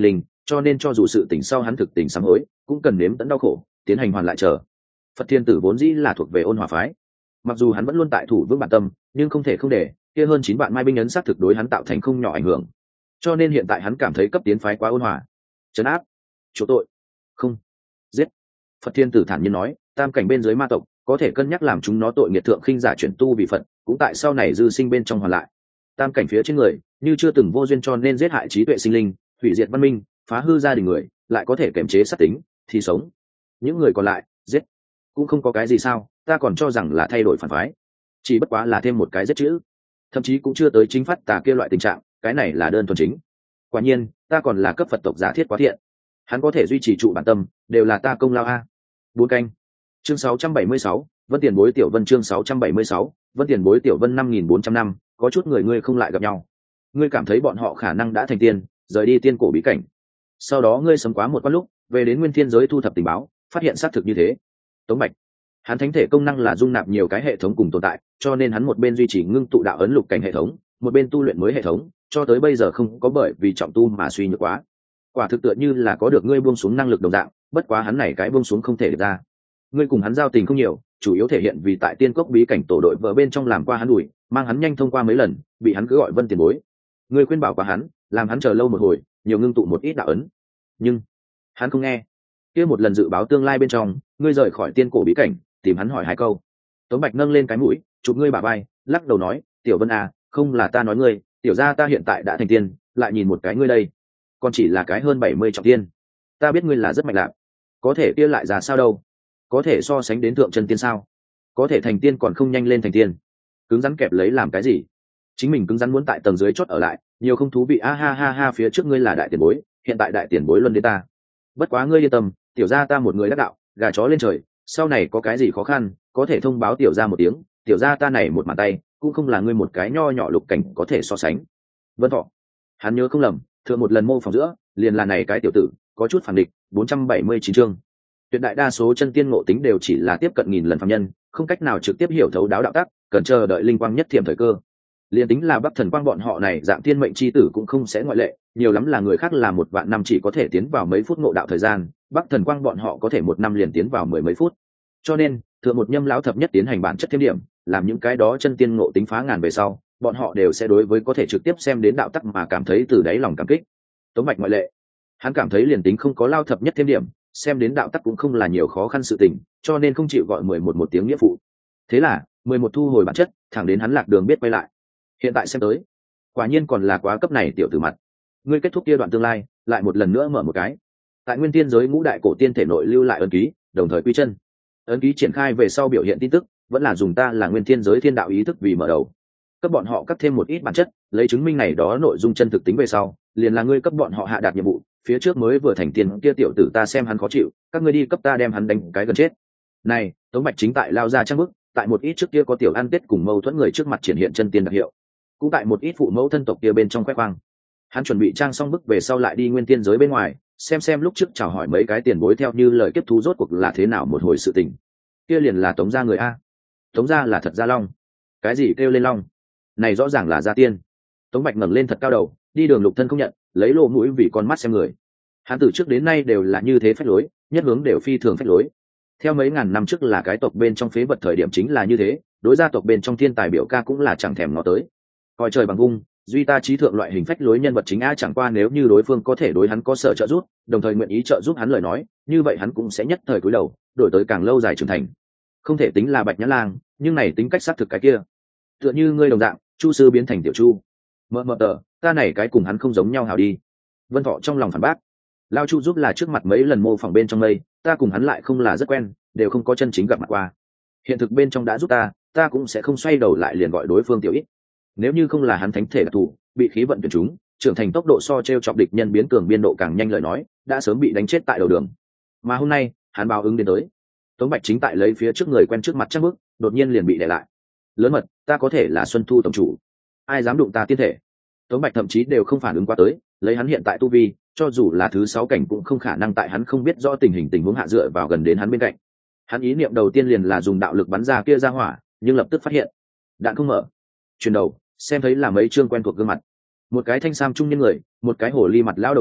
cho nên cho dù sự tỉnh sau hắn thực tình sám hối cũng cần nếm tận đau khổ tiến hành hoàn lại chờ. Phật thiên tử vốn dĩ là thuộc về ôn hòa phái, mặc dù hắn vẫn luôn tại thủ vững bản tâm nhưng không thể không để kia hơn chín bạn mai binh ấn sát thực đối hắn tạo thành không nhỏ ảnh hưởng, cho nên hiện tại hắn cảm thấy cấp tiến phái quá ôn hòa. Trấn áp, chỗ tội, không giết. Phật thiên tử thản nhiên nói, tam cảnh bên dưới ma tộc có thể cân nhắc làm chúng nó tội nghiệt thượng khinh giả chuyển tu vì phật, cũng tại sau này dư sinh bên trong hoàn lại. Tam cảnh phía trên người như chưa từng vô duyên cho nên giết hại trí tuệ sinh linh, hủy diệt văn minh, phá hư gia đình người, lại có thể kiềm chế sát tính thì sống. Những người còn lại giết cũng không có cái gì sao, ta còn cho rằng là thay đổi phản phái, chỉ bất quá là thêm một cái giết chữ, thậm chí cũng chưa tới chính phát tà kia loại tình trạng, cái này là đơn thuần chính. Quả nhiên ta còn là cấp Phật tộc giả thiết quá thiện, hắn có thể duy trì trụ bản tâm đều là ta công lao a. Bốn canh chương sáu trăm bảy mươi sáu, Vân Tiền Bối Tiểu Vân chương sáu trăm bảy mươi sáu, Vân Tiền Bối Tiểu Vân năm nghìn bốn trăm năm, có chút người ngươi không lại gặp nhau. Ngươi cảm thấy bọn họ khả năng đã thành tiên, rời đi tiên cổ bí cảnh. Sau đó ngươi sớm quá một quãng lúc, về đến nguyên thiên giới thu thập tình báo, phát hiện xác thực như thế. Tống Bạch, hắn thánh thể công năng là dung nạp nhiều cái hệ thống cùng tồn tại, cho nên hắn một bên duy trì ngưng tụ đạo ấn lục cảnh hệ thống, một bên tu luyện mới hệ thống, cho tới bây giờ không có bởi vì trọng tu mà suy nhược quá. Quả thực tựa như là có được ngươi buông xuống năng lực đồng dạng, bất quá hắn này cái buông xuống không thể được ra. Ngươi cùng hắn giao tình không nhiều, chủ yếu thể hiện vì tại tiên cốc bí cảnh tổ đội vợ bên trong làm qua hắn đuổi, mang hắn nhanh thông qua mấy lần, bị hắn cứ gọi Vân Tiền Bối. Ngươi khuyên bảo qua hắn, làm hắn chờ lâu một hồi, nhiều ngưng tụ một ít đạo ấn, nhưng hắn không nghe. Kia một lần dự báo tương lai bên trong, ngươi rời khỏi tiên cổ bí cảnh, tìm hắn hỏi hai câu. Tống Bạch nâng lên cái mũi, chụp ngươi bả vai, lắc đầu nói, Tiểu Vân à, không là ta nói ngươi, tiểu gia ta hiện tại đã thành tiên, lại nhìn một cái ngươi đây, còn chỉ là cái hơn bảy mươi trọng tiên. Ta biết ngươi là rất mạnh lạc, có thể kia lại ra sao đâu, có thể so sánh đến thượng chân tiên sao? Có thể thành tiên còn không nhanh lên thành tiên, cứng rắn kẹp lấy làm cái gì? Chính mình cứng rắn muốn tại tầng dưới chót ở lại, nhiều không thú vị a ha ha ha. Phía trước ngươi là đại tiền bối, hiện tại đại tiền bối luân đến ta. Bất quá ngươi yên tâm, tiểu gia ta một người đắc đạo, gà chó lên trời, sau này có cái gì khó khăn, có thể thông báo tiểu gia một tiếng, tiểu gia ta này một bàn tay, cũng không là ngươi một cái nho nhỏ lục cảnh có thể so sánh. Vân Thọ, hắn nhớ không lầm, thượng một lần mô phỏng giữa, liền là này cái tiểu tử, có chút phản địch. Bốn trăm bảy mươi chín chương. Tuyệt đại đa số chân tiên ngộ tính đều chỉ là tiếp cận nghìn lần phàm nhân, không cách nào trực tiếp hiểu thấu đáo đạo tác, cần chờ đợi linh quang nhất thiểm thời cơ. Liên tính là Bắc Thần Quang bọn họ này dạng thiên mệnh chi tử cũng không sẽ ngoại lệ, nhiều lắm là người khác là một vạn năm chỉ có thể tiến vào mấy phút ngộ đạo thời gian, Bắc Thần Quang bọn họ có thể một năm liền tiến vào mười mấy phút. Cho nên, thượng một nhâm lão thập nhất tiến hành bản chất thêm điểm, làm những cái đó chân tiên ngộ tính phá ngàn về sau, bọn họ đều sẽ đối với có thể trực tiếp xem đến đạo tắc mà cảm thấy từ đáy lòng cảm kích. Tống Bạch ngoại lệ, hắn cảm thấy liền tính không có lao thập nhất thêm điểm, xem đến đạo tắc cũng không là nhiều khó khăn sự tình, cho nên không chịu gọi mười một một tiếng nghĩa phụ. Thế là mười một thu hồi bản chất, thẳng đến hắn lạc đường biết quay lại. Hiện tại xem tới, quả nhiên còn là quá cấp này tiểu tử mặt. Ngươi kết thúc kia đoạn tương lai, lại một lần nữa mở một cái. Tại nguyên tiên giới ngũ đại cổ tiên thể nội lưu lại ấn ký, đồng thời quy chân. Ấn ký triển khai về sau biểu hiện tin tức, vẫn là dùng ta là nguyên tiên giới thiên đạo ý thức vì mở đầu. Cấp bọn họ cấp thêm một ít bản chất, lấy chứng minh này đó nội dung chân thực tính về sau, liền là ngươi cấp bọn họ hạ đạt nhiệm vụ. Phía trước mới vừa thành tiền kia tiểu tử ta xem hắn khó chịu, các ngươi đi cấp ta đem hắn đánh cái gần chết. Này, Tống Bạch chính tại lao ra trang bức, tại một ít trước kia có tiểu ăn tết cùng mâu thuẫn người trước mặt triển hiện chân tiên đặc hiệu, cũng tại một ít phụ mẫu thân tộc kia bên trong khoe khoang. Hắn chuẩn bị trang xong bức về sau lại đi nguyên tiên giới bên ngoài, xem xem lúc trước chào hỏi mấy cái tiền bối theo như lời kiếp thú rốt cuộc là thế nào một hồi sự tình. Kia liền là Tống gia người a. Tống gia là thật gia long. Cái gì kêu lên long? Này rõ ràng là gia tiên. Tống Bạch ngẩng lên thật cao đầu, đi đường lục thân không nhận, lấy lỗ mũi vì con mắt xem người. Hắn từ trước đến nay đều là như thế phách lối, nhất hướng đều phi thường phách lối. Theo mấy ngàn năm trước là cái tộc bên trong phế vật thời điểm chính là như thế, đối gia tộc bên trong thiên tài biểu ca cũng là chẳng thèm ngó tới. Coi trời bằng vung, duy ta trí thượng loại hình phách lối nhân vật chính a, chẳng qua nếu như đối phương có thể đối hắn có sở trợ giúp, đồng thời nguyện ý trợ giúp hắn lời nói, như vậy hắn cũng sẽ nhất thời cúi đầu, đổi tới càng lâu dài trưởng thành. Không thể tính là Bạch Nhã Lang, nhưng này tính cách xác thực cái kia. Tựa như ngươi đồng dạng, Chu sư biến thành tiểu Chu. Mờ mờ tờ, ta này cái cùng hắn không giống nhau hảo đi. Vân Thọ trong lòng phản bác. Lao Chu giúp là trước mặt mấy lần mô phỏng bên trong mây, ta cùng hắn lại không là rất quen, đều không có chân chính gặp mặt qua. Hiện thực bên trong đã giúp ta, ta cũng sẽ không xoay đầu lại liền gọi đối phương tiểu ít. Nếu như không là hắn thánh thể đặc thù, bị khí vận tuyển chúng, trưởng thành tốc độ so t r e o chọc địch nhân biến cường biên độ càng nhanh lời nói, đã sớm bị đánh chết tại đầu đường. Mà hôm nay hắn báo ứng đến tới, Tống Bạch chính tại lấy phía trước người quen trước mặt chắc bước, đột nhiên liền bị để lại. Lớn mật, ta có thể là Xuân Thu tổng chủ, ai dám đụng ta tiên thể? Tống Bạch thậm chí đều không phản ứng qua tới, lấy hắn hiện tại tu vi, cho dù là thứ sáu cảnh cũng không khả năng tại hắn không biết rõ tình hình tình huống hạ dựa vào gần đến hắn bên cạnh. Hắn ý niệm đầu tiên liền là dùng đạo lực bắn ra kia ra hỏa, nhưng lập tức phát hiện đạn không mở. Chuyển đầu xem thấy là mấy chương quen thuộc gương mặt, một cái thanh sam trung nhân người, một cái hồ ly mặt lão đầu tử,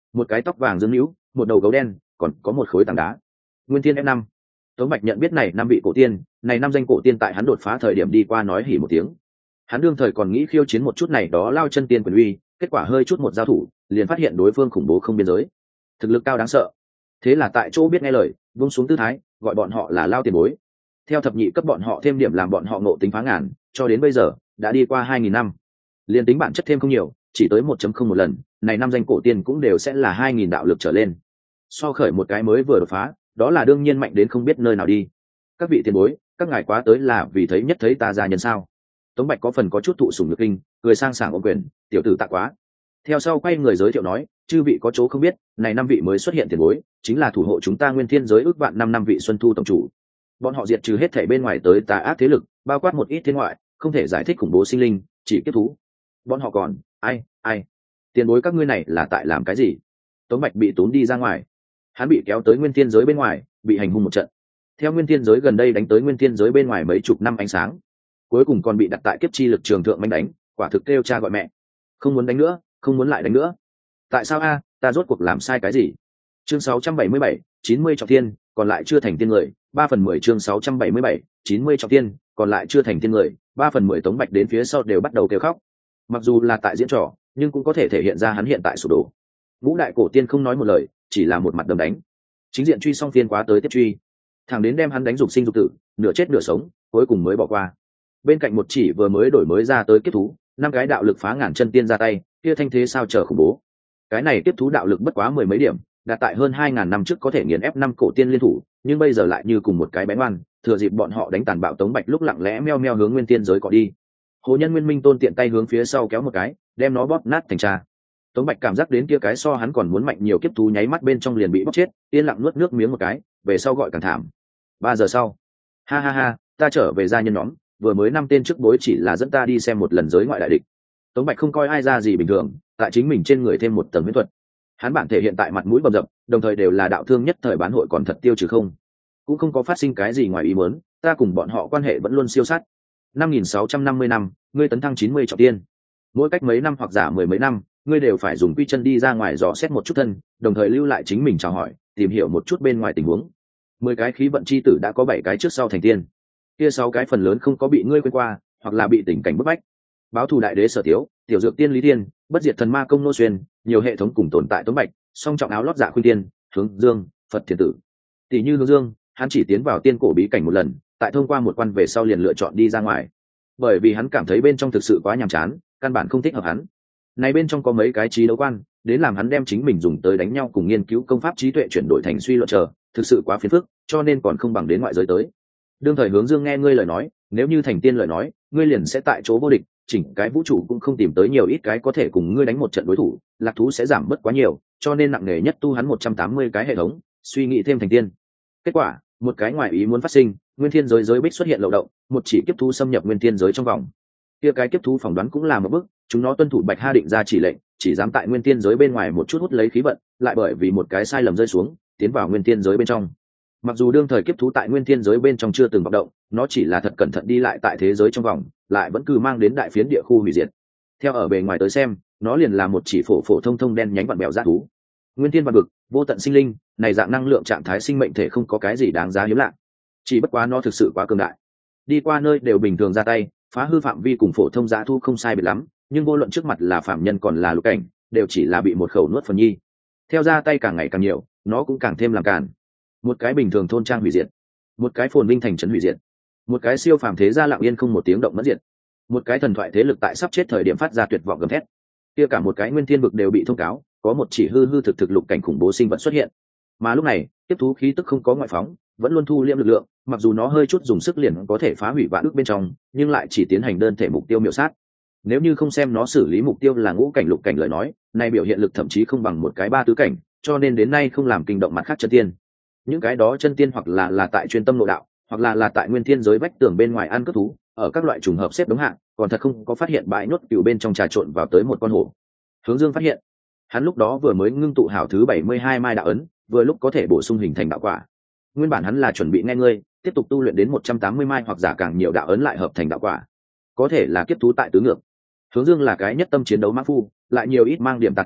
một cái tóc vàng dương hữu, một đầu gấu đen, còn có một khối tảng đá. Nguyên Thiên f năm. Tống Bạch nhận biết này năm vị cổ tiên, này năm danh cổ tiên tại hắn đột phá thời điểm đi qua nói hỉ một tiếng. Hắn đương thời còn nghĩ khiêu chiến một chút này đó lao chân tiên quyền uy, kết quả hơi chút một giao thủ, liền phát hiện đối phương khủng bố không biên giới, thực lực cao đáng sợ. Thế là tại chỗ biết nghe lời, buông xuống tư thái, gọi bọn họ là lao tiền bối. Theo thập nhị cấp bọn họ thêm điểm làm bọn họ ngộ tính phá ngàn, cho đến bây giờ đã đi qua hai nghìn năm. Liên tính bản chất thêm không nhiều, chỉ tới một chấm không một lần, này năm danh cổ tiên cũng đều sẽ là hai nghìn đạo lực trở lên. So khởi một cái mới vừa đột phá, đó là đương nhiên mạnh đến không biết nơi nào đi. Các vị tiền bối, các ngài quá tới là vì thấy nhất thấy ta gia nhân sao? Tống Bạch có phần có chút thụ sủng nhược kinh, cười sang sảng ôm quyền, tiểu tử tạ quá. Theo sau quay người giới thiệu nói, chư vị có chỗ không biết, này năm vị mới xuất hiện tiền bối, chính là thủ hộ chúng ta Nguyên Thiên giới ước vạn năm năm vị Xuân Thu tổng chủ. Bọn họ diệt trừ hết thảy bên ngoài tới tà ác thế lực, bao quát một ít thiên ngoại, không thể giải thích khủng bố sinh linh, chỉ kiếp thú. Bọn họ còn, ai, ai? Tiền bối các ngươi này là tại làm cái gì? Tống Bạch bị tốn đi ra ngoài, hắn bị kéo tới Nguyên Thiên giới bên ngoài, bị hành hung một trận. Theo Nguyên Thiên giới gần đây đánh tới Nguyên Thiên giới bên ngoài mấy chục năm ánh sáng, cuối cùng còn bị đặt tại kiếp chi lực trường thượng manh đánh, quả thực kêu cha gọi mẹ. Không muốn đánh nữa, không muốn lại đánh nữa. Tại sao a, ta rốt cuộc làm sai cái gì? Chương sáu trăm bảy mươi bảy, chín mươi trọng thiên, còn lại chưa thành tiên người, ba phần mười chương sáu trăm bảy mươi bảy, chín mươi trọng thiên, còn lại chưa thành tiên người, ba phần mười Tống Bạch đến phía sau đều bắt đầu kêu khóc. Mặc dù là tại diễn trò, nhưng cũng có thể thể hiện ra hắn hiện tại sụp đổ. Ngũ đại cổ tiên không nói một lời, chỉ là một mặt đấm đánh. Chính diện truy xong phiên quá tới tiếp truy, thằng đến đem hắn đánh dục sinh dục tử, nửa chết nửa sống, cuối cùng mới bỏ qua. Bên cạnh một chỉ vừa mới đổi mới ra tới kiếp thú, năm cái đạo lực phá ngàn chân tiên ra tay, kia thanh thế sao trở khủng bố. Cái này kiếp thú đạo lực bất quá mười mấy điểm, đạt tại hơn hai ngàn năm trước có thể nghiền ép năm cổ tiên liên thủ, nhưng bây giờ lại như cùng một cái bé ngoan, thừa dịp bọn họ đánh tàn bạo Tống Bạch lúc lặng lẽ meo meo hướng Nguyên Tiên giới cọ đi. Hồ Nhân Nguyên Minh Tôn tiện tay hướng phía sau kéo một cái, đem nó bóp nát thành trà. Tống Bạch cảm giác đến kia cái so hắn còn muốn mạnh nhiều kiếp thú nháy mắt bên trong liền bị bóp chết, yên lặng nuốt nước miếng một cái, về sau gọi càng thảm. Ba giờ sau, ha ha ha, ta trở về gia nhân nhóm, vừa mới năm tên trước bối chỉ là dẫn ta đi xem một lần giới ngoại đại địch. Tống Bạch không coi ai ra gì bình thường, tại chính mình trên người thêm một tầng huyễn thuật. Hắn bản thể hiện tại mặt mũi bầm dập, đồng thời đều là đạo thương nhất thời bán hội còn thật tiêu trừ không, cũng không có phát sinh cái gì ngoài ý muốn, ta cùng bọn họ quan hệ vẫn luôn siêu sát. năm nghìn sáu trăm năm mươi năm, ngươi tấn thăng chín mươi trọng tiên. Mỗi cách mấy năm hoặc giả mười mấy năm, ngươi đều phải dùng quy chân đi ra ngoài dò xét một chút thân, đồng thời lưu lại chính mình chào hỏi, tìm hiểu một chút bên ngoài tình huống. Mười cái khí vận chi tử đã có bảy cái trước sau thành tiên, kia sáu cái phần lớn không có bị ngươi quên qua, hoặc là bị tình cảnh bức bách. Báo thù đại đế Sở Tiếu, tiểu dược tiên Lý Tiên, bất diệt thần ma công Nô Xuyên, nhiều hệ thống cùng tồn tại Tống Bạch, song trọng áo lót dạ khuyên tiên, hướng dương, Phật thiền tử. Tỷ như hướng dương, hắn chỉ tiến vào tiên cổ bí cảnh một lần, tại thông qua một quan về sau liền lựa chọn đi ra ngoài, bởi vì hắn cảm thấy bên trong thực sự quá nhàm chán, căn bản không thích hợp hắn. Này bên trong có mấy cái trí đấu quan, đến làm hắn đem chính mình dùng tới đánh nhau cùng nghiên cứu công pháp trí tuệ chuyển đổi thành suy luận chờ, thực sự quá phiền phức, cho nên còn không bằng đến ngoại giới tới. Đương thời hướng dương nghe ngươi lời nói, nếu như thành tiên lời nói, ngươi liền sẽ tại chỗ vô địch, chỉnh cái vũ trụ cũng không tìm tới nhiều ít cái có thể cùng ngươi đánh một trận đối thủ, lạc thú sẽ giảm bớt quá nhiều, cho nên nặng nề nhất tu hắn một trăm tám mươi cái hệ thống, suy nghĩ thêm thành tiên. Kết quả, một cái ngoại ý muốn phát sinh, Nguyên Thiên giới giới bích xuất hiện漏động, một chỉ kiếp thú xâm nhập Nguyên Thiên giới trong vòng. Kia cái kiếp thú phỏng đoán cũng là một bước, chúng nó tuân thủ Bạch Ha định ra chỉ lệnh, chỉ dám tại Nguyên Thiên giới bên ngoài một chút hút lấy khí vận, lại bởi vì một cái sai lầm rơi xuống, tiến vào Nguyên Thiên giới bên trong. Mặc dù đương thời kiếp thú tại Nguyên Thiên giới bên trong chưa từng vận động, nó chỉ là thật cẩn thận đi lại tại thế giới trong vòng, lại vẫn cứ mang đến đại phiến địa khu hủy diệt. Theo ở bề ngoài tới xem, nó liền là một chỉ phổ phổ thông thông đen nhánh vặn bèo dã thú. Nguyên Thiên vạn vực, vô tận sinh linh, này dạng năng lượng trạng thái sinh mệnh thể không có cái gì đáng giá hiếm lạ. Chỉ bất quá nó thực sự quá cường đại. Đi qua nơi đều bình thường ra tay, phá hư phạm vi cùng phổ thông dã thu không sai biệt lắm, nhưng vô luận trước mặt là phạm nhân còn là lục cảnh, đều chỉ là bị một khẩu nuốt phần nhi. Theo ra tay càng ngày càng nhiều, nó cũng càng thêm làm càn. Một cái bình thường thôn trang hủy diệt, một cái phồn vinh thành trấn hủy diệt, một cái siêu phàm thế gia lặng yên không một tiếng động mất diệt, một cái thần thoại thế lực tại sắp chết thời điểm phát ra tuyệt vọng gầm thét. Kia cả một cái Nguyên Thiên vực đều bị thông cáo, có một chỉ hư hư thực thực lục cảnh khủng bố sinh vật xuất hiện. Mà lúc này, tiếp thú khí tức không có ngoại phóng, vẫn luôn thu liễm lực lượng, mặc dù nó hơi chút dùng sức liền có thể phá hủy vạn ước bên trong, nhưng lại chỉ tiến hành đơn thể mục tiêu miểu sát. Nếu như không xem nó xử lý mục tiêu là ngũ cảnh lục cảnh lời nói, này biểu hiện lực thậm chí không bằng một cái ba tứ cảnh, cho nên đến nay không làm kinh động mặt khác chân tiên. Những cái đó chân tiên hoặc là là tại chuyên tâm nội đạo, hoặc là là tại Nguyên Thiên giới vách tường bên ngoài ăn cướp thú, ở các loại trùng hợp xếp đống hạng, còn thật không có phát hiện bãi nốt cừu bên trong trà trộn vào tới một con hổ. Hướng Dương phát hiện, hắn lúc đó vừa mới ngưng tụ hảo thứ bảy mươi hai mai đạo ấn, vừa lúc có thể bổ sung hình thành đạo quả. Nguyên bản hắn là chuẩn bị nghe ngươi, tiếp tục tu luyện đến một trăm tám mươi mai hoặc giả càng nhiều đạo ấn lại hợp thành đạo quả. Có thể là kiếp thú tại tứ ngược. Hướng Dương là cái nhất tâm chiến đấu mã phu, lại nhiều ít mang điểm tà tính,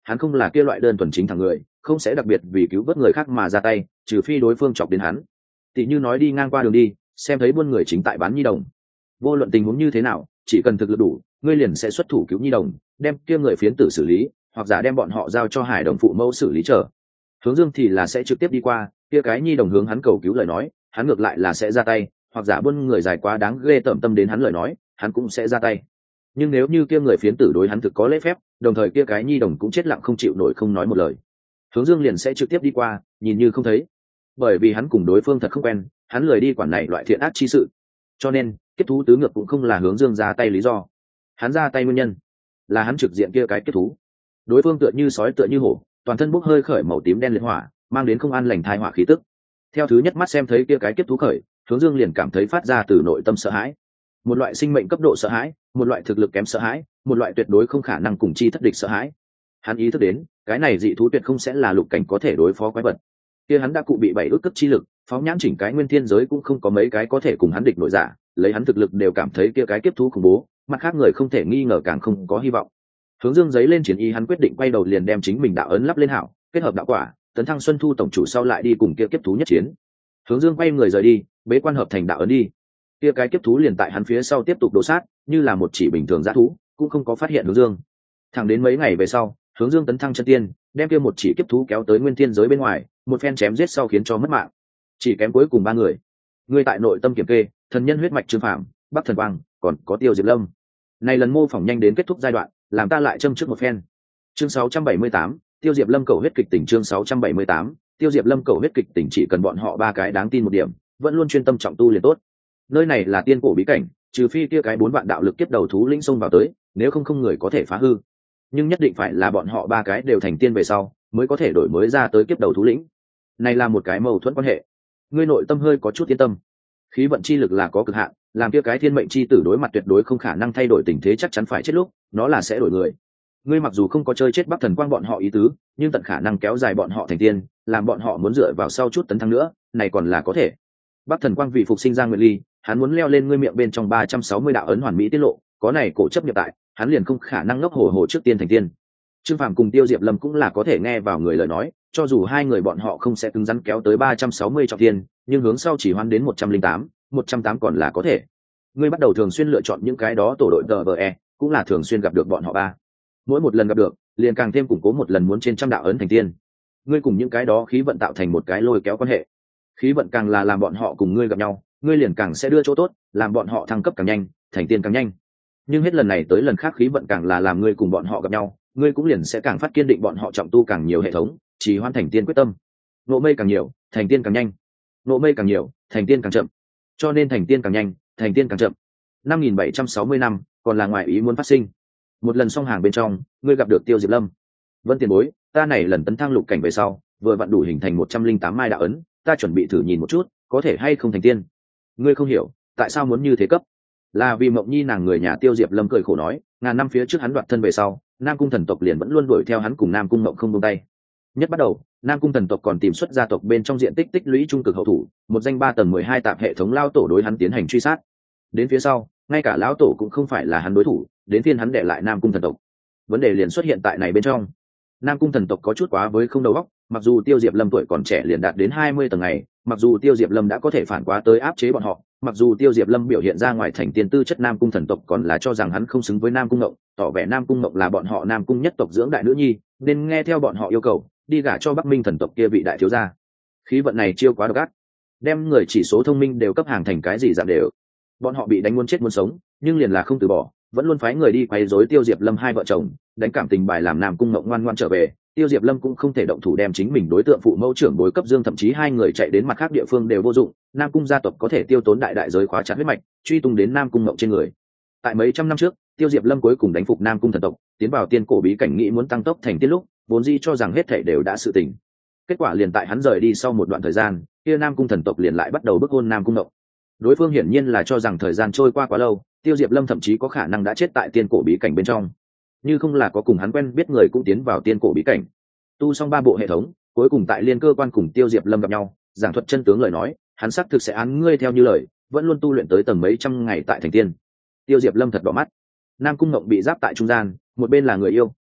hắn không là kia loại đơn thuần chính thẳng người, không sẽ đặc biệt vì cứu vớt người khác mà ra tay, trừ phi đối phương chọc đến hắn. Tỷ như nói đi ngang qua đường đi, xem thấy buôn người chính tại bán nhi đồng, vô luận tình huống như thế nào, chỉ cần thực lực đủ, ngươi liền sẽ xuất thủ cứu nhi đồng, đem kia người phiến tử xử lý, hoặc giả đem bọn họ giao cho hải đồng phụ mẫu xử lý trở. Hướng Dương thì là sẽ trực tiếp đi qua, kia cái nhi đồng hướng hắn cầu cứu lời nói, hắn ngược lại là sẽ ra tay, hoặc giả buôn người dài quá đáng ghê tởm tâm đến hắn lời nói, hắn cũng sẽ ra tay. Nhưng nếu như kia người phiến tử đối hắn thực có lễ phép, đồng thời kia cái nhi đồng cũng chết lặng không chịu nổi không nói một lời, Hướng Dương liền sẽ trực tiếp đi qua, nhìn như không thấy. Bởi vì hắn cùng đối phương thật không quen, hắn lười đi quản này loại thiện ác chi sự. Cho nên, kiếp thú tứ ngược cũng không là Hướng Dương ra tay lý do. Hắn ra tay nguyên nhân là hắn trực diện kia cái kiếp thú. Đối phương tựa như sói tựa như hổ, toàn thân bốc hơi khởi màu tím đen liệt hỏa, mang đến không an lành thai hỏa khí tức. Theo thứ nhất mắt xem thấy kia cái kiếp thú khởi, Hướng Dương liền cảm thấy phát ra từ nội tâm sợ hãi. Một loại sinh mệnh cấp độ sợ hãi, một loại thực lực kém sợ hãi, một loại tuyệt đối không khả năng cùng chi thất địch sợ hãi. Hắn ý thức đến, cái này dị thú tuyệt không sẽ là lục cảnh có thể đối phó quái vật. Kia hắn đã cụ bị bảy ước cấp chi lực, phóng nhãn chỉnh cái nguyên thiên giới cũng không có mấy cái có thể cùng hắn địch nội giả, lấy hắn thực lực đều cảm thấy kia cái kiếp thú khủng bố, mặt khác người không thể nghi ngờ càng không có hy vọng. Hướng Dương giấy lên chiến ý, hắn quyết định quay đầu liền đem chính mình đạo ấn lắp lên hảo, kết hợp đạo quả, tấn thăng Xuân Thu tổng chủ sau lại đi cùng kia kiếp thú nhất chiến. Hướng Dương quay người rời đi, bế quan hợp thành đạo ấn đi. Kia cái kiếp thú liền tại hắn phía sau tiếp tục đổ sát, như là một chỉ bình thường dã thú, cũng không có phát hiện Hướng Dương. Thẳng đến mấy ngày về sau, Hướng Dương tấn thăng chân tiên, đem kia một chỉ kiếp thú kéo tới nguyên thiên giới bên ngoài, một phen chém giết sau khiến cho mất mạng. Chỉ kém cuối cùng ba người. Người tại nội tâm kiểm kê, thần nhân huyết mạch Trương Phàm, Bắc Thần Quang, còn có Tiêu Diệp Lâm. Này lần mô phỏng nhanh đến kết thúc giai đoạn, làm ta lại châm trước một phen. Chương sáu trăm bảy mươi tám, Tiêu Diệp Lâm cầu huyết kịch tỉnh. Chương sáu trăm bảy mươi tám, Tiêu Diệp Lâm cầu huyết kịch tỉnh. Chỉ cần bọn họ ba cái đáng tin một điểm, vẫn luôn chuyên tâm trọng tu liền tốt. Nơi này là tiên cổ bí cảnh, trừ phi kia cái bốn vạn đạo lực kiếp đầu thú lĩnh xông vào tới, nếu không không người có thể phá hư. Nhưng nhất định phải là bọn họ ba cái đều thành tiên về sau, mới có thể đổi mới ra tới kiếp đầu thú lĩnh. Này là một cái mâu thuẫn quan hệ. Ngươi nội tâm hơi có chút yên tâm. Khí vận chi lực là có cực hạn, làm kia cái thiên mệnh chi tử đối mặt tuyệt đối không khả năng thay đổi tình thế, chắc chắn phải chết lúc, nó là sẽ đổi người. Ngươi mặc dù không có chơi chết Bắc Thần Quang bọn họ ý tứ, nhưng tận khả năng kéo dài bọn họ thành tiên, làm bọn họ muốn dựa vào sau chút tấn thăng nữa, này còn là có thể. Bắc Thần Quang vì phục sinh ra nguyện ly, hắn muốn leo lên ngươi miệng bên trong ba trăm sáu mươi đạo ấn hoàn mỹ tiết lộ, có này cổ chấp nhập tại, hắn liền không khả năng ngốc hồ hồ trước tiên thành tiên. Trương Phàm cùng Tiêu Diệp Lâm cũng là có thể nghe vào người lời nói, cho dù hai người bọn họ không sẽ cứng rắn kéo tới ba trăm sáu mươi trọng tiên, nhưng hướng sau chỉ hoan đến một trăm linh tám, một trăm tám còn là có thể. Ngươi bắt đầu thường xuyên lựa chọn những cái đó tổ đội đê vê e, cũng là thường xuyên gặp được bọn họ ba. Mỗi một lần gặp được, liền càng thêm củng cố một lần muốn trên trăm đạo ấn thành tiên. Ngươi cùng những cái đó khí vận tạo thành một cái lôi kéo quan hệ. Khí vận càng là làm bọn họ cùng ngươi gặp nhau, ngươi liền càng sẽ đưa chỗ tốt, làm bọn họ thăng cấp càng nhanh, thành tiên càng nhanh. Nhưng hết lần này tới lần khác khí vận càng là làm ngươi cùng bọn họ gặp nhau, ngươi cũng liền sẽ càng phát kiên định bọn họ trọng tu càng nhiều hệ thống, chỉ hoàn thành tiên quyết tâm. Nộ mây càng nhiều, thành tiên càng nhanh. Nộ mây càng nhiều, thành tiên càng chậm. Cho nên thành tiên càng nhanh, thành tiên càng chậm. năm nghìn bảy trăm sáu mươi năm, còn là ngoại ý muốn phát sinh. Một lần song hàng bên trong, ngươi gặp được Tiêu Diệp Lâm. Vân tiền bối, ta này lần tấn thăng lục cảnh về sau, vừa vặn đủ hình thành một trăm linh tám mai đạo ấn, ta chuẩn bị thử nhìn một chút, có thể hay không thành tiên. Ngươi không hiểu, tại sao muốn như thế cấp? Là vì Mộng Nhi nàng người nhà. Tiêu Diệp Lâm cười khổ nói, ngàn năm phía trước hắn đoạt thân về sau, Nam Cung thần tộc liền vẫn luôn đuổi theo hắn cùng Nam Cung Mộng không buông tay. Nhất bắt đầu, Nam Cung thần tộc còn tìm xuất gia tộc bên trong diện tích tích lũy trung cực hậu thủ, một danh ba tầng mười hai tạp hệ thống lao tổ đối hắn tiến hành truy sát. Đến phía sau, ngay cả lão tổ cũng không phải là hắn đối thủ, đến phiên hắn để lại Nam Cung thần tộc. Vấn đề liền xuất hiện tại này bên trong. Nam Cung thần tộc có chút quá với không đầu óc, mặc dù Tiêu Diệp Lâm tuổi còn trẻ liền đạt đến hai mươi tầng ngày, mặc dù Tiêu Diệp Lâm đã có thể phản quá tới áp chế bọn họ, mặc dù Tiêu Diệp Lâm biểu hiện ra ngoài thành tiên tư chất, Nam Cung thần tộc còn là cho rằng hắn không xứng với Nam Cung Ngộng, tỏ vẻ Nam Cung Ngộng là bọn họ Nam Cung nhất tộc dưỡng đại nữ nhi, nên nghe theo bọn họ yêu cầu, đi gả cho Bắc Minh thần tộc kia vị đại thiếu gia. Khí vận này chiêu quá độc ác, đem người chỉ số thông minh đều cấp hàng thành cái gì dạng đều. Bọn họ bị đánh muốn chết muốn sống, nhưng liền là không từ bỏ, vẫn luôn phái người đi quấy rối Tiêu Diệp Lâm hai vợ chồng, đánh cảm tình bài làm Nam Cung Ngộng ngoan ngoan trở về. Tiêu Diệp Lâm cũng không thể động thủ đem chính mình đối tượng phụ mẫu trưởng bối cấp dương, thậm chí hai người chạy đến mặt khác địa phương đều vô dụng. Nam Cung gia tộc có thể tiêu tốn đại đại giới khóa chặt huyết mạch, truy tung đến Nam Cung Ngộng trên người. Tại mấy trăm năm trước, Tiêu Diệp Lâm cuối cùng đánh phục Nam Cung thần tộc, tiến vào tiên cổ bí cảnh, nghĩ muốn tăng tốc thành tiên lúc, vốn dĩ cho rằng hết thảy đều đã sự tình. Kết quả liền tại hắn rời đi sau một đoạn thời gian, kia Nam Cung thần tộc liền lại bắt đầu bức hôn Nam Cung Ngộng. Đối phương hiển nhiên là cho rằng thời gian trôi qua quá lâu, Tiêu Diệp Lâm thậm chí có khả năng đã chết tại tiên cổ bí cảnh bên trong. Như không là có cùng hắn quen biết người cũng tiến vào tiên cổ bí cảnh. Tu xong ba bộ hệ thống, cuối cùng tại liên cơ quan cùng Tiêu Diệp Lâm gặp nhau, giảng thuật chân tướng lời nói, hắn xác thực sẽ án ngươi theo như lời, vẫn luôn tu luyện tới tầng mấy trăm ngày tại thành tiên. Tiêu Diệp Lâm thật đỏ mắt. Nam Cung Ngộng bị giáp tại trung gian, một bên là người yêu,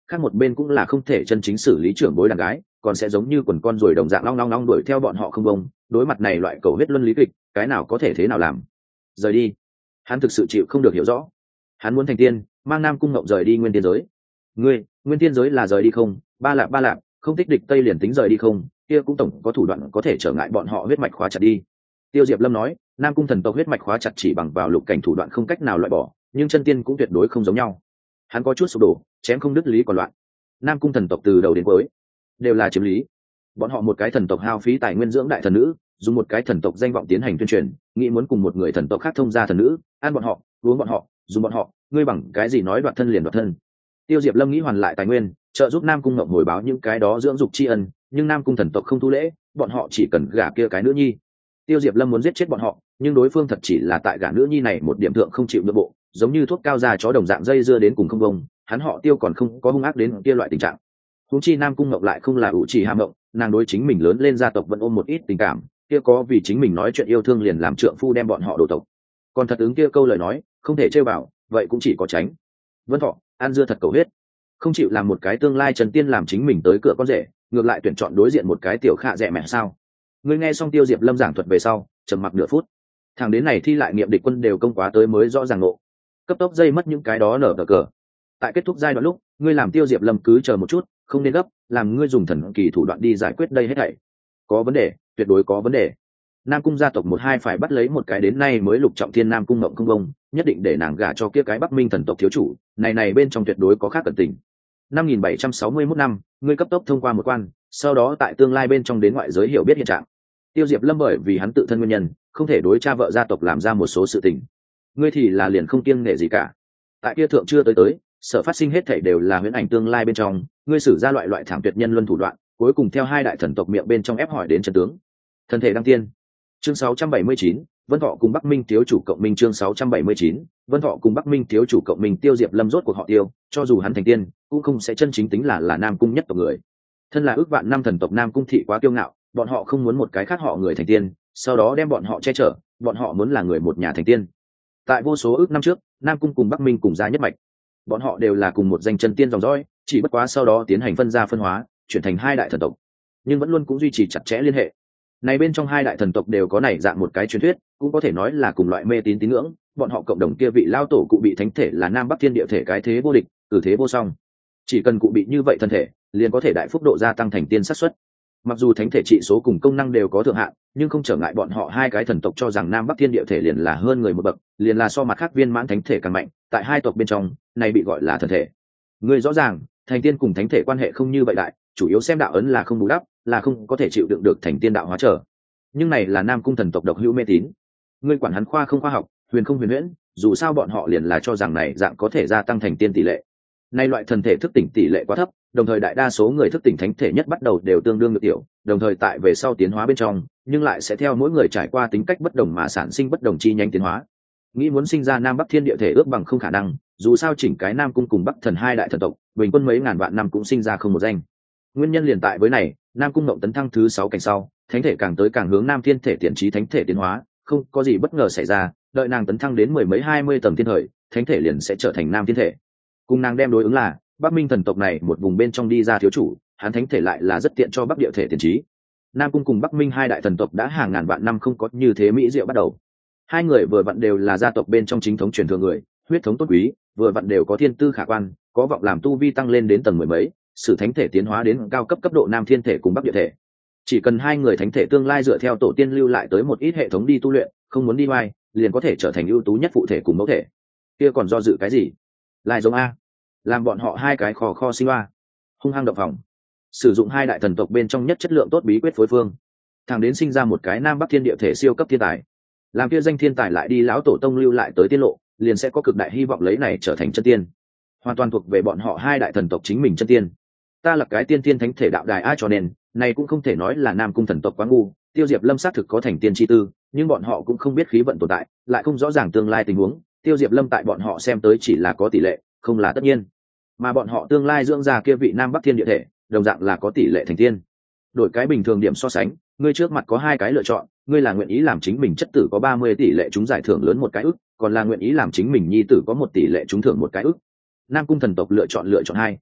khác một bên cũng là không thể chân chính xử lý trưởng bối đàn gái, còn sẽ giống như quần con ruồi đồng dạng long long long đuổi theo bọn họ không bông. Đối mặt này loại cầu huyết luân lý kịch, cái nào có thể thế nào làm? Rời đi. Hắn thực sự chịu không được hiểu rõ. Hắn muốn thành tiên, mang Nam Cung Ngộng rời đi nguyên tiên giới. Ngươi, nguyên tiên giới là rời đi không? Ba lạp ba lạp, không thích địch Tây liền tính rời đi không? Kia cũng tổng có thủ đoạn có thể trở ngại bọn họ huyết mạch khóa chặt đi. Tiêu Diệp Lâm nói, Nam Cung thần tộc huyết mạch khóa chặt chỉ bằng vào lục cảnh thủ đoạn không cách nào loại bỏ, nhưng chân tiên cũng tuyệt đối không giống nhau. Hắn có chút sụp đổ, chém không đứt lý còn loạn. Nam Cung thần tộc từ đầu đến cuối đều là chiếm lý. Bọn họ một cái thần tộc hao phí tài nguyên dưỡng đại thần nữ, dùng một cái thần tộc danh vọng tiến hành tuyên truyền, nghĩ muốn cùng một người thần tộc khác thông gia thần nữ, ăn bọn họ, uống bọn họ, dùng bọn họ, ngươi bằng cái gì nói đoạt thân liền đoạt thân? Tiêu Diệp Lâm nghĩ hoàn lại tài nguyên, trợ giúp Nam Cung Ngộng hồi báo những cái đó dưỡng dục tri ân, nhưng Nam Cung thần tộc không thu lễ, bọn họ chỉ cần gả kia cái nữ nhi. Tiêu Diệp Lâm muốn giết chết bọn họ, nhưng đối phương thật chỉ là tại gả nữ nhi này một điểm thượng không chịu nhượng bộ, giống như thuốc cao già chó đồng dạng dây dưa đến cùng không bông, hắn họ Tiêu còn không có hung ác đến kia loại tình trạng. Huống chi Nam Cung Ngộng lại không là ủ chỉ ham ngộng, nàng đối chính mình lớn lên gia tộc vẫn ôm một ít tình cảm, kia có vì chính mình nói chuyện yêu thương liền làm trượng phu đem bọn họ đổ tộc. Còn thật ứng kia câu lời nói, không thể chơi vào, vậy cũng chỉ có tránh. Vân Thọ, ăn dưa thật cầu huyết, không chịu làm một cái tương lai trần tiên làm chính mình tới cửa con rể, ngược lại tuyển chọn đối diện một cái tiểu khạ rẻ mẹ sao? Ngươi nghe xong Tiêu Diệp Lâm giảng thuật về sau, trầm mặc nửa phút. Thằng đến này thi lại nghiệm địch quân đều công quá tới mới rõ ràng nộ. Cấp tốc dây mất những cái đó nở cờ cờ. Tại kết thúc giai đoạn lúc, ngươi làm Tiêu Diệp Lâm cứ chờ một chút, không nên gấp, làm ngươi dùng thần kỳ thủ đoạn đi giải quyết đây hết thảy. Có vấn đề, tuyệt đối có vấn đề. Nam Cung gia tộc một hai phải bắt lấy một cái đến nay mới lục trọng thiên Nam Cung Ngộng không bông, nhất định để nàng gả cho kia cái Bắc Minh thần tộc thiếu chủ, này này bên trong tuyệt đối có khác cẩn tình. năm nghìn bảy trăm sáu mươi mốt năm, ngươi cấp tốc thông qua một quan, sau đó tại tương lai bên trong đến ngoại giới hiểu biết hiện trạng. Tiêu Diệp Lâm bởi vì hắn tự thân nguyên nhân, không thể đối cha vợ gia tộc làm ra một số sự tình. Ngươi thì là liền không kiêng nể gì cả. Tại kia thượng chưa tới tới, sở phát sinh hết thảy đều là huyễn ảnh tương lai bên trong, ngươi sử ra loại loại thảm tuyệt nhân luân thủ đoạn, cuối cùng theo hai đại thần tộc miệng bên trong ép hỏi đến chân tướng. Thân thể đăng tiên. Chương sáu trăm bảy mươi chín, Vân Thọ cùng Bắc Minh thiếu chủ cộng minh. Chương sáu trăm bảy mươi chín, Vân Thọ cùng Bắc Minh thiếu chủ cộng minh. Tiêu Diệp Lâm rốt cuộc họ Tiêu, cho dù hắn thành tiên, cũng không sẽ chân chính tính là là Nam Cung nhất tộc người. Thân là ước vạn năm thần tộc Nam Cung thị quá kiêu ngạo, bọn họ không muốn một cái khác họ người thành tiên, sau đó đem bọn họ che chở, bọn họ muốn là người một nhà thành tiên. Tại vô số ước năm trước, Nam Cung cùng Bắc Minh cùng gia nhất mạch, bọn họ đều là cùng một danh chân tiên dòng dõi, chỉ bất quá sau đó tiến hành phân gia phân hóa, chuyển thành hai đại thần tộc, nhưng vẫn luôn cũng duy trì chặt chẽ liên hệ. Này bên trong hai đại thần tộc đều có này dạng một cái truyền thuyết, cũng có thể nói là cùng loại mê tín tín ngưỡng, bọn họ cộng đồng kia vị lao tổ cụ bị thánh thể là Nam Bắc Thiên Địa thể cái thế vô địch, cử thế vô song. Chỉ cần cụ bị như vậy thân thể, liền có thể đại phúc độ gia tăng thành tiên xác suất. Mặc dù thánh thể trị số cùng công năng đều có thượng hạn, nhưng không trở ngại bọn họ hai cái thần tộc cho rằng Nam Bắc Thiên Địa thể liền là hơn người một bậc, liền là so mặt khác viên mãn thánh thể càng mạnh, tại hai tộc bên trong, này bị gọi là thần thể. Người rõ ràng, thành tiên cùng thánh thể quan hệ không như vậy đại, chủ yếu xem đạo ấn là không bù đắp, là không có thể chịu đựng được thành tiên đạo hóa trở. Nhưng này là Nam Cung thần tộc độc hữu mê tín. Ngươi quản hắn khoa không khoa học, huyền không huyền huyễn, dù sao bọn họ liền là cho rằng này dạng có thể gia tăng thành tiên tỷ lệ. Nay loại thần thể thức tỉnh tỷ lệ quá thấp, đồng thời đại đa số người thức tỉnh thánh thể nhất bắt đầu đều tương đương được tiểu, đồng thời tại về sau tiến hóa bên trong, nhưng lại sẽ theo mỗi người trải qua tính cách bất đồng mà sản sinh bất đồng chi nhánh tiến hóa. Nghĩ muốn sinh ra Nam Bắc Thiên Địa thể ước bằng không khả năng, dù sao chỉnh cái Nam Cung cùng Bắc Thần hai đại thần tộc, bình quân mấy ngàn vạn năm cũng sinh ra không một danh. Nguyên nhân liền tại với này, Nam Cung Ngộng tấn thăng thứ sáu cảnh sau, thánh thể càng tới càng hướng Nam Thiên thể tiện trí thánh thể tiến hóa, không có gì bất ngờ xảy ra, đợi nàng tấn thăng đến mười mấy hai mươi tầng thiên thời, thánh thể liền sẽ trở thành Nam Thiên thể. Cùng nàng đem đối ứng là Bắc Minh thần tộc này một vùng bên trong đi ra thiếu chủ, hắn thánh thể lại là rất tiện cho Bắc Địa thể tiền trí. Nam Cung cùng Bắc Minh hai đại thần tộc đã hàng ngàn vạn năm không có như thế mỹ diệu bắt đầu. Hai người vừa vặn đều là gia tộc bên trong chính thống truyền thừa người, huyết thống tốt quý, vừa vặn đều có thiên tư khả quan, có vọng làm tu vi tăng lên đến tầng mười mấy, sử thánh thể tiến hóa đến cao cấp cấp độ Nam Thiên thể cùng Bắc Địa thể. Chỉ cần hai người thánh thể tương lai dựa theo tổ tiên lưu lại tới một ít hệ thống đi tu luyện, không muốn đi ngoài, liền có thể trở thành ưu tú nhất phụ thể cùng mẫu thể. Kia còn do dự cái gì? Lại giống a, làm bọn họ hai cái khò kho sinh hoa, hung hăng động phòng, sử dụng hai đại thần tộc bên trong nhất chất lượng tốt bí quyết phối phương, thẳng đến sinh ra một cái Nam Bắc Thiên Địa thể siêu cấp thiên tài. Làm kia danh thiên tài lại đi lão tổ tông lưu lại tới tiết lộ, liền sẽ có cực đại hy vọng lấy này trở thành chân tiên, hoàn toàn thuộc về bọn họ hai đại thần tộc chính mình chân tiên. Ta là cái tiên tiên thánh thể đạo đài ai, cho nên này cũng không thể nói là Nam Cung thần tộc quá ngu. Tiêu Diệp Lâm xác thực có thành tiên chi tư, nhưng bọn họ cũng không biết khí vận tồn tại, lại không rõ ràng tương lai tình huống. Tiêu Diệp Lâm tại bọn họ xem tới chỉ là có tỷ lệ, không là tất nhiên. Mà bọn họ tương lai dưỡng ra kia vị Nam Bắc Thiên Địa thể, đồng dạng là có tỷ lệ thành tiên. Đổi cái bình thường điểm so sánh, ngươi trước mặt có hai cái lựa chọn, ngươi là nguyện ý làm chính mình chất tử có ba mươi tỷ lệ trúng giải thưởng lớn một cái ức, còn là nguyện ý làm chính mình nhi tử có một tỷ lệ trúng thưởng một cái ức. Nam Cung thần tộc lựa chọn lựa chọn hai.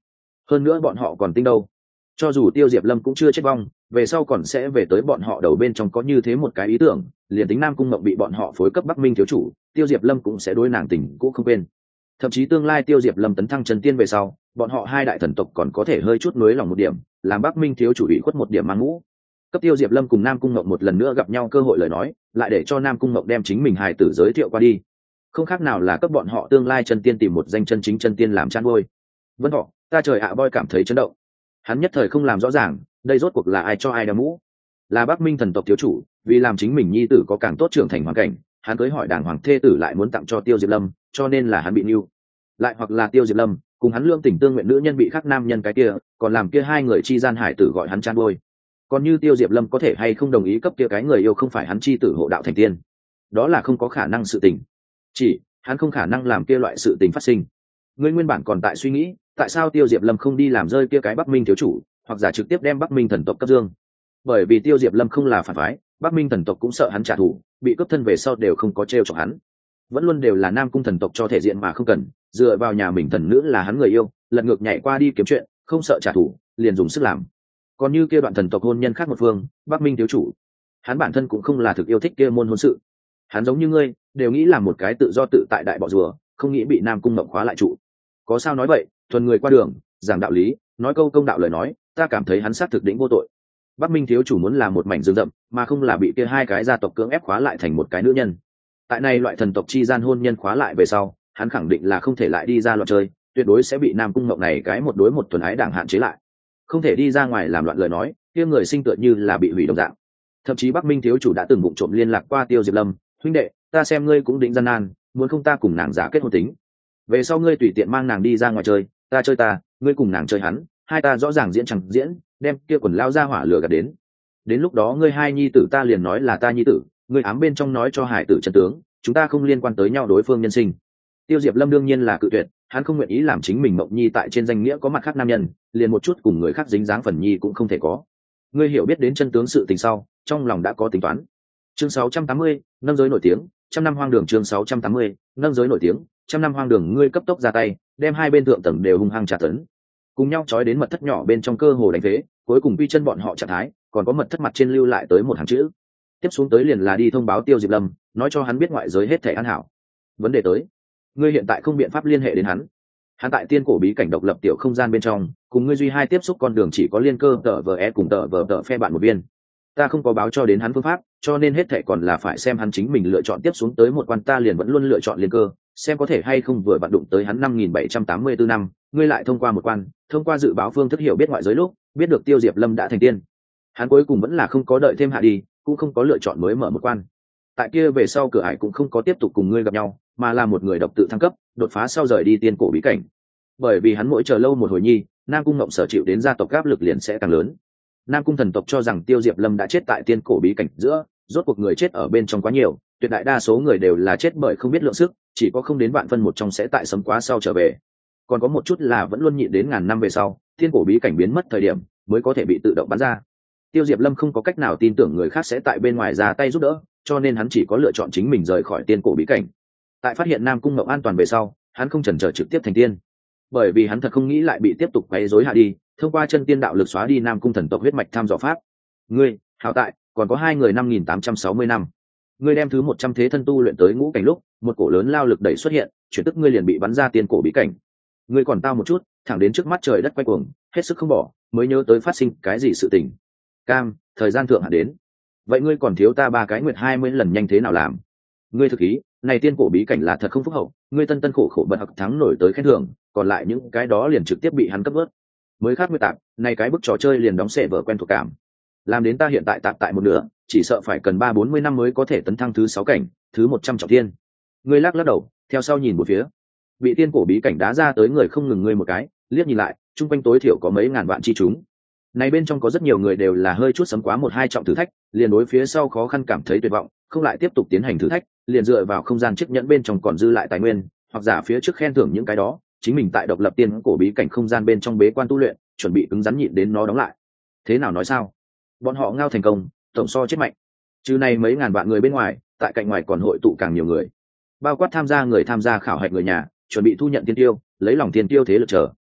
hơn nữa bọn họ còn tinh đâu. Cho dù Tiêu Diệp Lâm cũng chưa chết vong, về sau còn sẽ về tới bọn họ đầu bên trong có như thế một cái ý tưởng, liền tính Nam Cung Ngộng bị bọn họ phối cấp Bắc Minh thiếu chủ, Tiêu Diệp Lâm cũng sẽ đối nàng tình cũng không quên. Thậm chí tương lai Tiêu Diệp Lâm tấn thăng chân tiên về sau, bọn họ hai đại thần tộc còn có thể hơi chút nuối lòng một điểm, làm Bắc Minh thiếu chủ ủy khuất một điểm mang ngũ. Cấp Tiêu Diệp Lâm cùng Nam Cung Ngộng một lần nữa gặp nhau cơ hội lời nói, lại để cho Nam Cung Ngộng đem chính mình hài tử giới thiệu qua đi, không khác nào là cấp bọn họ tương lai chân tiên tìm một danh chân chính chân tiên làm chăn nuôi. Vân Thọ, ta trời ạ boy cảm thấy chấn động. Hắn nhất thời không làm rõ ràng, đây rốt cuộc là ai cho ai đeo mũ. Là Bắc Minh thần tộc thiếu chủ, vì làm chính mình nhi tử có càng tốt trưởng thành hoàn cảnh, hắn cưới hỏi đàng hoàng thê tử lại muốn tặng cho Tiêu Diệp Lâm, cho nên là hắn bị nưu. Lại hoặc là Tiêu Diệp Lâm cùng hắn lương tình tương nguyện nữ nhân bị khác nam nhân cái kia, còn làm kia hai người chi gian hải tử gọi hắn chan bôi. Còn như Tiêu Diệp Lâm có thể hay không đồng ý cấp kia cái người yêu không phải hắn chi tử hộ đạo thành tiên, đó là không có khả năng sự tình. Chỉ hắn không khả năng làm kia loại sự tình phát sinh. Ngươi nguyên bản còn tại suy nghĩ, tại sao Tiêu Diệp Lâm không đi làm rơi kia cái Bắc Minh thiếu chủ, hoặc giả trực tiếp đem Bắc Minh thần tộc cấp dương. Bởi vì Tiêu Diệp Lâm không là phản phái, Bắc Minh thần tộc cũng sợ hắn trả thù, bị cướp thân về sau đều không có trêu chọc hắn. Vẫn luôn đều là Nam Cung thần tộc cho thể diện mà không cần, dựa vào nhà mình thần nữ là hắn người yêu, lật ngược nhảy qua đi kiếm chuyện, không sợ trả thù, liền dùng sức làm. Còn như kia đoạn thần tộc hôn nhân khác một phương, Bắc Minh thiếu chủ, hắn bản thân cũng không là thực yêu thích kia môn hôn sự. Hắn giống như ngươi, đều nghĩ làm một cái tự do tự tại đại bọ rùa, không nghĩ bị Nam Cung Mộng khóa lại trụ. Có sao nói vậy, thuần người qua đường, giảng đạo lý, nói câu công đạo lời nói, ta cảm thấy hắn xác thực đỉnh vô tội. Bắc Minh thiếu chủ muốn là một mảnh rừng rậm, mà không là bị kia hai cái gia tộc cưỡng ép khóa lại thành một cái nữ nhân. Tại này loại thần tộc chi gian hôn nhân khóa lại về sau, hắn khẳng định là không thể lại đi ra loạn chơi, tuyệt đối sẽ bị Nam Cung Mộng này cái một đối một thuần ái đảng hạn chế lại. Không thể đi ra ngoài làm loạn lời nói, kia người sinh tựa như là bị hủy đồng dạng. Thậm chí Bắc Minh thiếu chủ đã từng vụng trộm liên lạc qua Tiêu Diệp Lâm, huynh đệ, ta xem ngươi cũng định gian nan, muốn không ta cùng nàng giả kết hôn tính. Về sau ngươi tùy tiện mang nàng đi ra ngoài chơi, ta chơi ta, ngươi cùng nàng chơi hắn, hai ta rõ ràng diễn chẳng diễn, đem kia quần lao ra hỏa lửa gạt đến. Đến lúc đó ngươi hai nhi tử ta liền nói là ta nhi tử, ngươi ám bên trong nói cho hải tử chân tướng, chúng ta không liên quan tới nhau đối phương nhân sinh. Tiêu Diệp Lâm đương nhiên là cự tuyệt, hắn không nguyện ý làm chính mình Mộng Nhi tại trên danh nghĩa có mặt khác nam nhân, liền một chút cùng người khác dính dáng phần nhi cũng không thể có. Ngươi hiểu biết đến chân tướng sự tình sau, trong lòng đã có tính toán. Chương sáu trăm tám mươi, nâng giới nổi tiếng, trăm năm hoang đường chương sáu trăm tám mươi, nâng giới nổi tiếng, trăm năm hoang đường ngươi cấp tốc ra tay, đem hai bên thượng tầng đều hung hăng trả tấn. Cùng nhau trói đến mật thất nhỏ bên trong cơ hồ đánh phế, cuối cùng quy chân bọn họ trạng thái, còn có mật thất mặt trên lưu lại tới một hàng chữ. Tiếp xuống tới liền là đi thông báo Tiêu Diệp Lâm, nói cho hắn biết ngoại giới hết thể an hảo. Vấn đề tới, ngươi hiện tại không biện pháp liên hệ đến hắn. Hắn tại tiên cổ bí cảnh độc lập tiểu không gian bên trong, cùng ngươi duy hai tiếp xúc con đường chỉ có liên cơ tờ vờ e cùng tờ vờ tờ phe bạn một viên. Ta không có báo cho đến hắn phương pháp, cho nên hết thể còn là phải xem hắn chính mình lựa chọn tiếp xuống tới một quan, ta liền vẫn luôn lựa chọn liên cơ, xem có thể hay không vừa vặn đụng tới hắn năm nghìn bảy trăm tám mươi tư năm, ngươi lại thông qua một quan, thông qua dự báo phương thức hiểu biết ngoại giới lúc, biết được Tiêu Diệp Lâm đã thành tiên. Hắn cuối cùng vẫn là không có đợi thêm hạ đi, cũng không có lựa chọn mới mở một quan. Tại kia về sau cửa ải cũng không có tiếp tục cùng ngươi gặp nhau, mà là một người độc tự thăng cấp, đột phá sau rời đi tiên cổ bí cảnh. Bởi vì hắn mỗi chờ lâu một hồi nhi, Nam Cung Ngộng sở chịu đến gia tộc áp lực liền sẽ càng lớn. Nam Cung thần tộc cho rằng Tiêu Diệp Lâm đã chết tại tiên cổ bí cảnh giữa, rốt cuộc người chết ở bên trong quá nhiều, tuyệt đại đa số người đều là chết bởi không biết lượng sức, chỉ có không đến vạn phân một trong sẽ tại sớm quá sau trở về. Còn có một chút là vẫn luôn nhịn đến ngàn năm về sau, tiên cổ bí cảnh biến mất thời điểm, mới có thể bị tự động bắn ra. Tiêu Diệp Lâm không có cách nào tin tưởng người khác sẽ tại bên ngoài ra tay giúp đỡ, cho nên hắn chỉ có lựa chọn chính mình rời khỏi tiên cổ bí cảnh. Tại phát hiện Nam Cung Ngộng an toàn về sau, hắn không chần chờ trực tiếp thành tiên, bởi vì hắn thật không nghĩ lại bị tiếp tục quấy rối hạ đi, thông qua chân tiên đạo lực xóa đi Nam Cung thần tộc huyết mạch tham dò pháp. Ngươi, hảo tại, còn có hai người năm nghìn tám trăm sáu mươi năm. Ngươi đem thứ một trăm thế thân tu luyện tới ngũ cảnh lúc, một cổ lớn lao lực đẩy xuất hiện, chuyển tức ngươi liền bị bắn ra tiên cổ bí cảnh. Ngươi còn tao một chút, thẳng đến trước mắt trời đất quay cuồng, hết sức không bỏ, mới nhớ tới phát sinh cái gì sự tình. Cam, thời gian thượng hạn đến. Vậy ngươi còn thiếu ta ba cái nguyệt hai mươi lần nhanh thế nào làm? Ngươi thực ý, này tiên cổ bí cảnh là thật không phúc hậu, ngươi tân tân khổ khổ bật học thắng nổi tới khen thưởng, còn lại những cái đó liền trực tiếp bị hắn cấp bớt. Mới khác ngươi tạp, này cái bức trò chơi liền đóng xệ vở quen thuộc cảm. Làm đến ta hiện tại tạp tại một nửa, chỉ sợ phải cần ba bốn mươi năm mới có thể tấn thăng thứ sáu cảnh, thứ một trăm trọng thiên. Ngươi lắc lắc đầu, theo sau nhìn một phía. Bị tiên cổ bí cảnh đá ra tới người không ngừng ngươi một cái, liếc nhìn lại, chung quanh tối thiểu có mấy ngàn vạn chi chúng. Này bên trong có rất nhiều người đều là hơi chút sấm quá một hai trọng thử thách, liền đối phía sau khó khăn cảm thấy tuyệt vọng, không lại tiếp tục tiến hành thử thách, liền dựa vào không gian chiếc nhẫn bên trong còn dư lại tài nguyên, hoặc giả phía trước khen thưởng những cái đó, chính mình tại độc lập tiên cổ bí cảnh không gian bên trong bế quan tu luyện, chuẩn bị ứng rắn nhịn đến nó đóng lại. Thế nào nói sao? Bọn họ ngao thành công, tổng so chết mạnh. Trừ này mấy ngàn vạn người bên ngoài, tại cạnh ngoài còn hội tụ càng nhiều người, bao quát tham gia người tham gia khảo hạch người nhà, chuẩn bị thu nhận tiên tiêu, lấy lòng tiên tiêu thế lực chờ.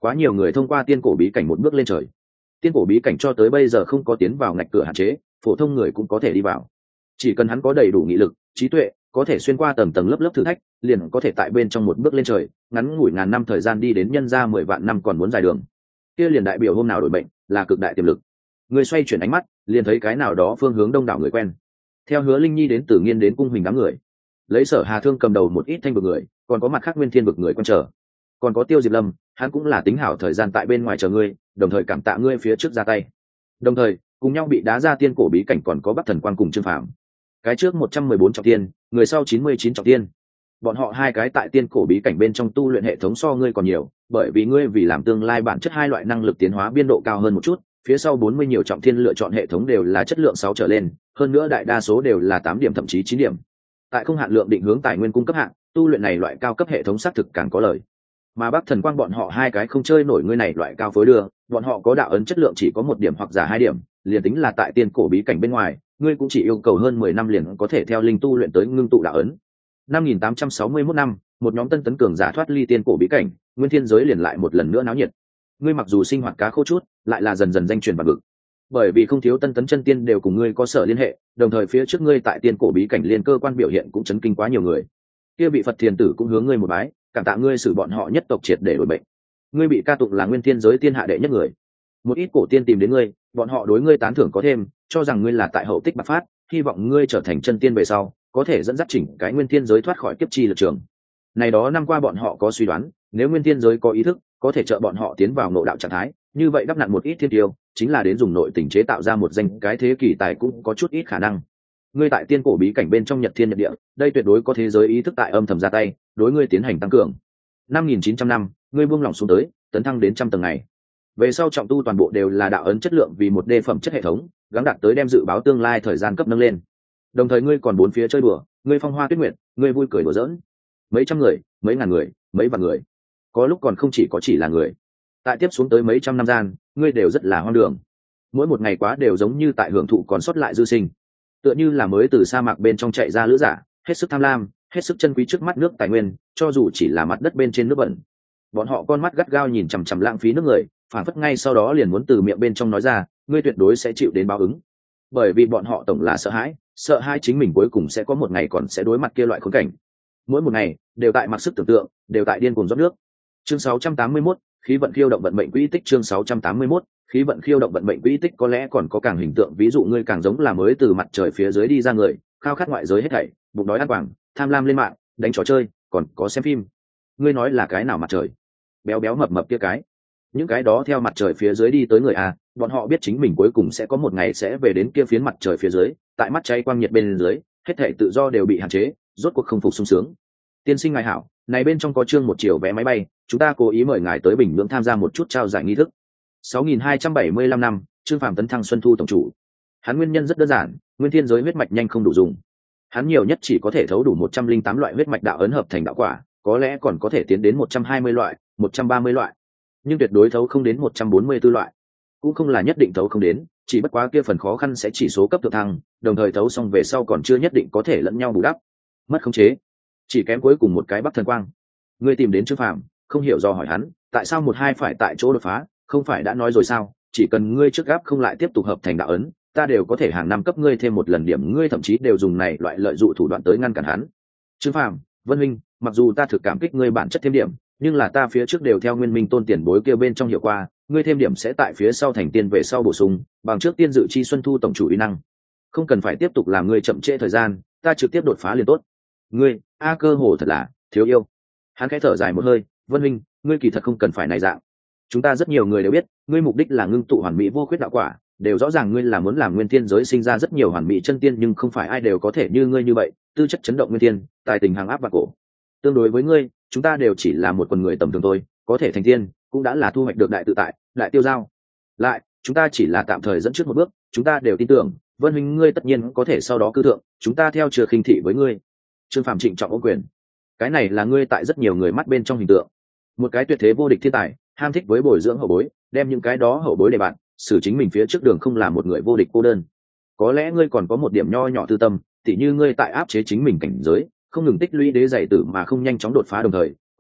Quá nhiều người thông qua tiên cổ bí cảnh một bước lên trời. Tiên cổ bí cảnh cho tới bây giờ không có tiến vào ngạch cửa hạn chế, phổ thông người cũng có thể đi vào. Chỉ cần hắn có đầy đủ nghị lực, trí tuệ, có thể xuyên qua tầng tầng lớp lớp thử thách, liền có thể tại bên trong một bước lên trời, ngắn ngủi ngàn năm thời gian đi đến nhân ra mười vạn năm còn muốn dài đường. Kia liền đại biểu hôm nào đổi bệnh, là cực đại tiềm lực. Người xoay chuyển ánh mắt, liền thấy cái nào đó phương hướng đông đảo người quen. Theo Hứa Linh Nhi đến Tử Nghiên đến cung hình đám người, lấy Sở Hà Thương cầm đầu một ít thanh vực người, còn có mặt khác Nguyên Thiên vực người quan trở, còn có Tiêu Diệp Lâm, hắn cũng là tính hảo thời gian tại bên ngoài chờ ngươi, đồng thời cảm tạ ngươi phía trước ra tay. Đồng thời, cùng nhau bị đá ra tiên cổ bí cảnh còn có Bắc Thần Quang cùng Trương Phàm. Cái trước một trăm mười bốn trọng tiên, người sau chín mươi chín trọng tiên. Bọn họ hai cái tại tiên cổ bí cảnh bên trong tu luyện hệ thống so ngươi còn nhiều, bởi vì ngươi vì làm tương lai bản chất hai loại năng lực tiến hóa biên độ cao hơn một chút, phía sau bốn mươi nhiều trọng thiên lựa chọn hệ thống đều là chất lượng sáu trở lên, hơn nữa đại đa số đều là tám điểm thậm chí chín điểm. Tại không hạn lượng định hướng tài nguyên cung cấp hạng, tu luyện này loại cao cấp hệ thống xác thực càng có lời. Mà Bắc Thần Quang bọn họ hai cái không chơi nổi ngươi này loại cao phối đưa, bọn họ có đạo ấn chất lượng chỉ có một điểm hoặc giả hai điểm, liền tính là tại tiên cổ bí cảnh bên ngoài, ngươi cũng chỉ yêu cầu hơn mười năm liền có thể theo linh tu luyện tới ngưng tụ đạo ấn. năm nghìn tám trăm sáu mươi mốt năm, một nhóm tân tấn cường giả thoát ly tiên cổ bí cảnh, nguyên thiên giới liền lại một lần nữa náo nhiệt. Ngươi mặc dù sinh hoạt cá khô chút, lại là dần dần danh truyền vạn vực. Bởi vì không thiếu tân tấn chân tiên đều cùng ngươi có sở liên hệ, đồng thời phía trước ngươi tại tiên cổ bí cảnh liên cơ quan biểu hiện cũng chấn kinh quá nhiều người. Kia bị Phật Thiền tử cũng hướng ngươi một bái, cảm tạ ngươi xử bọn họ nhất tộc triệt để đổi bệnh. Ngươi bị ca tụng là nguyên thiên giới tiên hạ đệ nhất người. Một ít cổ tiên tìm đến ngươi, bọn họ đối ngươi tán thưởng có thêm, cho rằng ngươi là tại hậu tích bạc phát, hy vọng ngươi trở thành chân tiên về sau, có thể dẫn dắt chỉnh cái nguyên thiên giới thoát khỏi kiếp chi lực trường. Này đó năm qua bọn họ có suy đoán, nếu nguyên thiên giới có ý thức, có thể trợ bọn họ tiến vào nội đạo trạng thái, như vậy đắp nặn một ít thiên tiêu, chính là đến dùng nội tình chế tạo ra một danh cái thế kỳ tài cũng có chút ít khả năng. Ngươi tại tiên cổ bí cảnh bên trong nhật thiên nhật địa, đây tuyệt đối có thế giới ý thức tại âm thầm ra tay, đối ngươi tiến hành tăng cường. năm nghìn chín trăm năm, ngươi buông lỏng xuống tới, tấn thăng đến trăm tầng ngày. Về sau trọng tu toàn bộ đều là đạo ấn chất lượng vì một đề phẩm chất hệ thống, gắng đạt tới đem dự báo tương lai thời gian cấp nâng lên. Đồng thời ngươi còn bốn phía chơi đùa, ngươi phong hoa tuyết nguyệt, ngươi vui cười đùa giỡn. Mấy trăm người, mấy ngàn người, mấy vạn người, có lúc còn không chỉ có chỉ là người. Tại tiếp xuống tới mấy trăm năm gian, ngươi đều rất là hoang đường. Mỗi một ngày quá đều giống như tại hưởng thụ còn sót lại dư sinh, tựa như là mới từ sa mạc bên trong chạy ra lữ giả, hết sức tham lam, hết sức chân quý trước mắt nước tài nguyên, cho dù chỉ là mặt đất bên trên nước bẩn. Bọn họ con mắt gắt gao nhìn chằm chằm lãng phí nước người, phản phất ngay sau đó liền muốn từ miệng bên trong nói ra, ngươi tuyệt đối sẽ chịu đến báo ứng. Bởi vì bọn họ tổng là sợ hãi, sợ hãi chính mình cuối cùng sẽ có một ngày còn sẽ đối mặt kia loại khốn cảnh. Mỗi một ngày đều tại mặc sức tưởng tượng, đều tại điên cuồng rót nước. Chương sáu trăm tám mươi mốt, khí vận khiêu động vận mệnh quỹ tích. Chương sáu trăm tám mươi mốt, khí vận khiêu động vận mệnh quỹ tích. Có lẽ còn có càng hình tượng, ví dụ ngươi càng giống là mới từ mặt trời phía dưới đi ra người, khao khát ngoại giới hết thảy, bụng đói ăn quảng, tham lam lên mạng, đánh trò chơi, còn có xem phim. Ngươi nói là cái nào mặt trời? Béo béo mập mập kia cái. Những cái đó theo mặt trời phía dưới đi tới người à, bọn họ biết chính mình cuối cùng sẽ có một ngày sẽ về đến kia phiến mặt trời phía dưới, tại mắt cháy quang nhiệt bên dưới, hết thảy tự do đều bị hạn chế, rốt cuộc không phục sung sướng. Tiên sinh ngài hảo, này bên trong có chương một chiều vé máy bay, chúng ta cố ý mời ngài tới Bình Nhưỡng tham gia một chút trao giải nghi thức. sáu nghìn hai trăm bảy mươi lăm năm, Trương Phàm tấn thăng Xuân Thu tổng chủ. Hắn nguyên nhân rất đơn giản, nguyên thiên giới huyết mạch nhanh không đủ dùng. Hắn nhiều nhất chỉ có thể thấu đủ một trăm linh tám loại huyết mạch đạo ấn hợp thành đạo quả, có lẽ còn có thể tiến đến một trăm hai mươi loại, một trăm ba mươi loại, nhưng tuyệt đối thấu không đến một trăm bốn mươi tư loại. Cũng không là nhất định thấu không đến, chỉ bất quá kia phần khó khăn sẽ chỉ số cấp thượng thăng, đồng thời thấu xong về sau còn chưa nhất định có thể lẫn nhau bù đắp. Mất khống chế, chỉ kém cuối cùng một cái Bắc Thần Quang. Ngươi tìm đến Trương Phàm, không hiểu do hỏi hắn, tại sao một hai phải tại chỗ đột phá, không phải đã nói rồi sao, chỉ cần ngươi trước gáp không lại tiếp tục hợp thành đạo ấn, ta đều có thể hàng năm cấp ngươi thêm một lần điểm, ngươi thậm chí đều dùng này loại lợi dụng thủ đoạn tới ngăn cản hắn. Trương Phàm, Vân Minh, mặc dù ta thực cảm kích ngươi bản chất thêm điểm, nhưng là ta phía trước đều theo Nguyên Minh Tôn tiền bối kia bên trong hiểu qua, ngươi thêm điểm sẽ tại phía sau thành tiên về sau bổ sung, bằng trước tiên dự chi Xuân Thu tổng chủ uy năng, không cần phải tiếp tục làm ngươi chậm trễ thời gian, ta trực tiếp đột phá liền tốt. Ngươi, a cơ hồ thật là thiếu yêu. Hắn khẽ thở dài một hơi, Vân Minh, ngươi kỳ thật không cần phải này dạng. Chúng ta rất nhiều người đều biết, ngươi mục đích là ngưng tụ hoàn mỹ vô khuyết đạo quả, đều rõ ràng ngươi là muốn làm nguyên thiên giới sinh ra rất nhiều hoàn mỹ chân tiên, nhưng không phải ai đều có thể như ngươi như vậy, tư chất chấn động nguyên thiên, tài tình hàng áp và cổ. Tương đối với ngươi, chúng ta đều chỉ là một quần người tầm thường thôi, có thể thành tiên, cũng đã là thu hoạch được đại tự tại, đại tiêu giao. Lại, chúng ta chỉ là tạm thời dẫn trước một bước, chúng ta đều tin tưởng, Vân Minh ngươi tất nhiên có thể sau đó cư thượng, chúng ta theo chưa khinh thị với ngươi. Trương Phàm trịnh trọng ôm quyền. Cái này là ngươi tại rất nhiều người mắt bên trong hình tượng, một cái tuyệt thế vô địch thiên tài, ham thích với bồi dưỡng hậu bối, đem những cái đó hậu bối để bạn, xử chính mình phía trước đường không là một người vô địch cô đơn. Có lẽ ngươi còn có một điểm nho nhỏ tư tâm, tỉ như ngươi tại áp chế chính mình cảnh giới, không ngừng tích lũy đế giải tử mà không nhanh chóng đột phá, đồng thời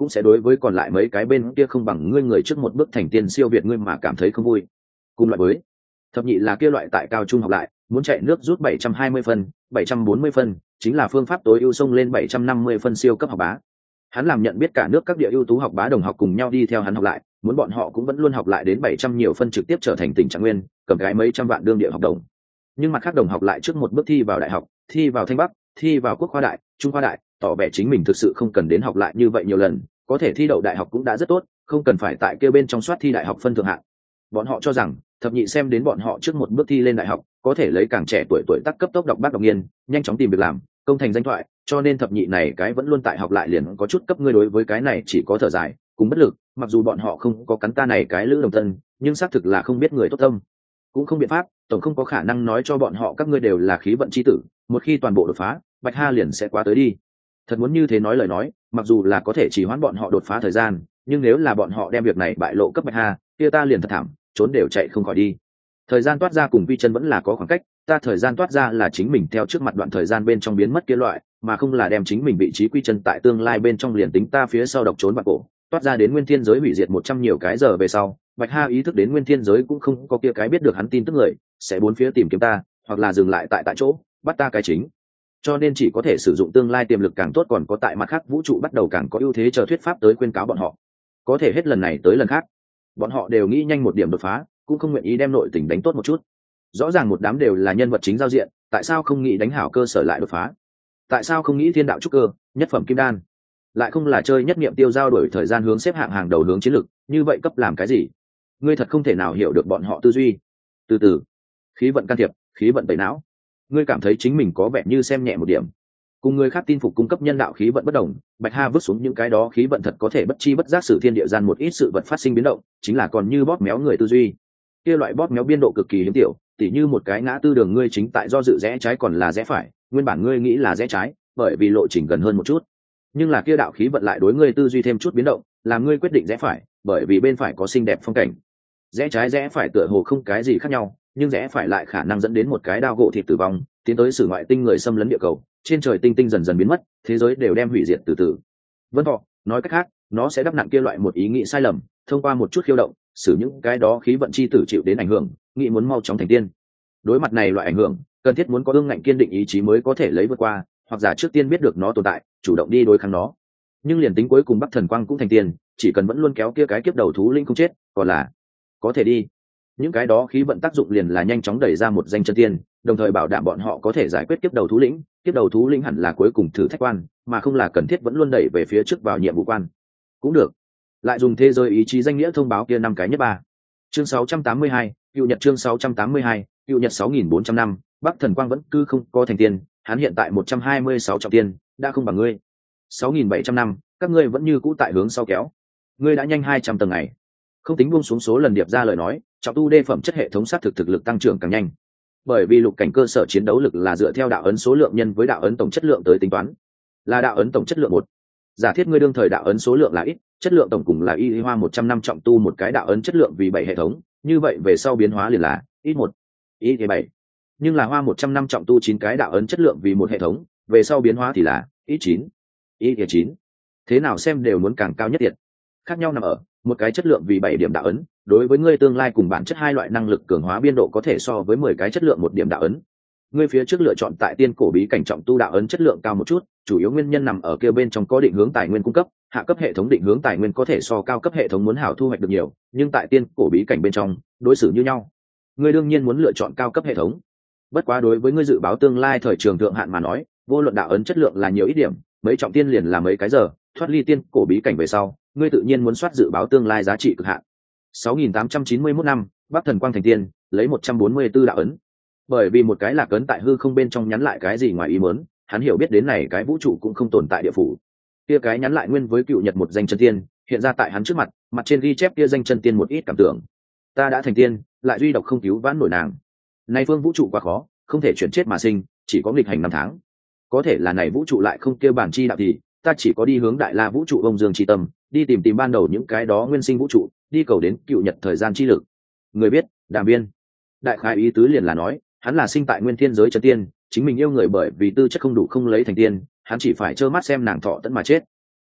cũng sẽ đối với còn lại mấy cái bên kia không bằng ngươi người trước một bước thành tiên siêu việt ngươi mà cảm thấy không vui. Cùng loại với thập nhị là kia loại tại cao trung học lại muốn chạy nước rút bảy trăm hai mươi phân, bảy trăm bốn mươi phân, chính là phương pháp tối ưu xông lên bảy trăm năm mươi phân siêu cấp học bá. Hắn làm nhận biết cả nước các địa ưu tú học bá đồng học cùng nhau đi theo hắn học lại, muốn bọn họ cũng vẫn luôn học lại đến bảy trăm nhiều phân trực tiếp trở thành tỉnh trạng nguyên, cầm cái mấy trăm vạn đương địa học đồng. Nhưng mặt khác đồng học lại trước một bước thi vào đại học, thi vào Thanh Bắc, thi vào Quốc khoa đại, Trung khoa đại, tỏ vẻ chính mình thực sự không cần đến học lại như vậy nhiều lần, có thể thi đậu đại học cũng đã rất tốt, không cần phải tại kia bên trong soát thi đại học phân thượng hạng. Bọn họ cho rằng thập nhị xem đến bọn họ trước một bước thi lên đại học, có thể lấy càng trẻ tuổi tuổi tác cấp tốc đọc bác đọc nghiên, nhanh chóng tìm việc làm, công thành danh thoại, cho nên thập nhị này cái vẫn luôn tại học lại liền có chút cấp ngươi đối với cái này chỉ có thở dài cùng bất lực. Mặc dù bọn họ không có cắn ta này cái lữ đồng tân, nhưng xác thực là không biết người tốt tâm, cũng không biện pháp, tổng không có khả năng nói cho bọn họ các ngươi đều là khí vận chi tử, một khi toàn bộ đột phá, Bạch Ha liền sẽ quá tới đi. Thật muốn như thế nói lời nói, mặc dù là có thể chỉ hoãn bọn họ đột phá thời gian, nhưng nếu là bọn họ đem việc này bại lộ cấp Bạch Ha, kia ta liền thật thảm, trốn đều chạy không khỏi đi. Thời gian toát ra cùng vi chân vẫn là có khoảng cách, ta thời gian toát ra là chính mình theo trước mặt đoạn thời gian bên trong biến mất kia loại, mà không là đem chính mình vị trí quy chân tại tương lai bên trong liền tính ta phía sau độc trốn bạc cổ, toát ra đến nguyên thiên giới hủy diệt một trăm nhiều cái giờ về sau, Bạch Ha ý thức đến nguyên thiên giới cũng không có kia cái biết được hắn tin tức người, sẽ bốn phía tìm kiếm ta, hoặc là dừng lại tại tại chỗ, bắt ta cái chính. Cho nên chỉ có thể sử dụng tương lai tiềm lực càng tốt, còn có tại mặt khác vũ trụ bắt đầu càng có ưu thế chờ thuyết pháp tới khuyên cáo bọn họ. Có thể hết lần này tới lần khác, bọn họ đều nghĩ nhanh một điểm đột phá, cũng không nguyện ý đem nội tình đánh tốt một chút. Rõ ràng một đám đều là nhân vật chính giao diện, tại sao không nghĩ đánh hảo cơ sở lại đột phá? Tại sao không nghĩ thiên đạo trúc cơ, nhất phẩm kim đan? Lại không là chơi nhất niệm tiêu giao đổi thời gian hướng xếp hạng hàng đầu hướng chiến lược, như vậy cấp làm cái gì? Ngươi thật không thể nào hiểu được bọn họ tư duy. Từ từ, khí vận can thiệp, khí vận tẩy não. Ngươi cảm thấy chính mình có vẻ như xem nhẹ một điểm. Cùng người khác tin phục cung cấp nhân đạo khí vận bất đồng, Bạch Ha vứt xuống những cái đó khí vận thật có thể bất chi bất giác sử thiên địa gian một ít sự vật phát sinh biến động, chính là còn như bóp méo người tư duy. Kia loại bóp méo biên độ cực kỳ hiếm tiểu, tỉ như một cái ngã tư đường ngươi chính tại do dự rẽ trái còn là rẽ phải, nguyên bản ngươi nghĩ là rẽ trái, bởi vì lộ trình gần hơn một chút. Nhưng là kia đạo khí vận lại đối ngươi tư duy thêm chút biến động, làm ngươi quyết định rẽ phải, bởi vì bên phải có xinh đẹp phong cảnh. Rẽ trái rẽ phải tựa hồ không cái gì khác nhau, nhưng rẽ phải lại khả năng dẫn đến một cái đao gỗ thịt tử vong, tiến tới sử ngoại tinh người xâm lấn địa cầu, trên trời tinh tinh dần dần biến mất, thế giới đều đem hủy diệt từ từ. Vân Thọ nói cách khác, nó sẽ đắp nặng kia loại một ý nghĩ sai lầm, thông qua một chút khiêu động, xử những cái đó khí vận chi tử chịu đến ảnh hưởng, nghĩ muốn mau chóng thành tiên. Đối mặt này loại ảnh hưởng, cần thiết muốn có ương ngạnh kiên định ý chí mới có thể lấy vượt qua, hoặc giả trước tiên biết được nó tồn tại, chủ động đi đối kháng nó. Nhưng liền tính cuối cùng Bắc Thần Quang cũng thành tiên, chỉ cần vẫn luôn kéo kia cái kiếp đầu thú linh không chết, còn là có thể đi. Những cái đó khí vận tác dụng liền là nhanh chóng đẩy ra một danh chân tiên, đồng thời bảo đảm bọn họ có thể giải quyết kiếp đầu thú lĩnh. Kiếp đầu thú lĩnh hẳn là cuối cùng thử thách quan, mà không là cần thiết vẫn luôn đẩy về phía trước vào nhiệm vụ quan. Cũng được. Lại dùng thế giới ý chí danh nghĩa thông báo kia năm cái nhất ba. Chương sáu trăm tám mươi hai, Cựu Nhật chương sáu trăm tám mươi hai, Cựu Nhật sáu nghìn bốn trăm năm, Bắc Thần Quang vẫn cứ không có thành tiên, hắn hiện tại một trăm hai mươi sáu trọng tiên, đã không bằng ngươi. sáu nghìn bảy trăm năm, các ngươi vẫn như cũ tại hướng sau kéo. Ngươi đã nhanh hai trăm tầng ngày. Không tính buông xuống số lần điệp ra lời nói, trọng tu đê phẩm chất hệ thống sát thực thực lực tăng trưởng càng nhanh. Bởi vì lục cảnh cơ sở chiến đấu lực là dựa theo đạo ấn số lượng nhân với đạo ấn tổng chất lượng tới tính toán, là đạo ấn tổng chất lượng một. Giả thiết ngươi đương thời đạo ấn số lượng là ít, chất lượng tổng cùng là y hoa một trăm năm trọng tu một cái đạo ấn chất lượng vì bảy hệ thống, như vậy về sau biến hóa liền là ít một, y bảy. Nhưng là hoa một trăm năm trọng tu chín cái đạo ấn chất lượng vì một hệ thống, về sau biến hóa thì là ít chín, y chín. Thế nào xem đều muốn càng cao nhất tiệt. Khác nhau nằm ở một cái chất lượng vì bảy điểm đạo ấn, đối với ngươi tương lai cùng bản chất hai loại năng lực cường hóa biên độ có thể so với mười cái chất lượng một điểm đạo ấn. Ngươi phía trước lựa chọn tại tiên cổ bí cảnh trọng tu đạo ấn chất lượng cao một chút, chủ yếu nguyên nhân nằm ở kia bên trong có định hướng tài nguyên cung cấp, hạ cấp hệ thống định hướng tài nguyên có thể so cao cấp hệ thống muốn hảo thu hoạch được nhiều, nhưng tại tiên cổ bí cảnh bên trong, đối xử như nhau. Ngươi đương nhiên muốn lựa chọn cao cấp hệ thống. Bất quá đối với ngươi dự báo tương lai thời trường thượng hạn mà nói, vô luận đạo ấn chất lượng là nhiều ít điểm, mấy trọng tiên liền là mấy cái giờ, thoát ly tiên cổ bí cảnh về sau, ngươi tự nhiên muốn soát dự báo tương lai giá trị cực hạn. sáu nghìn tám trăm chín mươi mốt năm, Bắc Thần Quang thành tiên, lấy một trăm bốn mươi tư đạo ấn. Bởi vì một cái lạc ấn tại hư không bên trong nhắn lại cái gì ngoài ý muốn, hắn hiểu biết đến này cái vũ trụ cũng không tồn tại địa phủ. Kia cái nhắn lại nguyên với Cựu Nhật một danh chân tiên, hiện ra tại hắn trước mặt, mặt trên ghi chép kia danh chân tiên một ít cảm tưởng. Ta đã thành tiên, lại duy độc không cứu vãn nổi nàng. Nay phương vũ trụ quá khó, không thể chuyển chết mà sinh, chỉ có nghịch hành năm tháng. Có thể là này vũ trụ lại không kêu bản chi đạo thì, ta chỉ có đi hướng đại la vũ trụ ông dương chi tâm, đi tìm tìm ban đầu những cái đó nguyên sinh vũ trụ, đi cầu đến Cựu Nhật thời gian chi lực. Người biết, Đàm Viên. Đại khái ý tứ liền là nói, hắn là sinh tại nguyên thiên giới chân tiên, chính mình yêu người bởi vì tư chất không đủ không lấy thành tiên, hắn chỉ phải trơ mắt xem nàng thọ tận mà chết.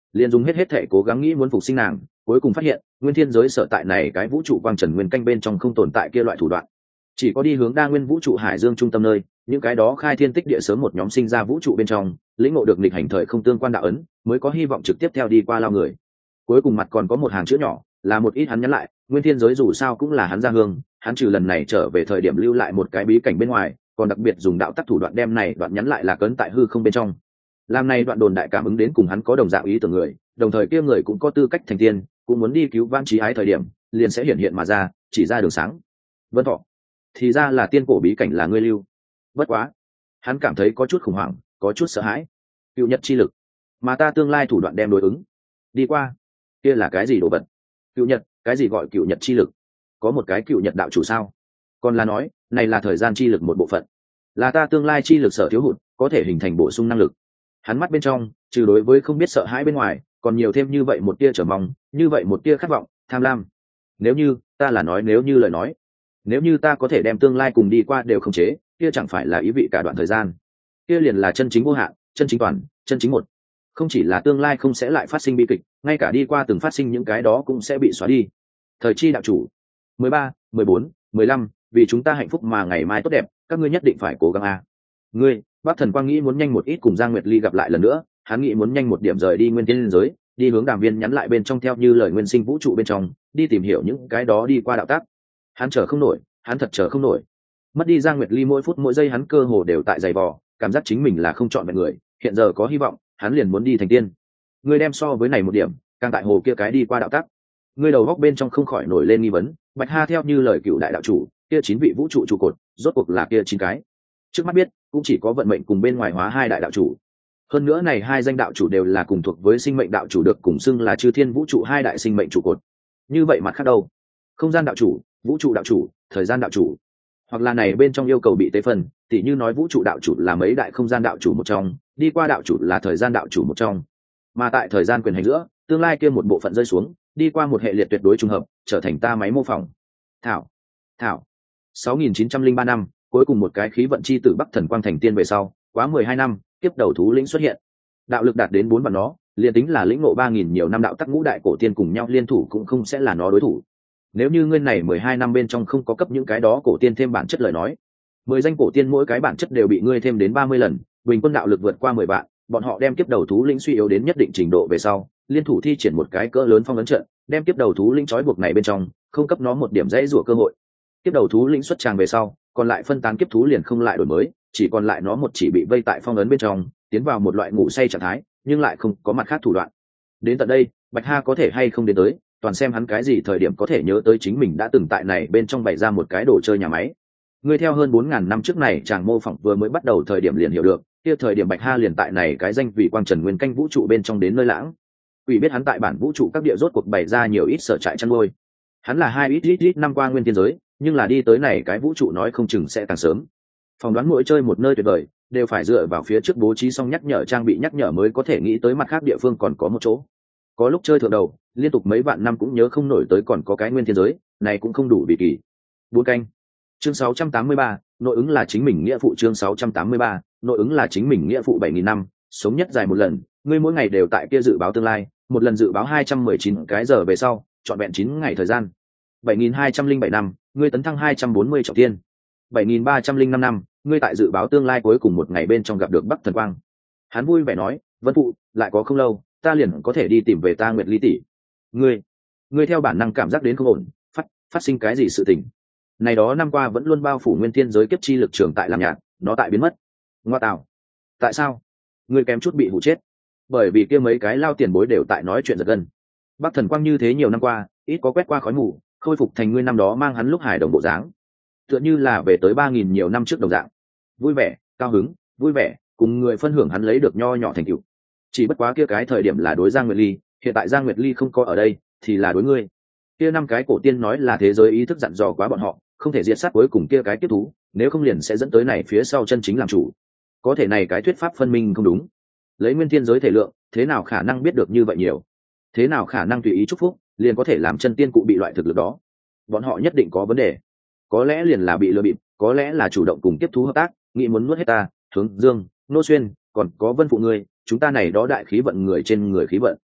liền dùng hết hết thể cố gắng nghĩ muốn phục sinh nàng, cuối cùng phát hiện nguyên thiên giới sở tại này cái vũ trụ quang trần nguyên canh bên trong không tồn tại kia loại thủ đoạn, chỉ có đi hướng đa nguyên vũ trụ hải dương trung tâm nơi những cái đó khai thiên tích địa sớm một nhóm sinh ra vũ trụ bên trong lĩnh ngộ được nghịch hành thời không tương quan đạo ấn mới có hy vọng trực tiếp theo đi qua lao người. Cuối cùng mặt còn có một hàng chữ nhỏ, là một ít hắn nhắn lại, nguyên thiên giới dù sao cũng là hắn gia hương, hắn trừ lần này trở về thời điểm lưu lại một cái bí cảnh bên ngoài, còn đặc biệt dùng đạo tắc thủ đoạn đem này đoạn nhắn lại là cấn tại hư không bên trong. Làm này đoạn đồn đại cảm ứng đến cùng hắn có đồng dạng ý tưởng người, đồng thời kia người cũng có tư cách thành tiên, cũng muốn đi cứu vãn trí ái thời điểm, liền sẽ hiện hiện mà ra, chỉ ra đường sáng. Vân Thọ, thì ra là tiên cổ bí cảnh là ngươi lưu. Bất quá, hắn cảm thấy có chút khủng hoảng, có chút sợ hãi. Cựu nhật chi lực, mà ta tương lai thủ đoạn đem đối ứng. Đi qua, kia là cái gì đồ vật? Cựu nhật, cái gì gọi cựu nhật chi lực? Có một cái cựu nhật đạo chủ sao? Còn là nói, này là thời gian chi lực một bộ phận, là ta tương lai chi lực sở thiếu hụt, có thể hình thành bổ sung năng lực. Hắn mắt bên trong, trừ đối với không biết sợ hãi bên ngoài, còn nhiều thêm như vậy một tia trở mong, như vậy một tia khát vọng, tham lam. Nếu như, ta là nói nếu như lời nói, nếu như ta có thể đem tương lai cùng đi qua đều khống chế, kia chẳng phải là ý vị cả đoạn thời gian. Kia liền là chân chính vô hạn, chân chính toàn, chân chính một. Không chỉ là tương lai không sẽ lại phát sinh bi kịch, ngay cả đi qua từng phát sinh những cái đó cũng sẽ bị xóa đi. Thời chi đạo chủ, mười ba, mười bốn, mười lăm, vì chúng ta hạnh phúc mà ngày mai tốt đẹp, các ngươi nhất định phải cố gắng a. Ngươi, Bắc Thần Quang nghĩ muốn nhanh một ít cùng Giang Nguyệt Ly gặp lại lần nữa, hắn nghĩ muốn nhanh một điểm rời đi nguyên thiên giới, đi hướng Đàm Viên nhắn lại bên trong theo như lời nguyên sinh vũ trụ bên trong, đi tìm hiểu những cái đó đi qua đạo tác. Hắn chờ không nổi, hắn thật chờ không nổi. Mất đi Giang Nguyệt Ly mỗi phút mỗi giây hắn cơ hồ đều tại giày vò, cảm giác chính mình là không chọn vẹn người, hiện giờ có hy vọng, hắn liền muốn đi thành tiên. Ngươi đem so với này một điểm, càng tại hồ kia cái đi qua đạo tác. Ngươi đầu góc bên trong không khỏi nổi lên nghi vấn, Bạch Ha theo như lời cựu đại đạo chủ, kia chín vị vũ trụ trụ cột, rốt cuộc là kia chín cái. Trước mắt biết, cũng chỉ có vận mệnh cùng bên ngoài hóa hai đại đạo chủ. Hơn nữa này hai danh đạo chủ đều là cùng thuộc với sinh mệnh đạo chủ được cùng xưng là chư thiên vũ trụ hai đại sinh mệnh trụ cột. Như vậy mặt khác đâu? Không gian đạo chủ, vũ trụ đạo chủ, thời gian đạo chủ. Hoặc là này bên trong yêu cầu bị tế phần, tỉ như nói vũ trụ đạo chủ là mấy đại không gian đạo chủ một trong, đi qua đạo chủ là thời gian đạo chủ một trong. Mà tại thời gian quyền hành giữa, tương lai kia một bộ phận rơi xuống, đi qua một hệ liệt tuyệt đối trùng hợp, trở thành ta máy mô phỏng. Thảo, thảo. sáu nghìn chín trăm lẻ ba năm, cuối cùng một cái khí vận chi tử Bắc Thần Quang thành tiên về sau, quá mười hai năm, tiếp đầu thú lĩnh xuất hiện. Đạo lực đạt đến bốn vạn nó, liền tính là lĩnh ngộ ba nghìn nhiều năm đạo tắc ngũ đại cổ tiên cùng nhau liên thủ cũng không sẽ là nó đối thủ. Nếu như ngươi này mười hai năm bên trong không có cấp những cái đó cổ tiên thêm bản chất lời nói, mười danh cổ tiên mỗi cái bản chất đều bị ngươi thêm đến ba mươi lần, bình quân đạo lực vượt qua mười vạn, bọn họ đem kiếp đầu thú lĩnh suy yếu đến nhất định trình độ về sau, liên thủ thi triển một cái cỡ lớn phong ấn trận, đem kiếp đầu thú lĩnh trói buộc này bên trong, không cấp nó một điểm dễ rủa cơ hội. Kiếp đầu thú lĩnh xuất tràng về sau, còn lại phân tán kiếp thú liền không lại đổi mới, chỉ còn lại nó một chỉ bị vây tại phong ấn bên trong, tiến vào một loại ngủ say trạng thái, nhưng lại không có mặt khác thủ đoạn. Đến tận đây, Bạch Ha có thể hay không đến tới, toàn xem hắn cái gì thời điểm có thể nhớ tới chính mình đã từng tại này bên trong bày ra một cái đồ chơi nhà máy. Người theo hơn bốn ngàn năm trước này chàng mô phỏng vừa mới bắt đầu thời điểm liền hiểu được, kia thời điểm Bạch Ha liền tại này cái danh vị quang trần nguyên canh vũ trụ bên trong đến nơi lãng. Ủy biết hắn tại bản vũ trụ các địa rốt cuộc bày ra nhiều ít sở trại chăn nuôi. Hắn là hai ít ít ít năm qua nguyên thiên giới, nhưng là đi tới này cái vũ trụ nói không chừng sẽ càng sớm. Phỏng đoán mỗi chơi một nơi tuyệt vời, đều phải dựa vào phía trước bố trí xong nhắc nhở trang bị nhắc nhở mới có thể nghĩ tới mặt khác địa phương còn có một chỗ. Có lúc chơi thượng đầu, liên tục mấy vạn năm cũng nhớ không nổi tới còn có cái nguyên thiên giới, này cũng không đủ bị kỳ. Bốn canh. Chương sáu trăm tám mươi ba, nội ứng là chính mình nghĩa phụ. Chương sáu trăm tám mươi ba, nội ứng là chính mình nghĩa phụ. Bảy nghìn năm, sống nhất dài một lần, ngươi mỗi ngày đều tại kia dự báo tương lai, một lần dự báo hai trăm mười chín cái giờ về sau, trọn vẹn chín ngày thời gian. Bảy nghìn hai trăm lẻ bảy năm, ngươi tấn thăng hai trăm bốn mươi trọng thiên. Bảy nghìn ba trăm lẻ năm năm, ngươi tại dự báo tương lai cuối cùng một ngày bên trong gặp được Bắc Thần Quang. Hắn vui vẻ nói, Vân phụ, lại có không lâu, ta liền có thể đi tìm về ta Nguyệt Ly tỷ. Ngươi, ngươi theo bản năng cảm giác đến không ổn, phát phát sinh cái gì sự tình? Này đó năm qua vẫn luôn bao phủ nguyên thiên giới kiếp chi lực trường tại làm nhạt, nó tại biến mất. Ngoa tạo, tại sao? Ngươi kém chút bị hụ chết. Bởi vì kia mấy cái lao tiền bối đều tại nói chuyện giật gân. Bắc Thần Quang như thế nhiều năm qua, ít có quét qua khói mù, khôi phục thành ngươi năm đó mang hắn lúc hải đồng bộ dáng, tựa như là về tới ba nghìn nhiều năm trước đồng dạng. Vui vẻ, cao hứng, vui vẻ, cùng người phân hưởng hắn lấy được nho nhỏ thành tựu. Chỉ bất quá kia cái thời điểm là đối Giang Nguyệt Ly, hiện tại Giang Nguyệt Ly không có ở đây, thì là đối ngươi. Kia năm cái cổ tiên nói là thế giới ý thức dặn dò quá bọn họ, không thể diệt sát cuối cùng kia cái tiếp thú, nếu không liền sẽ dẫn tới này phía sau chân chính làm chủ. Có thể này cái thuyết pháp phân minh không đúng. Lấy nguyên thiên giới thể lượng, thế nào khả năng biết được như vậy nhiều? Thế nào khả năng tùy ý chúc phúc, liền có thể làm chân tiên cụ bị loại thực lực đó? Bọn họ nhất định có vấn đề. Có lẽ liền là bị lừa bịp, có lẽ là chủ động cùng tiếp thú hợp tác, nghĩ muốn nuốt hết ta, Hướng Dương, Nô Xuyên, còn có Vân phụ ngươi, chúng ta này đó đại khí vận người trên người khí vận.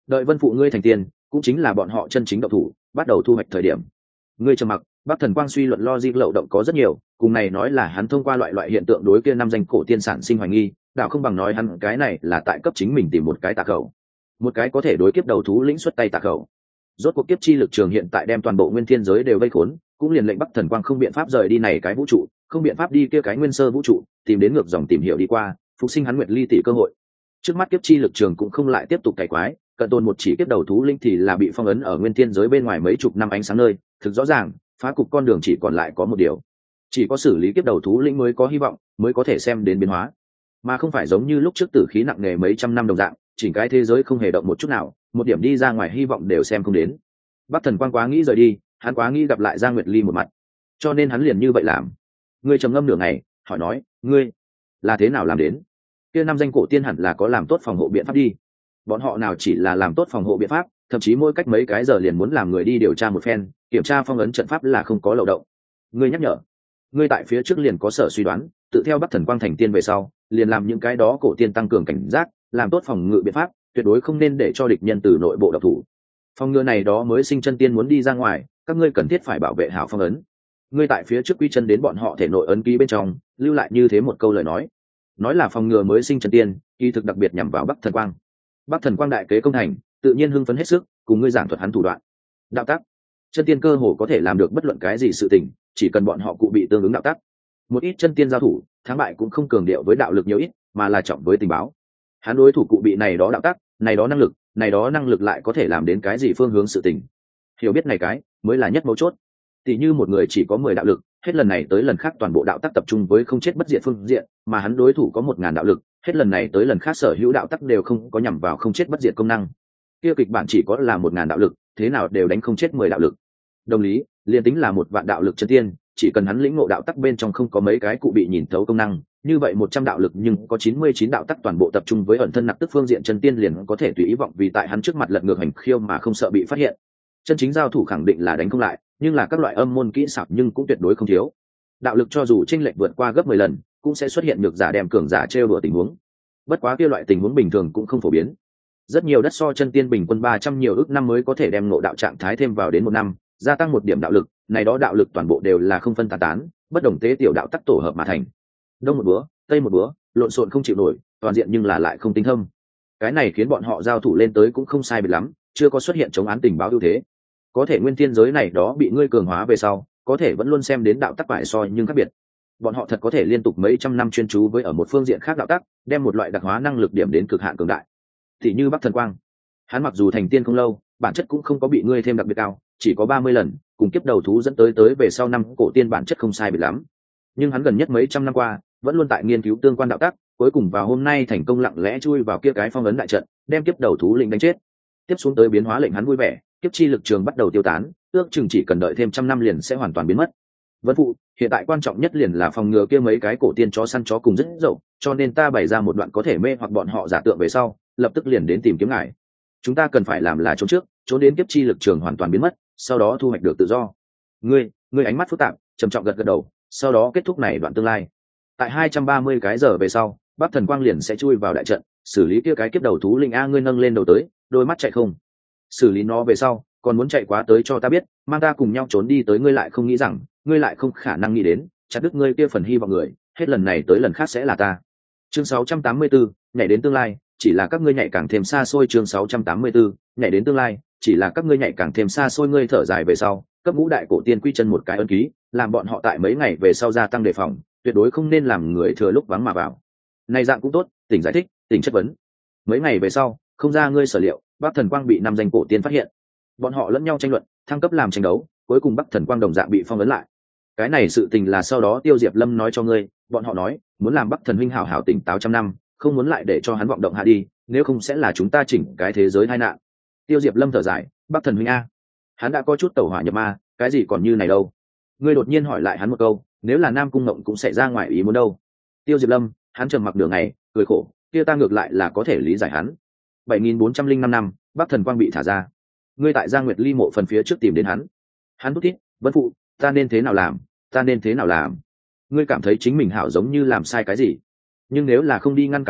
đợi vân phụ ngươi thành tiền cũng chính là bọn họ chân chính động thủ bắt đầu thu hoạch thời điểm. Ngươi trầm mặc. Bắc Thần Quang suy luận logic lậu động có rất nhiều, cùng này nói là hắn thông qua loại loại hiện tượng đối kia năm danh cổ tiên sản sinh hoài nghi, đạo không bằng nói hắn cái này là tại cấp chính mình tìm một cái tà khẩu, một cái có thể đối kiếp đầu thú lĩnh xuất tay tà khẩu. Rốt cuộc kiếp chi lực trường hiện tại đem toàn bộ nguyên thiên giới đều vây khốn, cũng liền lệnh Bắc Thần Quang không biện pháp rời đi này cái vũ trụ, không biện pháp đi kia cái nguyên sơ vũ trụ, tìm đến ngược dòng tìm hiểu đi qua, phục sinh hắn nguyệt ly tỷ cơ hội. Trước mắt kiếp chi lực trường cũng không lại tiếp tục cải quái, cận tồn một chỉ kiếp đầu thú linh thì là bị phong ấn ở nguyên thiên giới bên ngoài mấy chục năm ánh sáng nơi, thực rõ ràng, phá cục con đường chỉ còn lại có một điều, chỉ có xử lý kiếp đầu thú linh mới có hy vọng, mới có thể xem đến biến hóa, mà không phải giống như lúc trước tử khí nặng nề mấy trăm năm đồng dạng, chỉnh cái thế giới không hề động một chút nào, một điểm đi ra ngoài hy vọng đều xem không đến. Bắc Thần Quang quá nghĩ rời đi, hắn quá nghĩ gặp lại Giang Nguyệt Ly một mặt, cho nên hắn liền như vậy làm. Ngươi trầm ngâm nửa ngày, hỏi nói, ngươi là thế nào làm đến? Kia năm danh cổ tiên hẳn là có làm tốt phòng hộ biện pháp đi. Bọn họ nào chỉ là làm tốt phòng hộ biện pháp, thậm chí mỗi cách mấy cái giờ liền muốn làm người đi điều tra một phen, kiểm tra phong ấn trận pháp là không có lậu động. Ngươi nhắc nhở, ngươi tại phía trước liền có sở suy đoán, tự theo Bắc Thần Quang thành tiên về sau, liền làm những cái đó cổ tiên tăng cường cảnh giác, làm tốt phòng ngự biện pháp, tuyệt đối không nên để cho địch nhân từ nội bộ độc thủ. Phòng ngừa này đó mới sinh chân tiên muốn đi ra ngoài, các ngươi cần thiết phải bảo vệ hảo phong ấn. Ngươi tại phía trước quy chân đến bọn họ thể nội ấn ký bên trong, lưu lại như thế một câu lời nói, nói là phòng ngừa mới sinh chân tiên, kỳ thực đặc biệt nhằm vào Bắc Thần Quang. Bắc Thần Quang đại kế công thành, tự nhiên hưng phấn hết sức, cùng ngươi giảng thuật hắn thủ đoạn. Đạo tắc, chân tiên cơ hồ có thể làm được bất luận cái gì sự tình, chỉ cần bọn họ cụ bị tương ứng đạo tắc. Một ít chân tiên giao thủ, thắng bại cũng không cường điệu với đạo lực nhiều ít, mà là trọng với tình báo. Hắn đối thủ cụ bị này đó đạo tắc, này đó năng lực, này đó năng lực lại có thể làm đến cái gì phương hướng sự tình. Hiểu biết này cái mới là nhất mấu chốt. Tỷ như một người chỉ có mười đạo lực, hết lần này tới lần khác toàn bộ đạo tắc tập trung với không chết bất diệt phương diện, mà hắn đối thủ có một ngàn đạo lực, hết lần này tới lần khác sở hữu đạo tắc đều không có nhằm vào không chết bất diệt công năng. Kia kịch bản chỉ có là một ngàn đạo lực, thế nào đều đánh không chết mười đạo lực. Đồng lý, liền tính là một vạn đạo lực chân tiên, chỉ cần hắn lĩnh ngộ đạo tắc bên trong không có mấy cái cụ bị nhìn thấu công năng, như vậy một trăm đạo lực nhưng có chín mươi chín đạo tắc toàn bộ tập trung với ẩn thân nặc tức phương diện chân tiên liền có thể tùy ý vọng vì tại hắn trước mặt lật ngược hành khiêu mà không sợ bị phát hiện. Chân chính giao thủ khẳng định là đánh không lại, nhưng là các loại âm môn kỹ xảo nhưng cũng tuyệt đối không thiếu. Đạo lực cho dù chênh lệch vượt qua gấp mười lần, cũng sẽ xuất hiện nhược giả đem cường giả trêu đùa tình huống. Bất quá kia loại tình huống bình thường cũng không phổ biến. Rất nhiều đất so chân tiên bình quân ba trăm nhiều ước năm mới có thể đem ngộ đạo trạng thái thêm vào đến một năm, gia tăng một điểm đạo lực, này đó đạo lực toàn bộ đều là không phân tán tán, bất đồng tế tiểu đạo tắc tổ hợp mà thành. Đông một búa, tây một búa, lộn xộn không chịu nổi, toàn diện nhưng là lại không tinh thông. Cái này khiến bọn họ giao thủ lên tới cũng không sai biệt lắm, chưa có xuất hiện chống án tình báo ưu thế. Có thể nguyên thiên giới này đó bị ngươi cường hóa về sau, có thể vẫn luôn xem đến đạo tắc bại soi nhưng khác biệt. Bọn họ thật có thể liên tục mấy trăm năm chuyên chú với ở một phương diện khác đạo tắc, đem một loại đặc hóa năng lực điểm đến cực hạn cường đại. Thì như Bắc Thần Quang, hắn mặc dù thành tiên không lâu, bản chất cũng không có bị ngươi thêm đặc biệt cao, chỉ có ba mươi lần, cùng kiếp đầu thú dẫn tới tới về sau năm cổ tiên bản chất không sai biệt lắm. Nhưng hắn gần nhất mấy trăm năm qua, vẫn luôn tại nghiên cứu tương quan đạo tắc, cuối cùng vào hôm nay thành công lặng lẽ chui vào kia cái phong ấn đại trận, đem kiếp đầu thú linh đánh chết. Tiếp xuống tới biến hóa lệnh hắn vui vẻ, kiếp chi lực trường bắt đầu tiêu tán, ước chừng chỉ cần đợi thêm trăm năm liền sẽ hoàn toàn biến mất. Vân phụ, hiện tại quan trọng nhất liền là phòng ngừa kia mấy cái cổ tiên chó săn chó cùng rất dậu, cho nên ta bày ra một đoạn có thể mê hoặc bọn họ giả tượng về sau, lập tức liền đến tìm kiếm ngài. Chúng ta cần phải làm là trốn trước, trốn đến kiếp chi lực trường hoàn toàn biến mất, sau đó thu hoạch được tự do. Ngươi, ngươi ánh mắt phức tạp, trầm trọng gật gật đầu, sau đó kết thúc này đoạn tương lai. Tại hai trăm ba mươi cái giờ về sau, Bắc Thần Quang liền sẽ chui vào đại trận, xử lý kia cái kiếp đầu thú linh a, ngươi nâng lên đầu tới, đôi mắt chạy không. Xử lý nó về sau, còn muốn chạy quá tới cho ta biết, mang ta cùng nhau trốn đi tới, ngươi lại không nghĩ rằng, ngươi lại không khả năng nghĩ đến, chặt đứt ngươi kia phần hy vọng người, hết lần này tới lần khác sẽ là ta. Chương sáu trăm tám mươi tư, nhảy đến tương lai, chỉ là các ngươi nhảy càng thêm xa xôi. Chương sáu trăm tám mươi tư, nhảy đến tương lai, chỉ là các ngươi nhảy càng thêm xa xôi. Ngươi thở dài về sau, cấp ngũ đại cổ tiên quy chân một cái ấn ký, làm bọn họ tại mấy ngày về sau gia tăng đề phòng, tuyệt đối không nên làm người thừa lúc vắng mà vào. Này dạng cũng tốt, tỉnh giải thích, tỉnh chất vấn. Mấy ngày về sau, không ra ngươi sở liệu, Bắc Thần Quang bị năm danh cổ tiên phát hiện. Bọn họ lẫn nhau tranh luận, thăng cấp làm tranh đấu, cuối cùng Bắc Thần Quang đồng dạng bị phong ấn lại. Cái này sự tình là sau đó Tiêu Diệp Lâm nói cho ngươi, bọn họ nói, muốn làm Bắc Thần huynh hảo hảo tỉnh táo trăm năm, không muốn lại để cho hắn vọng động hạ đi, nếu không sẽ là chúng ta chỉnh cái thế giới tai nạn. Tiêu Diệp Lâm thở dài, Bắc Thần huynh a, hắn đã có chút tẩu hỏa nhập ma, cái gì còn như này đâu. Ngươi đột nhiên hỏi lại hắn một câu, nếu là Nam Cung Ngộng cũng sẽ ra ngoài ý muốn đâu. Tiêu Diệp Lâm, hắn trầm mặc nửa ngày, cười khổ, kia ta ngược lại là có thể lý giải hắn. bảy nghìn bốn trăm linh năm năm, Bắc Thần Quang bị thả ra. Ngươi tại Giang Nguyệt Ly mộ phần phía trước tìm đến hắn. Hắn thúc thiết, Vân phụ, ta nên thế nào làm, ta nên thế nào làm. Ngươi cảm thấy chính mình hảo giống như làm sai cái gì, nhưng nếu là không đi ngăn cản hắn,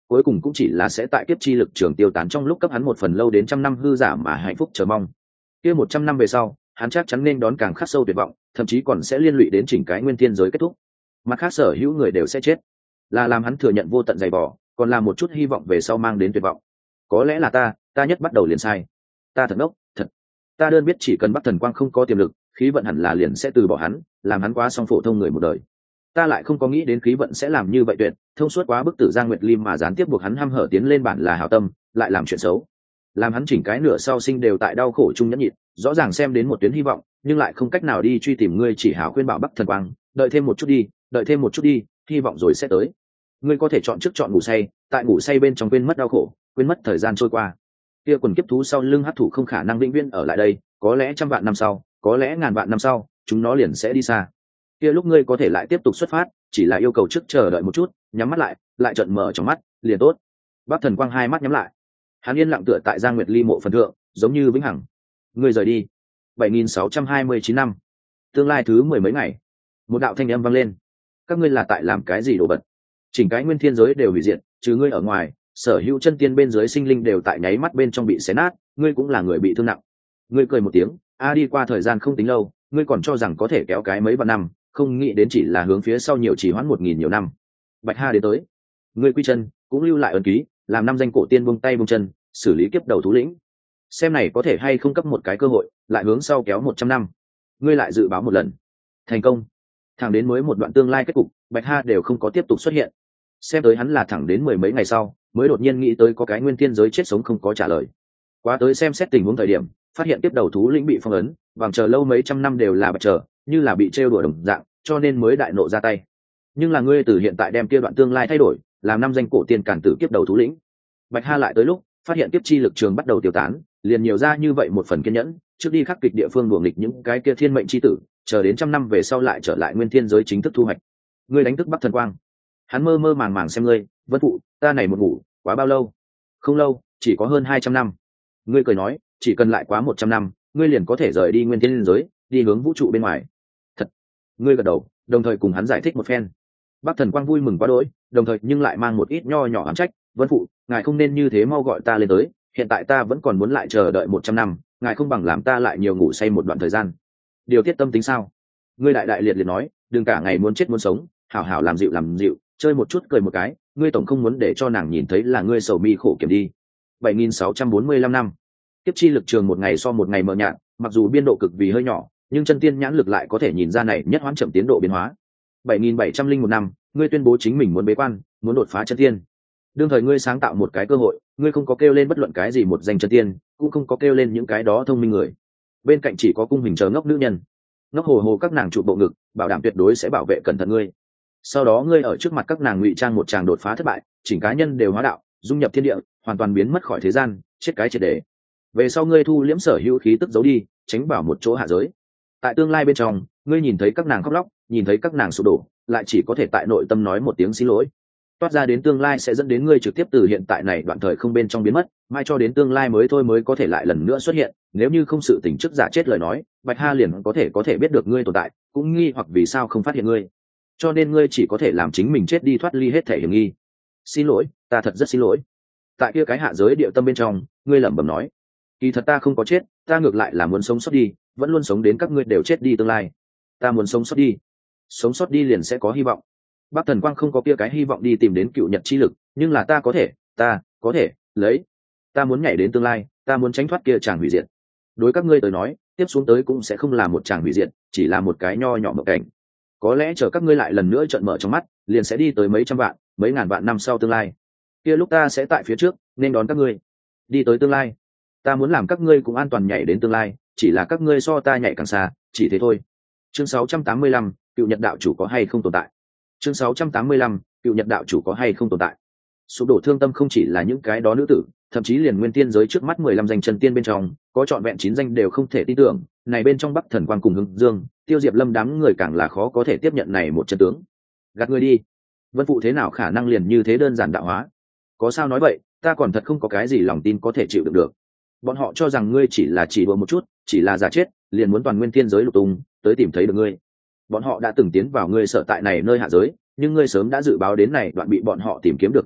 cuối cùng cũng chỉ là sẽ tại kiếp chi lực trường tiêu tán trong lúc cấp hắn một phần lâu đến trăm năm hư giả mà hạnh phúc chờ mong. Kia một trăm năm về sau, hắn chắc chắn nên đón càng khắc sâu tuyệt vọng, thậm chí còn sẽ liên lụy đến chỉnh cái nguyên thiên giới kết thúc. Mặt khác sở hữu người đều sẽ chết, là làm hắn thừa nhận vô tận dày vò, còn là một chút hy vọng về sau mang đến tuyệt vọng. Có lẽ là ta, ta nhất bắt đầu liền sai. Ta thật ngốc, thật. Ta đơn biết chỉ cần Bắc Thần Quang không có tiềm lực, khí vận hẳn là liền sẽ từ bỏ hắn, làm hắn quá song phổ thông người một đời. Ta lại không có nghĩ đến khí vận sẽ làm như vậy tuyệt, thông suốt quá bức tử Giang Nguyệt Lim mà gián tiếp buộc hắn hăm hở tiến lên bản là hảo tâm, lại làm chuyện xấu, làm hắn chỉnh cái nửa sau sinh đều tại đau khổ chung nhẫn nhịn, rõ ràng xem đến một tuyến hy vọng, nhưng lại không cách nào đi truy tìm ngươi, chỉ hảo khuyên bảo Bắc Thần Quang, đợi thêm một chút đi, đợi thêm một chút đi, hy vọng rồi sẽ tới. Ngươi có thể chọn trước chọn ngủ say, tại ngủ say bên trong quên mất đau khổ, quên mất thời gian trôi qua. Kia quần kiếp thú sau lưng hắc thủ không khả năng vĩnh viễn ở lại đây, có lẽ trăm vạn năm sau, có lẽ ngàn vạn năm sau, chúng nó liền sẽ đi xa. Kia lúc ngươi có thể lại tiếp tục xuất phát, chỉ là yêu cầu trước chờ đợi một chút, nhắm mắt lại, lại trợn mở trong mắt, liền tốt. Bắc Thần Quang hai mắt nhắm lại, hắn yên lặng tựa tại Giang Nguyệt Ly mộ phần thượng, giống như vĩnh hằng. Ngươi rời đi. bảy nghìn sáu trăm hai mươi chín năm, tương lai thứ mười mấy ngày, một đạo thanh âm vang lên. Các ngươi là tại làm cái gì đồ vật? Chỉnh cái nguyên thiên giới đều hủy diệt, trừ ngươi ở ngoài, sở hữu chân tiên bên dưới sinh linh đều tại nháy mắt bên trong bị xé nát, ngươi cũng là người bị thương nặng. Ngươi cười một tiếng, a đi qua thời gian không tính lâu, ngươi còn cho rằng có thể kéo cái mấy vạn năm, không nghĩ đến chỉ là hướng phía sau nhiều chỉ hoãn một nghìn nhiều năm. Bạch Ha đến tới, ngươi quy chân cũng lưu lại ấn ký, làm năm danh cổ tiên buông tay buông chân, xử lý kiếp đầu thú lĩnh. Xem này có thể hay không cấp một cái cơ hội, lại hướng sau kéo một trăm năm. Ngươi lại dự báo một lần, thành công. Thẳng đến mới một đoạn tương lai kết cục, Bạch Ha đều không có tiếp tục xuất hiện. Xem tới hắn là thẳng đến mười mấy ngày sau, mới đột nhiên nghĩ tới có cái nguyên thiên giới chết sống không có trả lời. Quá tới xem xét tình huống thời điểm, phát hiện tiếp đầu thú lĩnh bị phong ấn, vàng chờ lâu mấy trăm năm đều là bạch chờ, như là bị trêu đùa đồng dạng, cho nên mới đại nộ ra tay. Nhưng là ngươi từ hiện tại đem kia đoạn tương lai thay đổi, làm năm danh cổ tiên cản tử kiếp đầu thú lĩnh. Bạch Ha lại tới lúc, phát hiện tiếp chi lực trường bắt đầu tiêu tán, liền nhiều ra như vậy một phần kiên nhẫn, trước đi khắc kịch địa phương đuổi nghịch những cái kia thiên mệnh chi tử, chờ đến trăm năm về sau lại trở lại nguyên thiên giới chính thức thu hoạch. Ngươi đánh thức Bắc Thần Quang. Hắn mơ mơ màng màng xem ngươi, Vân Phụ, ta này một ngủ, quá bao lâu? Không lâu, chỉ có hơn hai trăm năm. Ngươi cười nói, chỉ cần lại quá một trăm năm, ngươi liền có thể rời đi nguyên thiên giới, đi hướng vũ trụ bên ngoài. Thật. Ngươi gật đầu, đồng thời cùng hắn giải thích một phen. Bắc Thần Quang vui mừng quá đỗi, đồng thời nhưng lại mang một ít nho nhỏ ám trách, Vân Phụ, ngài không nên như thế mau gọi ta lên tới, hiện tại ta vẫn còn muốn lại chờ đợi một trăm năm, ngài không bằng làm ta lại nhiều ngủ say một đoạn thời gian. Điều tiết tâm tính sao? Ngươi đại đại liệt liệt nói, đừng cả ngày muốn chết muốn sống, hảo hảo làm dịu làm dịu, chơi một chút cười một cái, ngươi tổng không muốn để cho nàng nhìn thấy là ngươi sầu mi khổ kiểm đi. bảy nghìn sáu trăm bốn mươi lăm năm, tiếp chi lực trường một ngày so một ngày mờ nhạt, mặc dù biên độ cực vì hơi nhỏ, nhưng chân tiên nhãn lực lại có thể nhìn ra này nhất hoãn chậm tiến độ biến hóa. bảy nghìn bảy trăm linh một năm, ngươi tuyên bố chính mình muốn bế quan, muốn đột phá chân tiên. Đương thời ngươi sáng tạo một cái cơ hội, ngươi không có kêu lên bất luận cái gì một danh chân tiên, cũng không có kêu lên những cái đó thông minh người. Bên cạnh chỉ có cung hình chờ ngốc nữ nhân, ngốc hồ hồ các nàng trụ bộ ngực, bảo đảm tuyệt đối sẽ bảo vệ cẩn thận ngươi. Sau đó ngươi ở trước mặt các nàng ngụy trang một tràng đột phá thất bại, chỉnh cá nhân đều hóa đạo, dung nhập thiên địa, hoàn toàn biến mất khỏi thế gian, chết cái triệt để. Về sau ngươi thu liễm sở hữu khí tức giấu đi, tránh bảo một chỗ hạ giới. Tại tương lai bên trong, ngươi nhìn thấy các nàng khóc lóc, nhìn thấy các nàng sụp đổ, lại chỉ có thể tại nội tâm nói một tiếng xin lỗi. Toát ra đến tương lai sẽ dẫn đến ngươi trực tiếp từ hiện tại này đoạn thời không bên trong biến mất, mai cho đến tương lai mới thôi mới có thể lại lần nữa xuất hiện. Nếu như không sự tỉnh trước giả chết lời nói, Bạch Ha liền có thể có thể biết được ngươi tồn tại, cũng nghi hoặc vì sao không phát hiện ngươi. Cho nên ngươi chỉ có thể làm chính mình chết đi thoát ly hết thể hiểm nghi. Xin lỗi, ta thật rất xin lỗi. Tại kia cái hạ giới địa tâm bên trong, ngươi lẩm bẩm nói, kỳ thật ta không có chết, ta ngược lại là muốn sống sót đi, vẫn luôn sống đến các ngươi đều chết đi tương lai. Ta muốn sống sót đi, sống sót đi liền sẽ có hy vọng. Bắc Thần Quang không có kia cái hy vọng đi tìm đến cựu nhật chi lực, nhưng là ta có thể, ta có thể lấy, ta muốn nhảy đến tương lai, ta muốn tránh thoát kia chàng hủy diệt. Đối các ngươi tới nói, tiếp xuống tới cũng sẽ không là một chàng hủy diệt, chỉ là một cái nho nhỏ mộng cảnh. Có lẽ chờ các ngươi lại lần nữa trợn mở trong mắt, liền sẽ đi tới mấy trăm vạn, mấy ngàn vạn năm sau tương lai. Kia lúc ta sẽ tại phía trước, nên đón các ngươi đi tới tương lai. Ta muốn làm các ngươi cũng an toàn nhảy đến tương lai, chỉ là các ngươi so ta nhảy càng xa, chỉ thế thôi. Chương sáu trăm tám mươi lăm, cựu nhật đạo chủ có hay không tồn tại. Chương sáu trăm tám mươi lăm, cựu nhật đạo chủ có hay không tồn tại. Sụp đổ thương tâm không chỉ là những cái đó nữ tử, thậm chí liền nguyên tiên giới trước mắt mười lăm danh chân tiên bên trong, có trọn vẹn chín danh đều không thể tin tưởng, này bên trong Bắc Thần Quang cùng Hưng Dương, Tiêu Diệp Lâm đám người càng là khó có thể tiếp nhận này một chân tướng. Gạt người đi. Vân Phụ thế nào khả năng liền như thế đơn giản đạo hóa? Có sao nói vậy, ta còn thật không có cái gì lòng tin có thể chịu đựng được. Bọn họ cho rằng ngươi chỉ là chỉ đùa một chút, chỉ là giả chết, liền muốn toàn nguyên tiên giới lục tung, tới tìm thấy được ngươi. Bọn họ đã từng tiến vào ngươi sở tại này nơi hạ giới, nhưng ngươi sớm đã dự báo đến này đoạn bị bọn họ tìm kiếm được tương lai,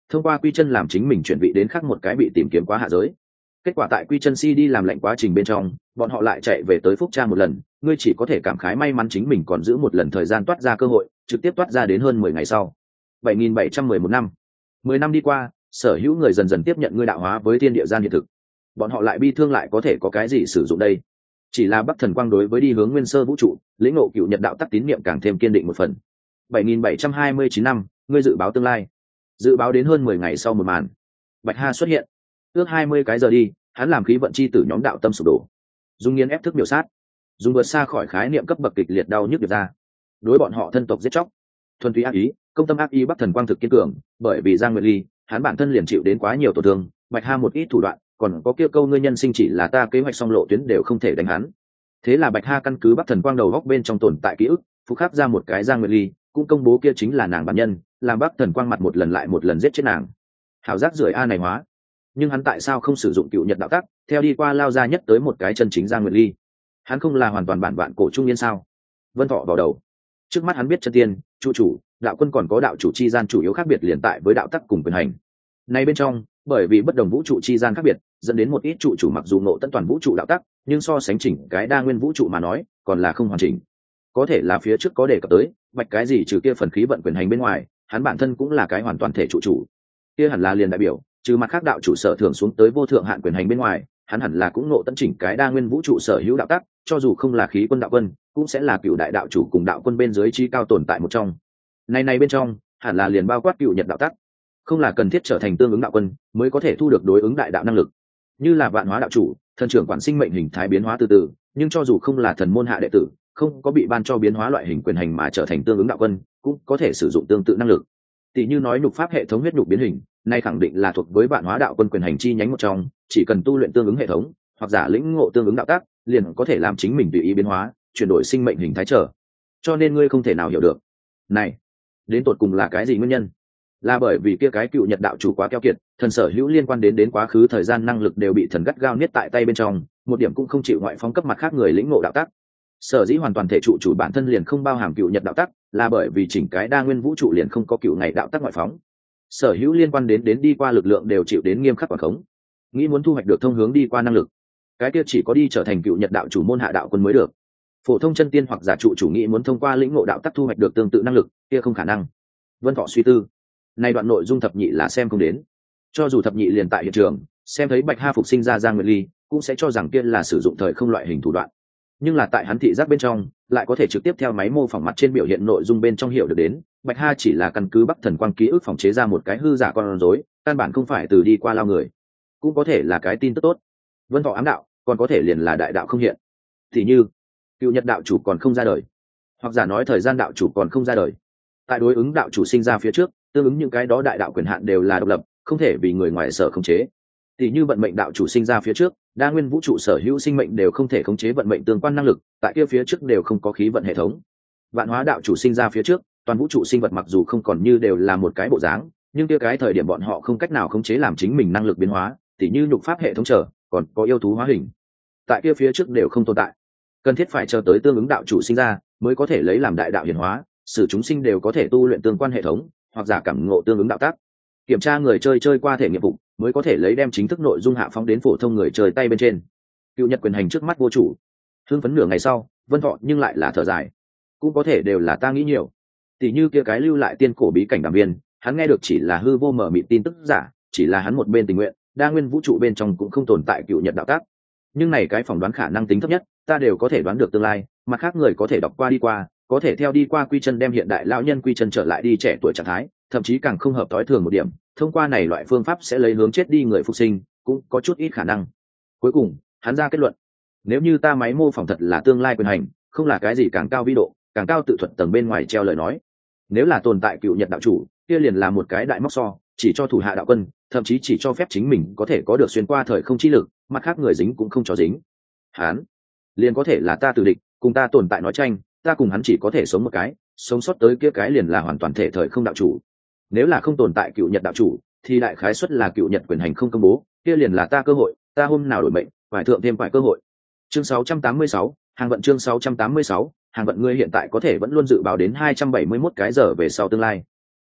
thông qua quy chân làm chính mình chuyển vị đến khác một cái bị tìm kiếm quá hạ giới. Kết quả tại quy chân si đi làm lệnh quá trình bên trong, bọn họ lại chạy về tới phúc tra một lần, ngươi chỉ có thể cảm khái may mắn chính mình còn giữ một lần thời gian toát ra cơ hội, trực tiếp toát ra đến hơn mười ngày sau. bảy nghìn bảy trăm mười một năm. mười năm đi qua, sở hữu người dần dần tiếp nhận ngươi đạo hóa với thiên địa gian hiện thực. Bọn họ lại bi thương lại có thể có cái gì sử dụng đây? Chỉ là Bắc Thần Quang đối với đi hướng nguyên sơ vũ trụ, lĩnh ngộ cựu nhật đạo tắc tín niệm càng thêm kiên định một phần. bảy nghìn bảy trăm hai mươi chín năm, ngươi dự báo tương lai. Dự báo đến hơn mười ngày sau một màn. Bạch Ha xuất hiện. Ước hai mươi cái giờ đi, hắn làm khí vận chi tử nhóm đạo tâm sụp đổ. Dung nghiến ép thức biểu sát, dùng vượt xa khỏi khái niệm cấp bậc kịch liệt đau nhức được ra. Đối bọn họ thân tộc giết chóc. Thuần túy ác ý, công tâm ác ý Bắc Thần Quang thực kiên cường, bởi vì Giang Nguyệt Ly, hắn bản thân liền chịu đến quá nhiều tổn thương, Bạch Ha một ít thủ đoạn, còn có kia câu ngươi nhân sinh chỉ là ta kế hoạch song lộ tuyến đều không thể đánh hắn. Thế là Bạch Ha căn cứ Bắc Thần Quang đầu góc bên trong tồn tại ký ức, phục khắc ra một cái Giang Nguyệt Ly, cũng công bố kia chính là nàng bản nhân, làm Bắc Thần Quang mặt một lần lại một lần giết chết nàng. Hảo giác rưởi a này hóa. Nhưng hắn tại sao không sử dụng cựu nhật đạo tắc, theo đi qua lao ra nhất tới một cái chân chính Giang Nguyệt Ly? Hắn không là hoàn toàn bản bạn cổ trung niên sao? Vân Thọ vào đầu. Trước mắt hắn biết chân tiên, trụ chủ, đạo quân còn có đạo chủ chi gian chủ yếu khác biệt liền tại với đạo tắc cùng quyền hành. Nay bên trong, bởi vì bất đồng vũ trụ chi gian khác biệt, dẫn đến một ít trụ chủ mặc dù ngộ tận toàn vũ trụ đạo tắc, nhưng so sánh chỉnh cái đa nguyên vũ trụ mà nói, còn là không hoàn chỉnh. Có thể là phía trước có đề cập tới, bạch cái gì trừ kia phần khí vận quyền hành bên ngoài, hắn bản thân cũng là cái hoàn toàn thể trụ chủ. Kia hẳn là liền đại biểu, trừ mặt khác đạo chủ sở thường xuống tới vô thượng hạn quyền hành bên ngoài, hắn hẳn là cũng ngộ tận chỉnh cái đa nguyên vũ trụ sở hữu đạo tắc, cho dù không là khí quân đạo quân, cũng sẽ là cựu đại đạo chủ cùng đạo quân bên dưới chi cao tồn tại một trong. Này này bên trong, hẳn là liền bao quát cựu nhật đạo tắc, không là cần thiết trở thành tương ứng đạo quân mới có thể thu được đối ứng đại đạo năng lực. Như là vạn hóa đạo chủ, thần trưởng quản sinh mệnh hình thái biến hóa từ từ, nhưng cho dù không là thần môn hạ đệ tử, không có bị ban cho biến hóa loại hình quyền hành mà trở thành tương ứng đạo quân, cũng có thể sử dụng tương tự năng lực. Tỷ như nói nhục pháp hệ thống huyết nhục biến hình, nay khẳng định là thuộc với vạn hóa đạo quân quyền hành chi nhánh một trong, chỉ cần tu luyện tương ứng hệ thống, hoặc giả lĩnh ngộ tương ứng đạo tác, liền có thể làm chính mình tùy ý biến hóa, chuyển đổi sinh mệnh hình thái trở. Cho nên ngươi không thể nào hiểu được. Này, đến tột cùng là cái gì nguyên nhân? Là bởi vì kia cái cựu nhật đạo chủ quá keo kiệt, thần sở hữu liên quan đến đến quá khứ thời gian năng lực đều bị thần gắt gao niết tại tay bên trong, một điểm cũng không chịu ngoại phóng cấp mặt khác người lĩnh ngộ đạo tác. Sở dĩ hoàn toàn thể trụ chủ bản thân liền không bao hàm cựu nhật đạo tắc, là bởi vì chỉnh cái đa nguyên vũ trụ liền không có cựu ngày đạo tắc ngoại phóng. Sở hữu liên quan đến đến đi qua lực lượng đều chịu đến nghiêm khắc quản khống. Nghĩ muốn thu hoạch được thông hướng đi qua năng lực, cái kia chỉ có đi trở thành cựu nhật đạo chủ môn hạ đạo quân mới được. Phổ thông chân tiên hoặc giả trụ chủ nghĩ muốn thông qua lĩnh ngộ đạo tắc thu hoạch được tương tự năng lực, kia không khả năng. Vân Thọ suy tư, nay đoạn nội dung thập nhị là xem không đến. Cho dù thập nhị liền tại hiện trường, xem thấy Bạch Ha phục sinh ra Giang Nguyệt Ly, cũng sẽ cho rằng kia là sử dụng thời không loại hình thủ đoạn. Nhưng là tại hắn thị giác bên trong lại có thể trực tiếp theo máy mô phỏng mặt trên biểu hiện nội dung bên trong hiểu được đến, Bạch Ha chỉ là căn cứ Bắc Thần Quang ký ức phòng chế ra một cái hư giả con rối, căn bản không phải từ đi qua lao người. Cũng có thể là cái tin tức tốt. Vân Thọ ám đạo, còn có thể liền là đại đạo không hiện. Thì như cựu nhật đạo chủ còn không ra đời, hoặc giả nói thời gian đạo chủ còn không ra đời. Tại đối ứng đạo chủ sinh ra phía trước, tương ứng những cái đó đại đạo quyền hạn đều là độc lập, không thể vì người ngoài sở khống chế. Thì như vận mệnh đạo chủ sinh ra phía trước, đa nguyên vũ trụ sở hữu sinh mệnh đều không thể khống chế vận mệnh tương quan năng lực, tại kia phía trước đều không có khí vận hệ thống. Vạn hóa đạo chủ sinh ra phía trước, toàn vũ trụ sinh vật mặc dù không còn như đều là một cái bộ dáng, nhưng kia cái thời điểm bọn họ không cách nào khống chế làm chính mình năng lực biến hóa, tỉ như nhục pháp hệ thống trở, còn có yêu thú hóa hình. Tại kia phía trước đều không tồn tại. Cần thiết phải chờ tới tương ứng đạo chủ sinh ra, mới có thể lấy làm đại đạo hiển hóa, sử chúng sinh đều có thể tu luyện tương quan hệ thống, hoặc giả cảm ngộ tương ứng đạo tác. Kiểm tra người chơi chơi qua thể nghiệm vụ, mới có thể lấy đem chính thức nội dung hạ phóng đến phổ thông người chơi tay bên trên. Cựu nhật quyền hành trước mắt vô chủ. Hưng phấn nửa ngày sau, Vân Thọ nhưng lại là thở dài. Cũng có thể đều là ta nghĩ nhiều. Tỷ như kia cái lưu lại tiên cổ bí cảnh đàm viên, hắn nghe được chỉ là hư vô mở mịt tin tức giả, chỉ là hắn một bên tình nguyện, đa nguyên vũ trụ bên trong cũng không tồn tại cựu nhật đạo tác. Nhưng này cái phỏng đoán khả năng tính thấp nhất, ta đều có thể đoán được tương lai, mặt khác người có thể đọc qua đi qua, có thể theo đi qua quy chân đem hiện đại lão nhân quy chân trở lại đi trẻ tuổi trạng thái, thậm chí càng không hợp tối thường một điểm, thông qua này loại phương pháp sẽ lấy hướng chết đi người phục sinh, cũng có chút ít khả năng. Cuối cùng, hắn ra kết luận, nếu như ta máy mô phỏng thật là tương lai quyền hành, không là cái gì càng cao vĩ độ, càng cao tự thuật tầng bên ngoài treo lời nói. Nếu là tồn tại cựu nhật đạo chủ, kia liền là một cái đại móc so, chỉ cho thủ hạ đạo quân, thậm chí chỉ cho phép chính mình có thể có được xuyên qua thời không chi lực, mặt khác người dính cũng không cho dính. Hắn liền có thể là ta từ địch, cùng ta tồn tại nói tranh, ta cùng hắn chỉ có thể sống một cái, sống sót tới kia cái liền là hoàn toàn thể thời không đạo chủ. Nếu là không tồn tại cựu nhật đạo chủ, thì đại khái suất là cựu nhật quyền hành không công bố, kia liền là ta cơ hội, ta hôm nào đổi mệnh, phải thượng thêm phải cơ hội. Chương sáu trăm tám mươi sáu, hàng vận chương sáu trăm tám mươi sáu, hàng vận ngươi hiện tại có thể vẫn luôn dự báo đến hai trăm bảy mươi mốt cái giờ về sau tương lai.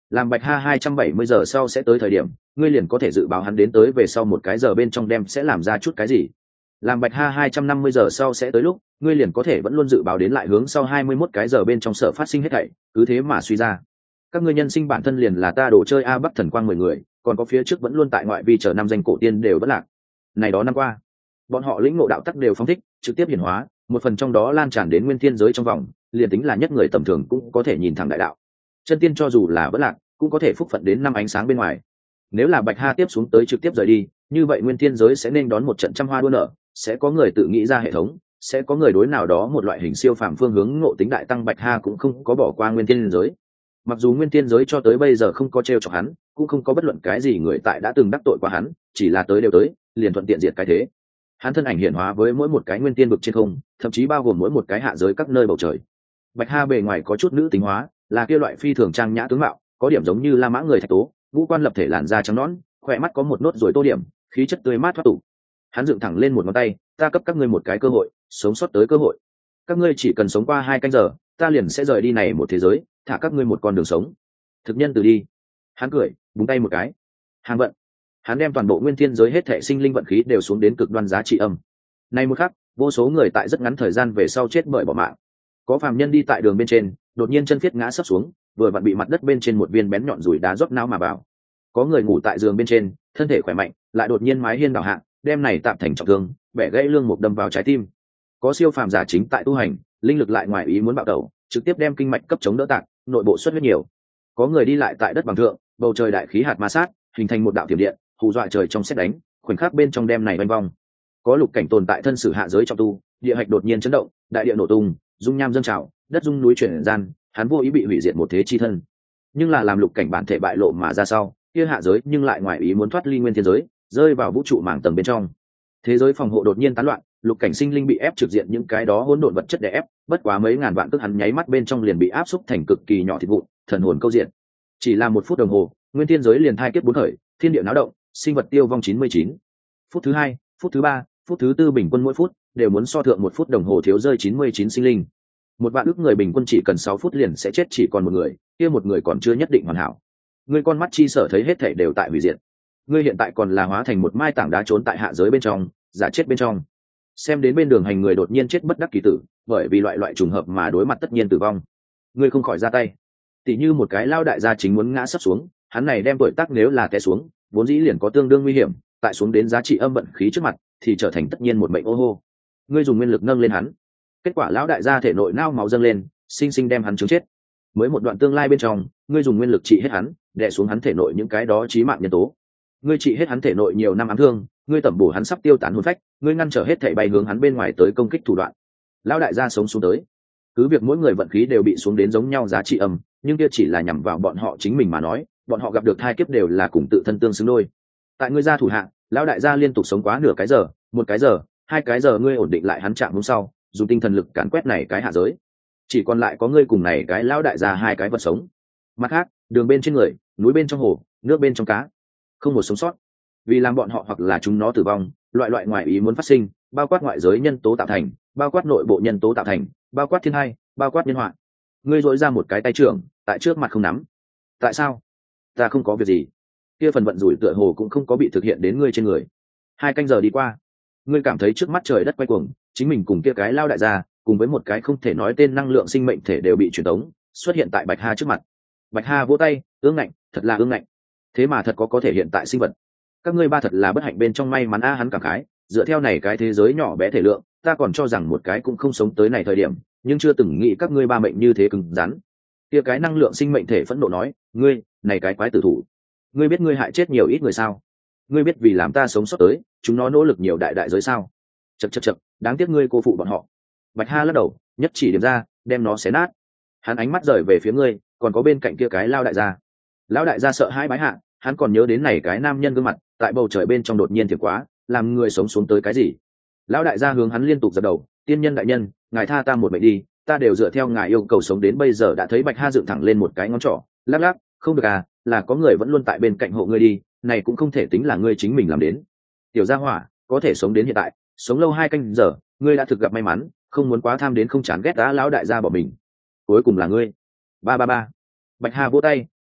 làm Bạch Ha hai trăm bảy mươi giờ sau sẽ tới thời điểm, ngươi liền có thể dự báo hắn đến tới về sau một cái giờ bên trong đem sẽ làm ra chút cái gì. Làm Bạch Ha hai trăm năm mươi giờ sau sẽ tới lúc, ngươi liền có thể vẫn luôn dự báo đến lại hướng sau hai mươi mốt cái giờ bên trong sở phát sinh hết thảy, cứ thế mà suy ra. Các ngươi nhân sinh bản thân liền là ta đồ chơi a Bắc thần quang mười người, còn có phía trước vẫn luôn tại ngoại vi chờ năm danh cổ tiên đều vẫn lạc. Này đó năm qua, bọn họ lĩnh ngộ đạo tắc đều phóng thích, trực tiếp hiển hóa, một phần trong đó lan tràn đến nguyên thiên giới trong vòng, liền tính là nhất người tầm thường cũng có thể nhìn thẳng đại đạo. Chân tiên cho dù là vẫn lạc, cũng có thể phúc phận đến năm ánh sáng bên ngoài. Nếu là Bạch Ha tiếp xuống tới trực tiếp rời đi, như vậy nguyên thiên giới sẽ nên đón một trận trăm hoa đua nở, sẽ có người tự nghĩ ra hệ thống, sẽ có người đối nào đó một loại hình siêu phàm phương hướng ngộ tính đại tăng. Bạch Ha cũng không có bỏ qua nguyên thiên giới. Mặc dù nguyên thiên giới cho tới bây giờ không có treo chọc hắn, cũng không có bất luận cái gì người tại đã từng đắc tội qua hắn, chỉ là tới đều tới, liền thuận tiện diệt cái thế. Hắn thân ảnh hiển hóa với mỗi một cái nguyên tiên vực trên không, thậm chí bao gồm mỗi một cái hạ giới các nơi bầu trời. Bạch Ha bề ngoài có chút nữ tính hóa, là kia loại phi thường trang nhã tướng mạo, có điểm giống như La Mã người Thạch Tố, ngũ quan lập thể, làn da trắng nõn, khỏe mắt có một nốt ruồi tô điểm, khí chất tươi mát thoát tục. Hắn dựng thẳng lên một ngón tay, ta cấp các ngươi một cái cơ hội, sống sót tới cơ hội. Các ngươi chỉ cần sống qua hai canh giờ, ta liền sẽ rời đi này một thế giới, thả các ngươi một con đường sống. Thực nhân từ đi. Hắn cười, búng tay một cái. Hàng vận. Hắn đem toàn bộ nguyên thiên giới hết thảy sinh linh vận khí đều xuống đến cực đoan giá trị âm. Nay một khắc, vô số người tại rất ngắn thời gian về sau chết bởi bỏ mạng. Có phàm nhân đi tại đường bên trên, đột nhiên chân phiết ngã sấp xuống, vừa vặn bị mặt đất bên trên một viên bén nhọn rủi đá rót não mà vào. Có người ngủ tại giường bên trên, thân thể khỏe mạnh, lại đột nhiên mái hiên đảo hạ, đem này tạm thành trọng thương, bẻ gãy lương một đâm vào trái tim. Có siêu phàm giả chính tại tu hành, linh lực lại ngoài ý muốn bạo tẩu, trực tiếp đem kinh mạch cấp chống đỡ tạng, nội bộ xuất huyết nhiều. Có người đi lại tại đất bằng thượng, bầu trời đại khí hạt ma sát, hình thành một đạo tiềm điện, hù dọa trời trong sét đánh, khoảnh khắc bên trong đem này vanh vong. Có lục cảnh tồn tại thân sử hạ giới trong tu, địa hạch đột nhiên chấn động, đại địa nổ tung, dung nham dâng trào, đất rung núi chuyển gian, hắn vô ý bị hủy diệt một thế chi thân. Nhưng là làm lục cảnh bản thể bại lộ mà ra sau, kia hạ giới nhưng lại ngoài ý muốn thoát ly nguyên thiên giới, rơi vào vũ trụ mảng tầng bên trong. Thế giới phòng hộ đột nhiên tán loạn, lục cảnh sinh linh bị ép trực diện những cái đó hỗn độn vật chất đè ép, bất quá mấy ngàn vạn tức hắn nháy mắt bên trong liền bị áp xúc thành cực kỳ nhỏ thịt vụn, thần hồn câu diện. Chỉ là một phút đồng hồ, nguyên thiên giới liền thai kiếp bốn khởi, thiên địa náo động, sinh vật tiêu vong chín mươi chín. Phút thứ hai, phút thứ ba, phút thứ tư bình quân mỗi phút đều muốn so thượng một phút đồng hồ thiếu rơi chín mươi chín sinh linh. Một vạn ước người bình quân chỉ cần sáu phút liền sẽ chết chỉ còn một người, kia một người còn chưa nhất định hoàn hảo. Ngươi con mắt chi sở thấy hết thảy đều tại hủy diệt. Ngươi hiện tại còn là hóa thành một mai tảng đá trốn tại hạ giới bên trong, giả chết bên trong. Xem đến bên đường hành người đột nhiên chết bất đắc kỳ tử, bởi vì loại loại trùng hợp mà đối mặt tất nhiên tử vong. Ngươi không khỏi ra tay. Tỷ như một cái lao đại gia chính muốn ngã sắp xuống, hắn này đem tuổi tác nếu là té xuống, vốn dĩ liền có tương đương nguy hiểm, tại xuống đến giá trị âm vận khí trước mặt, thì trở thành tất nhiên một mệnh ô hô. Ngươi dùng nguyên lực nâng lên hắn, kết quả lão đại gia thể nội nao máu dâng lên, sinh sinh đem hắn chứng chết. Mới một đoạn tương lai bên trong, ngươi dùng nguyên lực trị hết hắn, đè xuống hắn thể nội những cái đó chí mạng nhân tố. Ngươi trị hết hắn thể nội nhiều năm ám thương, ngươi tẩm bổ hắn sắp tiêu tán hồn phách, ngươi ngăn trở hết thảy bay hướng hắn bên ngoài tới công kích thủ đoạn. Lão đại gia sống xuống tới, cứ việc mỗi người vận khí đều bị xuống đến giống nhau giá trị âm, nhưng kia chỉ là nhằm vào bọn họ chính mình mà nói, bọn họ gặp được thai kiếp đều là cùng tự thân tương xứng đôi. Tại ngươi gia thủ hạ, lão đại gia liên tục sống quá nửa cái giờ, một cái giờ, hai cái giờ, ngươi ổn định lại hắn chạm hôm sau, dùng tinh thần lực càn quét này cái hạ giới, chỉ còn lại có ngươi cùng này cái lão đại gia hai cái vật sống. Mặt khác, đường bên trên người, núi bên trong hồ, nước bên trong cá, không một sống sót. Vì làm bọn họ hoặc là chúng nó tử vong, loại loại ngoại ý muốn phát sinh, bao quát ngoại giới nhân tố tạo thành, bao quát nội bộ nhân tố tạo thành, bao quát thiên hai, bao quát nhân họa. Ngươi dội ra một cái tay trưởng, tại trước mặt không nắm. Tại sao? Ta không có việc gì. Kia phần vận rủi tựa hồ cũng không có bị thực hiện đến ngươi trên người. Hai canh giờ đi qua, ngươi cảm thấy trước mắt trời đất quay cuồng, chính mình cùng kia cái lao đại gia, cùng với một cái không thể nói tên năng lượng sinh mệnh thể đều bị truyền tống, xuất hiện tại Bạch Ha trước mặt. Bạch Ha vỗ tay, ương ngạnh, thật là ương ngạnh. Thế mà thật có có thể hiện tại sinh vật. Các ngươi ba thật là bất hạnh bên trong may mắn a. Hắn cảm khái, dựa theo này cái thế giới nhỏ bé thể lượng, ta còn cho rằng một cái cũng không sống tới này thời điểm, nhưng chưa từng nghĩ các ngươi ba mệnh như thế cứng rắn. Kia cái năng lượng sinh mệnh thể phẫn nộ nói, ngươi, này cái quái tử thủ, ngươi biết ngươi hại chết nhiều ít người sao? Ngươi biết vì làm ta sống sót tới, chúng nó nỗ lực nhiều đại đại giới sao? Chậc chậc chậc, đáng tiếc ngươi cô phụ bọn họ. Bạch Ha lắc đầu, nhất chỉ điểm ra, đem nó xé nát. Hắn ánh mắt rời về phía ngươi, còn có bên cạnh kia cái lao đại gia. Lão đại gia sợ hãi bái hạ, hắn còn nhớ đến này cái nam nhân gương mặt, tại bầu trời bên trong đột nhiên thiệt quá, làm người sống xuống tới cái gì? Lão đại gia hướng hắn liên tục dập đầu, tiên nhân đại nhân, ngài tha ta một mệnh đi, ta đều dựa theo ngài yêu cầu sống đến bây giờ. Đã thấy Bạch Ha dựng thẳng lên một cái ngón trỏ, lắc lắc, không được à, là có người vẫn luôn tại bên cạnh hộ ngươi đi, này cũng không thể tính là ngươi chính mình làm đến. Tiểu gia hỏa, có thể sống đến hiện tại, sống lâu hai canh giờ, ngươi đã thực gặp may mắn, không muốn quá tham đến không chán ghét đã. Lão đại gia bỏ mình, cuối cùng là ngươi. Ba ba ba. Bạch Ha vỗ tay,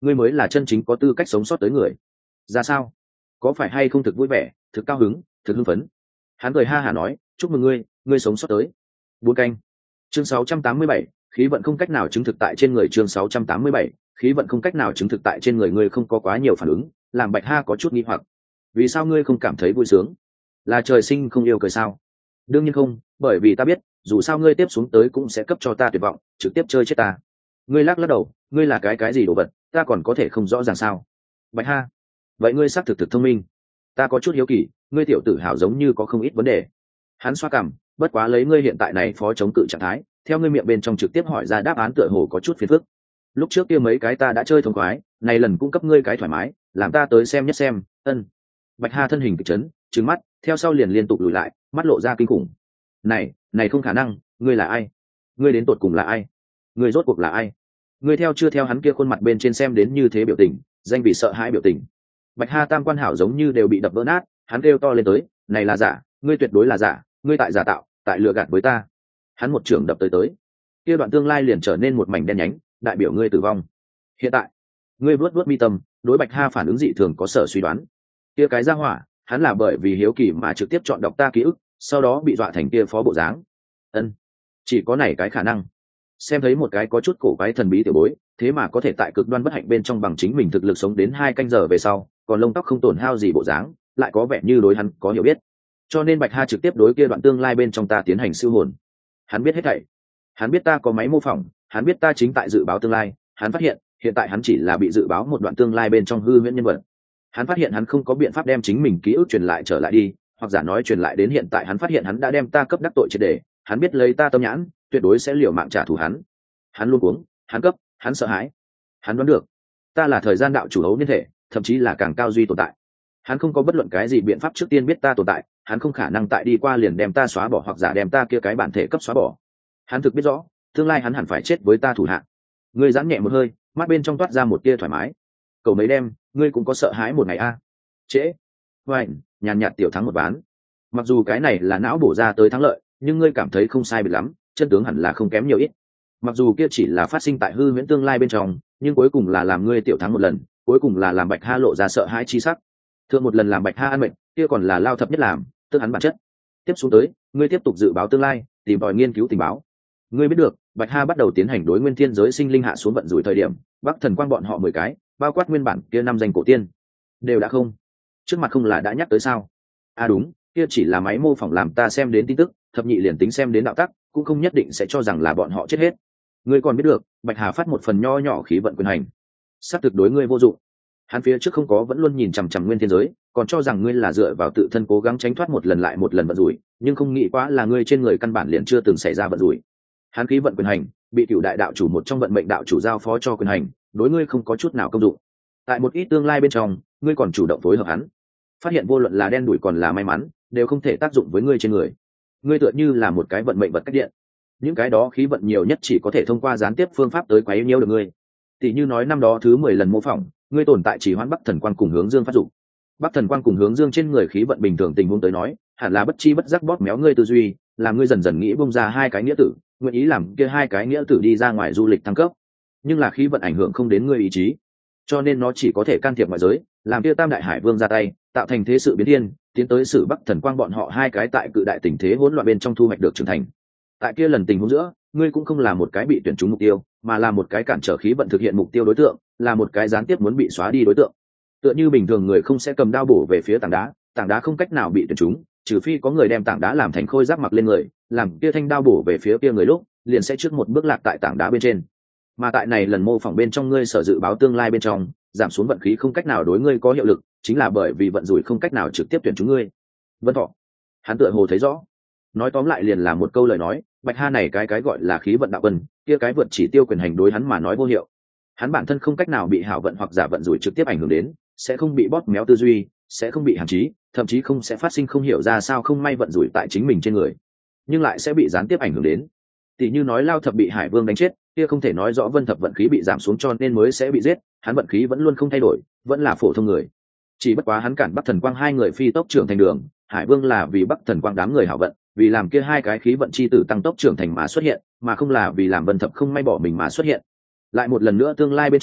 ngươi mới là chân chính có tư cách sống sót tới người. Ra sao? Có phải hay không thực vui vẻ, thực cao hứng, thực hưng phấn? Hắn cười ha hả nói, chúc mừng ngươi, ngươi sống sót tới. Bốn canh. Chương sáu trăm tám mươi bảy, khí vận không cách nào chứng thực tại trên người. Chương sáu trăm tám mươi bảy, khí vận không cách nào chứng thực tại trên người ngươi. Không có quá nhiều phản ứng, làm Bạch Ha có chút nghi hoặc. Vì sao ngươi không cảm thấy vui sướng? Là trời sinh không yêu cười sao? Đương nhiên không, bởi vì ta biết, dù sao ngươi tiếp xuống tới cũng sẽ cấp cho ta tuyệt vọng, trực tiếp chơi chết ta. Ngươi lắc lắc đầu, ngươi là cái cái gì đồ vật, ta còn có thể không rõ ràng sao? Bạch Ha, vậy ngươi xác thực thực thông minh. Ta có chút hiếu kỳ, ngươi tiểu tử hào giống như có không ít vấn đề. Hắn xoa cằm, bất quá lấy ngươi hiện tại này phó chống cự trạng thái, theo ngươi miệng bên trong trực tiếp hỏi ra đáp án tựa hồ có chút phiền phức. Lúc trước kia mấy cái ta đã chơi thông khoái, này lần cung cấp ngươi cái thoải mái, làm ta tới xem nhất xem. Ân. Bạch Ha thân hình kịch chấn, trừng mắt, theo sau liền liên tục lùi lại, mắt lộ ra kinh khủng. Này, này không khả năng, ngươi là ai? Ngươi đến tột cùng là ai? Ngươi rốt cuộc là ai? Ngươi theo chưa theo hắn kia khuôn mặt bên trên xem đến như thế biểu tình, danh vì sợ hãi biểu tình. Bạch Ha tam quan hảo giống như đều bị đập vỡ nát, hắn kêu to lên tới, này là giả, ngươi tuyệt đối là giả, ngươi tại giả tạo, tại lừa gạt với ta. Hắn một trường đập tới tới, kia đoạn tương lai liền trở nên một mảnh đen nhánh, đại biểu ngươi tử vong. Hiện tại, ngươi vuốt vuốt mi tâm, đối Bạch Ha phản ứng dị thường có sở suy đoán. Kia cái ra hỏa, hắn là bởi vì hiếu kỳ mà trực tiếp chọn đọc ta ký ức, sau đó bị dọa thành kia phó bộ dáng. Ân, chỉ có này cái khả năng. Xem thấy một cái có chút cổ quái thần bí tiểu bối, thế mà có thể tại cực đoan bất hạnh bên trong bằng chính mình thực lực sống đến hai canh giờ về sau, còn lông tóc không tổn hao gì bộ dáng, lại có vẻ như đối hắn có hiểu biết. Cho nên Bạch Ha trực tiếp đối kia đoạn tương lai bên trong ta tiến hành siêu hồn. Hắn biết hết thảy. Hắn biết ta có máy mô phỏng, hắn biết ta chính tại dự báo tương lai, hắn phát hiện, hiện tại hắn chỉ là bị dự báo một đoạn tương lai bên trong hư huyễn nhân vật. Hắn phát hiện hắn không có biện pháp đem chính mình ký ức truyền lại trở lại đi, hoặc giả nói truyền lại đến hiện tại. Hắn phát hiện hắn đã đem ta cấp đắc tội triệt để, hắn biết lấy ta tâm nhãn, tuyệt đối sẽ liều mạng trả thù hắn. Hắn luôn cuống, hắn cấp, hắn sợ hãi. Hắn đoán được, ta là thời gian đạo chủ hấu niên thể, thậm chí là càng cao duy tồn tại. Hắn không có bất luận cái gì biện pháp trước tiên biết ta tồn tại, hắn không khả năng tại đi qua liền đem ta xóa bỏ hoặc giả đem ta kia cái bản thể cấp xóa bỏ. Hắn thực biết rõ, tương lai hắn hẳn phải chết với ta thủ hạ. Ngươi giãn nhẹ một hơi, mắt bên trong toát ra một tia thoải mái. Cầu mấy đêm, ngươi cũng có sợ hãi một ngày a? À? Trễ. Hoành, nhàn nhạt tiểu thắng một ván. Mặc dù cái này là não bổ ra tới thắng lợi, nhưng ngươi cảm thấy không sai biệt lắm, chân tướng hẳn là không kém nhiều ít. Mặc dù kia chỉ là phát sinh tại hư huyễn tương lai bên trong, nhưng cuối cùng là làm ngươi tiểu thắng một lần, cuối cùng là làm Bạch Ha lộ ra sợ hãi chi sắc. Thượng một lần làm Bạch Ha ăn mệnh, kia còn là lao thập nhất làm, tức hắn bản chất. Tiếp xuống tới, ngươi tiếp tục dự báo tương lai, tìm tòi nghiên cứu tình báo. Ngươi biết được, Bạch Ha bắt đầu tiến hành đối nguyên thiên giới sinh linh hạ xuống vận rủi thời điểm, Bắc Thần Quang bọn họ mười cái, bao quát nguyên bản kia năm danh cổ tiên, đều đã không. Trước mặt không là đã nhắc tới sao? À đúng, kia chỉ là máy mô phỏng làm ta xem đến tin tức, thập nhị liền tính xem đến đạo tắc, cũng không nhất định sẽ cho rằng là bọn họ chết hết. Ngươi còn biết được, Bạch Hà phát một phần nho nhỏ khí vận quyền hành, sắp thực đối ngươi vô dụng. Hắn phía trước không có vẫn luôn nhìn chằm chằm nguyên thiên giới, còn cho rằng ngươi là dựa vào tự thân cố gắng tránh thoát một lần lại một lần vận rủi, nhưng không nghĩ quá là ngươi trên người căn bản liền chưa từng xảy ra vận rủi. Hắn khí vận quyền hành, bị cửu đại đạo chủ một trong vận mệnh đạo chủ giao phó cho quyền hành, đối ngươi không có chút nào công dụng. Tại một ít tương lai bên trong, ngươi còn chủ động phối hợp hắn, phát hiện vô luận là đen đủi còn là may mắn, đều không thể tác dụng với ngươi trên người. Ngươi tựa như là một cái vận mệnh vật cách điện, những cái đó khí vận nhiều nhất chỉ có thể thông qua gián tiếp phương pháp tới quấy nhiễu được ngươi. Tỷ như nói năm đó thứ mười lần mô phỏng, ngươi tồn tại chỉ hoãn Bắc Thần Quang cùng Hướng Dương phát dụng. Bắc Thần Quang cùng Hướng Dương trên người khí vận bình thường tình huống tới nói, hẳn là bất chi bất giác bóp méo ngươi tư duy, làm ngươi dần dần nghĩ bung ra hai cái nghĩa tử, nguyện ý làm kia hai cái nghĩa tử đi ra ngoài du lịch thăng cấp. Nhưng là khí vận ảnh hưởng không đến ngươi ý chí, cho nên nó chỉ có thể can thiệp ngoại giới, làm kia Tam Đại Hải Vương ra tay, tạo thành thế sự biến thiên, tiến tới sự Bắc Thần Quang bọn họ hai cái tại cự đại tình thế hỗn loạn bên trong thu hoạch được trưởng thành. Tại kia lần tình huống giữa, ngươi cũng không là một cái bị tuyển trúng mục tiêu, mà là một cái cản trở khí vận thực hiện mục tiêu đối tượng, là một cái gián tiếp muốn bị xóa đi đối tượng. Tựa như bình thường người không sẽ cầm đao bổ về phía tảng đá, tảng đá không cách nào bị tuyển trúng, trừ phi có người đem tảng đá làm thành khôi giáp mặc lên người, làm kia thanh đao bổ về phía kia người lúc, liền sẽ trước một bước lạc tại tảng đá bên trên. Mà tại này lần mô phỏng bên trong ngươi sở dự báo tương lai bên trong, giảm xuống vận khí không cách nào đối ngươi có hiệu lực, chính là bởi vì vận rủi không cách nào trực tiếp tuyển trúng ngươi. Vân Thọ, hắn tựa hồ thấy rõ. Nói tóm lại liền là một câu lời nói, Bạch Ha này cái cái gọi là khí vận đạo quân, kia cái vượt chỉ tiêu quyền hành đối hắn mà nói vô hiệu. Hắn bản thân không cách nào bị hảo vận hoặc giả vận rủi trực tiếp ảnh hưởng đến, sẽ không bị bóp méo tư duy, sẽ không bị hạn chế, thậm chí không sẽ phát sinh không hiểu ra sao không may vận rủi tại chính mình trên người, nhưng lại sẽ bị gián tiếp ảnh hưởng đến. Tỷ như nói Lao Thập bị Hải Vương đánh chết, kia không thể nói rõ Vân Thập vận khí bị giảm xuống cho nên mới sẽ bị giết, hắn vận khí vẫn luôn không thay đổi, vẫn là phổ thông người. Chỉ bất quá hắn cản Bắc Thần Quang hai người phi tốc trưởng thành đường, Hải Vương là vì Bắc Thần Quang đám người hảo vận, vì làm kia hai cái khí vận chi tử tăng tốc trưởng thành mà xuất hiện, mà không là vì làm Vân Thập không may bỏ mình mà xuất hiện. Lại một lần nữa tương lai bên trong,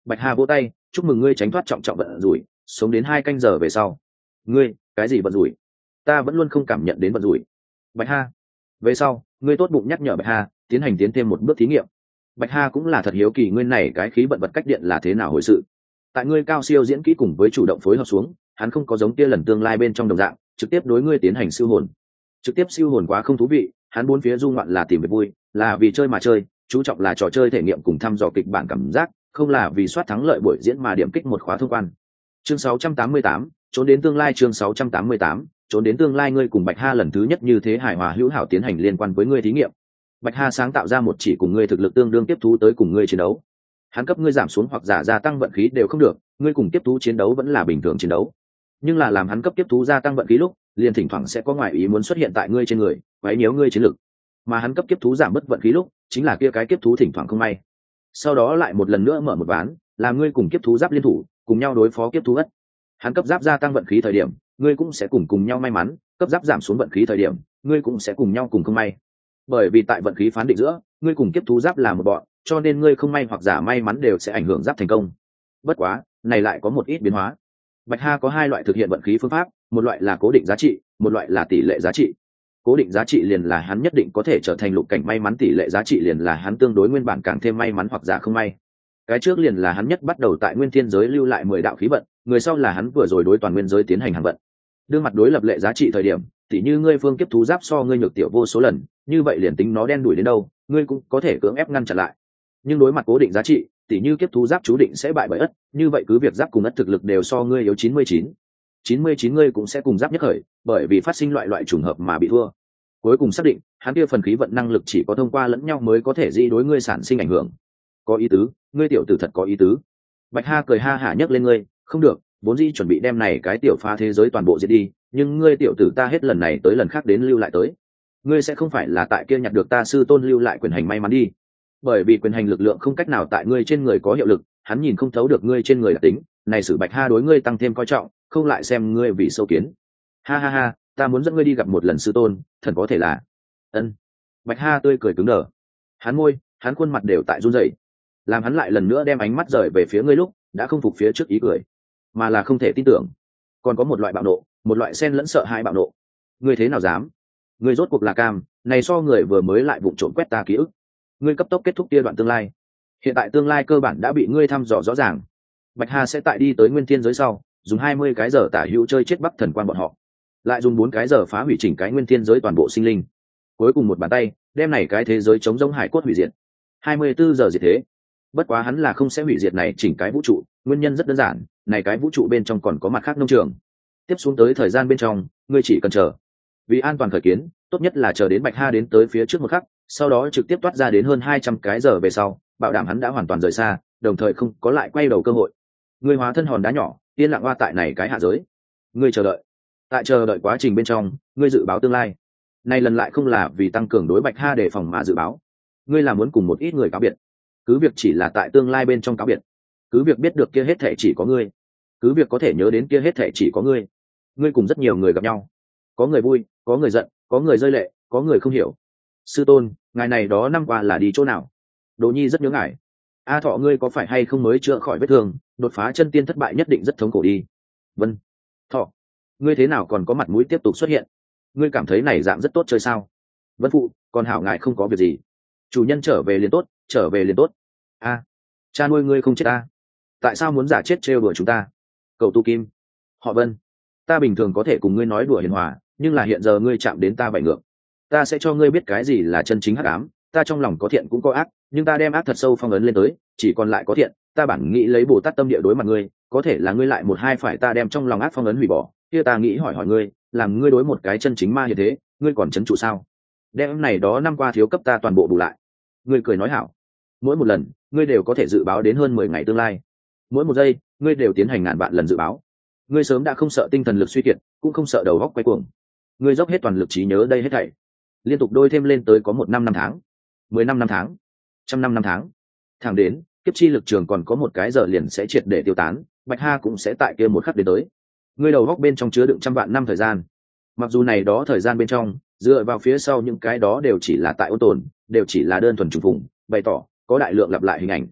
Bạch Hà vỗ tay, chúc mừng ngươi tránh thoát trọng trọng vận rủi, sống đến hai canh giờ về sau. Ngươi, cái gì vận rủi? Ta vẫn luôn không cảm nhận đến vận rủi. Bạch Hà, về sau, ngươi tốt bụng nhắc nhở Bạch Hà, tiến hành tiến thêm một bước thí nghiệm. Bạch Hà cũng là thật hiếu kỳ ngươi này cái khí vận vật cách điện là thế nào hồi sự. Tại ngươi cao siêu diễn kỹ cùng với chủ động phối hợp xuống, hắn không có giống kia lần tương lai bên trong đồng dạng, trực tiếp đối ngươi tiến hành siêu hồn. Trực tiếp siêu hồn quá không thú vị, hắn bốn phía du ngoạn là tìm về vui, là vì chơi mà chơi, chú trọng là trò chơi thể nghiệm cùng thăm dò kịch bản cảm giác, không là vì soát thắng lợi buổi diễn mà điểm kích một khóa thông quan. Chương sáu trăm tám mươi tám, trốn đến tương lai. Chương sáu trăm tám mươi tám, trốn đến tương lai. Ngươi cùng Bạch Hà lần thứ nhất như thế hài hòa hữu hảo tiến hành liên quan với ngươi thí nghiệm. Bạch Hà sáng tạo ra một chỉ cùng ngươi thực lực tương đương tiếp thú tới cùng ngươi chiến đấu. Hắn cấp ngươi giảm xuống hoặc giả gia tăng vận khí đều không được, ngươi cùng tiếp thú chiến đấu vẫn là bình thường chiến đấu. Nhưng là làm hắn cấp tiếp thú gia tăng vận khí lúc, liền thỉnh thoảng sẽ có ngoại ý muốn xuất hiện tại ngươi trên người, quấy nhiễu ngươi chiến lực. Mà hắn cấp tiếp thú giảm bớt vận khí lúc, chính là kia cái tiếp thú thỉnh thoảng không may. Sau đó lại một lần nữa mở một ván, làm ngươi cùng tiếp thú giáp liên thủ, cùng nhau đối phó tiếp thú ất. Hắn cấp giáp gia tăng vận khí thời điểm, ngươi cũng sẽ cùng cùng nhau may mắn, cấp giáp giảm xuống vận khí thời điểm, ngươi cũng sẽ cùng nhau cùng không may. Bởi vì tại vận khí phán định giữa, ngươi cùng tiếp thú giáp là một bọn, cho nên ngươi không may hoặc giả may mắn đều sẽ ảnh hưởng giáp thành công. Bất quá, này lại có một ít biến hóa. Bạch Hà có hai loại thực hiện vận khí phương pháp, một loại là cố định giá trị, một loại là tỷ lệ giá trị. Cố định giá trị liền là hắn nhất định có thể trở thành lục cảnh may mắn, tỷ lệ giá trị liền là hắn tương đối nguyên bản càng thêm may mắn hoặc giả không may. Cái trước liền là hắn nhất bắt đầu tại nguyên thiên giới lưu lại mười đạo khí vận, người sau là hắn vừa rồi đối toàn nguyên giới tiến hành hàng vận. Đương mặt đối lập lệ giá trị thời điểm, tỉ như ngươi phương kiếp thú giáp so ngươi nhược tiểu vô số lần, như vậy liền tính nó đen đuổi đến đâu, ngươi cũng có thể cưỡng ép ngăn chặn lại. Nhưng đối mặt cố định giá trị, tỉ như kiếp thú giáp chú định sẽ bại bởi ất, như vậy cứ việc giáp cùng ất thực lực đều so ngươi yếu chín mươi chín. chín mươi chín ngươi cũng sẽ cùng giáp nhất khởi, bởi vì phát sinh loại loại trùng hợp mà bị thua. Cuối cùng xác định, hắn kia phần khí vận năng lực chỉ có thông qua lẫn nhau mới có thể di đối ngươi sản sinh ảnh hưởng. Có ý tứ, ngươi tiểu tử thật có ý tứ. Bạch Hà cười ha hả nhấc lên ngươi, không được, vốn dĩ chuẩn bị đem này cái tiểu phá thế giới toàn bộ diệt đi, nhưng ngươi tiểu tử ta hết lần này tới lần khác đến lưu lại tới. Ngươi sẽ không phải là tại kia nhặt được ta sư tôn lưu lại quyền hành may mắn đi. Bởi vì quyền hành lực lượng không cách nào tại ngươi trên người có hiệu lực, hắn nhìn không thấu được ngươi trên người đặc tính, này sử Bạch Hà đối ngươi tăng thêm coi trọng, không lại xem ngươi vì sâu kiến. Ha ha ha, ta muốn dẫn ngươi đi gặp một lần sư tôn, thần có thể là. Ân. Bạch Hà tươi cười cứng đờ. Hắn môi, hắn khuôn mặt đều tại run rẩy. Làm hắn lại lần nữa đem ánh mắt rời về phía ngươi lúc, đã không phục phía trước ý cười, mà là không thể tin tưởng. Còn có một loại bạo nộ, một loại xen lẫn sợ hãi bạo nộ. Ngươi thế nào dám? Ngươi rốt cuộc là cam, này so người vừa mới lại vụng trộm quét ta ký ức. Ngươi cấp tốc kết thúc kia đoạn tương lai. Hiện tại tương lai cơ bản đã bị ngươi thăm dò rõ ràng. Bạch Hà sẽ tại đi tới nguyên thiên giới sau, dùng hai mươi cái giờ tả hữu chơi chết Bắc thần quan bọn họ, lại dùng bốn cái giờ phá hủy chỉnh cái nguyên thiên giới toàn bộ sinh linh. Cuối cùng một bàn tay, đem này cái thế giới chống giống hải cốt hủy diệt. hai mươi bốn giờ diệt thế. Bất quá hắn là không sẽ hủy diệt này chỉnh cái vũ trụ, nguyên nhân rất đơn giản, này cái vũ trụ bên trong còn có mặt khác nông trường. Tiếp xuống tới thời gian bên trong, ngươi chỉ cần chờ. Vì an toàn khởi kiến, tốt nhất là chờ đến Bạch Hà đến tới phía trước một khắc, sau đó trực tiếp toát ra đến hơn hai trăm cái giờ về sau, bảo đảm hắn đã hoàn toàn rời xa, đồng thời không có lại quay đầu cơ hội. Ngươi hóa thân hòn đá nhỏ, yên lặng oa tại này cái hạ giới. Ngươi chờ đợi. Tại chờ đợi quá trình bên trong, ngươi dự báo tương lai. Nay lần lại không là vì tăng cường đối Bạch Hà đề phòng mà dự báo. Ngươi là muốn cùng một ít người cáo biệt. Cứ việc chỉ là tại tương lai bên trong cáo biệt. Cứ việc biết được kia hết thảy chỉ có ngươi. Cứ việc có thể nhớ đến kia hết thảy chỉ có ngươi. Ngươi cùng rất nhiều người gặp nhau. Có người vui, có người giận, có người rơi lệ, có người không hiểu. Sư tôn, ngài này đó năm qua là đi chỗ nào? Đồ Nhi rất nhớ ngài. A Thọ, ngươi có phải hay không mới chữa khỏi vết thương, đột phá chân tiên thất bại nhất định rất thống khổ đi. Vân. Thọ, ngươi thế nào còn có mặt mũi tiếp tục xuất hiện? Ngươi cảm thấy này dạng rất tốt chơi sao? Vân phụ, còn hảo ngài không có việc gì. Chủ nhân trở về liền tốt, trở về liền tốt. A, cha nuôi ngươi không chết ta. Tại sao muốn giả chết trêu đùa chúng ta? Cậu Tu Kim. Họ Vân. Ta bình thường có thể cùng ngươi nói đùa hiền hòa, nhưng là hiện giờ ngươi chạm đến ta bại ngược. Ta sẽ cho ngươi biết cái gì là chân chính hắc ám. Ta trong lòng có thiện cũng có ác, nhưng ta đem ác thật sâu phong ấn lên tới, chỉ còn lại có thiện. Ta bản nghĩ lấy Bồ Tát tâm địa đối mặt ngươi, có thể là ngươi lại một hai phải ta đem trong lòng ác phong ấn hủy bỏ. Kia ta nghĩ hỏi hỏi ngươi, làm ngươi đối một cái chân chính ma như thế, ngươi còn chấn trụ sao? Đem này đó năm qua thiếu cấp ta toàn bộ bù lại. Ngươi cười nói hảo. Mỗi một lần, ngươi đều có thể dự báo đến hơn mười ngày tương lai. Mỗi một giây, ngươi đều tiến hành ngàn vạn lần dự báo. Ngươi sớm đã không sợ tinh thần lực suy kiệt, cũng không sợ đầu óc quay cuồng. Ngươi dốc hết toàn lực trí nhớ đây hết thảy, liên tục đôi thêm lên tới có một năm năm tháng, mười năm năm tháng, trăm năm năm tháng, thẳng đến kiếp chi lực trường còn có một cái giờ liền sẽ triệt để tiêu tán, Bạch Hà cũng sẽ tại kia một khắc đến tới. Ngươi đầu óc bên trong chứa đựng trăm vạn năm thời gian, mặc dù này đó thời gian bên trong dựa vào phía sau những cái đó đều chỉ là tại ôn tồn, đều chỉ là đơn thuần trùng phùng, bày tỏ có đại lượng lặp lại hình ảnh.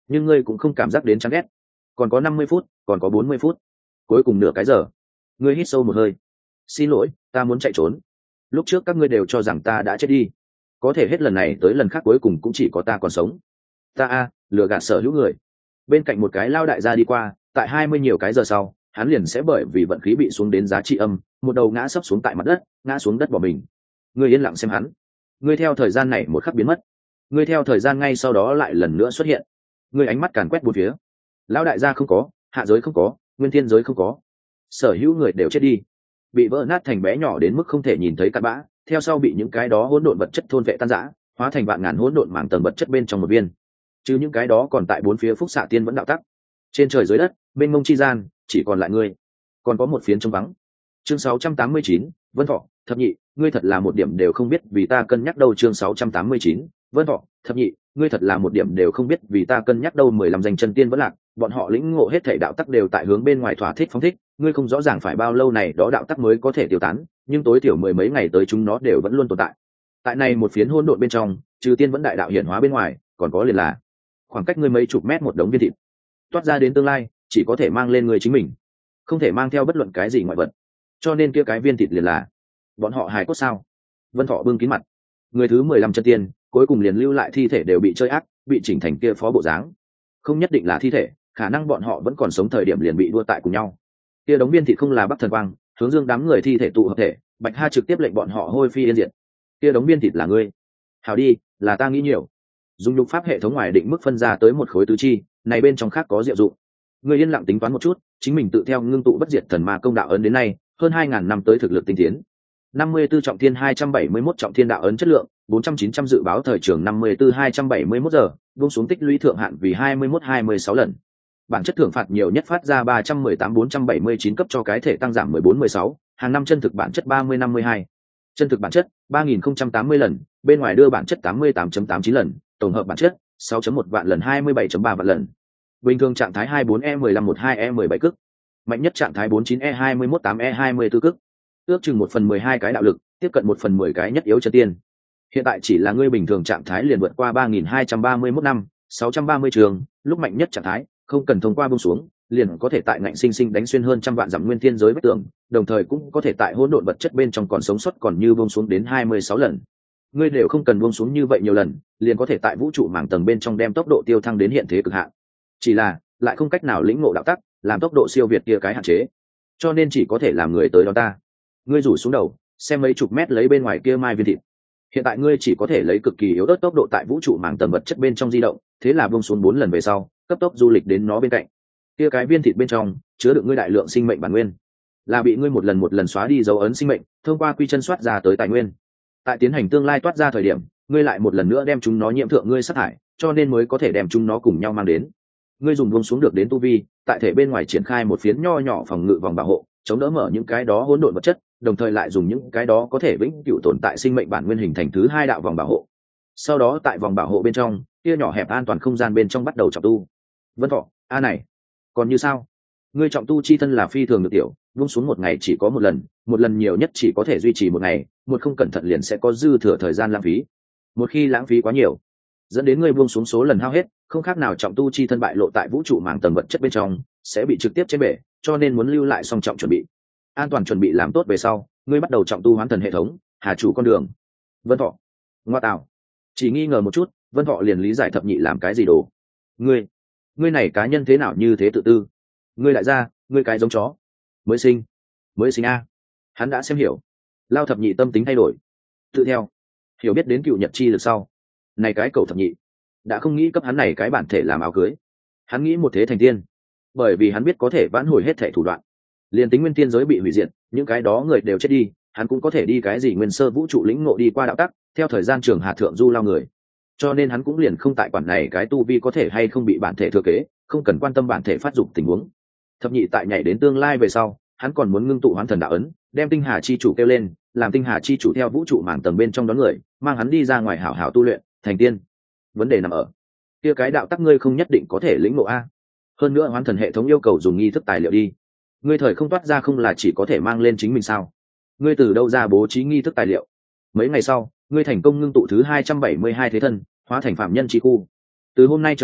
nhưng ngươi cũng không cảm giác đến chán ghét. Còn có năm mươi phút, còn có bốn mươi phút, cuối cùng nửa cái giờ. Ngươi hít sâu một hơi. Xin lỗi, ta muốn chạy trốn. Lúc trước các ngươi đều cho rằng ta đã chết đi, có thể hết lần này tới lần khác cuối cùng cũng chỉ có ta còn sống. Ta a lừa gạt sở hữu người. Bên cạnh một cái lao đại gia đi qua, tại hai mươi nhiều cái giờ sau, hắn liền sẽ bởi vì vận khí bị xuống đến giá trị âm, một đầu ngã sấp xuống tại mặt đất, ngã xuống đất bỏ mình. Ngươi yên lặng xem hắn. Ngươi theo thời gian này một khắc biến mất. Ngươi theo thời gian ngay sau đó lại lần nữa xuất hiện. Ngươi ánh mắt càn quét bốn phía. Lão đại gia không có, hạ giới không có, nguyên thiên giới không có. Sở hữu người đều chết đi, bị vỡ nát thành bé nhỏ đến mức không thể nhìn thấy cặn bã, theo sau bị những cái đó hỗn độn vật chất thôn vệ tan rã, hóa thành vạn ngàn hỗn độn màng tầng vật chất bên trong một viên. Chứ những cái đó còn tại bốn phía phúc xạ tiên vẫn đạo tắc. Trên trời dưới đất, bên mông chi gian, chỉ còn lại ngươi. Còn có một phiến trống vắng. Chương sáu trăm tám mươi chín, Vân Thọ, Thập Nhị, ngươi thật là một điểm đều không biết vì ta cân nhắc đâu. Chương sáu trăm tám mươi chín, Vân Thọ, Thập Nhị, ngươi thật là một điểm đều không biết vì ta cân nhắc đâu. Mười lăm danh chân tiên vẫn lạc, bọn họ lĩnh ngộ hết thảy đạo tắc đều tại hướng bên ngoài thỏa thích phóng thích, ngươi không rõ ràng phải bao lâu này đó đạo tắc mới có thể tiêu tán, nhưng tối thiểu mười mấy ngày tới chúng nó đều vẫn luôn tồn tại. Tại này một phiến hỗn độn bên trong, trừ tiên vẫn đại đạo hiển hóa bên ngoài, còn có liền là khoảng cách ngươi mấy chục mét một đống viên thịt, toát ra đến tương lai, chỉ có thể mang lên người chính mình, không thể mang theo bất luận cái gì ngoại vật. Cho nên kia cái viên thịt liền là bọn họ hài cốt sao? Vân Thọ bưng kín mặt. Người thứ mười lăm chân tiên, cuối cùng liền lưu lại thi thể đều bị chơi ác, bị chỉnh thành kia phó bộ dáng. Không nhất định là thi thể, khả năng bọn họ vẫn còn sống thời điểm liền bị đua tại cùng nhau. Kia đống viên thịt không là Bắc Thần Quang, hướng dương đám người thi thể tụ hợp thể, Bạch Ha trực tiếp lệnh bọn họ hôi phi yên diệt. Kia đống viên thịt là ngươi. Hảo đi, là ta nghĩ nhiều. Dùng nhục pháp hệ thống ngoài định mức phân ra tới một khối tứ chi, này bên trong khác có diệu dụng. Ngươi yên lặng tính toán một chút, chính mình tự theo ngưng tụ bất diệt thần ma công đạo ấn đến nay, hơn hai ngàn năm tới thực lực tinh tiến. năm mươi tư trọng thiên hai trăm bảy mươi mốt trọng thiên đạo ấn chất lượng, bốn trăm chín trăm dự báo thời trường năm mươi tư hai trăm bảy mươi mốt giờ, buông xuống tích lũy thượng hạn vì hai mươi mốt hai mươi sáu lần. Bản chất thưởng phạt nhiều nhất phát ra ba trăm mười tám bốn trăm bảy mươi chín cấp cho cái thể tăng giảm mười bốn mười sáu, hàng năm chân thực bản chất ba mươi năm mươi hai. Chân thực bản chất ba nghìn không trăm tám mươi lần, bên ngoài đưa bản chất tám mươi tám chấm tám chín lần, tổng hợp bản chất sáu chấm một vạn lần hai mươi bảy chấm ba vạn lần. Bình thường trạng thái hai mươi bốn E mười lăm mười hai E mười bảy cức. Mạnh nhất trạng thái bốn mươi chín E hai mươi mốt tám E hai mươi tư cức. Ước chừng một phần mười hai cái đạo lực, tiếp cận một phần mười cái nhất yếu chân tiên. Hiện tại chỉ là ngươi bình thường trạng thái liền vượt qua ba nghìn hai trăm ba mươi mốt năm, sáu trăm ba mươi trường, lúc mạnh nhất trạng thái, không cần thông qua buông xuống, liền có thể tại ngạnh sinh sinh đánh xuyên hơn trăm vạn dặm nguyên thiên giới vách tường, đồng thời cũng có thể tại hỗn độn vật chất bên trong còn sống sót còn như buông xuống đến hai mươi sáu lần. Ngươi đều không cần buông xuống như vậy nhiều lần, liền có thể tại vũ trụ mảng tầng bên trong đem tốc độ tiêu thăng đến hiện thế cực hạn. Chỉ là lại không cách nào lĩnh ngộ đạo tắc, làm tốc độ siêu việt kia cái hạn chế, cho nên chỉ có thể làm người tới đó ta. Ngươi rủ xuống đầu, xem mấy chục mét lấy bên ngoài kia mai viên thịt. Hiện tại ngươi chỉ có thể lấy cực kỳ yếu ớt tốc độ tại vũ trụ mảng tầng vật chất bên trong di động, thế là buông xuống bốn lần về sau, cấp tốc du lịch đến nó bên cạnh. Kia cái viên thịt bên trong chứa đựng ngươi đại lượng sinh mệnh bản nguyên, là bị ngươi một lần một lần xóa đi dấu ấn sinh mệnh, thông qua quy chân soát ra tới tài nguyên. Tại tiến hành tương lai toát ra thời điểm, ngươi lại một lần nữa đem chúng nó nhiễm thượng ngươi sát hại, cho nên mới có thể đem chúng nó cùng nhau mang đến. Ngươi dùng buông xuống được đến tu vi, tại thể bên ngoài triển khai một phiến nho nhỏ phòng ngự vòng bảo hộ, chống đỡ mở những cái đó hỗn độn vật chất, đồng thời lại dùng những cái đó có thể vĩnh cửu tồn tại sinh mệnh bản nguyên hình thành thứ hai đạo vòng bảo hộ. Sau đó tại vòng bảo hộ bên trong, kia nhỏ hẹp an toàn không gian bên trong bắt đầu trọng tu. Vân Thọ, a này, còn như sao? Ngươi trọng tu chi thân là phi thường được tiểu, buông xuống một ngày chỉ có một lần, một lần nhiều nhất chỉ có thể duy trì một ngày, một không cẩn thận liền sẽ có dư thừa thời gian lãng phí. Một khi lãng phí quá nhiều, dẫn đến ngươi buông xuống số lần hao hết, không khác nào trọng tu chi thân bại lộ tại vũ trụ màng tầng vật chất bên trong, sẽ bị trực tiếp chế bể, cho nên muốn lưu lại song trọng chuẩn bị. An toàn chuẩn bị làm tốt về sau, ngươi bắt đầu trọng tu hoán thần hệ thống, hà chủ con đường. Vân Thọ, ngoa tạo, chỉ nghi ngờ một chút, Vân Thọ liền lý giải Thập Nhị làm cái gì đồ. Ngươi, ngươi này cá nhân thế nào như thế tự tư? Ngươi lại ra, ngươi cái giống chó, mới sinh, mới sinh a. Hắn đã xem hiểu, lao Thập Nhị tâm tính thay đổi, tự theo, hiểu biết đến cựu nhật chi lực sau, này cái cầu Thập Nhị đã không nghĩ cấp hắn này cái bản thể làm áo cưới, hắn nghĩ một thế thành tiên, bởi vì hắn biết có thể vãn hồi hết thể thủ đoạn. Liên tính nguyên tiên giới bị hủy diệt, những cái đó người đều chết đi, hắn cũng có thể đi cái gì nguyên sơ vũ trụ lĩnh ngộ đi qua đạo tắc, theo thời gian trường hạ thượng du lao người. Cho nên hắn cũng liền không tại quản này cái tu vi có thể hay không bị bản thể thừa kế, không cần quan tâm bản thể phát dục tình huống. Thập Nhị tại nhảy đến tương lai về sau, hắn còn muốn ngưng tụ hoán thần đạo ấn, đem tinh hà chi chủ kêu lên, làm tinh hà chi chủ theo vũ trụ mảng tầng bên trong đón người, mang hắn đi ra ngoài hảo hảo tu luyện, thành tiên. Vấn đề nằm ở kia cái đạo tắc ngươi không nhất định có thể lĩnh ngộ a. Hơn nữa hoán thần hệ thống yêu cầu dùng nghi thức tài liệu đi. Ngươi thời không toát ra không là chỉ có thể mang lên chính mình sao? Ngươi từ đâu ra bố trí nghi thức tài liệu? Mấy ngày sau, ngươi thành công ngưng tụ thứ hai trăm bảy mươi hai thế thân, hóa thành phạm nhân chi khu. Từ hôm nay trở đi,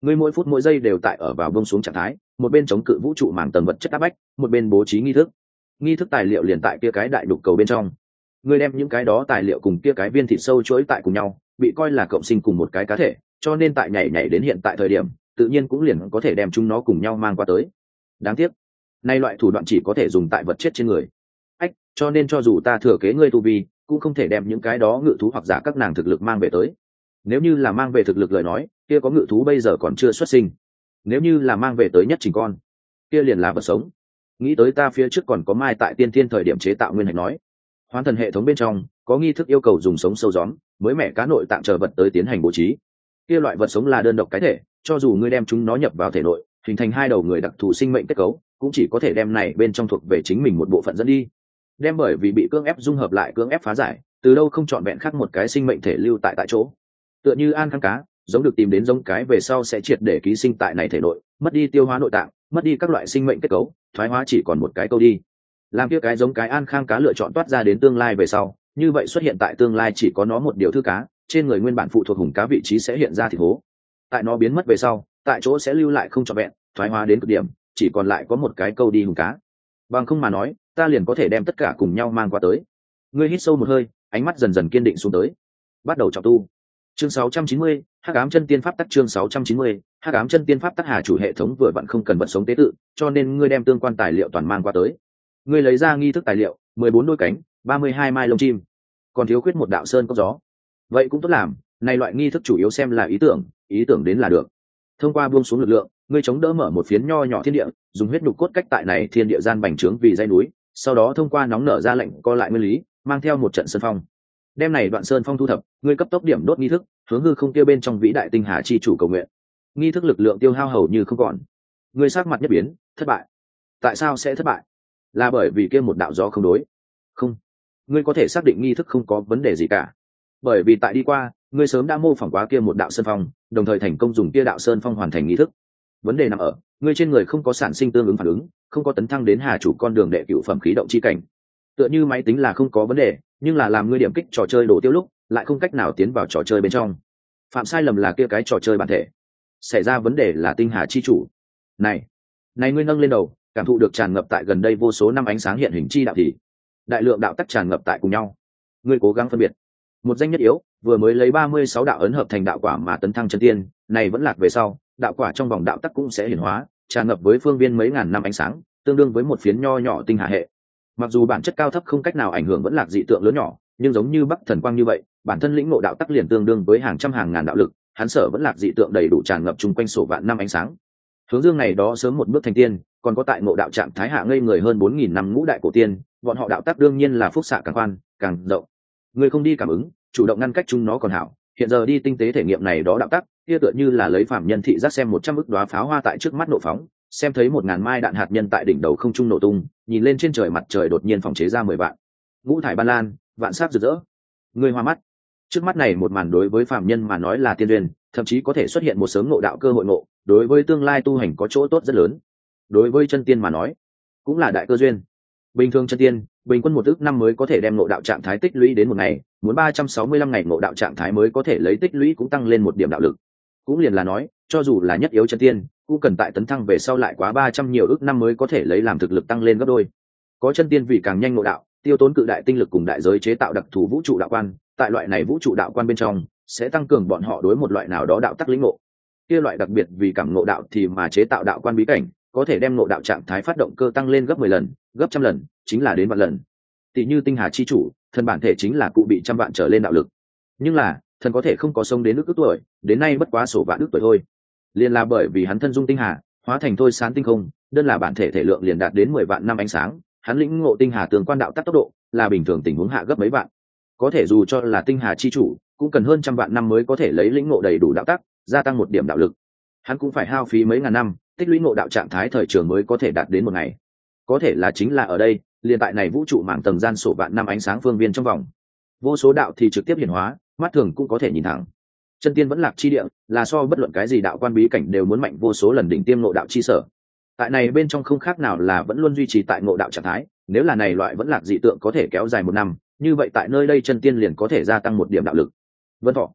ngươi mỗi phút mỗi giây đều tại ở vào bông xuống trạng thái, một bên chống cự vũ trụ màng tầng vật chất áp bách, một bên bố trí nghi thức. Nghi thức tài liệu liền tại kia cái đại đục cầu bên trong. Ngươi đem những cái đó tài liệu cùng kia cái viên thịt sâu chuỗi tại cùng nhau, bị coi là cộng sinh cùng một cái cá thể, cho nên tại nhảy nhảy đến hiện tại thời điểm, tự nhiên cũng liền có thể đem chúng nó cùng nhau mang qua tới. Đáng tiếc, nay loại thủ đoạn chỉ có thể dùng tại vật chết trên người. Ách, cho nên cho dù ta thừa kế ngươi tu vi, cũng không thể đem những cái đó ngự thú hoặc giả các nàng thực lực mang về tới. Nếu như là mang về thực lực lời nói, kia có ngự thú bây giờ còn chưa xuất sinh. Nếu như là mang về tới nhất trình con, kia liền là vật sống. Nghĩ tới ta phía trước còn có mai tại tiên thiên thời điểm chế tạo nguyên hạch nói, hoán thần hệ thống bên trong có nghi thức yêu cầu dùng sống sâu gióm mới mẻ cá nội tạng chờ vật tới tiến hành bố trí. Kia loại vật sống là đơn độc cái thể, cho dù ngươi đem chúng nó nhập vào thể nội, hình thành hai đầu người đặc thù sinh mệnh kết cấu, cũng chỉ có thể đem này bên trong thuộc về chính mình một bộ phận dẫn đi. Đem bởi vì bị cưỡng ép dung hợp lại cưỡng ép phá giải, từ đâu không chọn vẹn khác một cái sinh mệnh thể lưu tại tại chỗ. Tựa như an khang cá, giống được tìm đến giống cái về sau sẽ triệt để ký sinh tại này thể nội, mất đi tiêu hóa nội tạng, mất đi các loại sinh mệnh kết cấu, thoái hóa chỉ còn một cái câu đi. Làm kia cái giống cái an khang cá lựa chọn toát ra đến tương lai về sau, như vậy xuất hiện tại tương lai chỉ có nó một điều thư cá, trên người nguyên bản phụ thuộc hùng cá vị trí sẽ hiện ra thịt hố. Tại nó biến mất về sau, tại chỗ sẽ lưu lại không trọn vẹn, thoái hóa đến cực điểm, chỉ còn lại có một cái câu đi hùng cá. Bằng không mà nói, ta liền có thể đem tất cả cùng nhau mang qua tới. Ngươi hít sâu một hơi, ánh mắt dần dần kiên định xuống tới. Bắt đầu trọng tu. Chương sáu trăm chín mươi, Hắc ám chân tiên pháp tắc. Chương sáu trăm chín mươi, Hắc ám chân tiên pháp tắc. Hà chủ hệ thống vừa vặn không cần vật sống tế tự, cho nên ngươi đem tương quan tài liệu toàn mang qua tới. Ngươi lấy ra nghi thức tài liệu, mười bốn đôi cánh, ba mươi hai mai lông chim, còn thiếu khuyết một đạo sơn cốc gió. Vậy cũng tốt làm, này loại nghi thức chủ yếu xem là ý tưởng, ý tưởng đến là được. Thông qua buông xuống lực lượng, ngươi chống đỡ mở một phiến nho nhỏ thiên địa, dùng huyết nhục cốt cách tại này thiên địa gian bành trướng vì dãy núi, sau đó thông qua nóng nở ra lệnh co lại nguyên lý, mang theo một trận sơn phong. Đem này đoạn sơn phong thu thập, ngươi cấp tốc điểm đốt nghi thức, hướng hư không kia bên trong vĩ đại tinh hà chi chủ cầu nguyện. Nghi thức lực lượng tiêu hao hầu như không còn. Ngươi sắc mặt nhất biến, thất bại. Tại sao sẽ thất bại? Là bởi vì kia một đạo gió không đối. Không, ngươi có thể xác định nghi thức không có vấn đề gì cả, bởi vì tại đi qua, ngươi sớm đã mô phỏng quá kia một đạo sơn phong, đồng thời thành công dùng kia đạo sơn phong hoàn thành nghi thức. Vấn đề nằm ở ngươi trên người không có sản sinh tương ứng phản ứng, không có tấn thăng đến hà chủ con đường đệ cửu phẩm khí động chi cảnh. Tựa như máy tính là không có vấn đề, nhưng là làm ngươi điểm kích trò chơi đổ tiêu lúc lại không cách nào tiến vào trò chơi bên trong. Phạm sai lầm là kia cái trò chơi bản thể, xảy ra vấn đề là tinh hà chi chủ. Này, này ngươi nâng lên đầu, cảm thụ được tràn ngập tại gần đây vô số năm ánh sáng hiện hình chi đạo thì đại lượng đạo tắc tràn ngập tại cùng nhau. Ngươi cố gắng phân biệt một danh nhất yếu, vừa mới lấy ba mươi sáu đạo ấn hợp thành đạo quả mà tấn thăng chân tiên, này vẫn lạc về sau, đạo quả trong vòng đạo tắc cũng sẽ hiển hóa, tràn ngập với phương viên mấy ngàn năm ánh sáng, tương đương với một phiến nho nhỏ tinh hà hệ. Mặc dù bản chất cao thấp không cách nào ảnh hưởng vẫn lạc dị tượng lớn nhỏ, nhưng giống như Bắc Thần Quang như vậy, bản thân lĩnh ngộ đạo tắc liền tương đương với hàng trăm hàng ngàn đạo lực, hắn sở vẫn lạc dị tượng đầy đủ tràn ngập chung quanh sổ vạn năm ánh sáng. Hướng Dương này đó sớm một bước thành tiên, còn có tại ngộ đạo trạng thái hạ ngây người hơn bốn nghìn năm ngũ đại cổ tiên, bọn họ đạo tắc đương nhiên là phúc xạ càng khoan, càng rộng. Người không đi cảm ứng, chủ động ngăn cách chúng nó còn hảo, hiện giờ đi tinh tế thể nghiệm này đó đạo tắc, kia tựa như là lấy phạm nhân thị giác xem một trăm ức đóa pháo hoa tại trước mắt nổ phóng, xem thấy một ngàn mai đạn hạt nhân tại đỉnh đầu không trung nổ tung, nhìn lên trên trời mặt trời đột nhiên phòng chế ra mười vạn ngũ thải ban lan, vạn sắc rực rỡ. Người hoa mắt. Trước mắt này một màn đối với phạm nhân mà nói là tiên duyên, thậm chí có thể xuất hiện một sớm ngộ đạo cơ hội ngộ, đối với tương lai tu hành có chỗ tốt rất lớn. Đối với chân tiên mà nói, cũng là đại cơ duyên. Bình thường chân tiên, bình quân một ước năm mới có thể đem ngộ đạo trạng thái tích lũy đến một ngày, muốn ba trăm sáu mươi lăm ngày ngộ đạo trạng thái mới có thể lấy tích lũy cũng tăng lên một điểm đạo lực. Cũng liền là nói, cho dù là nhất yếu chân tiên, cũng cần tại tấn thăng về sau lại quá ba trăm nhiều ước năm mới có thể lấy làm thực lực tăng lên gấp đôi. Có chân tiên vì càng nhanh ngộ đạo, tiêu tốn cự đại tinh lực cùng đại giới chế tạo đặc thù vũ trụ đạo quan, tại loại này vũ trụ đạo quan bên trong sẽ tăng cường bọn họ đối một loại nào đó đạo tắc lĩnh ngộ. Kia loại đặc biệt vì cảm ngộ đạo thì mà chế tạo đạo quan bí cảnh, có thể đem ngộ đạo trạng thái phát động cơ tăng lên gấp mười lần, gấp trăm lần, chính là đến vạn lần. Tỷ như tinh hà chi chủ, thần bản thể chính là cụ bị trăm vạn trở lên đạo lực. Nhưng là, thần có thể không có sống đến ước ước tuổi, đến nay bất quá sổ vạn ước tuổi thôi. Liền là bởi vì hắn thân dung tinh hà, hóa thành thôi sáng tinh không, đơn là bản thể thể lượng liền đạt đến mười vạn năm ánh sáng, hắn lĩnh ngộ tinh hà tương quan đạo tắc tốc độ, là bình thường tình huống hạ gấp mấy vạn. Có thể dù cho là tinh hà chi chủ, cũng cần hơn trăm vạn năm mới có thể lấy lĩnh ngộ đầy đủ đạo tắc, gia tăng một điểm đạo lực. Hắn cũng phải hao phí mấy ngàn năm, tích lũy ngộ đạo trạng thái thời trường mới có thể đạt đến một ngày. Có thể là chính là ở đây, liền tại này vũ trụ mảng tầng gian sổ vạn năm ánh sáng phương viên trong vòng, vô số đạo thì trực tiếp hiển hóa, mắt thường cũng có thể nhìn thẳng. Chân tiên vẫn lạc chi địa, là so bất luận cái gì đạo quan bí cảnh đều muốn mạnh vô số lần đỉnh tiêm ngộ đạo chi sở. Tại này bên trong không khác nào là vẫn luôn duy trì tại ngộ đạo trạng thái, nếu là này loại vẫn lạc dị tượng có thể kéo dài một năm, như vậy tại nơi đây chân tiên liền có thể gia tăng một điểm đạo lực. Vân Thọ,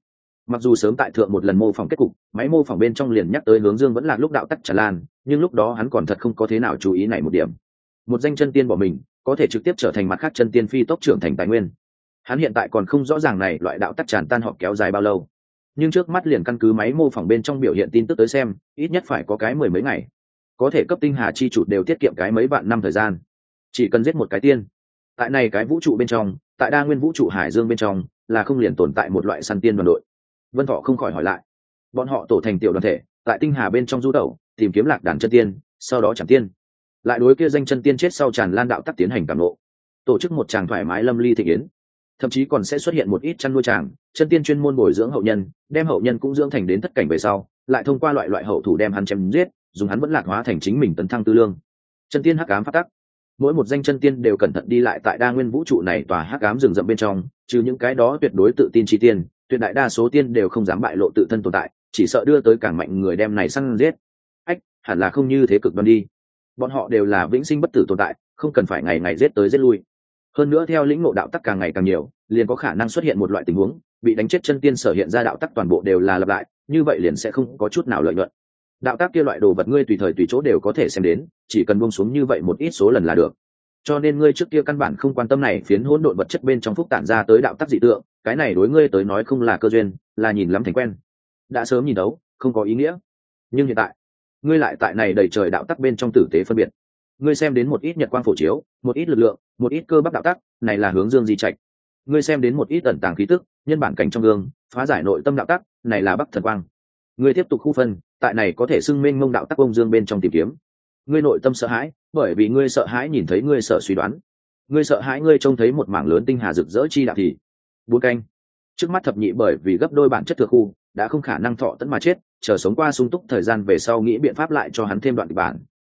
Mặc dù sớm tại thượng một lần mô phỏng kết cục, máy mô phỏng bên trong liền nhắc tới hướng dương vẫn là lúc đạo tắc tràn lan, nhưng lúc đó hắn còn thật không có thế nào chú ý này một điểm. Một danh chân tiên bỏ mình có thể trực tiếp trở thành mặt khác chân tiên phi tốc trưởng thành tài nguyên. Hắn hiện tại còn không rõ ràng này loại đạo tắc tràn tan họ kéo dài bao lâu, nhưng trước mắt liền căn cứ máy mô phỏng bên trong biểu hiện tin tức tới xem, ít nhất phải có cái mười mấy ngày. Có thể cấp tinh hà chi chủ đều tiết kiệm cái mấy vạn năm thời gian, chỉ cần giết một cái tiên. Tại này cái vũ trụ bên trong, tại đa nguyên vũ trụ hải dương bên trong, là không liền tồn tại một loại săn tiên đoàn đội. Vân Thọ không khỏi hỏi lại. Bọn họ tổ thành tiểu đoàn thể, tại tinh hà bên trong du tẩu, tìm kiếm lạc đàn chân tiên, sau đó chẳng tiên. Lại đối kia danh chân tiên chết sau tràn lan đạo tắc tiến hành cảm ngộ. Tổ chức một tràng thoải mái lâm ly thịnh yến. Thậm chí còn sẽ xuất hiện một ít chăn nuôi tràng, chân tiên chuyên môn bồi dưỡng hậu nhân, đem hậu nhân cũng dưỡng thành đến thất cảnh về sau, lại thông qua loại loại hậu thủ đem hắn chém giết, dùng hắn vẫn lạc hóa thành chính mình tấn thăng tư lương. Chân tiên hắc ám phát tắc. Mỗi một danh chân tiên đều cẩn thận đi lại tại đa nguyên vũ trụ này tòa hắc ám rừng rậm bên trong, trừ những cái đó tuyệt đối tự tin chi tiên, tuyệt đại đa số tiên đều không dám bại lộ tự thân tồn tại, chỉ sợ đưa tới càng mạnh người đem này săn giết. Ách, hẳn là không như thế cực đoan đi. Bọn họ đều là vĩnh sinh bất tử tồn tại, không cần phải ngày ngày giết tới giết lui. Hơn nữa theo lĩnh ngộ đạo tắc càng ngày càng nhiều, liền có khả năng xuất hiện một loại tình huống, bị đánh chết chân tiên sở hiện ra đạo tắc toàn bộ đều là lặp lại, như vậy liền sẽ không có chút nào lợi nhuận. Đạo tắc kia loại đồ vật ngươi tùy thời tùy chỗ đều có thể xem đến, chỉ cần buông xuống như vậy một ít số lần là được. Cho nên ngươi trước kia căn bản không quan tâm này phiến hỗn độn vật chất bên trong phúc tản ra tới đạo tắc dị tượng, cái này đối ngươi tới nói không là cơ duyên, là nhìn lắm thành quen. Đã sớm nhìn đấu, không có ý nghĩa. Nhưng hiện tại, ngươi lại tại này đầy trời đạo tắc bên trong tử tế phân biệt. Ngươi xem đến một ít nhật quang phổ chiếu, một ít lực lượng, một ít cơ bắp đạo tắc, này là hướng dương di trạch. Ngươi xem đến một ít ẩn tàng khí tức, nhân bản cảnh trong gương, phá giải nội tâm đạo tắc, này là bắc thần quang. Ngươi tiếp tục khu phân, tại này có thể xưng mênh mông đạo tắc ông dương bên trong tìm kiếm. Ngươi nội tâm sợ hãi, bởi vì ngươi sợ hãi nhìn thấy ngươi sợ suy đoán. Ngươi sợ hãi ngươi trông thấy một mảng lớn tinh hà rực rỡ chi đạo thì. Bốn canh. Trước mắt thập nhị bởi vì gấp đôi bản chất thừa khu, đã không khả năng thọ tận mà chết, chờ sống qua sung túc thời gian về sau nghĩ biện pháp lại cho hắn thêm đoạn bản,